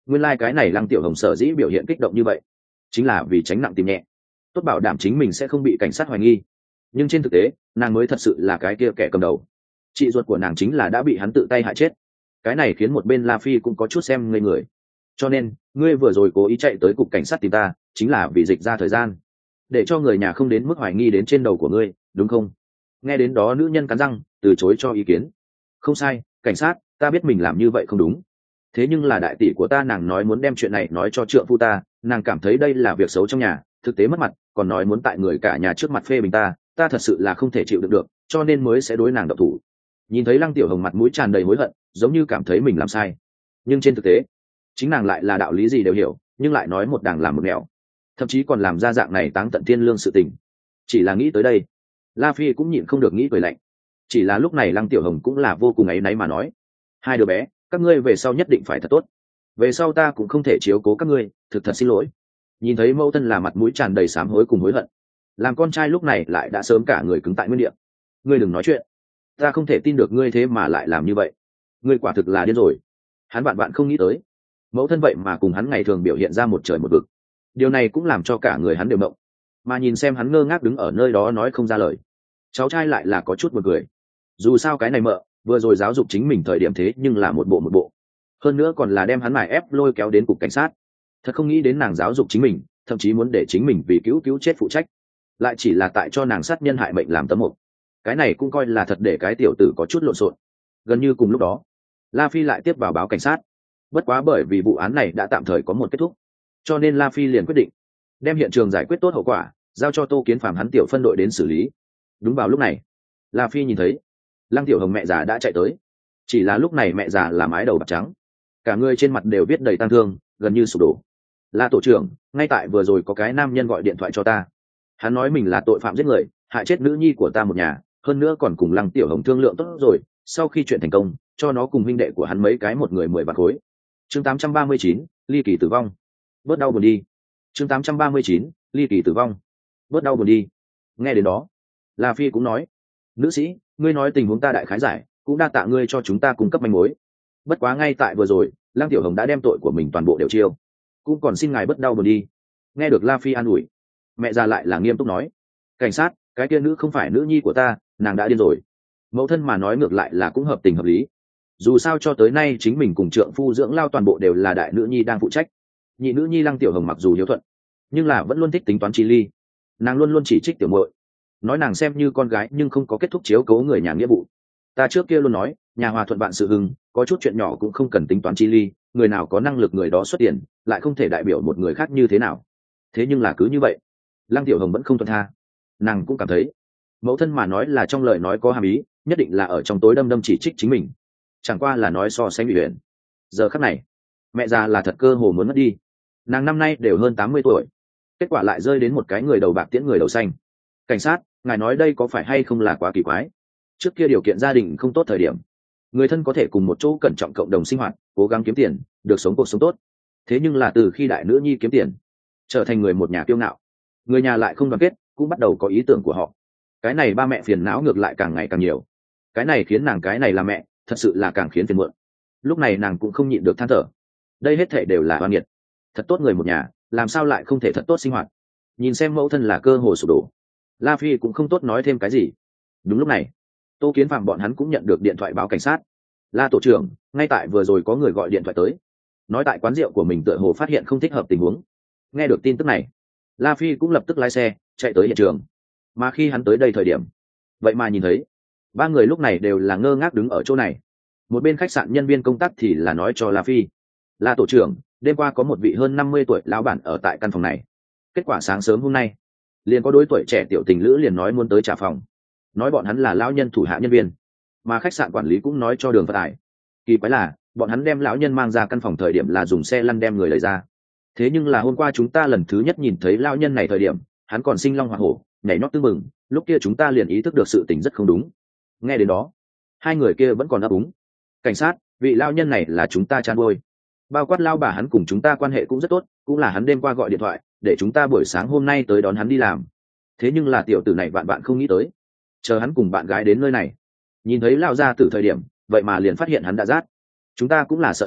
nguyên lai、cái này Lăng Tiểu Hồng sở dĩ biểu hiện kích động như vậy chính là vì tránh nặng tìm nhẹ, tốt bảo đảm chính mình sẽ không bị cảnh sát hoài nghi. Nhưng trên thực tế nàng mới thật sự là cái kia kẻ cầm đầu, chị ruột của nàng chính là đã bị hắn tự tay hại chết. Cái này khiến một bên La Phi cũng có chút xem ngây người. Cho nên ngươi vừa rồi cố ý chạy tới cục cảnh sát tìm ta chính là vì dịch ra thời gian, để cho người nhà không đến mức hoài nghi đến trên đầu của ngươi, đúng không? Nghe đến đó nữ nhân cắn răng từ chối cho ý kiến. Không sai, cảnh sát, ta biết mình làm như vậy không đúng. Thế nhưng là đại tỷ của ta nàng nói muốn đem chuyện này nói cho trượng phu ta, nàng cảm thấy đây là việc xấu trong nhà, thực tế mất mặt, còn nói muốn tại người cả nhà trước mặt phê bình ta thật sự là không thể chịu đựng được, cho nên mới sẽ đối nàng độc thủ. Nhìn thấy Lăng Tiểu Hồng mặt mũi tràn đầy hối hận, giống như cảm thấy mình làm sai, nhưng trên thực tế chính nàng lại là đạo lý gì đều hiểu, nhưng lại nói một đàng làm một nẻo, thậm chí còn làm ra dạng này táng tận thiên lương sự tình. Chỉ là nghĩ tới đây, La Phi cũng nhịn không được nghĩ cười lạnh. Chỉ là lúc này Lăng Tiểu Hồng cũng là vô cùng áy náy mà nói, hai đứa bé, các ngươi về sau nhất định phải thật tốt, về sau ta cũng không thể chiếu cố các ngươi, thực thật xin lỗi. Nhìn thấy mẫu thân là mặt mũi tràn đầy sám hối cùng hối hận, làm con trai lúc này lại đã sớm cả người cứng tại nguyên địa. Ngươi đừng nói chuyện, ta không thể tin được ngươi thế mà lại làm như vậy, ngươi quả thực là điên rồi. Hắn bạn không nghĩ tới mẫu thân vậy mà cùng hắn ngày thường biểu hiện ra một trời một vực, điều này cũng làm cho cả người hắn đều động. Mà nhìn xem hắn ngơ ngác đứng ở nơi đó nói không ra lời, cháu trai lại là có chút buồn cười. Dù sao cái này mợ vừa rồi giáo dục chính mình thời điểm thế nhưng là một bộ, hơn nữa còn là đem hắn mài ép lôi kéo đến cục cảnh sát. Thật không nghĩ đến nàng giáo dục chính mình, thậm chí muốn để chính mình vì cứu chết phụ trách, lại chỉ là tại cho nàng sát nhân hại mệnh làm tấm mộc. Cái này cũng coi là thật để cái tiểu tử có chút lộn xộn. Gần như cùng lúc đó, La Phi lại tiếp vào báo cảnh sát. Bất quá bởi vì vụ án này đã tạm thời có một kết thúc, cho nên La Phi liền quyết định đem hiện trường giải quyết tốt hậu quả giao cho Tô Kiến Phàm hắn tiểu phân đội đến xử lý. Đúng vào lúc này, La Phi nhìn thấy Lăng Tiểu Hồng mẹ già đã chạy tới. Chỉ là lúc này mẹ già là mái đầu bạc trắng, cả người trên mặt đều viết đầy tang thương, gần như sụp đổ. La tổ trưởng, ngay tại vừa rồi có cái nam nhân gọi điện thoại cho ta, hắn nói mình là tội phạm giết người, hại chết nữ nhi của ta một nhà, hơn nữa còn cùng Lăng Tiểu Hồng thương lượng tốt rồi, sau khi chuyện thành công cho nó cùng huynh đệ của hắn mấy cái một người 10 vạn khối. Chương 839, ly kỳ tử vong. Bớt đau buồn đi. Chương 839, ly kỳ tử vong. Bớt đau buồn đi. Nghe đến đó, La Phi cũng nói, nữ sĩ, ngươi nói tình huống ta đại khái giải, cũng đa tạ ngươi cho chúng ta cung cấp manh mối. Bất quá ngay tại vừa rồi, Lăng Tiểu Hồng đã đem tội của mình toàn bộ đều chiêu, cũng còn xin ngài bớt đau buồn đi. Nghe được La Phi an ủi, mẹ già lại là nghiêm túc nói, cảnh sát, cái kia nữ không phải nữ nhi của ta, nàng đã điên rồi. Mẫu thân mà nói ngược lại là cũng hợp tình hợp lý, dù sao cho tới nay chính mình cùng trượng phu dưỡng lao toàn bộ đều là đại nữ nhi đang phụ trách. Nhị nữ nhi Lăng Tiểu Hồng mặc dù hiếu thuận, nhưng là vẫn luôn thích tính toán chi ly, nàng luôn luôn chỉ trích tiểu muội, nói nàng xem như con gái nhưng không có kết thúc chiếu cố người nhà nghĩa vụ. Ta trước kia luôn nói nhà hòa thuận vạn sự hưng, có chút chuyện nhỏ cũng không cần tính toán chi ly, người nào có năng lực người đó xuất tiền, lại không thể đại biểu một người khác như thế nào. Thế nhưng là cứ như vậy, Lăng Tiểu Hồng vẫn không thuận tha. Nàng cũng cảm thấy mẫu thân mà nói là trong lời nói có hàm ý, nhất định là ở trong tối đâm chỉ trích chính mình, chẳng qua là nói so sánh bị huyền. Giờ khắc này mẹ già là thật cơ hồ muốn mất đi. Nàng năm nay đều hơn 80 tuổi, kết quả lại rơi đến một cái người đầu bạc tiễn người đầu xanh. Cảnh sát, ngài nói đây có phải hay không là quá kỳ quái? Trước kia điều kiện gia đình không tốt thời điểm, người thân có thể cùng một chỗ cẩn trọng cộng đồng sinh hoạt, cố gắng kiếm tiền, được sống cuộc sống tốt. Thế nhưng là từ khi đại nữ nhi kiếm tiền, trở thành người một nhà kiêu ngạo, người nhà lại không đoàn kết, cũng bắt đầu có ý tưởng của họ. Cái này ba mẹ phiền não ngược lại càng ngày càng nhiều. Cái này khiến nàng cái này là mẹ, thật sự là càng khiến phiền muộn. Lúc này nàng cũng không nhịn được than thở. Đây hết thể đều là oan nghiệt. Thật tốt người một nhà, làm sao lại không thể thật tốt sinh hoạt? Nhìn xem mẫu thân là cơ hồ sụp đổ, La Phi cũng không tốt nói thêm cái gì. Đúng lúc này, Tô Kiến Phàm bọn hắn cũng nhận được điện thoại báo cảnh sát. La tổ trưởng, ngay tại vừa rồi có người gọi điện thoại tới, nói tại quán rượu của mình tựa hồ phát hiện không thích hợp tình huống. Nghe được tin tức này, La Phi cũng lập tức lái xe chạy tới hiện trường. Mà khi hắn tới đây thời điểm, vậy mà nhìn thấy ba người lúc này đều là ngơ ngác đứng ở chỗ này. Một bên khách sạn nhân viên công tác thì là nói cho La Phi, La tổ trưởng, đêm qua có một vị hơn 50 tuổi lão bản ở tại căn phòng này. Kết quả sáng sớm hôm nay, liền có đối tuổi trẻ tiểu tình lữ liền nói muốn tới trả phòng, nói bọn hắn là lão nhân thủ hạ nhân viên, mà khách sạn quản lý cũng nói cho đường vận tải. Kỳ quái là bọn hắn đem lão nhân mang ra căn phòng thời điểm là dùng xe lăn đem người lấy ra. Thế nhưng là hôm qua chúng ta lần thứ nhất nhìn thấy lão nhân này thời điểm, hắn còn sinh long hỏa hổ, nhảy nhót tưng bừng, lúc kia chúng ta liền ý thức được sự tình rất không đúng. Nghe đến đó, hai người kia vẫn còn ấp úng. Cảnh sát, vị lão nhân này là chúng ta chăn nuôi, bao quát lao bà hắn cùng chúng ta quan hệ cũng rất tốt, cũng là hắn đêm qua gọi điện thoại để chúng ta buổi sáng hôm nay tới đón hắn đi làm. Thế nhưng là tiểu tử này bạn bạn không nghĩ tới, chờ hắn cùng bạn gái đến nơi này, nhìn thấy lao ra từ thời điểm, vậy mà liền phát hiện hắn đã rát. Chúng ta cũng là sợ sệt,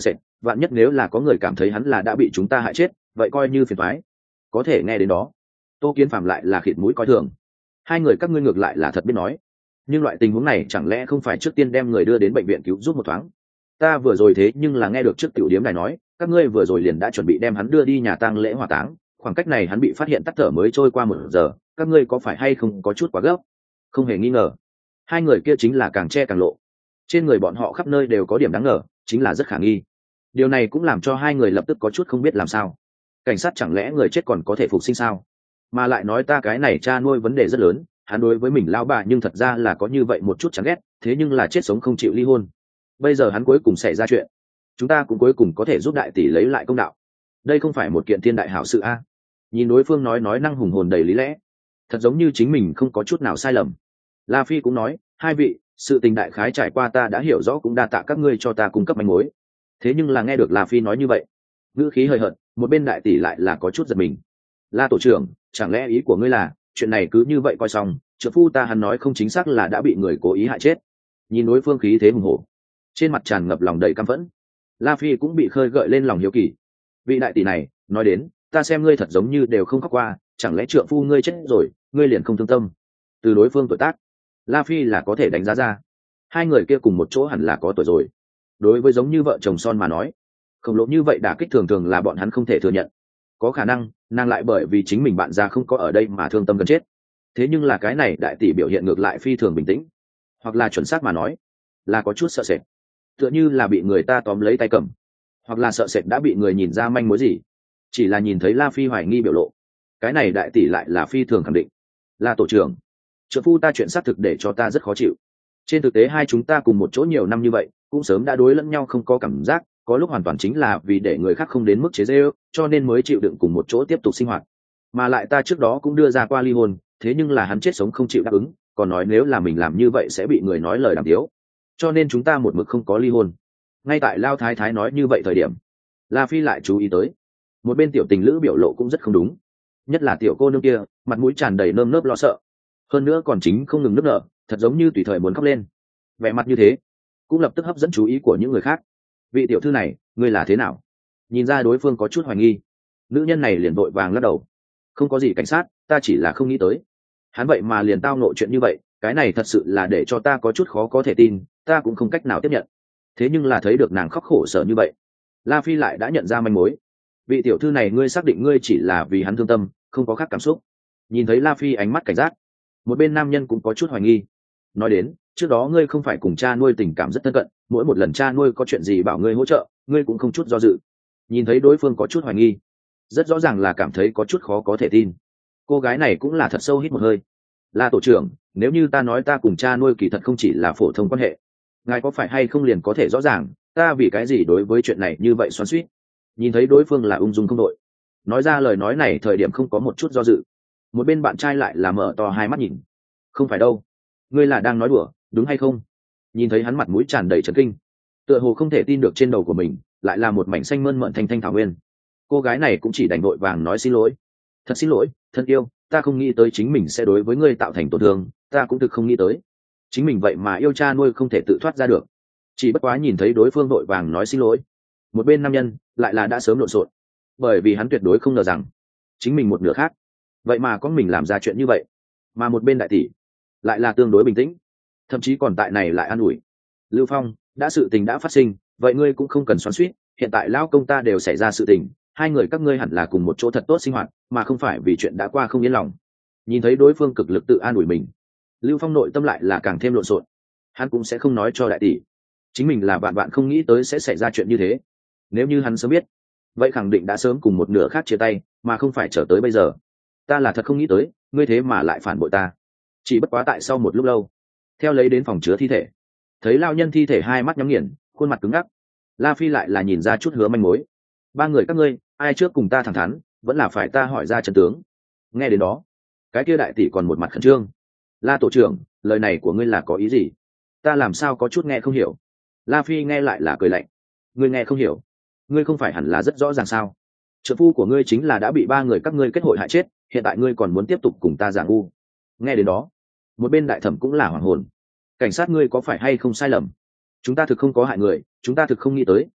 vạn nhất nếu là có người cảm thấy hắn là đã bị chúng ta hại chết vậy coi như phiền thoái. Có thể nghe đến đó Tô Kiến Phạm lại là khịt mũi coi thường. Hai người các ngươi ngược lại là thật biết nói, nhưng loại tình huống này chẳng lẽ không phải trước tiên đem người đưa đến bệnh viện cứu giúp một thoáng? Ta vừa rồi thế nhưng là nghe được trước tiểu điếm này nói các ngươi vừa rồi liền đã chuẩn bị đem hắn đưa đi nhà tang lễ hỏa táng, khoảng cách này hắn bị phát hiện tắt thở mới trôi qua 1 giờ, các ngươi có phải hay không có chút quá gấp? Không hề nghi ngờ, hai người kia chính là càng che càng lộ, trên người bọn họ khắp nơi đều có điểm đáng ngờ, chính là rất khả nghi. Điều này cũng làm cho hai người lập tức có chút không biết làm sao. Cảnh sát chẳng lẽ người chết còn có thể phục sinh sao? Mà lại nói ta cái này cha nuôi vấn đề rất lớn, hắn đối với mình lao bà nhưng thật ra là có như vậy một chút chán ghét, thế nhưng là chết sống không chịu ly hôn. Bây giờ hắn cuối cùng xảy ra chuyện, chúng ta cũng cuối cùng có thể giúp đại tỷ lấy lại công đạo. Đây không phải một kiện thiên đại hảo sự a. Nhìn đối phương nói năng hùng hồn đầy lý lẽ, thật giống như chính mình không có chút nào sai lầm. La Phi cũng nói, hai vị, sự tình đại khái trải qua ta đã hiểu rõ, cũng đa tạ các ngươi cho ta cung cấp manh mối. Thế nhưng là nghe được La Phi nói như vậy, ngữ khí hơi hận, một bên đại tỷ lại là có chút giật mình. La tổ trưởng, chẳng lẽ ý của ngươi là chuyện này cứ như vậy coi xong, trợ phu ta hắn nói không chính xác là đã bị người cố ý hại chết? Nhìn đối phương khí thế hùng hổ, trên mặt tràn ngập lòng đầy căm phẫn, La Phi cũng bị khơi gợi lên lòng hiếu kỳ. Vị đại tỷ này nói đến, ta xem ngươi thật giống như đều không khóc qua, chẳng lẽ trượng phu ngươi chết rồi ngươi liền không thương tâm? Từ đối phương tuổi tác, La Phi là có thể đánh giá ra hai người kia cùng một chỗ hẳn là có tuổi rồi. Đối với giống như vợ chồng son mà nói, khổng lồ như vậy đả kích thường thường là bọn hắn không thể thừa nhận. Có khả năng nàng lại bởi vì chính mình bạn già không có ở đây mà thương tâm gần chết. Thế nhưng là cái này đại tỷ biểu hiện ngược lại phi thường bình tĩnh, hoặc là chuẩn xác mà nói là có chút sợ sệt, tựa như là bị người ta tóm lấy tay cầm, hoặc là sợ sệt đã bị người nhìn ra manh mối gì. Chỉ là nhìn thấy La Phi hoài nghi biểu lộ, cái này đại tỷ lại là phi thường khẳng định. La tổ trưởng, trợ phu ta chuyện xác thực để cho ta rất khó chịu. Trên thực tế hai chúng ta cùng một chỗ nhiều năm như vậy, cũng sớm đã đối lẫn nhau không có cảm giác, có lúc hoàn toàn chính là vì để người khác không đến mức chế giễu, cho nên mới chịu đựng cùng một chỗ tiếp tục sinh hoạt. Mà lại ta trước đó cũng đưa ra qua ly hôn, thế nhưng là hắn chết sống không chịu đáp ứng, còn nói nếu là mình làm như vậy sẽ bị người nói lời đàm tiếu, cho nên chúng ta một mực không có ly hôn. Ngay tại Lao Thái Thái nói như vậy thời điểm, La Phi lại chú ý tới một bên tiểu tình lữ biểu lộ cũng rất không đúng, nhất là tiểu cô nương kia, mặt mũi tràn đầy nơm nớp lo sợ, hơn nữa còn chính không ngừng nức nở, thật giống như tùy thời muốn khóc lên. Vẻ mặt như thế cũng lập tức hấp dẫn chú ý của những người khác. Vị tiểu thư này, ngươi là thế nào? Nhìn ra đối phương có chút hoài nghi, nữ nhân này liền vội vàng lắc đầu. Không có gì cảnh sát, ta chỉ là không nghĩ tới hắn vậy mà liền tao ngộ chuyện như vậy, cái này thật sự là để cho ta có chút khó có thể tin, ta cũng không cách nào tiếp nhận. Thế nhưng là thấy được nàng khóc khổ sở như vậy, La Phi lại đã nhận ra manh mối. Vị tiểu thư này, ngươi xác định ngươi chỉ là vì hắn thương tâm, không có khác cảm xúc? Nhìn thấy La Phi ánh mắt cảnh giác, một bên nam nhân cũng có chút hoài nghi. Nói đến, trước đó ngươi không phải cùng cha nuôi tình cảm rất thân cận, mỗi một lần cha nuôi có chuyện gì bảo ngươi hỗ trợ, ngươi cũng không chút do dự. Nhìn thấy đối phương có chút hoài nghi, rất rõ ràng là cảm thấy có chút khó có thể tin. Cô gái này cũng là thật sâu hít một hơi. La tổ trưởng, nếu như ta nói ta cùng cha nuôi kỳ thật không chỉ là phổ thông quan hệ, ngài có phải hay không liền có thể rõ ràng ta vì cái gì đối với chuyện này như vậy xoắn xuýt? Nhìn thấy đối phương là ung dung không đội, nói ra lời nói này thời điểm không có một chút do dự, một bên bạn trai lại là mở to hai mắt nhìn. Không phải đâu, ngươi là đang nói đùa đúng hay không? Nhìn thấy hắn mặt mũi tràn đầy chấn kinh, tựa hồ không thể tin được trên đầu của mình lại là một mảnh xanh mơn mởn thanh thanh thảo nguyên. Cô gái này cũng chỉ đành vội vàng nói xin lỗi. Thật xin lỗi thân yêu, ta không nghĩ tới chính mình sẽ đối với ngươi tạo thành tổn thương, ta cũng thực không nghĩ tới chính mình vậy mà yêu cha nuôi không thể tự thoát ra được. Chỉ bất quá nhìn thấy đối phương vội vàng nói xin lỗi, một bên nam nhân lại là đã sớm lộn xộn, bởi vì hắn tuyệt đối không ngờ rằng chính mình một nửa khác vậy mà có mình làm ra chuyện như vậy. Mà một bên đại tỷ lại là tương đối bình tĩnh, thậm chí còn tại này lại an ủi. Lưu Phong, đã sự tình đã phát sinh, vậy ngươi cũng không cần xoắn xuýt, hiện tại lão công ta đều xảy ra sự tình, hai người các ngươi hẳn là cùng một chỗ thật tốt sinh hoạt, mà không phải vì chuyện đã qua không yên lòng. Nhìn thấy đối phương cực lực tự an ủi mình, Lưu Phong nội tâm lại là càng thêm lộn xộn. Hắn cũng sẽ không nói cho đại tỷ chính mình là bạn không nghĩ tới sẽ xảy ra chuyện như thế. Nếu như hắn sớm biết, vậy khẳng định đã sớm cùng một nửa khác chia tay, mà không phải chờ tới bây giờ. Ta là thật không nghĩ tới ngươi thế mà lại phản bội ta. Chỉ bất quá tại sau một lúc lâu, theo lấy đến phòng chứa thi thể, thấy lao nhân thi thể hai mắt nhắm nghiền, khuôn mặt cứng ngắc, La Phi lại là nhìn ra chút hứa manh mối. Ba người các ngươi ai trước cùng ta thẳng thắn, vẫn là phải ta hỏi ra chân tướng. Nghe đến đó, cái kia đại tỷ còn một mặt khẩn trương. La tổ trưởng, lời này của ngươi là có ý gì? Ta làm sao có chút nghe không hiểu. La Phi nghe lại là cười lạnh. Ngươi nghe không hiểu? Ngươi không phải hẳn là rất rõ ràng sao? Trợ phu của ngươi chính là đã bị ba người các ngươi kết hội hại chết, hiện tại ngươi còn muốn tiếp tục cùng ta giả ngu. Nghe đến đó, một bên đại thẩm cũng là hoảng hồn. Cảnh sát, ngươi có phải hay không sai lầm? Chúng ta thực không có hại người, chúng ta thực không nghĩ tới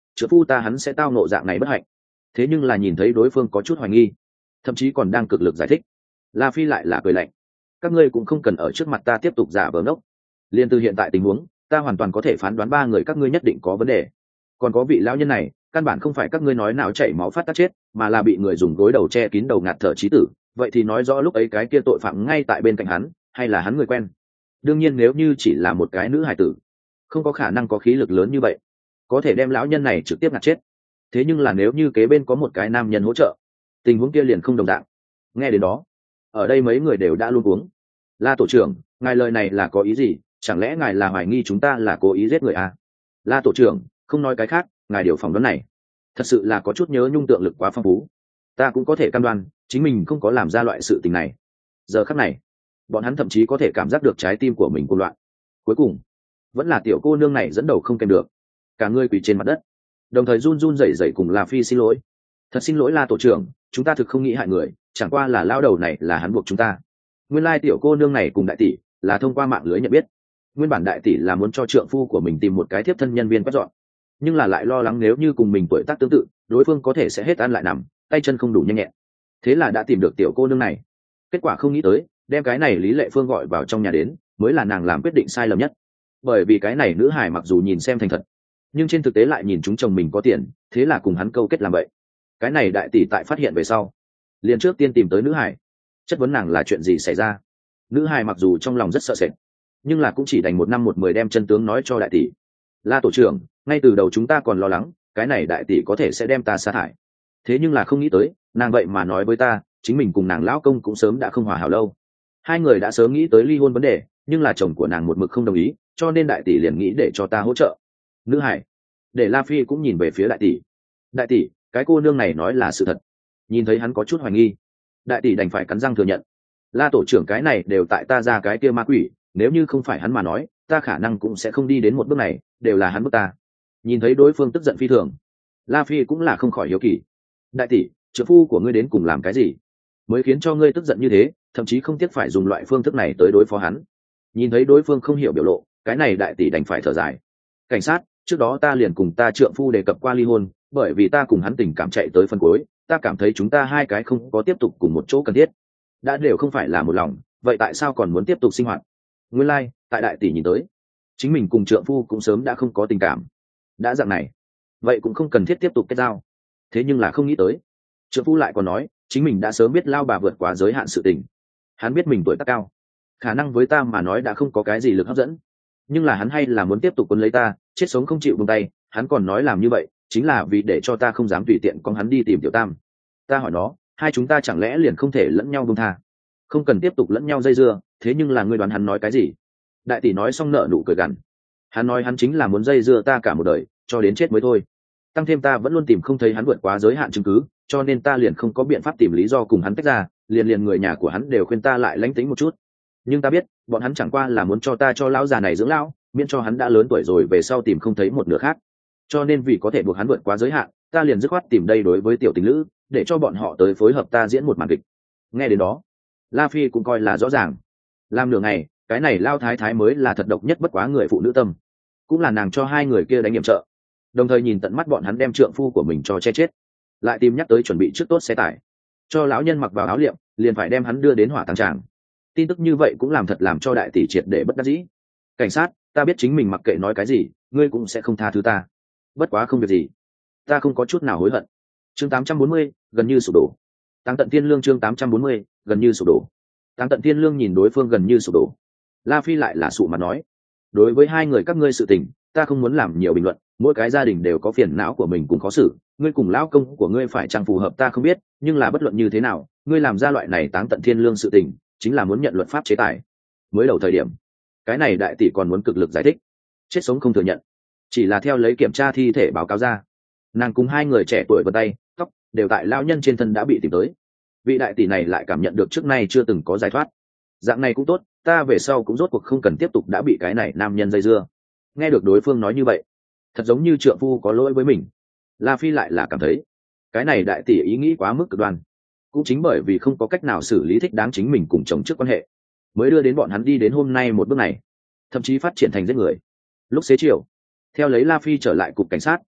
trượng phu ta hắn sẽ tao nộ dạng này bất hạnh. Thế nhưng là nhìn thấy đối phương có chút hoài nghi, thậm chí còn đang cực lực giải thích, La Phi lại là cười lạnh. Các ngươi cũng không cần ở trước mặt ta tiếp tục giả vờ ngốc. Liên từ hiện tại tình huống, ta hoàn toàn có thể phán đoán ba người các ngươi nhất định có vấn đề. Còn có vị lão nhân này, căn bản không phải các ngươi nói nào chảy máu phát tác chết, mà là bị người dùng gối đầu che kín đầu ngạt thở chí tử. Vậy thì nói rõ lúc ấy cái kia tội phạm ngay tại bên cạnh hắn, hay là hắn người quen. Đương nhiên nếu như chỉ là một cái nữ hài tử, không có khả năng có khí lực lớn như vậy, có thể đem lão nhân này trực tiếp ngạt chết. Thế nhưng là nếu như kế bên có một cái nam nhân hỗ trợ, tình huống kia liền không đồng dạng. Nghe đến đó, ở đây mấy người đều đã luôn uống. La tổ trưởng, ngài lời này là có ý gì? Chẳng lẽ ngài là hoài nghi chúng ta là cố ý giết người à? La tổ trưởng, không nói cái khác, ngài điều phỏng đoán này thật sự là có chút nhớ nhung tượng lực quá phong phú. Ta cũng có thể cam đoan chính mình không có làm ra loại sự tình này. Giờ khắc này, bọn hắn thậm chí có thể cảm giác được trái tim của mình cuồng loạn. Cuối cùng, vẫn là tiểu cô nương này dẫn đầu không kèm được, cả người quỳ trên mặt đất, đồng thời run run rẩy rẩy cùng La Phi xin lỗi. Thật xin lỗi La tổ trưởng, chúng ta thực không nghĩ hại người, chẳng qua là lao đầu này là hắn buộc chúng ta. Nguyên lai tiểu cô nương này cùng đại tỷ là thông qua mạng lưới nhận biết. Nguyên bản đại tỷ là muốn cho trượng phu của mình tìm một cái tiếp thân nhân viên quét dọn, nhưng là lại lo lắng nếu như cùng mình tuổi tác tương tự, đối phương có thể sẽ hết ăn lại nằm, tay chân không đủ nhanh nhẹn. Thế là đã tìm được tiểu cô nương này. Kết quả không nghĩ tới, đem cái này Lý Lệ Phương gọi vào trong nhà đến, mới là nàng làm quyết định sai lầm nhất. Bởi vì cái này nữ hài mặc dù nhìn xem thành thật, nhưng trên thực tế lại nhìn chúng chồng mình có tiền, thế là cùng hắn câu kết làm vậy. Cái này đại tỷ tại phát hiện về sau, liền trước tiên tìm tới nữ hài, chất vấn nàng là chuyện gì xảy ra. Nữ hài mặc dù trong lòng rất sợ sệt, nhưng là cũng chỉ đành 1 năm 1 mười đem chân tướng nói cho đại tỷ. La tổ trưởng, ngay từ đầu chúng ta còn lo lắng cái này đại tỷ có thể sẽ đem ta sa thải, thế nhưng là không nghĩ tới nàng vậy mà nói với ta chính mình cùng nàng lão công cũng sớm đã không hòa hảo lâu. Hai người đã sớm nghĩ tới ly hôn vấn đề, nhưng là chồng của nàng một mực không đồng ý, cho nên đại tỷ liền nghĩ để cho ta hỗ trợ. Nữ hải để La Phi cũng nhìn về phía đại tỷ. Đại tỷ, cái cô nương này nói là sự thật. Nhìn thấy hắn có chút hoài nghi, đại tỷ đành phải cắn răng thừa nhận. La tổ trưởng, cái này đều tại ta ra cái kia ma quỷ, nếu như không phải hắn mà nói, ta khả năng cũng sẽ không đi đến một bước này, đều là hắn bức ta. Nhìn thấy đối phương tức giận phi thường, La Phi cũng là không khỏi hiếu kỳ. Đại tỷ, trợ phu của ngươi đến cùng làm cái gì mới khiến cho ngươi tức giận như thế, thậm chí không tiếc phải dùng loại phương thức này tới đối phó hắn? Nhìn thấy đối phương không hiểu biểu lộ, cái này đại tỷ đành phải thở dài. Cảnh sát, trước đó ta liền cùng ta trượng phu đề cập qua ly hôn, bởi vì ta cùng hắn tình cảm chạy tới phân cuối, ta cảm thấy chúng ta hai cái không có tiếp tục cùng một chỗ cần thiết. Đã đều không phải là một lòng, vậy tại sao còn muốn tiếp tục sinh hoạt? Nguyên lai, tại đại tỷ nhìn tới, chính mình cùng trượng phu cũng sớm đã không có tình cảm. Đã dạng này, vậy cũng không cần thiết tiếp tục kết giao. Thế nhưng là không nghĩ tới, trượng phu lại còn nói chính mình đã sớm biết lao bà vượt quá giới hạn sự tình. Hắn biết mình tuổi tác cao, khả năng với ta mà nói đã không có cái gì lực hấp dẫn, nhưng là hắn hay là muốn tiếp tục quấn lấy ta, chết sống không chịu buông tay. Hắn còn nói làm như vậy chính là vì để cho ta không dám tùy tiện con hắn đi tìm tiểu tam. Ta hỏi nó, hai chúng ta chẳng lẽ liền không thể lẫn nhau buông tha, không cần tiếp tục lẫn nhau dây dưa? Thế nhưng là ngươi đoán hắn nói cái gì? Đại tỷ nói xong nợ nụ cười gằn. Hắn nói hắn chính là muốn dây dưa ta cả một đời, cho đến chết mới thôi. Tăng thêm ta vẫn luôn tìm không thấy hắn vượt quá giới hạn chứng cứ, cho nên ta liền không có biện pháp tìm lý do cùng hắn tách ra. Liền người nhà của hắn đều khuyên ta lại lánh tính một chút, nhưng ta biết bọn hắn chẳng qua là muốn cho ta cho lão già này dưỡng lão, miễn cho hắn đã lớn tuổi rồi về sau tìm không thấy một nửa khác. Cho nên vì có thể buộc hắn vượt quá giới hạn, ta liền dứt khoát tìm đây đối với tiểu tình lữ, để cho bọn họ tới phối hợp ta diễn một màn kịch. Nghe đến đó, La Phi cũng coi là rõ ràng. Làm nửa ngày, cái này lao thái thái mới là thật độc nhất bất quá người phụ nữ tâm, cũng là nàng cho hai người kia đánh nghiệm trợ, đồng thời nhìn tận mắt bọn hắn đem trượng phu của mình cho che chết, lại tìm nhắc tới chuẩn bị trước tốt xe tải cho lão nhân mặc vào áo liệm, liền phải đem hắn đưa đến hỏa táng tràng. Tin tức như vậy cũng làm thật làm cho đại tỷ triệt để bất đắc dĩ. Cảnh sát, ta biết chính mình mặc kệ nói cái gì ngươi cũng sẽ không tha thứ ta, bất quá không việc gì, ta không có chút nào hối hận. Chương 840, gần như sụp đổ. Táng tận thiên lương. Chương 840, gần như sụp đổ. Táng tận thiên lương nhìn đối phương gần như sụp đổ, La Phi lại là sụ mặt nói, đối với hai người các ngươi sự tình ta không muốn làm nhiều bình luận, mỗi cái gia đình đều có phiền não của mình cùng khó xử, ngươi cùng lão công của ngươi phải chăng phù hợp ta không biết, nhưng là bất luận như thế nào ngươi làm ra loại này táng tận thiên lương sự tình chính là muốn nhận luật pháp chế tài. Mới đầu thời điểm, cái này đại tỷ còn muốn cực lực giải thích, chết sống không thừa nhận, chỉ là theo lấy kiểm tra thi thể báo cáo ra, nàng cùng hai người trẻ tuổi vân tay tóc đều tại lao nhân trên thân đã bị tìm tới. Vị đại tỷ này lại cảm nhận được trước nay chưa từng có giải thoát. Dạng này cũng tốt, ta về sau cũng rốt cuộc không cần tiếp tục đã bị cái này nam nhân dây dưa. Nghe được đối phương nói như vậy, thật giống như trượng phu có lỗi với mình. La Phi lại là cảm thấy cái này đại tỷ ý nghĩ quá mức cực đoan, cũng chính bởi vì không có cách nào xử lý thích đáng chính mình cùng chồng trước quan hệ, mới đưa đến bọn hắn đi đến hôm nay một bước này, thậm chí phát triển thành giết người. Lúc xế chiều, theo lấy La Phi trở lại cục cảnh sát,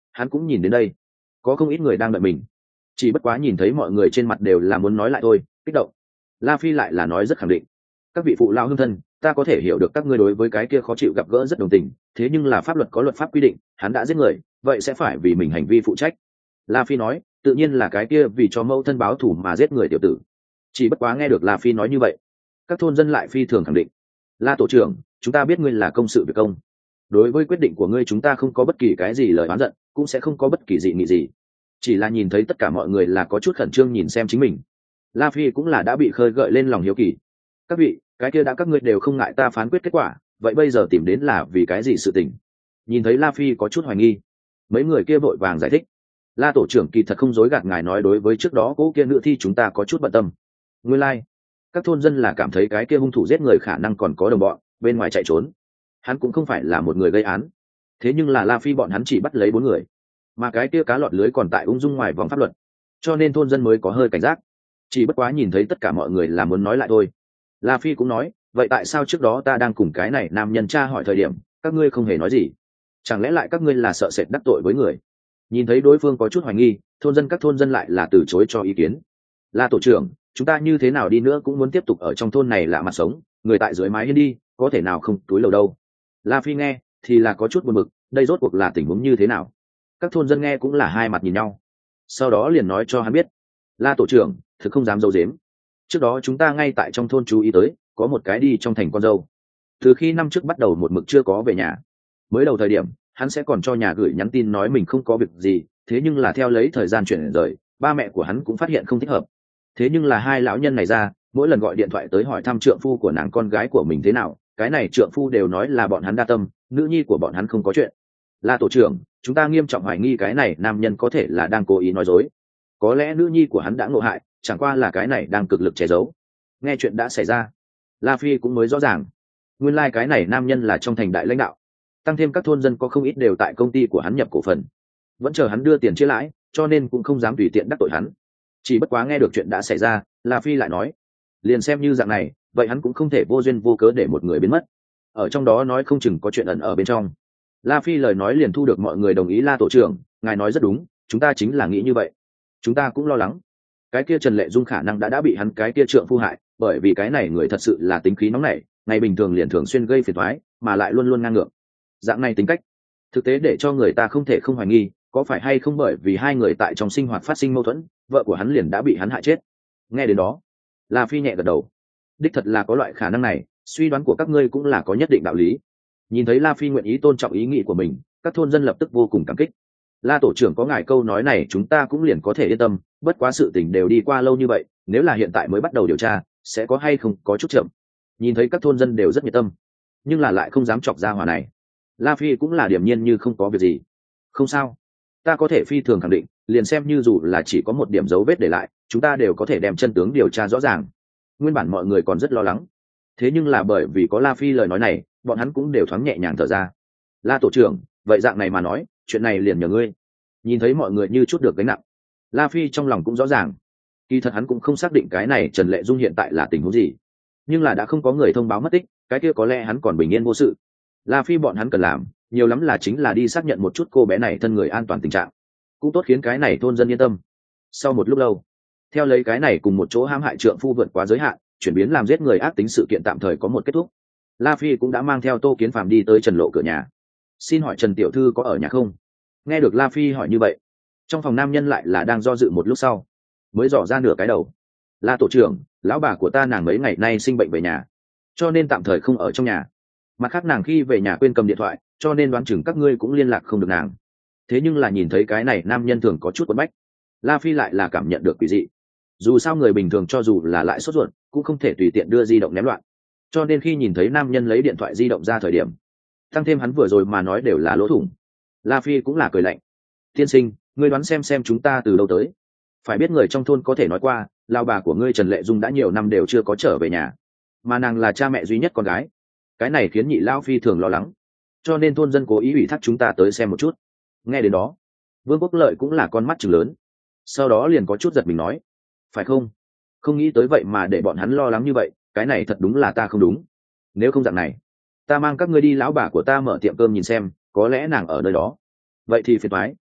hắn cũng nhìn đến đây, có không ít người đang đợi mình, chỉ bất quá nhìn thấy mọi người trên mặt đều là muốn nói lại thôi, kích động. La Phi lại là nói rất khẳng định: các vị phụ lao hương thân, ta có thể hiểu được các ngươi đối với cái kia khó chịu gặp gỡ rất đồng tình, thế nhưng là pháp luật có luật pháp quy định, hắn đã giết người, vậy sẽ phải vì mình hành vi phụ trách. La Phi nói, tự nhiên là cái kia vì cho mẫu thân báo thù mà giết người tiểu tử. Chỉ bất quá nghe được La Phi nói như vậy, các thôn dân lại phi thường khẳng định: La tổ trưởng, chúng ta biết ngươi là công sự việc công, đối với quyết định của ngươi chúng ta không có bất kỳ cái gì lời oán giận, cũng sẽ không có bất kỳ dị nghị gì, chỉ là nhìn thấy tất cả mọi người là có chút khẩn trương nhìn xem chính mình. La Phi cũng là đã bị khơi gợi lên lòng hiếu kỳ. Các vị, cái kia đã các ngươi đều không ngại ta phán quyết kết quả, vậy bây giờ tìm đến là vì cái gì sự tình? Nhìn thấy La Phi có chút hoài nghi, mấy người kia vội vàng giải thích: La tổ trưởng kỳ thật không dối gạt ngài, nói đối với trước đó cố kia nữ thi chúng ta có chút bận tâm. Nguyên lai, các thôn dân là cảm thấy cái kia hung thủ giết người khả năng còn có đồng bọn bên ngoài chạy trốn, hắn cũng không phải là một người gây án. Thế nhưng là La Phi bọn hắn chỉ bắt lấy 4 người, mà cái kia cá lọt lưới còn tại ung dung ngoài vòng pháp luật, cho nên thôn dân mới có hơi cảnh giác. Chỉ bất quá nhìn thấy tất cả mọi người là muốn nói lại thôi, La Phi cũng nói: vậy tại sao trước đó ta đang cùng cái này nam nhân tra hỏi thời điểm các ngươi không hề nói gì? Chẳng lẽ lại các ngươi là sợ sệt đắc tội với người? Nhìn thấy đối phương có chút hoài nghi, các thôn dân lại là từ chối cho ý kiến. La tổ trưởng, chúng ta như thế nào đi nữa cũng muốn tiếp tục ở trong thôn này lạ mặt sống, người tại dưới mái hiên đi, có thể nào không túi lầu đâu. La Phi nghe thì là có chút buồn bực, đây rốt cuộc là tình huống như thế nào? Các thôn dân nghe cũng là hai mặt nhìn nhau, sau đó liền nói cho hắn biết: La tổ trưởng, thực không dám dâu dếm, trước đó chúng ta ngay tại trong thôn chú ý tới có một cái đi trong thành con dâu, từ khi năm trước bắt đầu một mực chưa có về nhà. Mới đầu thời điểm hắn sẽ còn cho nhà gửi nhắn tin nói mình không có việc gì, thế nhưng là theo lấy thời gian chuyển rời, ba mẹ của hắn cũng phát hiện không thích hợp. Thế nhưng là hai lão nhân này ra, mỗi lần gọi điện thoại tới hỏi thăm trượng phu của nàng con gái của mình thế nào, cái này trượng phu đều nói là bọn hắn đa tâm, nữ nhi của bọn hắn không có chuyện. La tổ trưởng, chúng ta nghiêm trọng hoài nghi cái này nam nhân có thể là đang cố ý nói dối, có lẽ nữ nhi của hắn đã ngộ hại, chẳng qua là cái này đang cực lực che giấu. Nghe chuyện đã xảy ra, La Phi cũng mới rõ ràng, nguyên lai cái này nam nhân là trong thành đại lãnh đạo, tăng thêm các thôn dân có không ít đều tại công ty của hắn nhập cổ phần, vẫn chờ hắn đưa tiền chia lãi, cho nên cũng không dám tùy tiện đắc tội hắn. Chỉ bất quá nghe được chuyện đã xảy ra, La Phi lại nói: liền xem như dạng này, vậy hắn cũng không thể vô duyên vô cớ để một người biến mất, ở trong đó nói không chừng có chuyện ẩn ở bên trong. La Phi lời nói liền thu được mọi người đồng ý. La tổ trưởng, ngài nói rất đúng, chúng ta chính là nghĩ như vậy, chúng ta cũng lo lắng cái kia Trần Lệ Dung khả năng đã bị hắn cái kia trượng phu hại, bởi vì cái này người thật sự là tính khí nóng nảy, ngày bình thường liền thường xuyên gây phiền toái, mà lại luôn luôn ngang ngược. Dạng này tính cách, thực tế để cho người ta không thể không hoài nghi, có phải hay không bởi vì hai người tại trong sinh hoạt phát sinh mâu thuẫn, vợ của hắn liền đã bị hắn hại chết. Nghe đến đó, La Phi nhẹ gật đầu, đích thật là có loại khả năng này, suy đoán của các ngươi cũng là có nhất định đạo lý. Nhìn thấy La Phi nguyện ý tôn trọng ý nghĩ của mình, các thôn dân lập tức vô cùng cảm kích. La tổ trưởng có ngài câu nói này chúng ta cũng liền có thể yên tâm, bất quá sự tình đều đi qua lâu như vậy, nếu là hiện tại mới bắt đầu điều tra, sẽ có hay không có chút chậm. Nhìn thấy các thôn dân đều rất nhiệt tâm, nhưng là lại không dám chọc ra hỏa này, La Phi cũng là điềm nhiên như không có việc gì. Không sao, ta có thể phi thường khẳng định, liền xem như dù là chỉ có một điểm dấu vết để lại, chúng ta đều có thể đem chân tướng điều tra rõ ràng. Nguyên bản mọi người còn rất lo lắng, thế nhưng là bởi vì có La Phi lời nói này, bọn hắn cũng đều thoáng nhẹ nhàng thở ra. La tổ trưởng, vậy dạng này mà nói, chuyện này liền nhờ ngươi. Nhìn thấy mọi người như chút được gánh nặng, La Phi trong lòng cũng rõ ràng, kỳ thật hắn cũng không xác định cái này Trần Lệ Dung hiện tại là tình huống gì, nhưng là đã không có người thông báo mất tích, cái kia có lẽ hắn còn bình yên vô sự. La Phi bọn hắn cần làm nhiều lắm là chính là đi xác nhận một chút cô bé này thân người an toàn tình trạng, cũng tốt khiến cái này thôn dân yên tâm. Sau một lúc lâu, theo lấy cái này cùng một chỗ hãm hại trượng phu vượt quá giới hạn, chuyển biến làm giết người ác tính sự kiện tạm thời có một kết thúc. La Phi cũng đã mang theo Tô Kiến Phàm đi tới Trần Lộ cửa nhà. Xin hỏi Trần tiểu thư có ở nhà không? Nghe được La Phi hỏi như vậy, trong phòng nam nhân lại là đang do dự một lúc sau, mới dò ra nửa cái đầu. La tổ trưởng, lão bà của ta nàng mấy ngày nay sinh bệnh về nhà, cho nên tạm thời không ở trong nhà. Mặt khác nàng khi về nhà quên cầm điện thoại, cho nên đoán chừng các ngươi cũng liên lạc không được nàng. Thế nhưng là nhìn thấy cái này nam nhân thường có chút quấn bách, La Phi lại là cảm nhận được quỷ dị. Dù sao người bình thường cho dù là lại sốt ruột, cũng không thể tùy tiện đưa di động ném loạn. Cho nên khi nhìn thấy nam nhân lấy điện thoại di động ra thời điểm, tăng thêm hắn vừa rồi mà nói đều là lỗ thủng, La Phi cũng là cười lạnh. Tiên sinh, ngươi đoán xem chúng ta từ đâu tới? Phải biết người trong thôn có thể nói qua, lao bà của ngươi Trần Lệ Dung đã nhiều năm đều chưa có trở về nhà, mà nàng là cha mẹ duy nhất con gái. Cái này khiến nhị lao phi thường lo lắng, cho nên thôn dân cố ý ủy thác chúng ta tới xem một chút. Nghe đến đó, Vương Quốc Lợi cũng là con mắt trừng lớn, sau đó liền có chút giật mình nói: phải không? Không nghĩ tới vậy mà để bọn hắn lo lắng như vậy, cái này thật đúng là ta không đúng. Nếu không dạng này, ta mang các ngươi đi lão bà của ta mở tiệm cơm nhìn xem, có lẽ nàng ở nơi đó. Vậy thì phiền toái.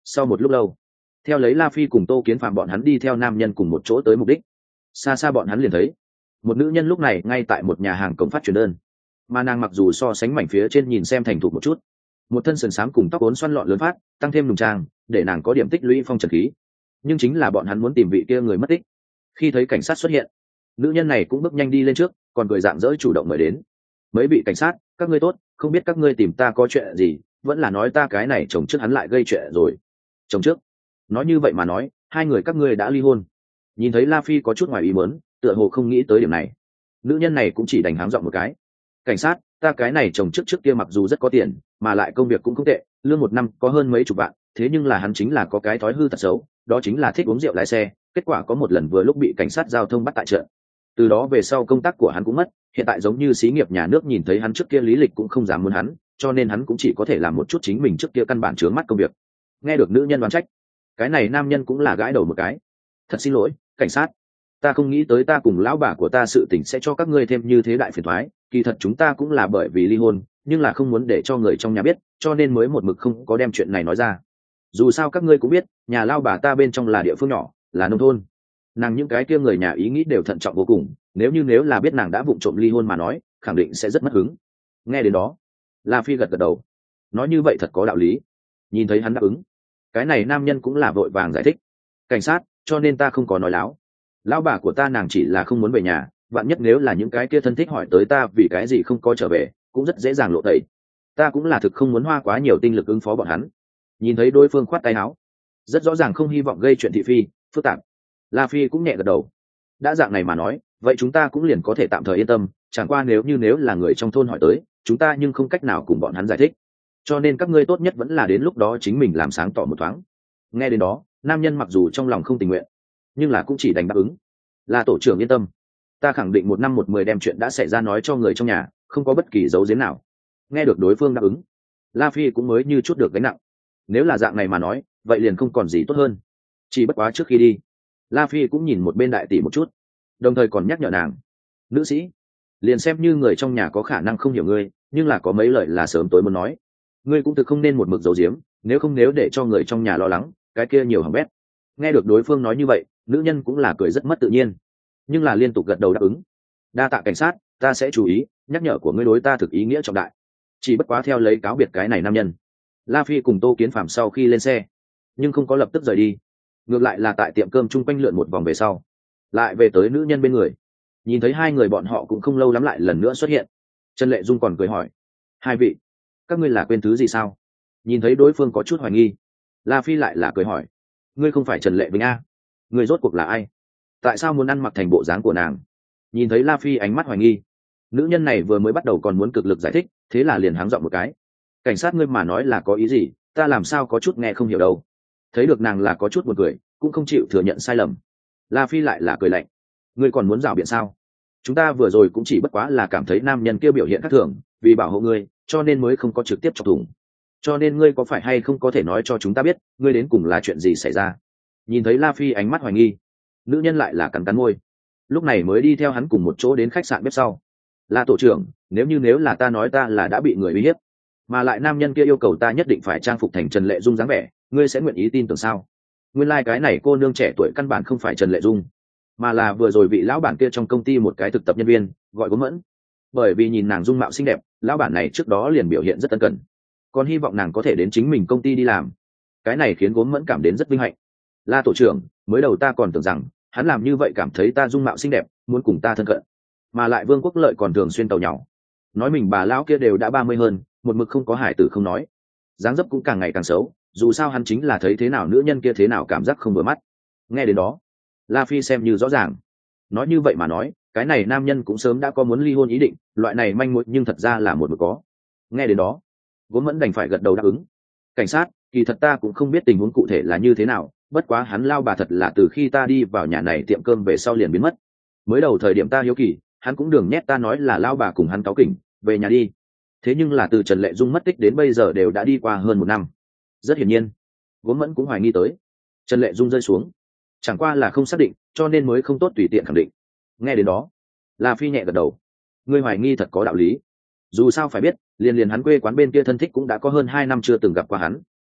Sau một lúc lâu, theo lấy La Phi cùng Tô Kiến Phạm bọn hắn đi theo nam nhân cùng một chỗ tới mục đích. Xa xa bọn hắn liền thấy một nữ nhân lúc này ngay tại một nhà hàng cổng phát truyền đơn, mà nàng mặc dù so sánh mảnh phía trên nhìn xem thành thục một chút, một thân sườn xám cùng tóc ốn xoăn lọn lớn phát tăng thêm nùng trang để nàng có điểm tích lũy phong trần khí, nhưng chính là bọn hắn muốn tìm vị kia người mất tích. Khi thấy cảnh sát xuất hiện, nữ nhân này cũng bước nhanh đi lên trước, còn cười dạng dỡ chủ động mời đến. Mấy vị cảnh sát, các ngươi tốt, không biết các ngươi tìm ta có chuyện gì, vẫn là nói ta cái này chồng trước hắn lại gây chuyện rồi. Chồng trước? Nói như vậy mà nói, hai người các ngươi đã ly hôn. Nhìn thấy La Phi có chút ngoài ý muốn, tựa hồ không nghĩ tới điểm này. Nữ nhân này cũng chỉ đành háng giọng một cái. Cảnh sát, ta cái này chồng trước kia mặc dù rất có tiền, mà lại công việc cũng không tệ, lương một năm có hơn mấy chục vạn, thế nhưng là hắn chính là có cái thói hư tật xấu, đó chính là thích uống rượu lái xe. Kết quả có một lần vừa lúc bị cảnh sát giao thông bắt tại trận. Từ đó về sau công tác của hắn cũng mất, hiện tại giống như xí nghiệp nhà nước nhìn thấy hắn trước kia lý lịch cũng không dám muốn hắn, cho nên hắn cũng chỉ có thể làm một chút chính mình trước kia căn bản chướng mắt công việc. Nghe được nữ nhân đoán trách, cái này nam nhân cũng là gãi đầu một cái. Thật xin lỗi, cảnh sát, ta không nghĩ tới ta cùng lão bà của ta sự tình sẽ cho các ngươi thêm như thế đại phiền toái, kỳ thật chúng ta cũng là bởi vì ly hôn, nhưng là không muốn để cho người trong nhà biết, cho nên mới một mực không có đem chuyện này nói ra. Dù sao các ngươi cũng biết, nhà lao bà ta bên trong là địa phương nhỏ, là nông thôn, nàng những cái kia người nhà ý nghĩ đều thận trọng vô cùng, nếu là biết nàng đã vụng trộm ly hôn mà nói, khẳng định sẽ rất mất hứng. Nghe đến đó, La Phi gật gật đầu, nói như vậy thật có đạo lý. Nhìn thấy hắn đáp ứng, cái này nam nhân cũng là vội vàng giải thích. Cảnh sát, cho nên ta không có nói láo, lão bà của ta nàng chỉ là không muốn về nhà, vạn nhất nếu là những cái kia thân thích hỏi tới ta vì cái gì không có trở về, cũng rất dễ dàng lộ tẩy. Ta cũng là thực không muốn hoa quá nhiều tinh lực ứng phó bọn hắn. Nhìn thấy đối phương khoát tay áo, rất rõ ràng không hy vọng gây chuyện thị phi phức tạp. La Phi cũng nhẹ gật đầu. Đã dạng này mà nói, vậy chúng ta cũng liền có thể tạm thời yên tâm, chẳng qua nếu là người trong thôn hỏi tới, chúng ta nhưng không cách nào cùng bọn hắn giải thích. Cho nên các ngươi tốt nhất vẫn là đến lúc đó chính mình làm sáng tỏ một thoáng. Nghe đến đó, nam nhân mặc dù trong lòng không tình nguyện, nhưng là cũng chỉ đành đáp ứng. Là tổ trưởng yên tâm, ta khẳng định 1 năm 1 10 đem chuyện đã xảy ra nói cho người trong nhà, không có bất kỳ dấu giếm nào. Nghe được đối phương đáp ứng, La Phi cũng mới như chút được gánh nặng. Nếu là dạng này mà nói, vậy liền không còn gì tốt hơn. Chỉ bất quá trước khi đi, La Phi cũng nhìn một bên đại tỷ một chút, đồng thời còn nhắc nhở nàng. Nữ sĩ, liền xem như người trong nhà có khả năng không hiểu ngươi, nhưng là có mấy lời là sớm tối muốn nói. Ngươi cũng thực không nên một mực giấu giếm, nếu để cho người trong nhà lo lắng, cái kia nhiều hỏng bét. Nghe được đối phương nói như vậy, nữ nhân cũng là cười rất mất tự nhiên, nhưng là liên tục gật đầu đáp ứng. Đa tạ cảnh sát, ta sẽ chú ý, nhắc nhở của ngươi đối ta thực ý nghĩa trọng đại. Chỉ bất quá theo lấy cáo biệt cái này nam nhân, La Phi cùng Tô Kiến Phạm sau khi lên xe, nhưng không có lập tức rời đi, ngược lại là tại tiệm cơm chung quanh lượn một vòng về sau, lại về tới nữ nhân bên người. Nhìn thấy hai người bọn họ cũng không lâu lắm lại lần nữa xuất hiện, Trần Lệ Dung còn cười hỏi: hai vị, các ngươi là quên thứ gì sao? Nhìn thấy đối phương có chút hoài nghi, La Phi lại là cười hỏi: ngươi không phải Trần Lệ Vinh a? Ngươi rốt cuộc là ai? Tại sao muốn ăn mặc thành bộ dáng của nàng? Nhìn thấy La Phi ánh mắt hoài nghi, nữ nhân này vừa mới bắt đầu còn muốn cực lực giải thích, thế là liền háng giọng một cái: cảnh sát, ngươi mà nói là có ý gì, ta làm sao có chút nghe không hiểu đâu. Thấy được nàng là có chút buồn cười, cũng không chịu thừa nhận sai lầm, La Phi lại là cười lạnh: ngươi còn muốn rảo biện sao? Chúng ta vừa rồi cũng chỉ bất quá là cảm thấy nam nhân kia biểu hiện khác thường, vì bảo hộ ngươi, cho nên mới không có trực tiếp chọc thủng. Cho nên ngươi có phải hay không có thể nói cho chúng ta biết, ngươi đến cùng là chuyện gì xảy ra? Nhìn thấy La Phi ánh mắt hoài nghi, nữ nhân lại là cắn cắn môi, lúc này mới đi theo hắn cùng một chỗ đến khách sạn bếp sau. La tổ trưởng, nếu là ta nói ta là đã bị người uy hiếp, mà lại nam nhân kia yêu cầu ta nhất định phải trang phục thành Trần Lệ Dung dáng vẻ, ngươi sẽ nguyện ý tin tưởng sao? Nguyên lai cái này cô nương trẻ tuổi căn bản không phải Trần Lệ Dung, mà là vừa rồi vị lão bản kia trong công ty một cái thực tập nhân viên, gọi Gốm Mẫn. Bởi vì nhìn nàng dung mạo xinh đẹp, lão bản này trước đó liền biểu hiện rất ân cần, còn hy vọng nàng có thể đến chính mình công ty đi làm. Cái này khiến Gốm Mẫn cảm đến rất vinh hạnh. La tổ trưởng, mới đầu ta còn tưởng rằng hắn làm như vậy cảm thấy ta dung mạo xinh đẹp, muốn cùng ta thân cận, mà lại Vương Quốc Lợi còn thường xuyên tàu nhỏ, nói mình bà lão kia đều đã 30 hơn, một mực không có hải tử không nói, dáng dấp cũng càng ngày càng xấu, dù sao hắn chính là thấy thế nào nữ nhân kia thế nào cảm giác không vừa mắt. Nghe đến đó, La Phi xem như rõ ràng, nói như vậy mà nói, cái này nam nhân cũng sớm đã có muốn ly hôn ý định, loại này manh mối nhưng thật ra là một mực có. Nghe đến đó, Gốm Mẫn đành phải gật đầu đáp ứng. Cảnh sát, kỳ thật ta cũng không biết tình huống cụ thể là như thế nào, bất quá hắn lao bà thật là từ khi ta đi vào nhà này tiệm cơm về sau liền biến mất. Mới đầu thời điểm ta hiếu kỳ, hắn cũng đường nhét ta nói là lao bà cùng hắn cáu kỉnh, về nhà đi. Thế nhưng là từ Trần Lệ Dung mất tích đến bây giờ đều đã đi qua hơn 1 năm. Rất hiển nhiên, Gốm Mẫn cũng hoài nghi tới Trần Lệ Dung rơi xuống, chẳng qua là không xác định, cho nên mới không tốt tùy tiện khẳng định. Nghe đến đó, La Phi nhẹ gật đầu. Ngươi hoài nghi thật có đạo lý. Dù sao phải biết, liền hắn quê quán bên kia thân thích cũng đã có hơn 2 năm chưa từng gặp qua hắn.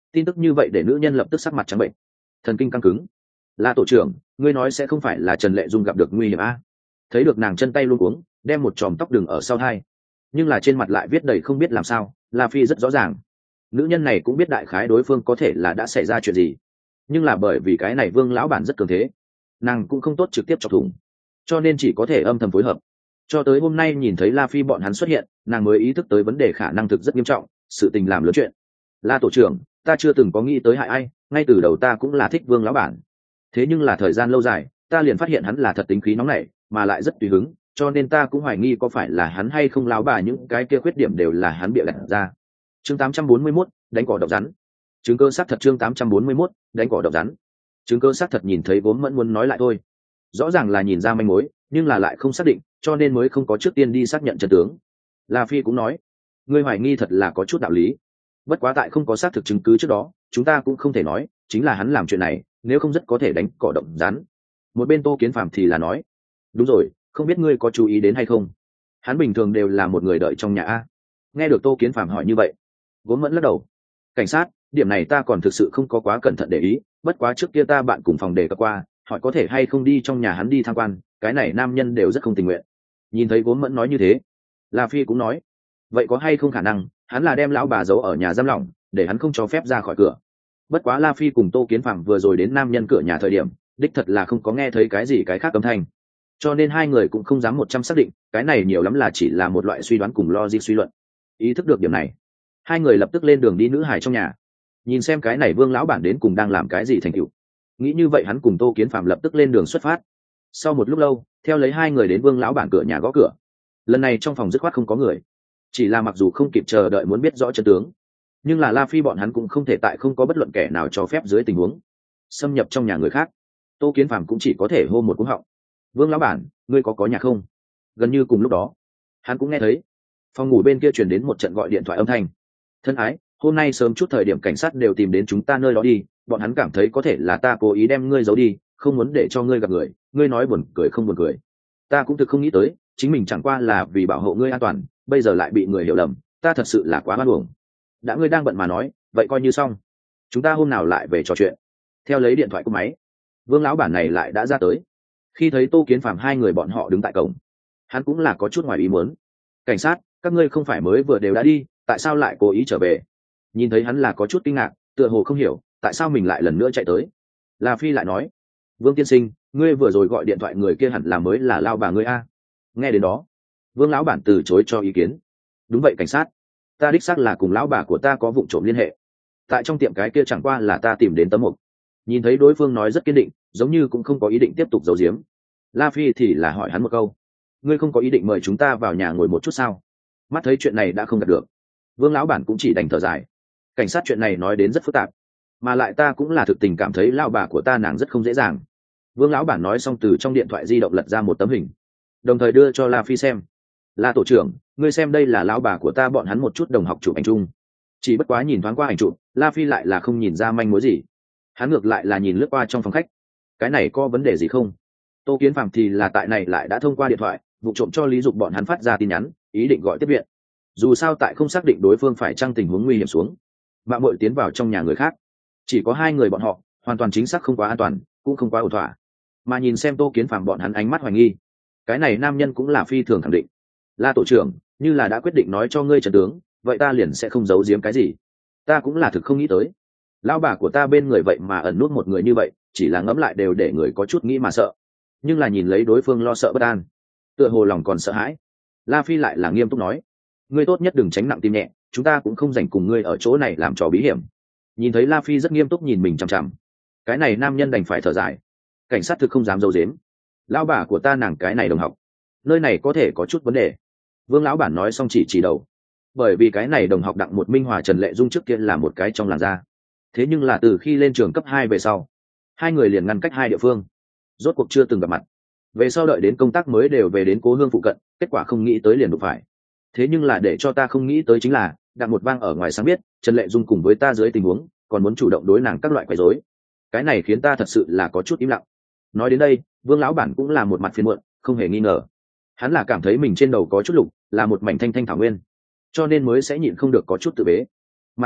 Tin tức như vậy để nữ nhân lập tức sắc mặt trắng bệnh, thần kinh căng cứng. La tổ trưởng, ngươi nói sẽ không phải là Trần Lệ Dung gặp được nguy hiểm a? Thấy được nàng chân tay luôn cuống, đem một chòm tóc đừng ở sau hai, nhưng là trên mặt lại viết đầy không biết làm sao. La Phi rất rõ ràng, nữ nhân này cũng biết đại khái đối phương có thể là đã xảy ra chuyện gì, nhưng là bởi vì cái này Vương lão bản rất cường thế, nàng cũng không tốt trực tiếp chọc thủng, cho nên chỉ có thể âm thầm phối hợp. Cho tới hôm nay nhìn thấy La Phi bọn hắn xuất hiện, nàng mới ý thức tới vấn đề khả năng thực rất nghiêm trọng, sự tình làm lớn chuyện. La tổ trưởng, ta chưa từng có nghĩ tới hại ai, ngay từ đầu ta cũng là thích Vương lão bản, thế nhưng là thời gian lâu dài ta liền phát hiện hắn là thật tính khí nóng nảy, mà lại rất tùy hứng, cho nên ta cũng hoài nghi có phải là hắn hay không. Lão bà những cái kia khuyết điểm đều là hắn bịa đặt ra. Chương 841, đánh cỏ độc rắn. Chứng cơ xác thật. Chương 841, đánh cỏ độc rắn. Chứng cơ xác thật. Nhìn thấy Vốn Mẫn muốn nói lại thôi, rõ ràng là nhìn ra manh mối, nhưng là lại không xác định, cho nên mới không có trước tiên đi xác nhận chân tướng. La Phi cũng nói, ngươi hoài nghi thật là có chút đạo lý, bất quá tại không có xác thực chứng cứ trước đó, chúng ta cũng không thể nói chính là hắn làm chuyện này, nếu không rất có thể đánh cỏ động rắn. Một bên Tô Kiến Phạm thì là nói, đúng rồi, không biết ngươi có chú ý đến hay không, hắn bình thường đều là một người đợi trong nhà a. Nghe được Tô Kiến Phạm hỏi như vậy, Vốn Mẫn lắc đầu, cảnh sát, điểm này ta còn thực sự không có quá cẩn thận để ý, bất quá trước kia ta bạn cùng phòng đề cập qua, hỏi có thể hay không đi trong nhà hắn đi tham quan, cái này nam nhân đều rất không tình nguyện. Nhìn thấy Vốn Mẫn nói như thế, La Phi cũng nói, vậy có hay không khả năng hắn là đem lão bà giấu ở nhà giam lỏng, để hắn không cho phép ra khỏi cửa. Bất quá La Phi cùng Tô Kiến Phạm vừa rồi đến nam nhân cửa nhà thời điểm, đích thật là không có nghe thấy cái gì cái khác âm thanh, cho nên hai người cũng không dám 100 xác định, cái này nhiều lắm là chỉ là một loại suy đoán cùng logic suy luận. Ý thức được điểm này, hai người lập tức lên đường đi nữ hài trong nhà, nhìn xem cái này Vương lão bản đến cùng đang làm cái gì thành tựu. Nghĩ như vậy hắn cùng Tô Kiến Phạm lập tức lên đường xuất phát. Sau một lúc lâu, theo lấy hai người đến Vương lão bản cửa nhà gõ cửa. Lần này trong phòng dứt khoát không có người, chỉ là mặc dù không kịp chờ đợi muốn biết rõ chân tướng, nhưng là La Phi bọn hắn cũng không thể tại không có bất luận kẻ nào cho phép dưới tình huống xâm nhập trong nhà người khác. Tô Kiến Phạm cũng chỉ có thể hô một cú họng, Vương lão bản, ngươi có nhà không? Gần như cùng lúc đó, hắn cũng nghe thấy phòng ngủ bên kia truyền đến một trận gọi điện thoại âm thanh. Thân ái, hôm nay sớm chút thời điểm cảnh sát đều tìm đến chúng ta nơi đó đi, bọn hắn cảm thấy có thể là ta cố ý đem ngươi giấu đi, không muốn để cho ngươi gặp người. Ngươi nói buồn cười không buồn cười? Ta cũng thực không nghĩ tới, chính mình chẳng qua là vì bảo hộ ngươi an toàn, bây giờ lại bị người hiểu lầm, ta thật sự là quá oan uổng. Đã ngươi đang bận mà nói, vậy coi như xong, chúng ta hôm nào lại về trò chuyện. Theo lấy điện thoại của máy, Vương lão bản này lại đã ra tới. Khi thấy Tô Kiến Phạm hai người bọn họ đứng tại cổng, hắn cũng là có chút ngoài ý muốn. Cảnh sát, các ngươi không phải mới vừa đều đã đi, tại sao lại cố ý trở về? Nhìn thấy hắn là có chút kinh ngạc, tựa hồ không hiểu tại sao mình lại lần nữa chạy tới. La Phi lại nói, Vương tiên sinh, ngươi vừa rồi gọi điện thoại người kia hẳn là mới là lao bà ngươi a. Nghe đến đó, Vương lão bản từ chối cho ý kiến. Đúng vậy cảnh sát, ta đích xác là cùng lão bà của ta có vụ trộm liên hệ, tại trong tiệm cái kia chẳng qua là ta tìm đến tấm mục. Nhìn thấy đối phương nói rất kiên định, giống như cũng không có ý định tiếp tục giấu giếm, La Phi thì là hỏi hắn một câu, ngươi không có ý định mời chúng ta vào nhà ngồi một chút sao? Mắt thấy chuyện này đã không đạt được, Vương lão bản cũng chỉ đành thở dài. Cảnh sát, chuyện này nói đến rất phức tạp, mà lại ta cũng là thực tình cảm thấy lao bà của ta nàng rất không dễ dàng. Vương lão bản nói xong từ trong điện thoại di động lật ra một tấm hình, đồng thời đưa cho La Phi xem. La tổ trưởng, ngươi xem đây là lão bà của ta bọn hắn một chút đồng học chụp ảnh chung. Chỉ bất quá nhìn thoáng qua ảnh chụp, La Phi lại là không nhìn ra manh mối gì. Hắn ngược lại là nhìn lướt qua trong phòng khách, cái này có vấn đề gì không? Tô Kiến Phạm thì là tại này lại đã thông qua điện thoại vụ trộm cho Lý Dục bọn hắn phát ra tin nhắn, ý định gọi tiếp viện. Dù sao tại không xác định đối phương phải chăng tình huống nguy hiểm xuống, mạng muội tiến vào trong nhà người khác, chỉ có hai người bọn họ, hoàn toàn chính xác không quá an toàn, cũng không quá ổn thỏa. Mà nhìn xem Tô Kiến Phạm bọn hắn ánh mắt hoài nghi, cái này nam nhân cũng là phi thường khẳng định. La tổ trưởng, như là đã quyết định nói cho ngươi trận tướng, vậy ta liền sẽ không giấu giếm cái gì. Ta cũng là thực không nghĩ tới, lão bà của ta bên người vậy mà ẩn nút một người như vậy, chỉ là ngẫm lại đều để người có chút nghĩ mà sợ. Nhưng là nhìn lấy đối phương lo sợ bất an, tựa hồ lòng còn sợ hãi, La Phi lại là nghiêm túc nói, ngươi tốt nhất đừng tránh nặng tim nhẹ, chúng ta cũng không dành cùng ngươi ở chỗ này làm trò bí hiểm. Nhìn thấy La Phi rất nghiêm túc nhìn mình chằm chằm, cái này nam nhân đành phải thở dài. Cảnh sát thực không dám giấu giếm, lão bà của ta nàng cái này đồng học, nơi này có thể có chút vấn đề. Vương lão bản nói xong chỉ đầu, bởi vì cái này đồng học Đặng Một Minh Hòa Trần Lệ Dung trước kia là một cái trong làng da, thế nhưng là từ khi lên trường cấp 2 về sau, hai người liền ngăn cách hai địa phương, rốt cuộc chưa từng gặp mặt. Về sau đợi đến công tác mới đều về đến cố hương phụ cận, kết quả không nghĩ tới liền đụng phải. Thế nhưng là để cho ta không nghĩ tới chính là Đặng Một Vang ở ngoài sáng biết Trần Lệ Dung cùng với ta dưới tình huống, còn muốn chủ động đối nàng các loại quấy rối. Cái này khiến ta thật sự là có chút im lặng. Nói đến đây, Vương lão bản cũng là một mặt phiền muộn, không hề nghi ngờ, hắn là cảm thấy mình trên đầu có chút lục, là một mảnh thanh thanh thảo nguyên, cho nên mới sẽ nhịn không được có chút tự bế. Mặt khác,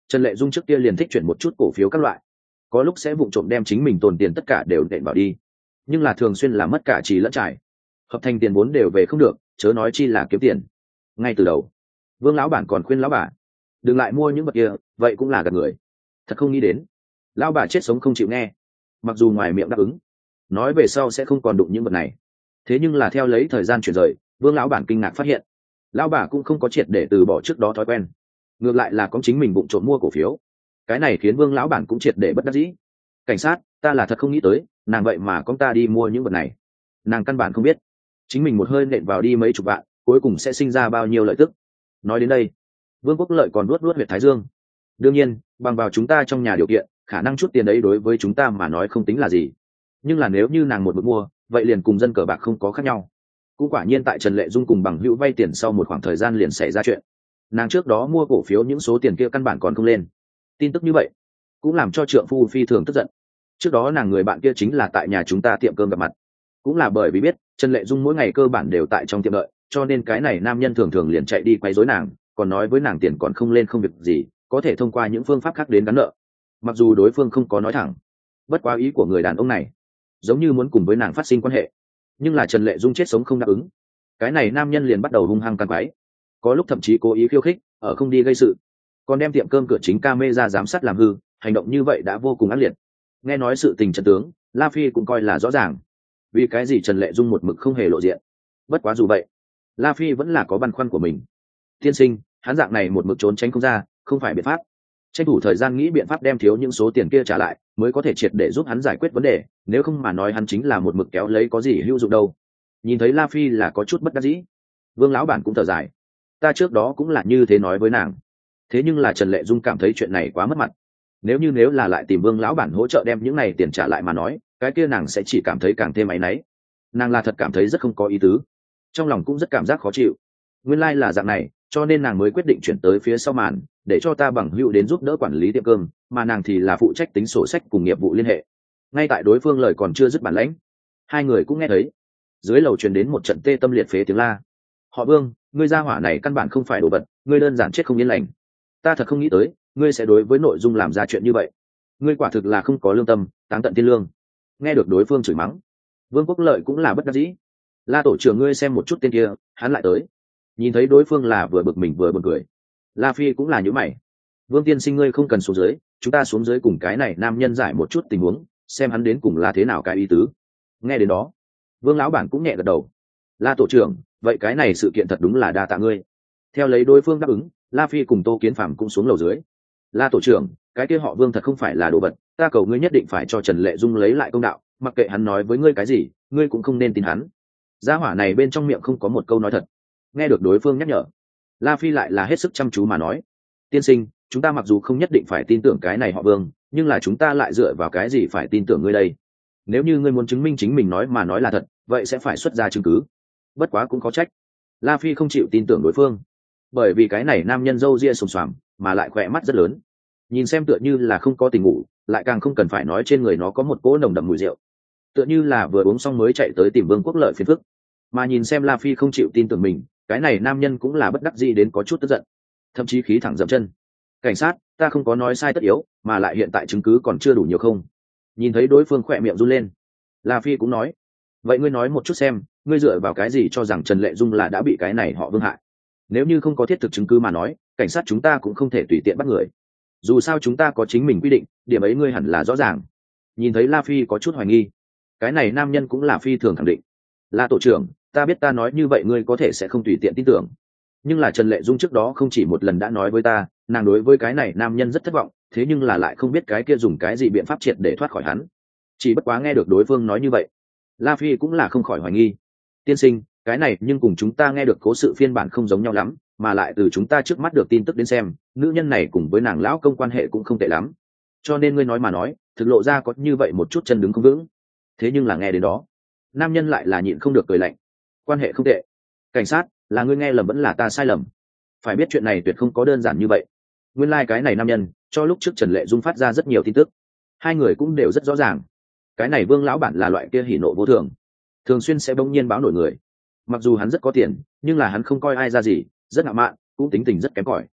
Trần Lệ Dung trước kia liền thích chuyển một chút cổ phiếu các loại, có lúc sẽ vụng trộm đem chính mình tồn tiền tất cả đều nện vào đi, nhưng là thường xuyên là mất cả trì lẫn trải, hợp thành tiền vốn đều về không được, chớ nói chi là kiếm tiền. Ngay từ đầu Vương lão bản còn khuyên lão bà đừng lại mua những vật kia, vậy cũng là gạt người. Thật không nghĩ đến lão bà chết sống không chịu nghe, mặc dù ngoài miệng đáp ứng nói về sau sẽ không còn đụng những vật này, thế nhưng là theo lấy thời gian chuyển rời, Vương lão bản kinh ngạc phát hiện lão bà cũng không có triệt để từ bỏ trước đó thói quen, ngược lại là có chính mình bụng trộm mua cổ phiếu. Cái này khiến Vương lão bản cũng triệt để bất đắc dĩ. Cảnh sát, ta là thật không nghĩ tới nàng vậy mà con ta đi mua những vật này. Nàng căn bản không biết chính mình một hơi nện vào đi mấy chục vạn, cuối cùng sẽ sinh ra bao nhiêu lợi tức. Nói đến đây, Vương Quốc Lợi còn nuốt huyệt thái dương. Đương nhiên, bằng vào chúng ta trong nhà điều kiện, khả năng chút tiền đấy đối với chúng ta mà nói không tính là gì, nhưng là nếu như nàng một mực mua, vậy liền cùng dân cờ bạc không có khác nhau. Cũng quả nhiên tại Trần Lệ Dung cùng bằng hữu vay tiền sau một khoảng thời gian liền xảy ra chuyện. Nàng trước đó mua cổ phiếu những số tiền kia căn bản còn không lên. Tin tức như vậy cũng làm cho trượng phu phi thường tức giận. Trước đó nàng người bạn kia chính là tại nhà chúng ta tiệm cơm gặp mặt, cũng là bởi vì biết Trần Lệ Dung mỗi ngày cơ bản đều tại trong tiệm đợi, cho nên cái này nam nhân thường thường liền chạy đi quấy rối nàng, còn nói với nàng tiền còn không lên không việc gì, có thể thông qua những phương pháp khác đến gắn nợ. Mặc dù đối phương không có nói thẳng, bất quá ý của người đàn ông này giống như muốn cùng với nàng phát sinh quan hệ, nhưng là Trần Lệ Dung chết sống không đáp ứng. Cái này nam nhân liền bắt đầu hung hăng căn quái, có lúc thậm chí cố ý khiêu khích, ở không đi gây sự, còn đem tiệm cơm cửa chính camera giám sát làm hư. Hành động như vậy đã vô cùng ác liệt. Nghe nói sự tình trận tướng, La Phi cũng coi là rõ ràng vì cái gì Trần Lệ Dung một mực không hề lộ diện. Bất quá dù vậy, La Phi vẫn là có băn khoăn của mình. Tiên sinh, hắn dạng này một mực trốn tránh không ra, không phải biện pháp. Tranh thủ thời gian nghĩ biện pháp đem thiếu những số tiền kia trả lại, mới có thể triệt để giúp hắn giải quyết vấn đề, nếu không mà nói hắn chính là một mực kéo lấy có gì hữu dụng đâu. Nhìn thấy La Phi là có chút bất đắc dĩ, Vương lão bản cũng thở dài. Ta trước đó cũng là như thế nói với nàng, thế nhưng là Trần Lệ Dung cảm thấy chuyện này quá mất mặt. Nếu là lại tìm Vương lão bản hỗ trợ đem những này tiền trả lại mà nói, cái kia nàng sẽ chỉ cảm thấy càng thêm áy náy. Nàng là thật cảm thấy rất không có ý tứ, trong lòng cũng rất cảm giác khó chịu. Nguyên lai là dạng này, cho nên nàng mới quyết định chuyển tới phía sau màn, để cho ta bằng hữu đến giúp đỡ quản lý tiệm cơm, mà nàng thì là phụ trách tính sổ sách cùng nghiệp vụ liên hệ. Ngay tại đối phương lời còn chưa dứt bản lãnh, hai người cũng nghe thấy dưới lầu truyền đến một trận tê tâm liệt phế tiếng la. Họ Vương, ngươi gia hỏa này căn bản không phải đồ vật, ngươi đơn giản chết không yên lành. Ta thật không nghĩ tới ngươi sẽ đối với nội dung làm ra chuyện như vậy, ngươi quả thực là không có lương tâm, táng tận thiên lương. Nghe được đối phương chửi mắng, Vương Quốc Lợi cũng là bất đắc dĩ. La tổ trưởng, ngươi xem một chút tên kia, hắn lại tới. Nhìn thấy đối phương là vừa bực mình vừa buồn cười, La Phi cũng là nhíu mày. Vương tiên sinh, ngươi không cần xuống dưới, chúng ta xuống dưới cùng cái này nam nhân giải một chút tình huống, xem hắn đến cùng là thế nào cái ý tứ. Nghe đến đó, Vương lão bản cũng nhẹ gật đầu. La tổ trưởng, vậy cái này sự kiện thật đúng là đa tạ ngươi. Theo lấy đối phương đáp ứng, La Phi cùng Tô Kiến Phạm cũng xuống lầu dưới. La tổ trưởng, cái kia họ Vương thật không phải là đồ vật, ta cầu ngươi nhất định phải cho Trần Lệ Dung lấy lại công đạo, mặc kệ hắn nói với ngươi cái gì, ngươi cũng không nên tin hắn. Gia hỏa này bên trong miệng không có một câu nói thật. Nghe được đối phương nhắc nhở, La Phi lại là hết sức chăm chú mà nói. Tiên sinh, chúng ta mặc dù không nhất định phải tin tưởng cái này họ Vương, nhưng là chúng ta lại dựa vào cái gì phải tin tưởng ngươi đây? Nếu như ngươi muốn chứng minh chính mình nói mà nói là thật, vậy sẽ phải xuất ra chứng cứ. Bất quá cũng có trách, La Phi không chịu tin tưởng đối phương, bởi vì cái này nam nhân râu ria xồm xoàm, mà lại khỏe mắt rất lớn, nhìn xem tựa như là không có tình ngủ, lại càng không cần phải nói trên người nó có một cỗ nồng đậm mùi rượu, tựa như là vừa uống xong mới chạy tới tìm Vương Quốc Lợi phiền phức. Mà nhìn xem La Phi không chịu tin tưởng mình, cái này nam nhân cũng là bất đắc dĩ đến có chút tức giận, thậm chí khí thẳng dậm chân. Cảnh sát, ta không có nói sai tất yếu, mà lại hiện tại chứng cứ còn chưa đủ nhiều không? Nhìn thấy đối phương khỏe miệng run lên, La Phi cũng nói, vậy ngươi nói một chút xem, ngươi dựa vào cái gì cho rằng Trần Lệ Dung là đã bị cái này họ Vương hại? Nếu như không có thiết thực chứng cứ mà nói, cảnh sát chúng ta cũng không thể tùy tiện bắt người, dù sao chúng ta có chính mình quy định, điểm ấy ngươi hẳn là rõ ràng. Nhìn thấy La Phi có chút hoài nghi, cái này nam nhân cũng là phi thường khẳng định. La tổ trưởng, ta biết ta nói như vậy ngươi có thể sẽ không tùy tiện tin tưởng, nhưng là Trần Lệ Dung trước đó không chỉ một lần đã nói với ta, nàng đối với cái này nam nhân rất thất vọng, thế nhưng là lại không biết cái kia dùng cái gì biện pháp triệt để thoát khỏi hắn. Chỉ bất quá nghe được đối phương nói như vậy, La Phi cũng là không khỏi hoài nghi. Tiên sinh, cái này nhưng cùng chúng ta nghe được cố sự phiên bản không giống nhau lắm, mà lại từ chúng ta trước mắt được tin tức đến xem, nữ nhân này cùng với nàng lão công quan hệ cũng không tệ lắm, cho nên ngươi nói mà nói thực lộ ra có như vậy một chút chân đứng không vững. Thế nhưng là nghe đến đó, nam nhân lại là nhịn không được cười lạnh. Quan hệ không tệ? Cảnh sát, là ngươi nghe lầm vẫn là ta sai lầm? Phải biết chuyện này tuyệt không có đơn giản như vậy. Nguyên lai cái này nam nhân cho lúc trước Trần Lệ Dung phát ra rất nhiều tin tức, hai người cũng đều rất rõ ràng. Cái này Vương lão bản là loại kia hỉ nộ vô thường, thường xuyên sẽ bỗng nhiên báo nổi người. Mặc dù hắn rất có tiền, nhưng là hắn không coi ai ra gì, rất ngạo mạn, cũng tính tình rất kém cỏi.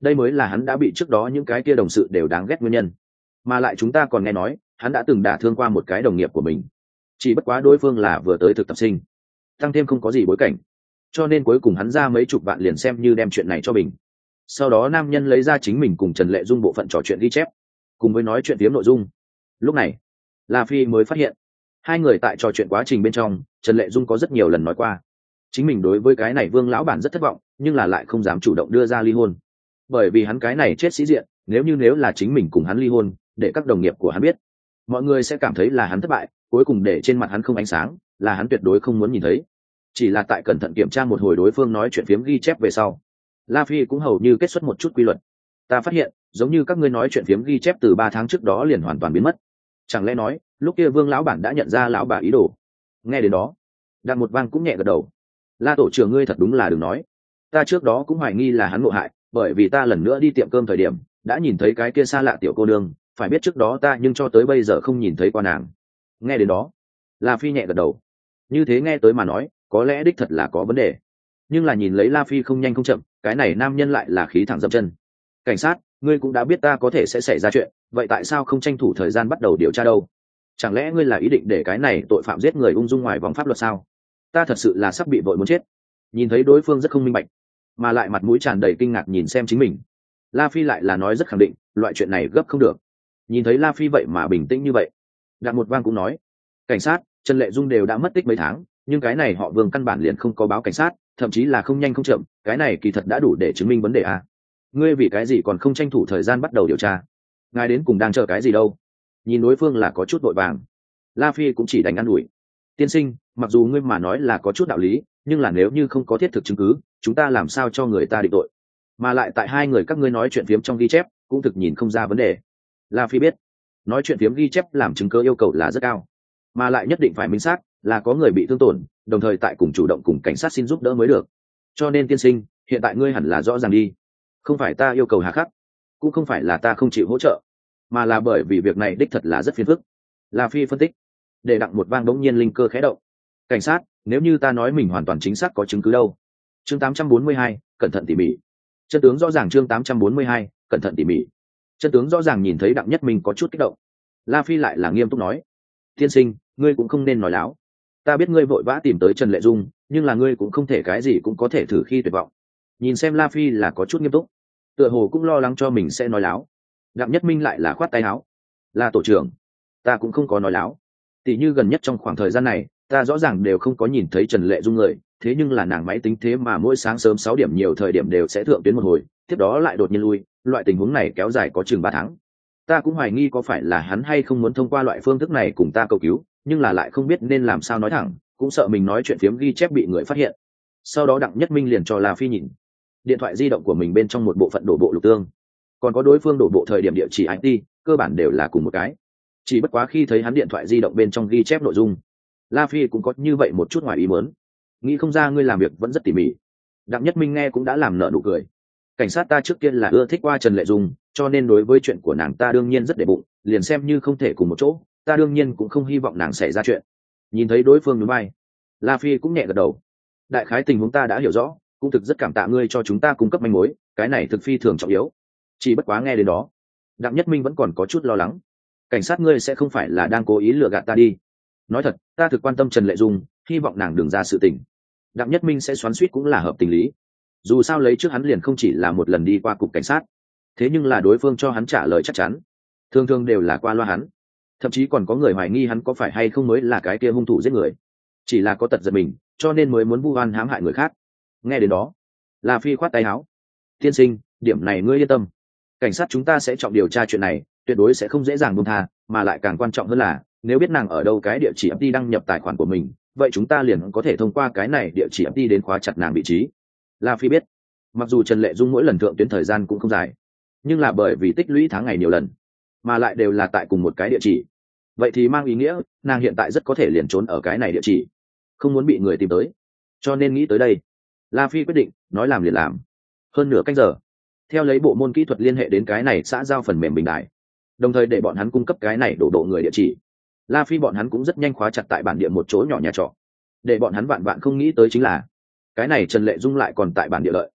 đây mới là hắn đã bị trước đó những cái kia đồng sự đều đáng ghét nguyên nhân. Mà lại chúng ta còn nghe nói hắn đã từng đả thương qua một cái đồng nghiệp của mình, chỉ bất quá đối phương là vừa tới thực tập sinh, tăng thêm không có gì bối cảnh, cho nên cuối cùng hắn ra mấy chục vạn liền xem như đem chuyện này cho bình. Sau đó nam nhân lấy ra chính mình cùng Trần Lệ Dung bộ phận trò chuyện ghi chép cùng với nói chuyện phiếm nội dung. Lúc này La Phi mới phát hiện hai người tại trò chuyện quá trình bên trong, Trần Lệ Dung có rất nhiều lần nói qua chính mình đối với cái này Vương lão bản rất thất vọng, nhưng là lại không dám chủ động đưa ra ly hôn, bởi vì hắn cái này chết sĩ diện, nếu là chính mình cùng hắn ly hôn để các đồng nghiệp của hắn biết, mọi người sẽ cảm thấy là hắn thất bại, cuối cùng để trên mặt hắn không ánh sáng, là hắn tuyệt đối không muốn nhìn thấy. Chỉ là tại cẩn thận kiểm tra một hồi đối phương nói chuyện phiếm ghi chép về sau, La Phi cũng hầu như kết xuất một chút quy luật. Ta phát hiện giống như các ngươi nói chuyện phiếm ghi chép từ 3 tháng trước đó liền hoàn toàn biến mất, chẳng lẽ nói lúc kia Vương lão bản đã nhận ra lão bà ý đồ? Nghe đến đó, Đặng Một Vang cũng nhẹ gật đầu. La tổ trưởng ngươi thật đúng là đừng nói, ta trước đó cũng hoài nghi là hắn ngộ hại, bởi vì ta lần nữa đi tiệm cơm thời điểm đã nhìn thấy cái kia xa lạ tiểu cô nương, phải biết trước đó ta nhưng cho tới bây giờ không nhìn thấy qua nàng. Nghe đến đó, La Phi nhẹ gật đầu. Như thế nghe tới mà nói, có lẽ đích thật là có vấn đề, nhưng là nhìn lấy La Phi không nhanh không chậm, cái này nam nhân lại là khí thẳng dậm chân. Cảnh sát, ngươi cũng đã biết ta có thể sẽ xảy ra chuyện, vậy tại sao không tranh thủ thời gian bắt đầu điều tra đâu? Chẳng lẽ ngươi là ý định để cái này tội phạm giết người ung dung ngoài vòng pháp luật sao? Ta thật sự là sắp bị vội muốn chết. Nhìn thấy đối phương rất không minh bạch, mà lại mặt mũi tràn đầy kinh ngạc nhìn xem chính mình, La Phi lại là nói rất khẳng định, loại chuyện này gấp không được. Nhìn thấy La Phi vậy mà bình tĩnh như vậy, Đặng Một Vang cũng nói, cảnh sát, Trần Lệ Dung đều đã mất tích mấy tháng, nhưng cái này họ Vương căn bản liền không có báo cảnh sát, thậm chí là không nhanh không chậm, cái này kỳ thật đã đủ để chứng minh vấn đề à? Ngươi vì cái gì còn không tranh thủ thời gian bắt đầu điều tra? Ngài đến cùng đang chờ cái gì đâu? Nhìn đối phương là có chút vội vàng, La Phi cũng chỉ đành ngăn đuổi. Tiên sinh, mặc dù ngươi mà nói là có chút đạo lý, nhưng là nếu như không có thiết thực chứng cứ, chúng ta làm sao cho người ta định tội? Mà lại tại hai người các ngươi nói chuyện phiếm trong ghi chép cũng thực nhìn không ra vấn đề. La Phi biết nói chuyện phiếm ghi chép làm chứng cứ yêu cầu là rất cao, mà lại nhất định phải minh xác là có người bị thương tổn, đồng thời tại cùng chủ động cùng cảnh sát xin giúp đỡ mới được. Cho nên tiên sinh, hiện tại ngươi hẳn là rõ ràng đi, không phải ta yêu cầu hà khắc, cũng không phải là ta không chịu hỗ trợ, mà là bởi vì việc này đích thật là rất phiền phức. La Phi phân tích. Để Đặng Một Vang đống nhiên linh cơ khẽ động. Cảnh sát, nếu như ta nói mình hoàn toàn chính xác có chứng cứ đâu? Chương 842, cẩn thận tỉ mỉ. Chân tướng rõ ràng. Chương 842, cẩn thận tỉ mỉ. Chân tướng rõ ràng. Nhìn thấy Đặng Nhất Minh có chút kích động, La Phi lại là nghiêm túc nói, tiên sinh, ngươi cũng không nên nói láo. Ta biết ngươi vội vã tìm tới Trần Lệ Dung, nhưng là ngươi cũng không thể cái gì cũng có thể thử khi tuyệt vọng. Nhìn xem La Phi là có chút nghiêm túc, tựa hồ cũng lo lắng cho mình sẽ nói láo. Đặng Nhất Minh lại là khoát tay áo, là tổ trưởng, ta cũng không có nói láo. Tỷ như gần nhất trong khoảng thời gian này, ta rõ ràng đều không có nhìn thấy Trần Lệ Dung người, thế nhưng là nàng máy tính thế mà mỗi sáng sớm 6 điểm nhiều thời điểm đều sẽ thượng tuyến một hồi, tiếp đó lại đột nhiên lui, loại tình huống này kéo dài có chừng 3 tháng. Ta cũng hoài nghi có phải là hắn hay không muốn thông qua loại phương thức này cùng ta cầu cứu, nhưng là lại không biết nên làm sao nói thẳng, cũng sợ mình nói chuyện phiếm ghi chép bị người phát hiện. Sau đó Đặng Nhất Minh liền cho La Phi nhìn điện thoại di động của mình bên trong một bộ phận đổ bộ lục tương, còn có đối phương đổ bộ thời điểm địa chỉ IP, cơ bản đều là cùng một cái. Chỉ bất quá khi thấy hắn điện thoại di động bên trong ghi chép nội dung, La Phi cũng có như vậy một chút ngoài ý muốn. Nghĩ không ra ngươi làm việc vẫn rất tỉ mỉ. Đặng Nhất Minh nghe cũng đã làm nở nụ cười. Cảnh sát ta trước kia là ưa thích qua Trần Lệ Dung, cho nên đối với chuyện của nàng ta đương nhiên rất để bụng, liền xem như không thể cùng một chỗ, ta đương nhiên cũng không hy vọng nàng xảy ra chuyện. Nhìn thấy đối phương nhún vai, La Phi cũng nhẹ gật đầu. Đại khái tình huống ta đã hiểu rõ, cũng thực rất cảm tạ ngươi cho chúng ta cung cấp manh mối, cái này thực phi thường trọng yếu. Chỉ bất quá nghe đến đó, Đặng Nhất Minh vẫn còn có chút lo lắng. Cảnh sát ngươi sẽ không phải là đang cố ý lừa gạt ta đi? Nói thật, ta thực quan tâm Trần Lệ Dung, hy vọng nàng đừng ra sự tình. Đặng Nhất Minh sẽ xoắn xuýt cũng là hợp tình lý. Dù sao lấy trước hắn liền không chỉ là một lần đi qua cục cảnh sát, thế nhưng là đối phương cho hắn trả lời chắc chắn, thường thường đều là qua loa hắn. Thậm chí còn có người hoài nghi hắn có phải hay không mới là cái kia hung thủ giết người, chỉ là có tật giật mình, cho nên mới muốn vu oan hãm hại người khác. Nghe đến đó, La Phi khoát tay áo. Tiên sinh, điểm này ngươi yên tâm, cảnh sát chúng ta sẽ trọng điều tra chuyện này, tuyệt đối sẽ không dễ dàng buông tha, mà lại càng quan trọng hơn là nếu biết nàng ở đâu cái địa chỉ FT đăng nhập tài khoản của mình, vậy chúng ta liền có thể thông qua cái này địa chỉ FT đến khóa chặt nàng vị trí. La Phi biết, mặc dù Trần Lệ Dung mỗi lần thượng tuyến thời gian cũng không dài, nhưng là bởi vì tích lũy tháng ngày nhiều lần, mà lại đều là tại cùng một cái địa chỉ, vậy thì mang ý nghĩa nàng hiện tại rất có thể liền trốn ở cái này địa chỉ, không muốn bị người tìm tới. Cho nên nghĩ tới đây, La Phi quyết định nói làm liền làm. Hơn nửa canh giờ, theo lấy bộ môn kỹ thuật liên hệ đến cái này xã giao phần mềm bình đại, đồng thời để bọn hắn cung cấp cái này đổ độ người địa chỉ. La Phi bọn hắn cũng rất nhanh khóa chặt tại bản địa một chỗ nhỏ nhà trọ. Để bọn hắn vạn vạn không nghĩ tới chính là cái này Trần Lệ Dung lại còn tại bản địa lợi.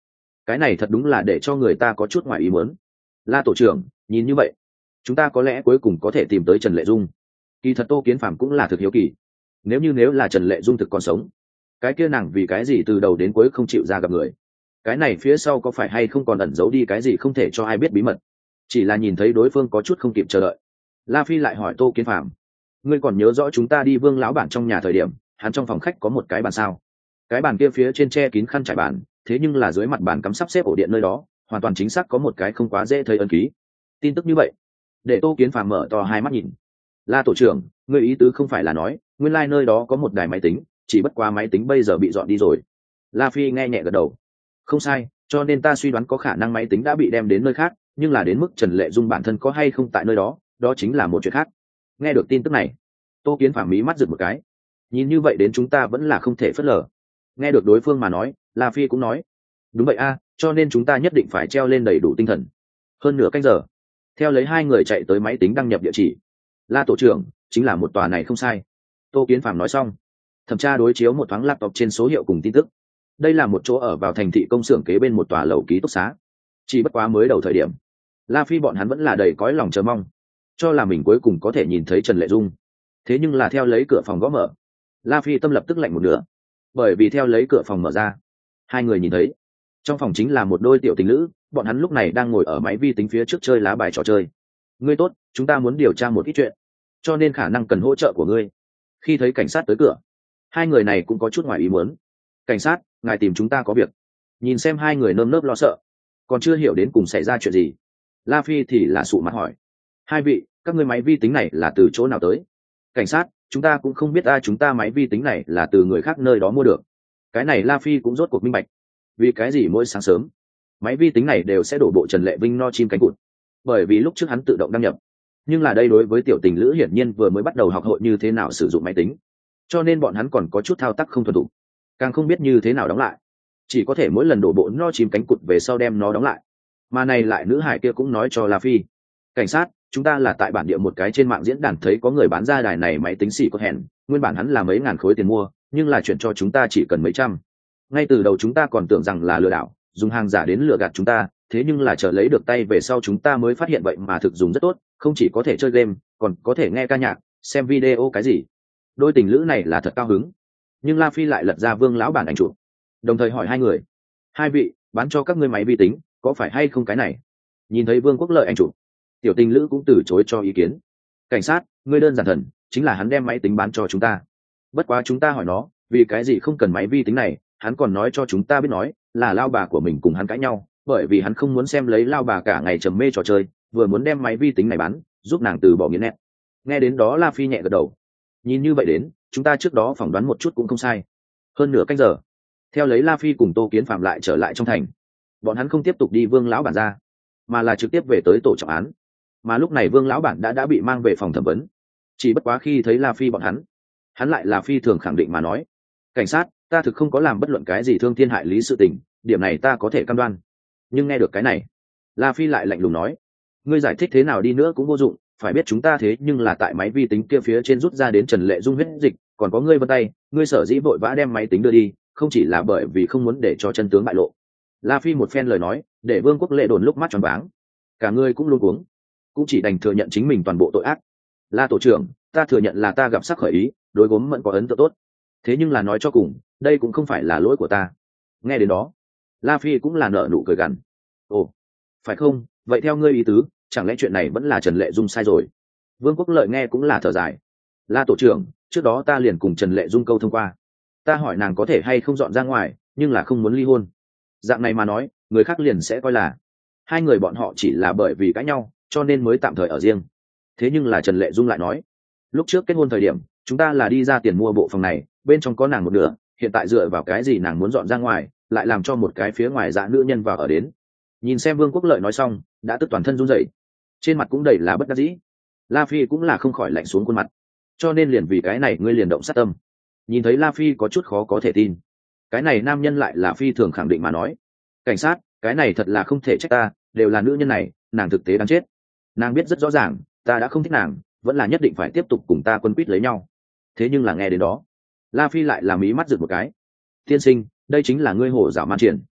cái này thật đúng là để cho người ta có chút ngoài ý muốn. La tổ trưởng, nhìn như vậy chúng ta có lẽ cuối cùng có thể tìm tới Trần Lệ Dung. Kỳ thật Tô Kiến Phàm cũng là thực hiếu kỳ, nếu là Trần Lệ Dung thực còn sống, cái kia nàng vì cái gì từ đầu đến cuối không chịu ra gặp người, cái này phía sau có phải hay không còn ẩn giấu đi cái gì không thể cho ai biết bí mật. Chỉ là nhìn thấy đối phương có chút không kịp chờ đợi, La Phi lại hỏi Tô Kiến Phàm, ngươi còn nhớ rõ chúng ta đi Vương lão bản trong nhà thời điểm, hắn trong phòng khách có một cái bàn sao? Cái bàn kia phía trên che kín khăn trải bàn, thế nhưng là dưới mặt bàn cắm sắp xếp ổ điện nơi đó hoàn toàn chính xác có một cái không quá dễ thấy ấn ký. Tin tức như vậy để Tô Kiến Phàm mở to hai mắt nhìn. La tổ trưởng, ngươi ý tứ không phải là nói nguyên lai nơi đó có một đài máy tính, chỉ bất qua máy tính bây giờ bị dọn đi rồi? La Phi nghe nhẹ gật đầu. Không sai, cho nên ta suy đoán có khả năng máy tính đã bị đem đến nơi khác, nhưng là đến mức Trần Lệ Dung bản thân có hay không tại nơi đó, đó chính là một chuyện khác. Nghe được tin tức này, Tô Kiến Phàm mí mắt giật một cái. Nhìn như vậy đến chúng ta vẫn là không thể phớt lờ. Nghe được đối phương mà nói, La Phi cũng nói, đúng vậy a, cho nên chúng ta nhất định phải treo lên đầy đủ tinh thần. Hơn nửa canh giờ, theo lấy hai người chạy tới máy tính đăng nhập địa chỉ. La tổ trưởng, chính là một tòa này không sai. Tô Kiến Phàm nói xong, thẩm tra đối chiếu một thoáng laptop trên số hiệu cùng tin tức. Đây là một chỗ ở vào thành thị công xưởng kế bên một tòa lầu ký túc xá. Chỉ bất quá mới đầu thời điểm, La Phi bọn hắn vẫn là đầy cõi lòng chờ mong, cho là mình cuối cùng có thể nhìn thấy Trần Lệ Dung. Thế nhưng là theo lấy cửa phòng gõ mở, La Phi tâm lập tức lạnh một nửa, bởi vì theo lấy cửa phòng mở ra, hai người nhìn thấy trong phòng chính là một đôi tiểu tình nữ, bọn hắn lúc này đang ngồi ở máy vi tính phía trước chơi lá bài trò chơi. Ngươi tốt, chúng ta muốn điều tra một ít chuyện, cho nên khả năng cần hỗ trợ của ngươi. Khi thấy cảnh sát tới cửa, hai người này cũng có chút ngoài ý muốn. Cảnh sát, ngài tìm chúng ta có việc? Nhìn xem hai người nơm nớp lo sợ, còn chưa hiểu đến cùng xảy ra chuyện gì, La Phi thì là sụ mặt hỏi, hai vị, các ngươi máy vi tính này là từ chỗ nào tới? Cảnh sát, chúng ta cũng không biết chúng ta máy vi tính này là từ người khác nơi đó mua được. Cái này La Phi cũng rốt cuộc minh bạch, vì cái gì mỗi sáng sớm máy vi tính này đều sẽ đổ bộ Trần Lệ Vinh no chim cánh cụt, bởi vì lúc trước hắn tự động đăng nhập. Nhưng là đây đối với tiểu tình lữ hiển nhiên vừa mới bắt đầu học hội như thế nào sử dụng máy tính, cho nên bọn hắn còn có chút thao tác không thuần thục, càng không biết như thế nào đóng lại, chỉ có thể mỗi lần đổ bộ no chim cánh cụt về sau đem nó đóng lại. Mà này lại nữ hải kia cũng nói cho La Phi, cảnh sát, chúng ta là tại bản địa một cái trên mạng diễn đàn thấy có người bán ra đài này máy tính xỉ có hẹn, nguyên bản hắn là mấy ngàn khối tiền mua, nhưng là chuyển cho chúng ta chỉ cần mấy trăm. Ngay từ đầu chúng ta còn tưởng rằng là lừa đảo, dùng hàng giả đến lừa gạt chúng ta, thế nhưng là chờ lấy được tay về sau chúng ta mới phát hiện vậy mà thực dùng rất tốt, không chỉ có thể chơi game, còn có thể nghe ca nhạc, xem video cái gì. Đôi tình lữ này là thật cao hứng. Nhưng La Phi lại lật ra Vương lão bản ảnh chụp, đồng thời hỏi hai người, hai vị, bán cho các ngươi máy vi tính có phải hay không cái này? Nhìn thấy Vương Quốc Lợi ảnh chụp, tiểu tình lữ cũng từ chối cho ý kiến. Cảnh sát, ngươi đơn giản thần, chính là hắn đem máy tính bán cho chúng ta. Bất quá chúng ta hỏi nó vì cái gì không cần máy vi tính này, hắn còn nói cho chúng ta biết nói là lao bà của mình cùng hắn cãi nhau, bởi vì hắn không muốn xem lấy lao bà cả ngày trầm mê trò chơi, vừa muốn đem máy vi tính này bán giúp nàng từ bỏ nghiện nét. Nghe đến đó La Phi nhẹ gật đầu. Nhìn như vậy đến chúng ta trước đó phỏng đoán một chút cũng không sai. Hơn nửa canh giờ, theo lấy La Phi cùng Tô Kiến Phạm lại trở lại trong thành. Bọn hắn không tiếp tục đi Vương lão bản ra, mà là trực tiếp về tới tổ trọng án. Mà lúc này Vương lão bản đã bị mang về phòng thẩm vấn. Chỉ bất quá khi thấy La Phi bọn hắn lại là phi thường khẳng định mà nói, cảnh sát, ta thực không có làm bất luận cái gì thương thiên hại lý sự tình, điểm này ta có thể cam đoan. Nhưng nghe được cái này, La Phi lại lạnh lùng nói, ngươi giải thích thế nào đi nữa cũng vô dụng, phải biết chúng ta thế nhưng là tại máy vi tính kia phía trên rút ra đến Trần Lệ Dung huyết dịch, còn có ngươi vân tay, ngươi sở dĩ vội vã đem máy tính đưa đi, không chỉ là bởi vì không muốn để cho chân tướng bại lộ. La Phi một phen lời nói để Vương Quốc Lệ đồn lúc mắt tròn váng, cả ngươi cũng luống cuống, cũng chỉ đành thừa nhận chính mình toàn bộ tội ác. La tổ trưởng, ta thừa nhận là ta gặp sắc khởi ý, đối gốm mẫn có ấn tượng tốt, thế nhưng là nói cho cùng đây cũng không phải là lỗi của ta. Nghe đến đó La Phi cũng là nở nụ cười gằn, ồ, phải không, vậy theo ngươi ý tứ chẳng lẽ chuyện này vẫn là Trần Lệ Dung sai rồi? Vương Quốc Lợi nghe cũng là thở dài, La tổ trưởng, trước đó ta liền cùng Trần Lệ Dung câu thông qua, ta hỏi nàng có thể hay không dọn ra ngoài, nhưng là không muốn ly hôn. Dạng này mà nói người khác liền sẽ coi là hai người bọn họ chỉ là bởi vì cãi nhau cho nên mới tạm thời ở riêng. Thế nhưng là Trần Lệ Dung lại nói, lúc trước kết hôn thời điểm chúng ta là đi ra tiền mua bộ phòng này, bên trong có nàng một nửa, hiện tại dựa vào cái gì nàng muốn dọn ra ngoài, lại làm cho một cái phía ngoài dạ nữ nhân vào ở đến. Nhìn xem Vương Quốc Lợi nói xong đã tức toàn thân run rẩy, trên mặt cũng đầy là bất đắc dĩ. La Phi cũng là không khỏi lạnh xuống khuôn mặt, cho nên liền vì cái này ngươi liền động sát tâm. Nhìn thấy La Phi có chút khó có thể tin, cái này nam nhân lại là phi thường khẳng định mà nói, cảnh sát, cái này thật là không thể trách ta, đều là nữ nhân này, nàng thực tế đáng chết. Nàng biết rất rõ ràng ta đã không thích nàng, vẫn là nhất định phải tiếp tục cùng ta quân quýt lấy nhau. Thế nhưng là nghe đến đó La Phi lại là mí mắt giựt một cái, tiên sinh, đây chính là ngươi hồ dạo man triển.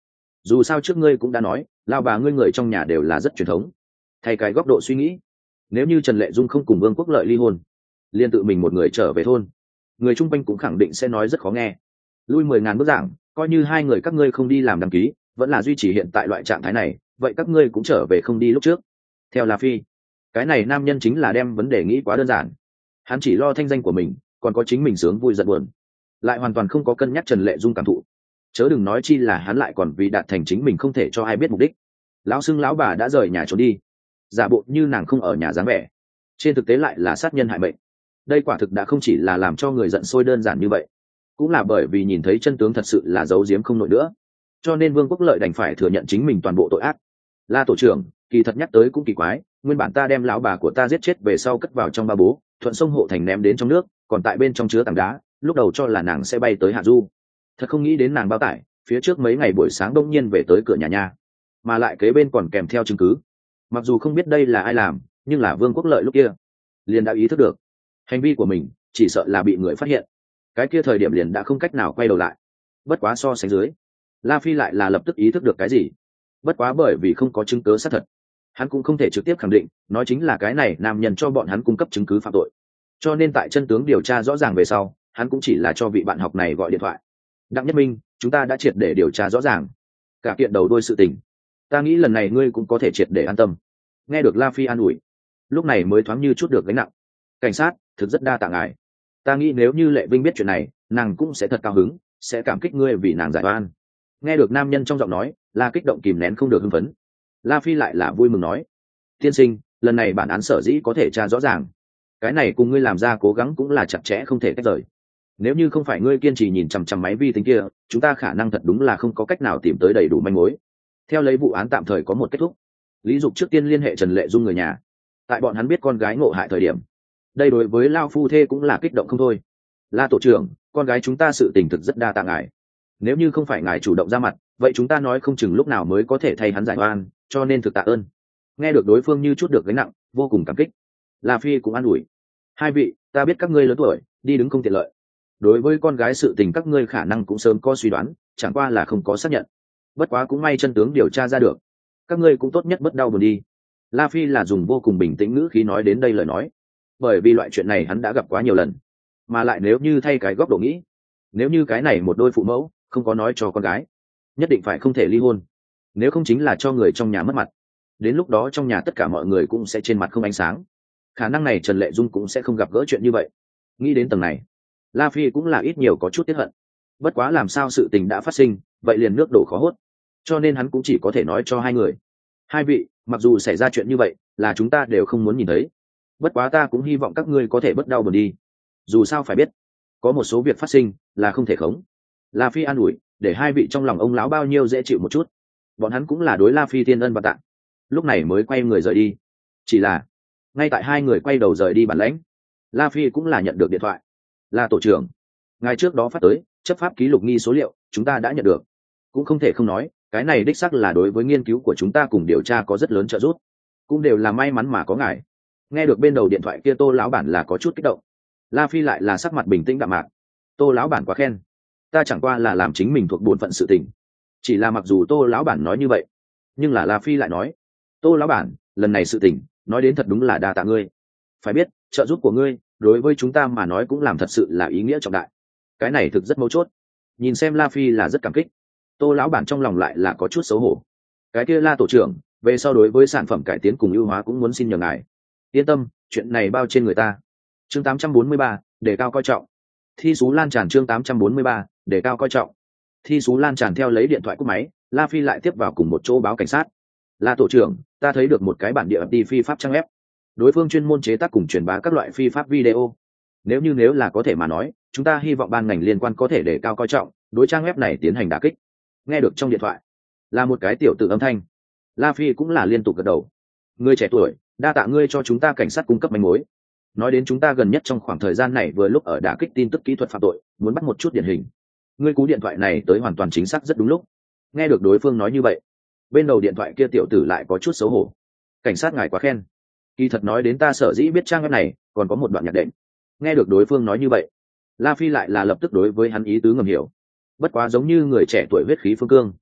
dù sao trước ngươi cũng đã nói lao bà ngươi người trong nhà đều là rất truyền thống. Thay cái góc độ suy nghĩ, nếu như Trần Lệ Dung không cùng Vương Quốc Lợi ly hôn, liền tự mình một người trở về thôn, người chung quanh cũng khẳng định sẽ nói rất khó nghe. Lui 10.000 bước giảng, coi như hai người các ngươi không đi làm đăng ký, vẫn là duy trì hiện tại loại trạng thái này, vậy các ngươi cũng trở về không đi lúc trước. Theo La Phi, cái này nam nhân chính là đem vấn đề nghĩ quá đơn giản. Hắn chỉ lo thanh danh của mình, còn có chính mình sướng vui giận buồn, lại hoàn toàn không có cân nhắc Trần Lệ Dung cảm thụ. Chớ đừng nói chi là hắn lại còn vì đạt thành chính mình không thể cho ai biết mục đích. Lão xưng lão bà đã rời nhà trốn đi, giả bộ như nàng không ở nhà dáng vẻ, trên thực tế lại là sát nhân hại mệnh. Đây quả thực đã không chỉ là làm cho người giận sôi đơn giản như vậy, cũng là bởi vì nhìn thấy chân tướng thật sự là giấu giếm không nổi nữa, cho nên Vương Quốc Lợi đành phải thừa nhận chính mình toàn bộ tội ác. La tổ trưởng, kỳ thật nhắc tới cũng kỳ quái, nguyên bản ta đem lão bà của ta giết chết về sau cất vào trong ba bố, thuận sông hộ thành ném đến trong nước, còn tại bên trong chứa tảng đá, lúc đầu cho là nàng sẽ bay tới hạ du, thật không nghĩ đến nàng bao tải phía trước mấy ngày buổi sáng đông nhiên về tới cửa nhà nha, mà lại kế bên còn kèm theo chứng cứ. Mặc dù không biết đây là ai làm, nhưng là Vương Quốc Lợi lúc kia liền đã ý thức được hành vi của mình chỉ sợ là bị người phát hiện, cái kia thời điểm liền đã không cách nào quay đầu lại. Bất quá so sánh dưới, La Phi lại là lập tức ý thức được cái gì. Bất quá bởi vì không có chứng cứ xác thật, hắn cũng không thể trực tiếp khẳng định nói chính là cái này nam nhân cho bọn hắn cung cấp chứng cứ phạm tội, cho nên tại chân tướng điều tra rõ ràng về sau, hắn cũng chỉ là cho vị bạn học này gọi điện thoại. Đặng Nhất Minh, chúng ta đã triệt để điều tra rõ ràng cả kiện đầu đuôi sự tình, ta nghĩ lần này ngươi cũng có thể triệt để an tâm. Nghe được La Phi an ủi, lúc này mới thoáng như chút được gánh nặng. Cảnh sát, thực rất đa tạ ngài, ta nghĩ nếu như Lệ Vinh biết chuyện này, nàng cũng sẽ thật cao hứng, sẽ cảm kích ngươi vì nàng giải oan. Nghe được nam nhân trong giọng nói là kích động kìm nén không được hưng phấn, La Phi lại là vui mừng nói: tiên sinh, lần này bản án sở dĩ có thể tra rõ ràng, cái này cùng ngươi làm ra cố gắng cũng là chặt chẽ không thể tách rời. Nếu như không phải ngươi kiên trì nhìn chằm chằm máy vi tính kia, chúng ta khả năng thật đúng là không có cách nào tìm tới đầy đủ manh mối. Theo lấy vụ án tạm thời có một kết thúc, Lý Dục trước tiên liên hệ Trần Lệ Dung người nhà. Tại bọn hắn biết con gái ngộ hại thời điểm, đây đối với lao phu thê cũng là kích động không thôi. La tổ trưởng, con gái chúng ta sự tình thực rất đa tạ ngài, nếu như không phải ngài chủ động ra mặt, vậy chúng ta nói không chừng lúc nào mới có thể thay hắn giải oan, cho nên thực tạ ơn. Nghe được đối phương như chút được gánh nặng, vô cùng cảm kích. La Phi cũng an ủi: hai vị, ta biết các ngươi lớn tuổi, đi đứng không tiện lợi, đối với con gái sự tình các ngươi khả năng cũng sớm có suy đoán, chẳng qua là không có xác nhận. Bất quá cũng may chân tướng điều tra ra được, các ngươi cũng tốt nhất bớt đau buồn đi. La Phi là dùng vô cùng bình tĩnh ngữ khí nói đến đây lời nói, bởi vì loại chuyện này hắn đã gặp quá nhiều lần, mà lại nếu như thay cái góc độ nghĩ, nếu như cái này một đôi phụ mẫu không có nói cho con gái nhất định phải không thể ly hôn, nếu không chính là cho người trong nhà mất mặt, đến lúc đó trong nhà tất cả mọi người cũng sẽ trên mặt không ánh sáng, khả năng này Trần Lệ Dung cũng sẽ không gặp gỡ chuyện như vậy. Nghĩ đến tầng này, La Phi cũng là ít nhiều có chút tiếc hận. Bất quá làm sao sự tình đã phát sinh, vậy liền nước đổ khó hốt, cho nên hắn cũng chỉ có thể nói cho hai người: hai vị, mặc dù xảy ra chuyện như vậy là chúng ta đều không muốn nhìn thấy, bất quá ta cũng hy vọng các ngươi có thể bớt đau buồn đi. Dù sao phải biết, có một số việc phát sinh là không thể khống. La Phi an ủi, để hai vị trong lòng ông lão bao nhiêu dễ chịu một chút. Bọn hắn cũng là đối La Phi thiên ân và tạng, lúc này mới quay người rời đi. Chỉ là ngay tại hai người quay đầu rời đi bản lãnh, La Phi cũng là nhận được điện thoại. La tổ trưởng, ngài trước đó phát tới chấp pháp ký lục nghi số liệu, chúng ta đã nhận được. Cũng không thể không nói, cái này đích xác là đối với nghiên cứu của chúng ta cùng điều tra có rất lớn trợ giúp, cũng đều là may mắn mà có ngài. Nghe được bên đầu điện thoại kia Tô lão bản là có chút kích động. La Phi lại là sắc mặt bình tĩnh đạm mạc. Tô lão bản quá khen, ta chẳng qua là làm chính mình thuộc bổn phận sự tình. Chỉ là mặc dù Tô lão bản nói như vậy, nhưng là La Phi lại nói: Tô lão bản, lần này sự tình nói đến thật đúng là đa tạ ngươi. Phải biết, trợ giúp của ngươi đối với chúng ta mà nói cũng làm thật sự là ý nghĩa trọng đại, cái này thực rất mấu chốt. Nhìn xem La Phi là rất cảm kích, Tô lão bản trong lòng lại là có chút xấu hổ. Cái kia La tổ trưởng, về sau đối với sản phẩm cải tiến cùng ưu hóa cũng muốn xin nhờ ngài. Yên tâm, chuyện này bao trên người ta. Chương 843, đề cao coi trọng. Thi sú lan tràn. Chương 843, đề cao coi trọng. Thi sú lan tràn. Theo lấy điện thoại cúp máy, La Phi lại tiếp vào cùng một chỗ báo cảnh sát. La tổ trưởng, ta thấy được một cái bản địa đi phi pháp trang web, đối phương chuyên môn chế tác cùng truyền bá các loại phi pháp video. Nếu là có thể mà nói, chúng ta hy vọng ban ngành liên quan có thể đề cao coi trọng, đối trang web này tiến hành đả kích. Nghe được trong điện thoại là một cái tiểu tự âm thanh, La Phi cũng là liên tục gật đầu. Ngươi trẻ tuổi, đa tạ ngươi cho chúng ta cảnh sát cung cấp manh mối. Nói đến chúng ta gần nhất trong khoảng thời gian này vừa lúc ở đả kích tin tức kỹ thuật phạm tội, muốn bắt một chút điển hình. Ngươi cú điện thoại này tới hoàn toàn chính xác rất đúng lúc. Nghe được đối phương nói như vậy, bên đầu điện thoại kia tiểu tử lại có chút xấu hổ. Cảnh sát ngài quá khen, kỳ thật nói đến ta sở dĩ biết trang web này còn có một đoạn nhạc đệm. Nghe được đối phương nói như vậy, La Phi lại là lập tức đối với hắn ý tứ ngầm hiểu. Bất quá giống như người trẻ tuổi huyết khí phương cương,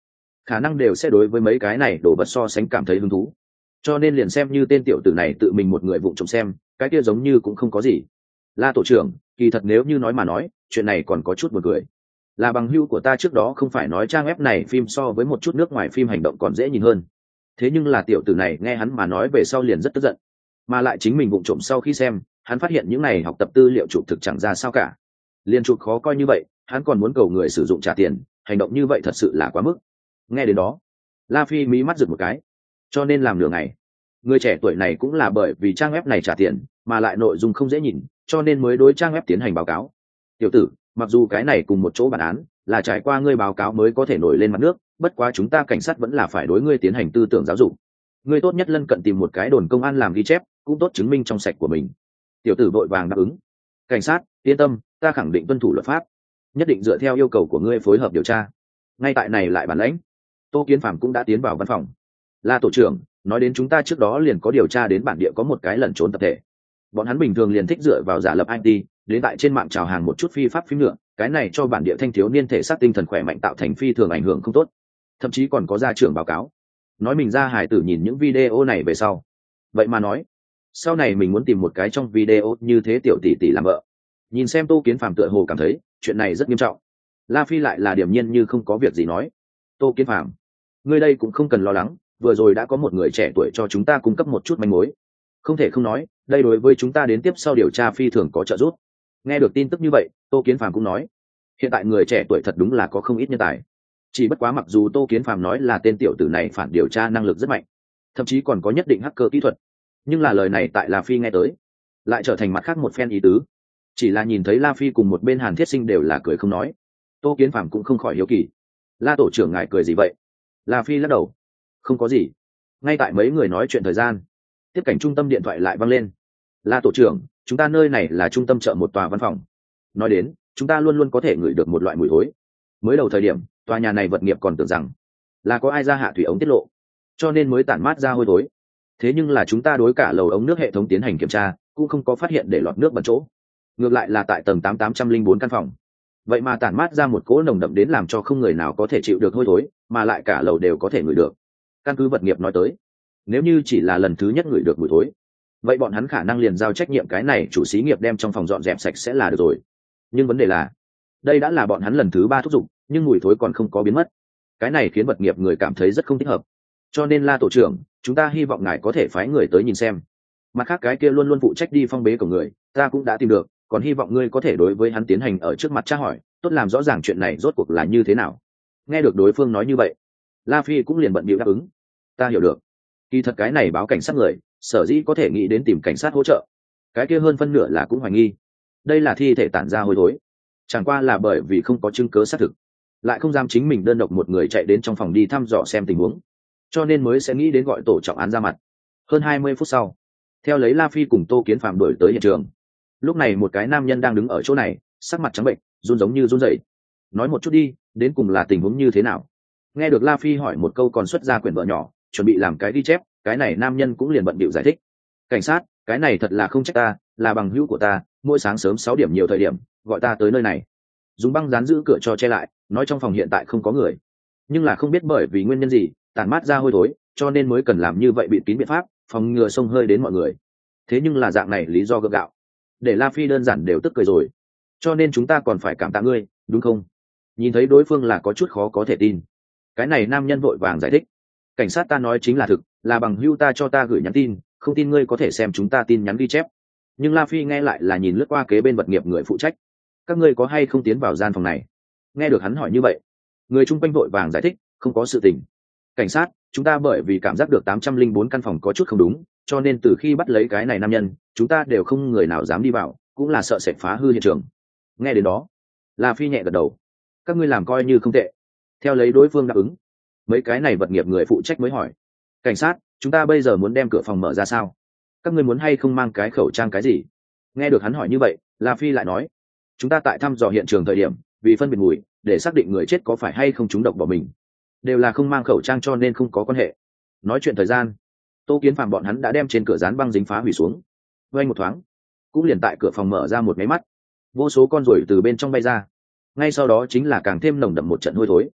khả năng đều sẽ đối với mấy cái này đồ vật so sánh cảm thấy hứng thú, cho nên liền xem như tên tiểu tử này tự mình một người vụng trộm xem, cái kia giống như cũng không có gì. La tổ trưởng, kỳ thật nếu như nói mà nói, chuyện này còn có chút buồn cười. Là bằng hữu của ta trước đó không phải nói trang web này phim so với một chút nước ngoài phim hành động còn dễ nhìn hơn. Thế nhưng là tiểu tử này nghe hắn mà nói về sau liền rất tức giận, mà lại chính mình vụng trộm sau khi xem, hắn phát hiện những này học tập tư liệu chụp thực chẳng ra sao cả. Liên chụp khó coi như vậy, hắn còn muốn cầu người sử dụng trả tiền, hành động như vậy thật sự là quá mức. Nghe đến đó, La Phi mí mắt giật một cái. Cho nên làm nửa ngày, người trẻ tuổi này cũng là bởi vì trang web này trả tiền, mà lại nội dung không dễ nhìn, cho nên mới đối trang web tiến hành báo cáo. Tiểu tử, mặc dù cái này cùng một chỗ bản án là trải qua ngươi báo cáo mới có thể nổi lên mặt nước, bất quá chúng ta cảnh sát vẫn là phải đối ngươi tiến hành tư tưởng giáo dục. Ngươi tốt nhất lân cận tìm một cái đồn công an làm ghi chép, cũng tốt chứng minh trong sạch của mình. Tiểu tử vội vàng đáp ứng. Cảnh sát, yên tâm, ta khẳng định tuân thủ luật pháp, nhất định dựa theo yêu cầu của ngươi phối hợp điều tra. Ngay tại này lại bản lãnh, Tô Kiến Phạm cũng đã tiến vào văn phòng. La tổ trưởng, nói đến chúng ta trước đó liền có điều tra đến bản địa có một cái lẩn trốn tập thể, bọn hắn bình thường liền thích dựa vào giả lập IT đến tại trên mạng chào hàng một chút phi pháp phím nữa, cái này cho bản địa thanh thiếu niên thể xác tinh thần khỏe mạnh tạo thành phi thường ảnh hưởng không tốt, thậm chí còn có gia trưởng báo cáo nói mình ra hải tử nhìn những video này về sau, vậy mà nói sau này mình muốn tìm một cái trong video như thế tiểu tỷ tỷ làm vợ. Nhìn xem Tô Kiến Phạm tựa hồ cảm thấy chuyện này rất nghiêm trọng, La Phi lại là điềm nhiên như không có việc gì nói. Tô Kiến Phạm, ngươi đây cũng không cần lo lắng, vừa rồi đã có một người trẻ tuổi cho chúng ta cung cấp một chút manh mối, không thể không nói đây đối với chúng ta đến tiếp sau điều tra phi thường có trợ giúp. Nghe được tin tức như vậy, Tô Kiến Phạm cũng nói, hiện tại người trẻ tuổi thật đúng là có không ít nhân tài, chỉ bất quá mặc dù Tô Kiến Phạm nói là tên tiểu tử này phản điều tra năng lực rất mạnh, thậm chí còn có nhất định hacker kỹ thuật, nhưng là lời này tại La Phi nghe tới lại trở thành mặt khác một phen ý tứ. Chỉ là nhìn thấy La Phi cùng một bên Hàn Thiết Sinh đều là cười không nói, Tô Kiến Phạm cũng không khỏi hiếu kỳ. La tổ trưởng ngài cười gì vậy? La Phi lắc đầu, không có gì. Ngay tại mấy người nói chuyện thời gian, tiếp cảnh trung tâm điện thoại lại vang lên. La tổ trưởng, chúng ta nơi này là trung tâm chợ một tòa văn phòng. Nói đến, chúng ta luôn luôn có thể ngửi được một loại mùi thối. Mới đầu thời điểm, tòa nhà này vật nghiệp còn tưởng rằng là có ai ra hạ thủy ống tiết lộ, cho nên mới tản mát ra hôi thối. Thế nhưng là chúng ta đối cả lầu ống nước hệ thống tiến hành kiểm tra, cũng không có phát hiện để lọt nước bẩn chỗ. Ngược lại là tại tầng 8804 căn phòng, vậy mà tản mát ra một cỗ nồng đậm đến làm cho không người nào có thể chịu được hôi thối, mà lại cả lầu đều có thể ngửi được. Căn cứ vật nghiệp nói tới, nếu như chỉ là lần thứ nhất ngửi được mùi thối, vậy bọn hắn khả năng liền giao trách nhiệm cái này chủ xí nghiệp đem trong phòng dọn dẹp sạch sẽ là được rồi. Nhưng vấn đề là, đây đã là bọn hắn lần thứ 3 thúc giục, nhưng mùi thối còn không có biến mất. Cái này khiến vật nghiệp người cảm thấy rất không thích hợp. Cho nên La tổ trưởng, chúng ta hy vọng ngài có thể phái người tới nhìn xem. Mặt khác cái kia luôn luôn phụ trách đi phong bế của người, ta cũng đã tìm được, còn hy vọng ngươi có thể đối với hắn tiến hành ở trước mặt tra hỏi, tốt làm rõ ràng chuyện này rốt cuộc là như thế nào. Nghe được đối phương nói như vậy, La Phi cũng liền bận bịu đáp ứng. Ta hiểu được. Kỳ thật cái này báo cảnh sát người, sở dĩ có thể nghĩ đến tìm cảnh sát hỗ trợ, cái kia hơn phân nửa là cũng hoài nghi đây là thi thể tản ra hôi thối, chẳng qua là bởi vì không có chứng cứ xác thực, lại không dám chính mình đơn độc một người chạy đến trong phòng đi thăm dò xem tình huống, cho nên mới sẽ nghĩ đến gọi tổ trọng án ra mặt. Hơn 20 phút sau, theo lấy La Phi cùng Tô Kiến Phạm đuổi tới hiện trường. Lúc này một cái nam nhân đang đứng ở chỗ này, sắc mặt trắng bệnh, run giống như run rẩy. Nói một chút đi, đến cùng là tình huống như thế nào? Nghe được La Phi hỏi một câu còn xuất ra quyển vợ nhỏ, chuẩn bị làm cái ghi chép, cái này nam nhân cũng liền bận bịu giải thích. Cảnh sát, cái này thật là không trách ta, là bằng hữu của ta, mỗi sáng sớm 6 điểm nhiều thời điểm, gọi ta tới nơi này. Dùng băng dán giữ cửa cho che lại, nói trong phòng hiện tại không có người. Nhưng là không biết bởi vì nguyên nhân gì, tản mát ra hôi thối, cho nên mới cần làm như vậy bịt kín biện pháp, phòng ngừa xông hơi đến mọi người. Thế nhưng là dạng này lý do gượng gạo, để La Phi đơn giản đều tức cười rồi. Cho nên chúng ta còn phải cảm tạ ngươi, đúng không? Nhìn thấy đối phương là có chút khó có thể tin, cái này nam nhân vội vàng giải thích. Cảnh sát, ta nói chính là thực, là bằng hữu ta cho ta gửi nhắn tin, không tin ngươi có thể xem chúng ta tin nhắn ghi chép. Nhưng La Phi nghe lại là nhìn lướt qua kế bên vật nghiệp người phụ trách. Các ngươi có hay không tiến vào gian phòng này? Nghe được hắn hỏi như vậy, người chung quanh vội vàng giải thích, không có sự tình. Cảnh sát, chúng ta bởi vì cảm giác được 804 căn phòng có chút không đúng, cho nên từ khi bắt lấy cái này nam nhân, chúng ta đều không người nào dám đi vào, cũng là sợ sẽ phá hư hiện trường. Nghe đến đó, La Phi nhẹ gật đầu. Các ngươi làm coi như không tệ. Theo lấy đối phương đáp ứng, mấy cái này vật nghiệp người phụ trách mới hỏi. Cảnh sát, chúng ta bây giờ muốn đem cửa phòng mở ra sao? Các ngươi muốn hay không mang cái khẩu trang cái gì? Nghe được hắn hỏi như vậy, La Phi lại nói. Chúng ta tại thăm dò hiện trường thời điểm, vì phân biệt mùi, để xác định người chết có phải hay không trúng độc bỏ mình, đều là không mang khẩu trang cho nên không có quan hệ. Nói chuyện thời gian, Tô Kiến Phạm bọn hắn đã đem trên cửa dán băng dính phá hủy xuống. Vây một thoáng, cũng liền tại cửa phòng mở ra một máy mắt, vô số con ruồi từ bên trong bay ra. Ngay sau đó chính là càng thêm nồng đậm một trận hôi thối.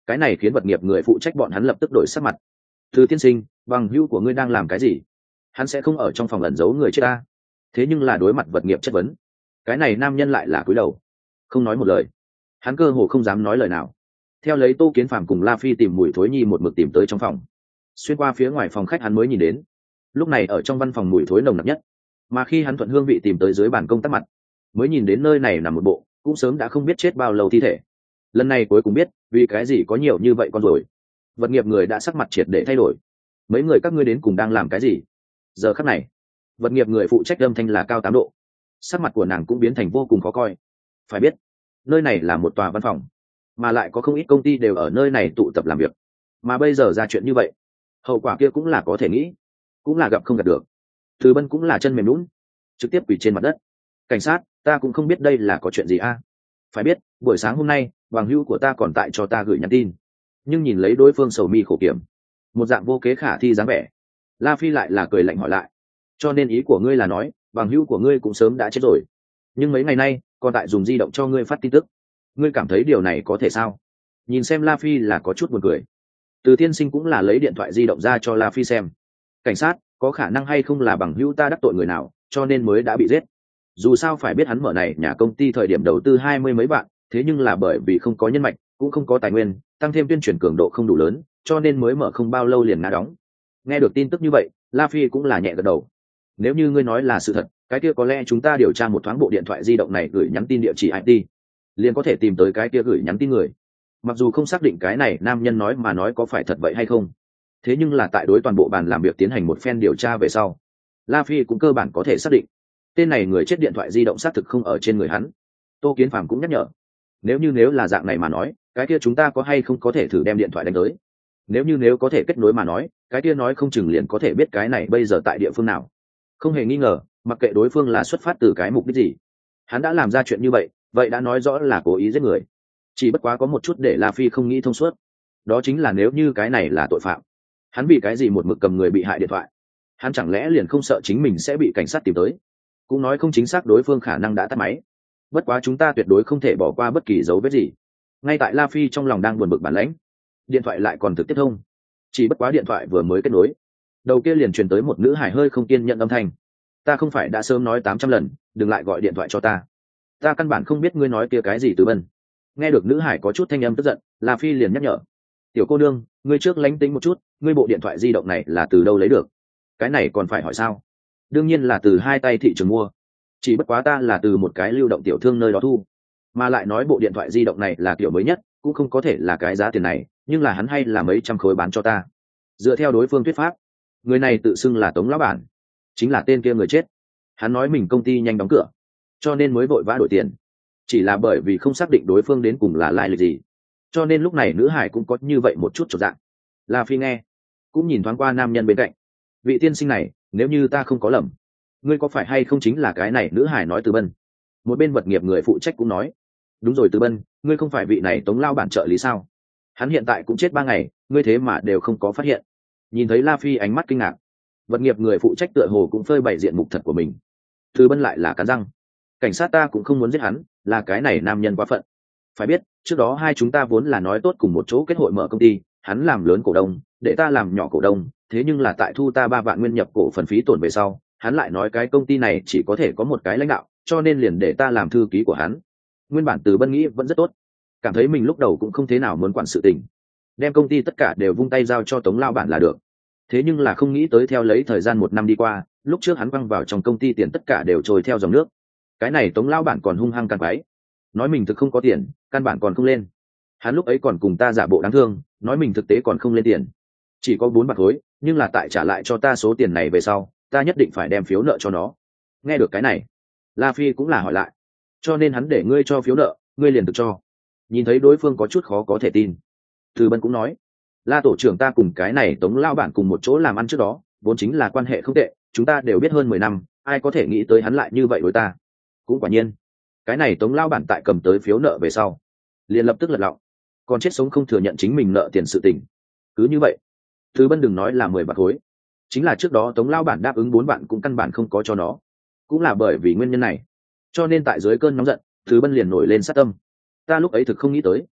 Cái này khiến vật nghiệp người phụ trách bọn hắn lập tức đổi sắc mặt. Từ tiên sinh, bằng hữu của ngươi đang làm cái gì? Hắn sẽ không ở trong phòng ẩn giấu người chết ta. Thế nhưng là đối mặt vật nghiệp chất vấn, cái này nam nhân lại là cúi đầu không nói một lời. Hắn cơ hồ không dám nói lời nào. Theo lấy Tô Kiến Phàm cùng La Phi tìm mùi thối nhi một mực tìm tới trong phòng. Xuyên qua phía ngoài phòng khách hắn mới nhìn đến, lúc này ở trong văn phòng mùi thối nồng nặc nhất. Mà khi hắn thuận hương vị tìm tới dưới bàn công tác mặt, mới nhìn đến nơi này nằm một bộ cũng sớm đã không biết chết bao lâu thi thể. Lần này cuối cùng biết vì cái gì có nhiều như vậy con rồi. Vật nghiệp người đã sắc mặt triệt để thay đổi. Mấy người các ngươi đến cùng đang làm cái gì? Giờ khắc này, vật nghiệp người phụ trách âm thanh là cao 8 độ. Sắc mặt của nàng cũng biến thành vô cùng khó coi. Phải biết, nơi này là một tòa văn phòng, mà lại có không ít công ty đều ở nơi này tụ tập làm việc. Mà bây giờ ra chuyện như vậy, hậu quả kia cũng là có thể nghĩ, cũng là gặp không gặp được. Từ Bân cũng là chân mềm nhũn, trực tiếp quỳ trên mặt đất. Cảnh sát, ta cũng không biết đây là có chuyện gì a. Phải biết, buổi sáng hôm nay, bằng hữu của ta còn tại cho ta gửi nhắn tin, nhưng nhìn lấy đối phương sầu mi khổ kiểm, một dạng vô kế khả thi dáng vẻ. La Phi lại là cười lạnh hỏi lại, cho nên ý của ngươi là nói bằng hữu của ngươi cũng sớm đã chết rồi, nhưng mấy ngày nay còn tại dùng di động cho ngươi phát tin tức, ngươi cảm thấy điều này có thể sao? Nhìn xem La Phi là có chút buồn cười. Từ tiên sinh cũng là lấy điện thoại di động ra cho La Phi xem. Cảnh sát, có khả năng hay không là bằng hữu ta đắc tội người nào cho nên mới đã bị giết? Dù sao phải biết hắn mở này nhà công ty thời điểm đầu tư 20 mấy vạn, thế nhưng là bởi vì không có nhân mạch cũng không có tài nguyên, tăng thêm tuyên truyền cường độ không đủ lớn, cho nên mới mở không bao lâu liền ngã đóng. Nghe được tin tức như vậy, La Phi cũng là nhẹ gật đầu. Nếu như ngươi nói là sự thật, cái kia có lẽ chúng ta điều tra một thoáng bộ điện thoại di động này gửi nhắn tin địa chỉ IP, liền có thể tìm tới cái kia gửi nhắn tin người. Mặc dù không xác định cái này nam nhân nói mà nói có phải thật vậy hay không, thế nhưng là tại đối toàn bộ bàn làm việc tiến hành một phen điều tra về sau, La Phi cũng cơ bản có thể xác định tên này người chết điện thoại di động xác thực không ở trên người hắn. Tô Kiến Phàm cũng nhắc nhở, nếu là dạng này mà nói, cái kia chúng ta có hay không có thể thử đem điện thoại đánh tới? Nếu có thể kết nối mà nói, cái kia nói không chừng liền có thể biết cái này bây giờ tại địa phương nào. Không hề nghi ngờ, mặc kệ đối phương là xuất phát từ cái mục đích gì, hắn đã làm ra chuyện như vậy, vậy đã nói rõ là cố ý giết người. Chỉ bất quá có một chút để La Phi không nghĩ thông suốt, đó chính là nếu như cái này là tội phạm, hắn vì cái gì một mực cầm người bị hại điện thoại? Hắn chẳng lẽ liền không sợ chính mình sẽ bị cảnh sát tìm tới? Cũng nói không chính xác đối phương khả năng đã tắt máy. Bất quá chúng ta tuyệt đối không thể bỏ qua bất kỳ dấu vết gì. Ngay tại La Phi trong lòng đang buồn bực bản lãnh, điện thoại lại còn thực tiếp thông. Chỉ bất quá điện thoại vừa mới kết nối, đầu kia liền truyền tới một nữ hài hơi không kiên nhận âm thanh. Ta không phải đã sớm nói 800 lần đừng lại gọi điện thoại cho ta? Ta căn bản không biết ngươi nói kia cái gì Từ Bân. Nghe được nữ hải có chút thanh âm tức giận, La Phi liền nhắc nhở, tiểu cô nương, ngươi trước lánh tính một chút, ngươi bộ điện thoại di động này là từ đâu lấy được? Cái này còn phải hỏi sao? Đương nhiên là từ hai tay thị trường mua, chỉ bất quá ta là từ một cái lưu động tiểu thương nơi đó thu. Mà lại nói bộ điện thoại di động này là kiểu mới nhất, cũng không có thể là cái giá tiền này, nhưng là hắn hay là mấy trăm khối bán cho ta. Dựa theo đối phương thuyết pháp, người này tự xưng là Tống lão bản, chính là tên kia người chết. Hắn nói mình công ty nhanh đóng cửa, cho nên mới vội vã đổi tiền, chỉ là bởi vì không xác định đối phương đến cùng là lai lịch gì, cho nên lúc này nữ hải cũng có như vậy một chút chột dạng. La Phi nghe, cũng nhìn thoáng qua nam nhân bên cạnh. Vị tiên sinh này, nếu như ta không có lầm, ngươi có phải hay không chính là cái này nữ hải nói Từ Bân? Một bên vật nghiệp người phụ trách cũng nói, đúng rồi Từ Bân, ngươi không phải vị này Tống lao bản trợ lý sao? Hắn hiện tại cũng chết 3 ngày, ngươi thế mà đều không có phát hiện. Nhìn thấy La Phi ánh mắt kinh ngạc, vật nghiệp người phụ trách tựa hồ cũng phơi bày diện mục thật của mình. Từ Bân lại là cắn răng, cảnh sát ta cũng không muốn giết hắn, là cái này nam nhân quá phận. Phải biết, trước đó hai chúng ta vốn là nói tốt cùng một chỗ kết hội mở công ty, hắn làm lớn cổ đông, để ta làm nhỏ cổ đông, thế nhưng là tại thu ta 3 vạn nguyên nhập cổ phần phí tổn về sau, hắn lại nói cái công ty này chỉ có thể có một cái lãnh đạo, cho nên liền để ta làm thư ký của hắn. Nguyên bản Từ Bân nghĩ vẫn rất tốt, cảm thấy mình lúc đầu cũng không thế nào muốn quản sự tình, đem công ty tất cả đều vung tay giao cho Tống lao bản là được. Thế nhưng là không nghĩ tới theo lấy thời gian 1 năm đi qua, lúc trước hắn quăng vào trong công ty tiền tất cả đều trôi theo dòng nước. Cái này Tống lao bản còn hung hăng càng quái, nói mình thực không có tiền, căn bản còn không lên. Hắn lúc ấy còn cùng ta giả bộ đáng thương, nói mình thực tế còn không lên tiền, chỉ có 4 bạc khối, nhưng là tại trả lại cho ta số tiền này về sau, ta nhất định phải đem phiếu nợ cho nó. Nghe được cái này, La Phi cũng là hỏi lại, cho nên hắn để ngươi cho phiếu nợ, ngươi liền được cho? Nhìn thấy đối phương có chút khó có thể tin, Từ Bân cũng nói, La tổ trưởng, ta cùng cái này Tống lao bản cùng một chỗ làm ăn trước đó, vốn chính là quan hệ không tệ, chúng ta đều biết hơn 10 năm, ai có thể nghĩ tới hắn lại như vậy đối ta. Cũng quả nhiên, cái này Tống lao bản tại cầm tới phiếu nợ về sau, liền lập tức lật lọng, còn chết sống không thừa nhận chính mình nợ tiền sự tình. Cứ như vậy, Từ Bân đừng nói là 10 bạc khối, chính là trước đó Tống lao bản đáp ứng 4 vạn cũng căn bản không có cho nó. Cũng là bởi vì nguyên nhân này, cho nên tại dưới cơn nóng giận, Từ Bân liền nổi lên sát tâm. Ta lúc ấy thực không nghĩ tới,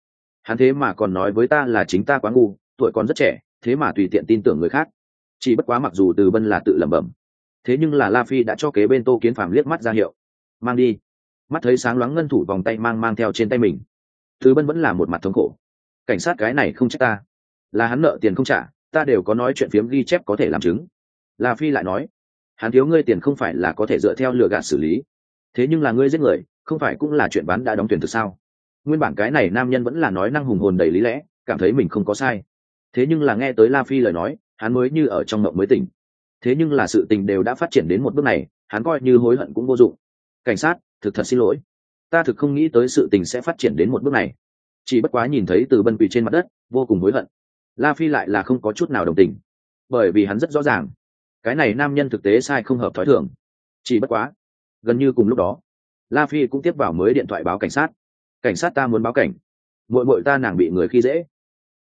Hắn thế mà còn nói với ta là chính ta quá ngu, tuổi còn rất trẻ, thế mà tùy tiện tin tưởng người khác. Chỉ bất quá mặc dù Từ Bân là tự lẩm bẩm, thế nhưng là La Phi đã cho kế bên Tô Kiến Phàm liếc mắt ra hiệu, mang đi. Mắt thấy sáng loáng ngân thủ vòng tay mang theo trên tay mình, Từ Bân vẫn là một mặt thống khổ. Cảnh sát cái này không trách ta, là hắn nợ tiền không trả, ta đều có nói chuyện phiếm ghi chép có thể làm chứng. La Phi lại nói, hắn thiếu ngươi tiền không phải là có thể dựa theo lừa gạt xử lý, thế nhưng là ngươi giết người không phải cũng là chuyện bán đã đóng tuyển thực sao? Nguyên bản cái này nam nhân vẫn là nói năng hùng hồn đầy lý lẽ, cảm thấy mình không có sai, thế nhưng là nghe tới La Phi lời nói, hắn mới như ở trong mộng mới tỉnh. Thế nhưng là sự tình đều đã phát triển đến một bước này, hắn coi như hối hận cũng vô dụng. Cảnh sát, thực thật xin lỗi, ta thực không nghĩ tới sự tình sẽ phát triển đến một bước này. Chỉ bất quá nhìn thấy Từ Bân quỳ trên mặt đất vô cùng hối hận, La Phi lại là không có chút nào đồng tình, bởi vì hắn rất rõ ràng cái này nam nhân thực tế sai không hợp thói thường. Chỉ bất quá gần như cùng lúc đó, La Phi cũng tiếp vào mới điện thoại báo cảnh sát. Cảnh sát, ta muốn báo cảnh, muội muội ta nàng bị người khi dễ.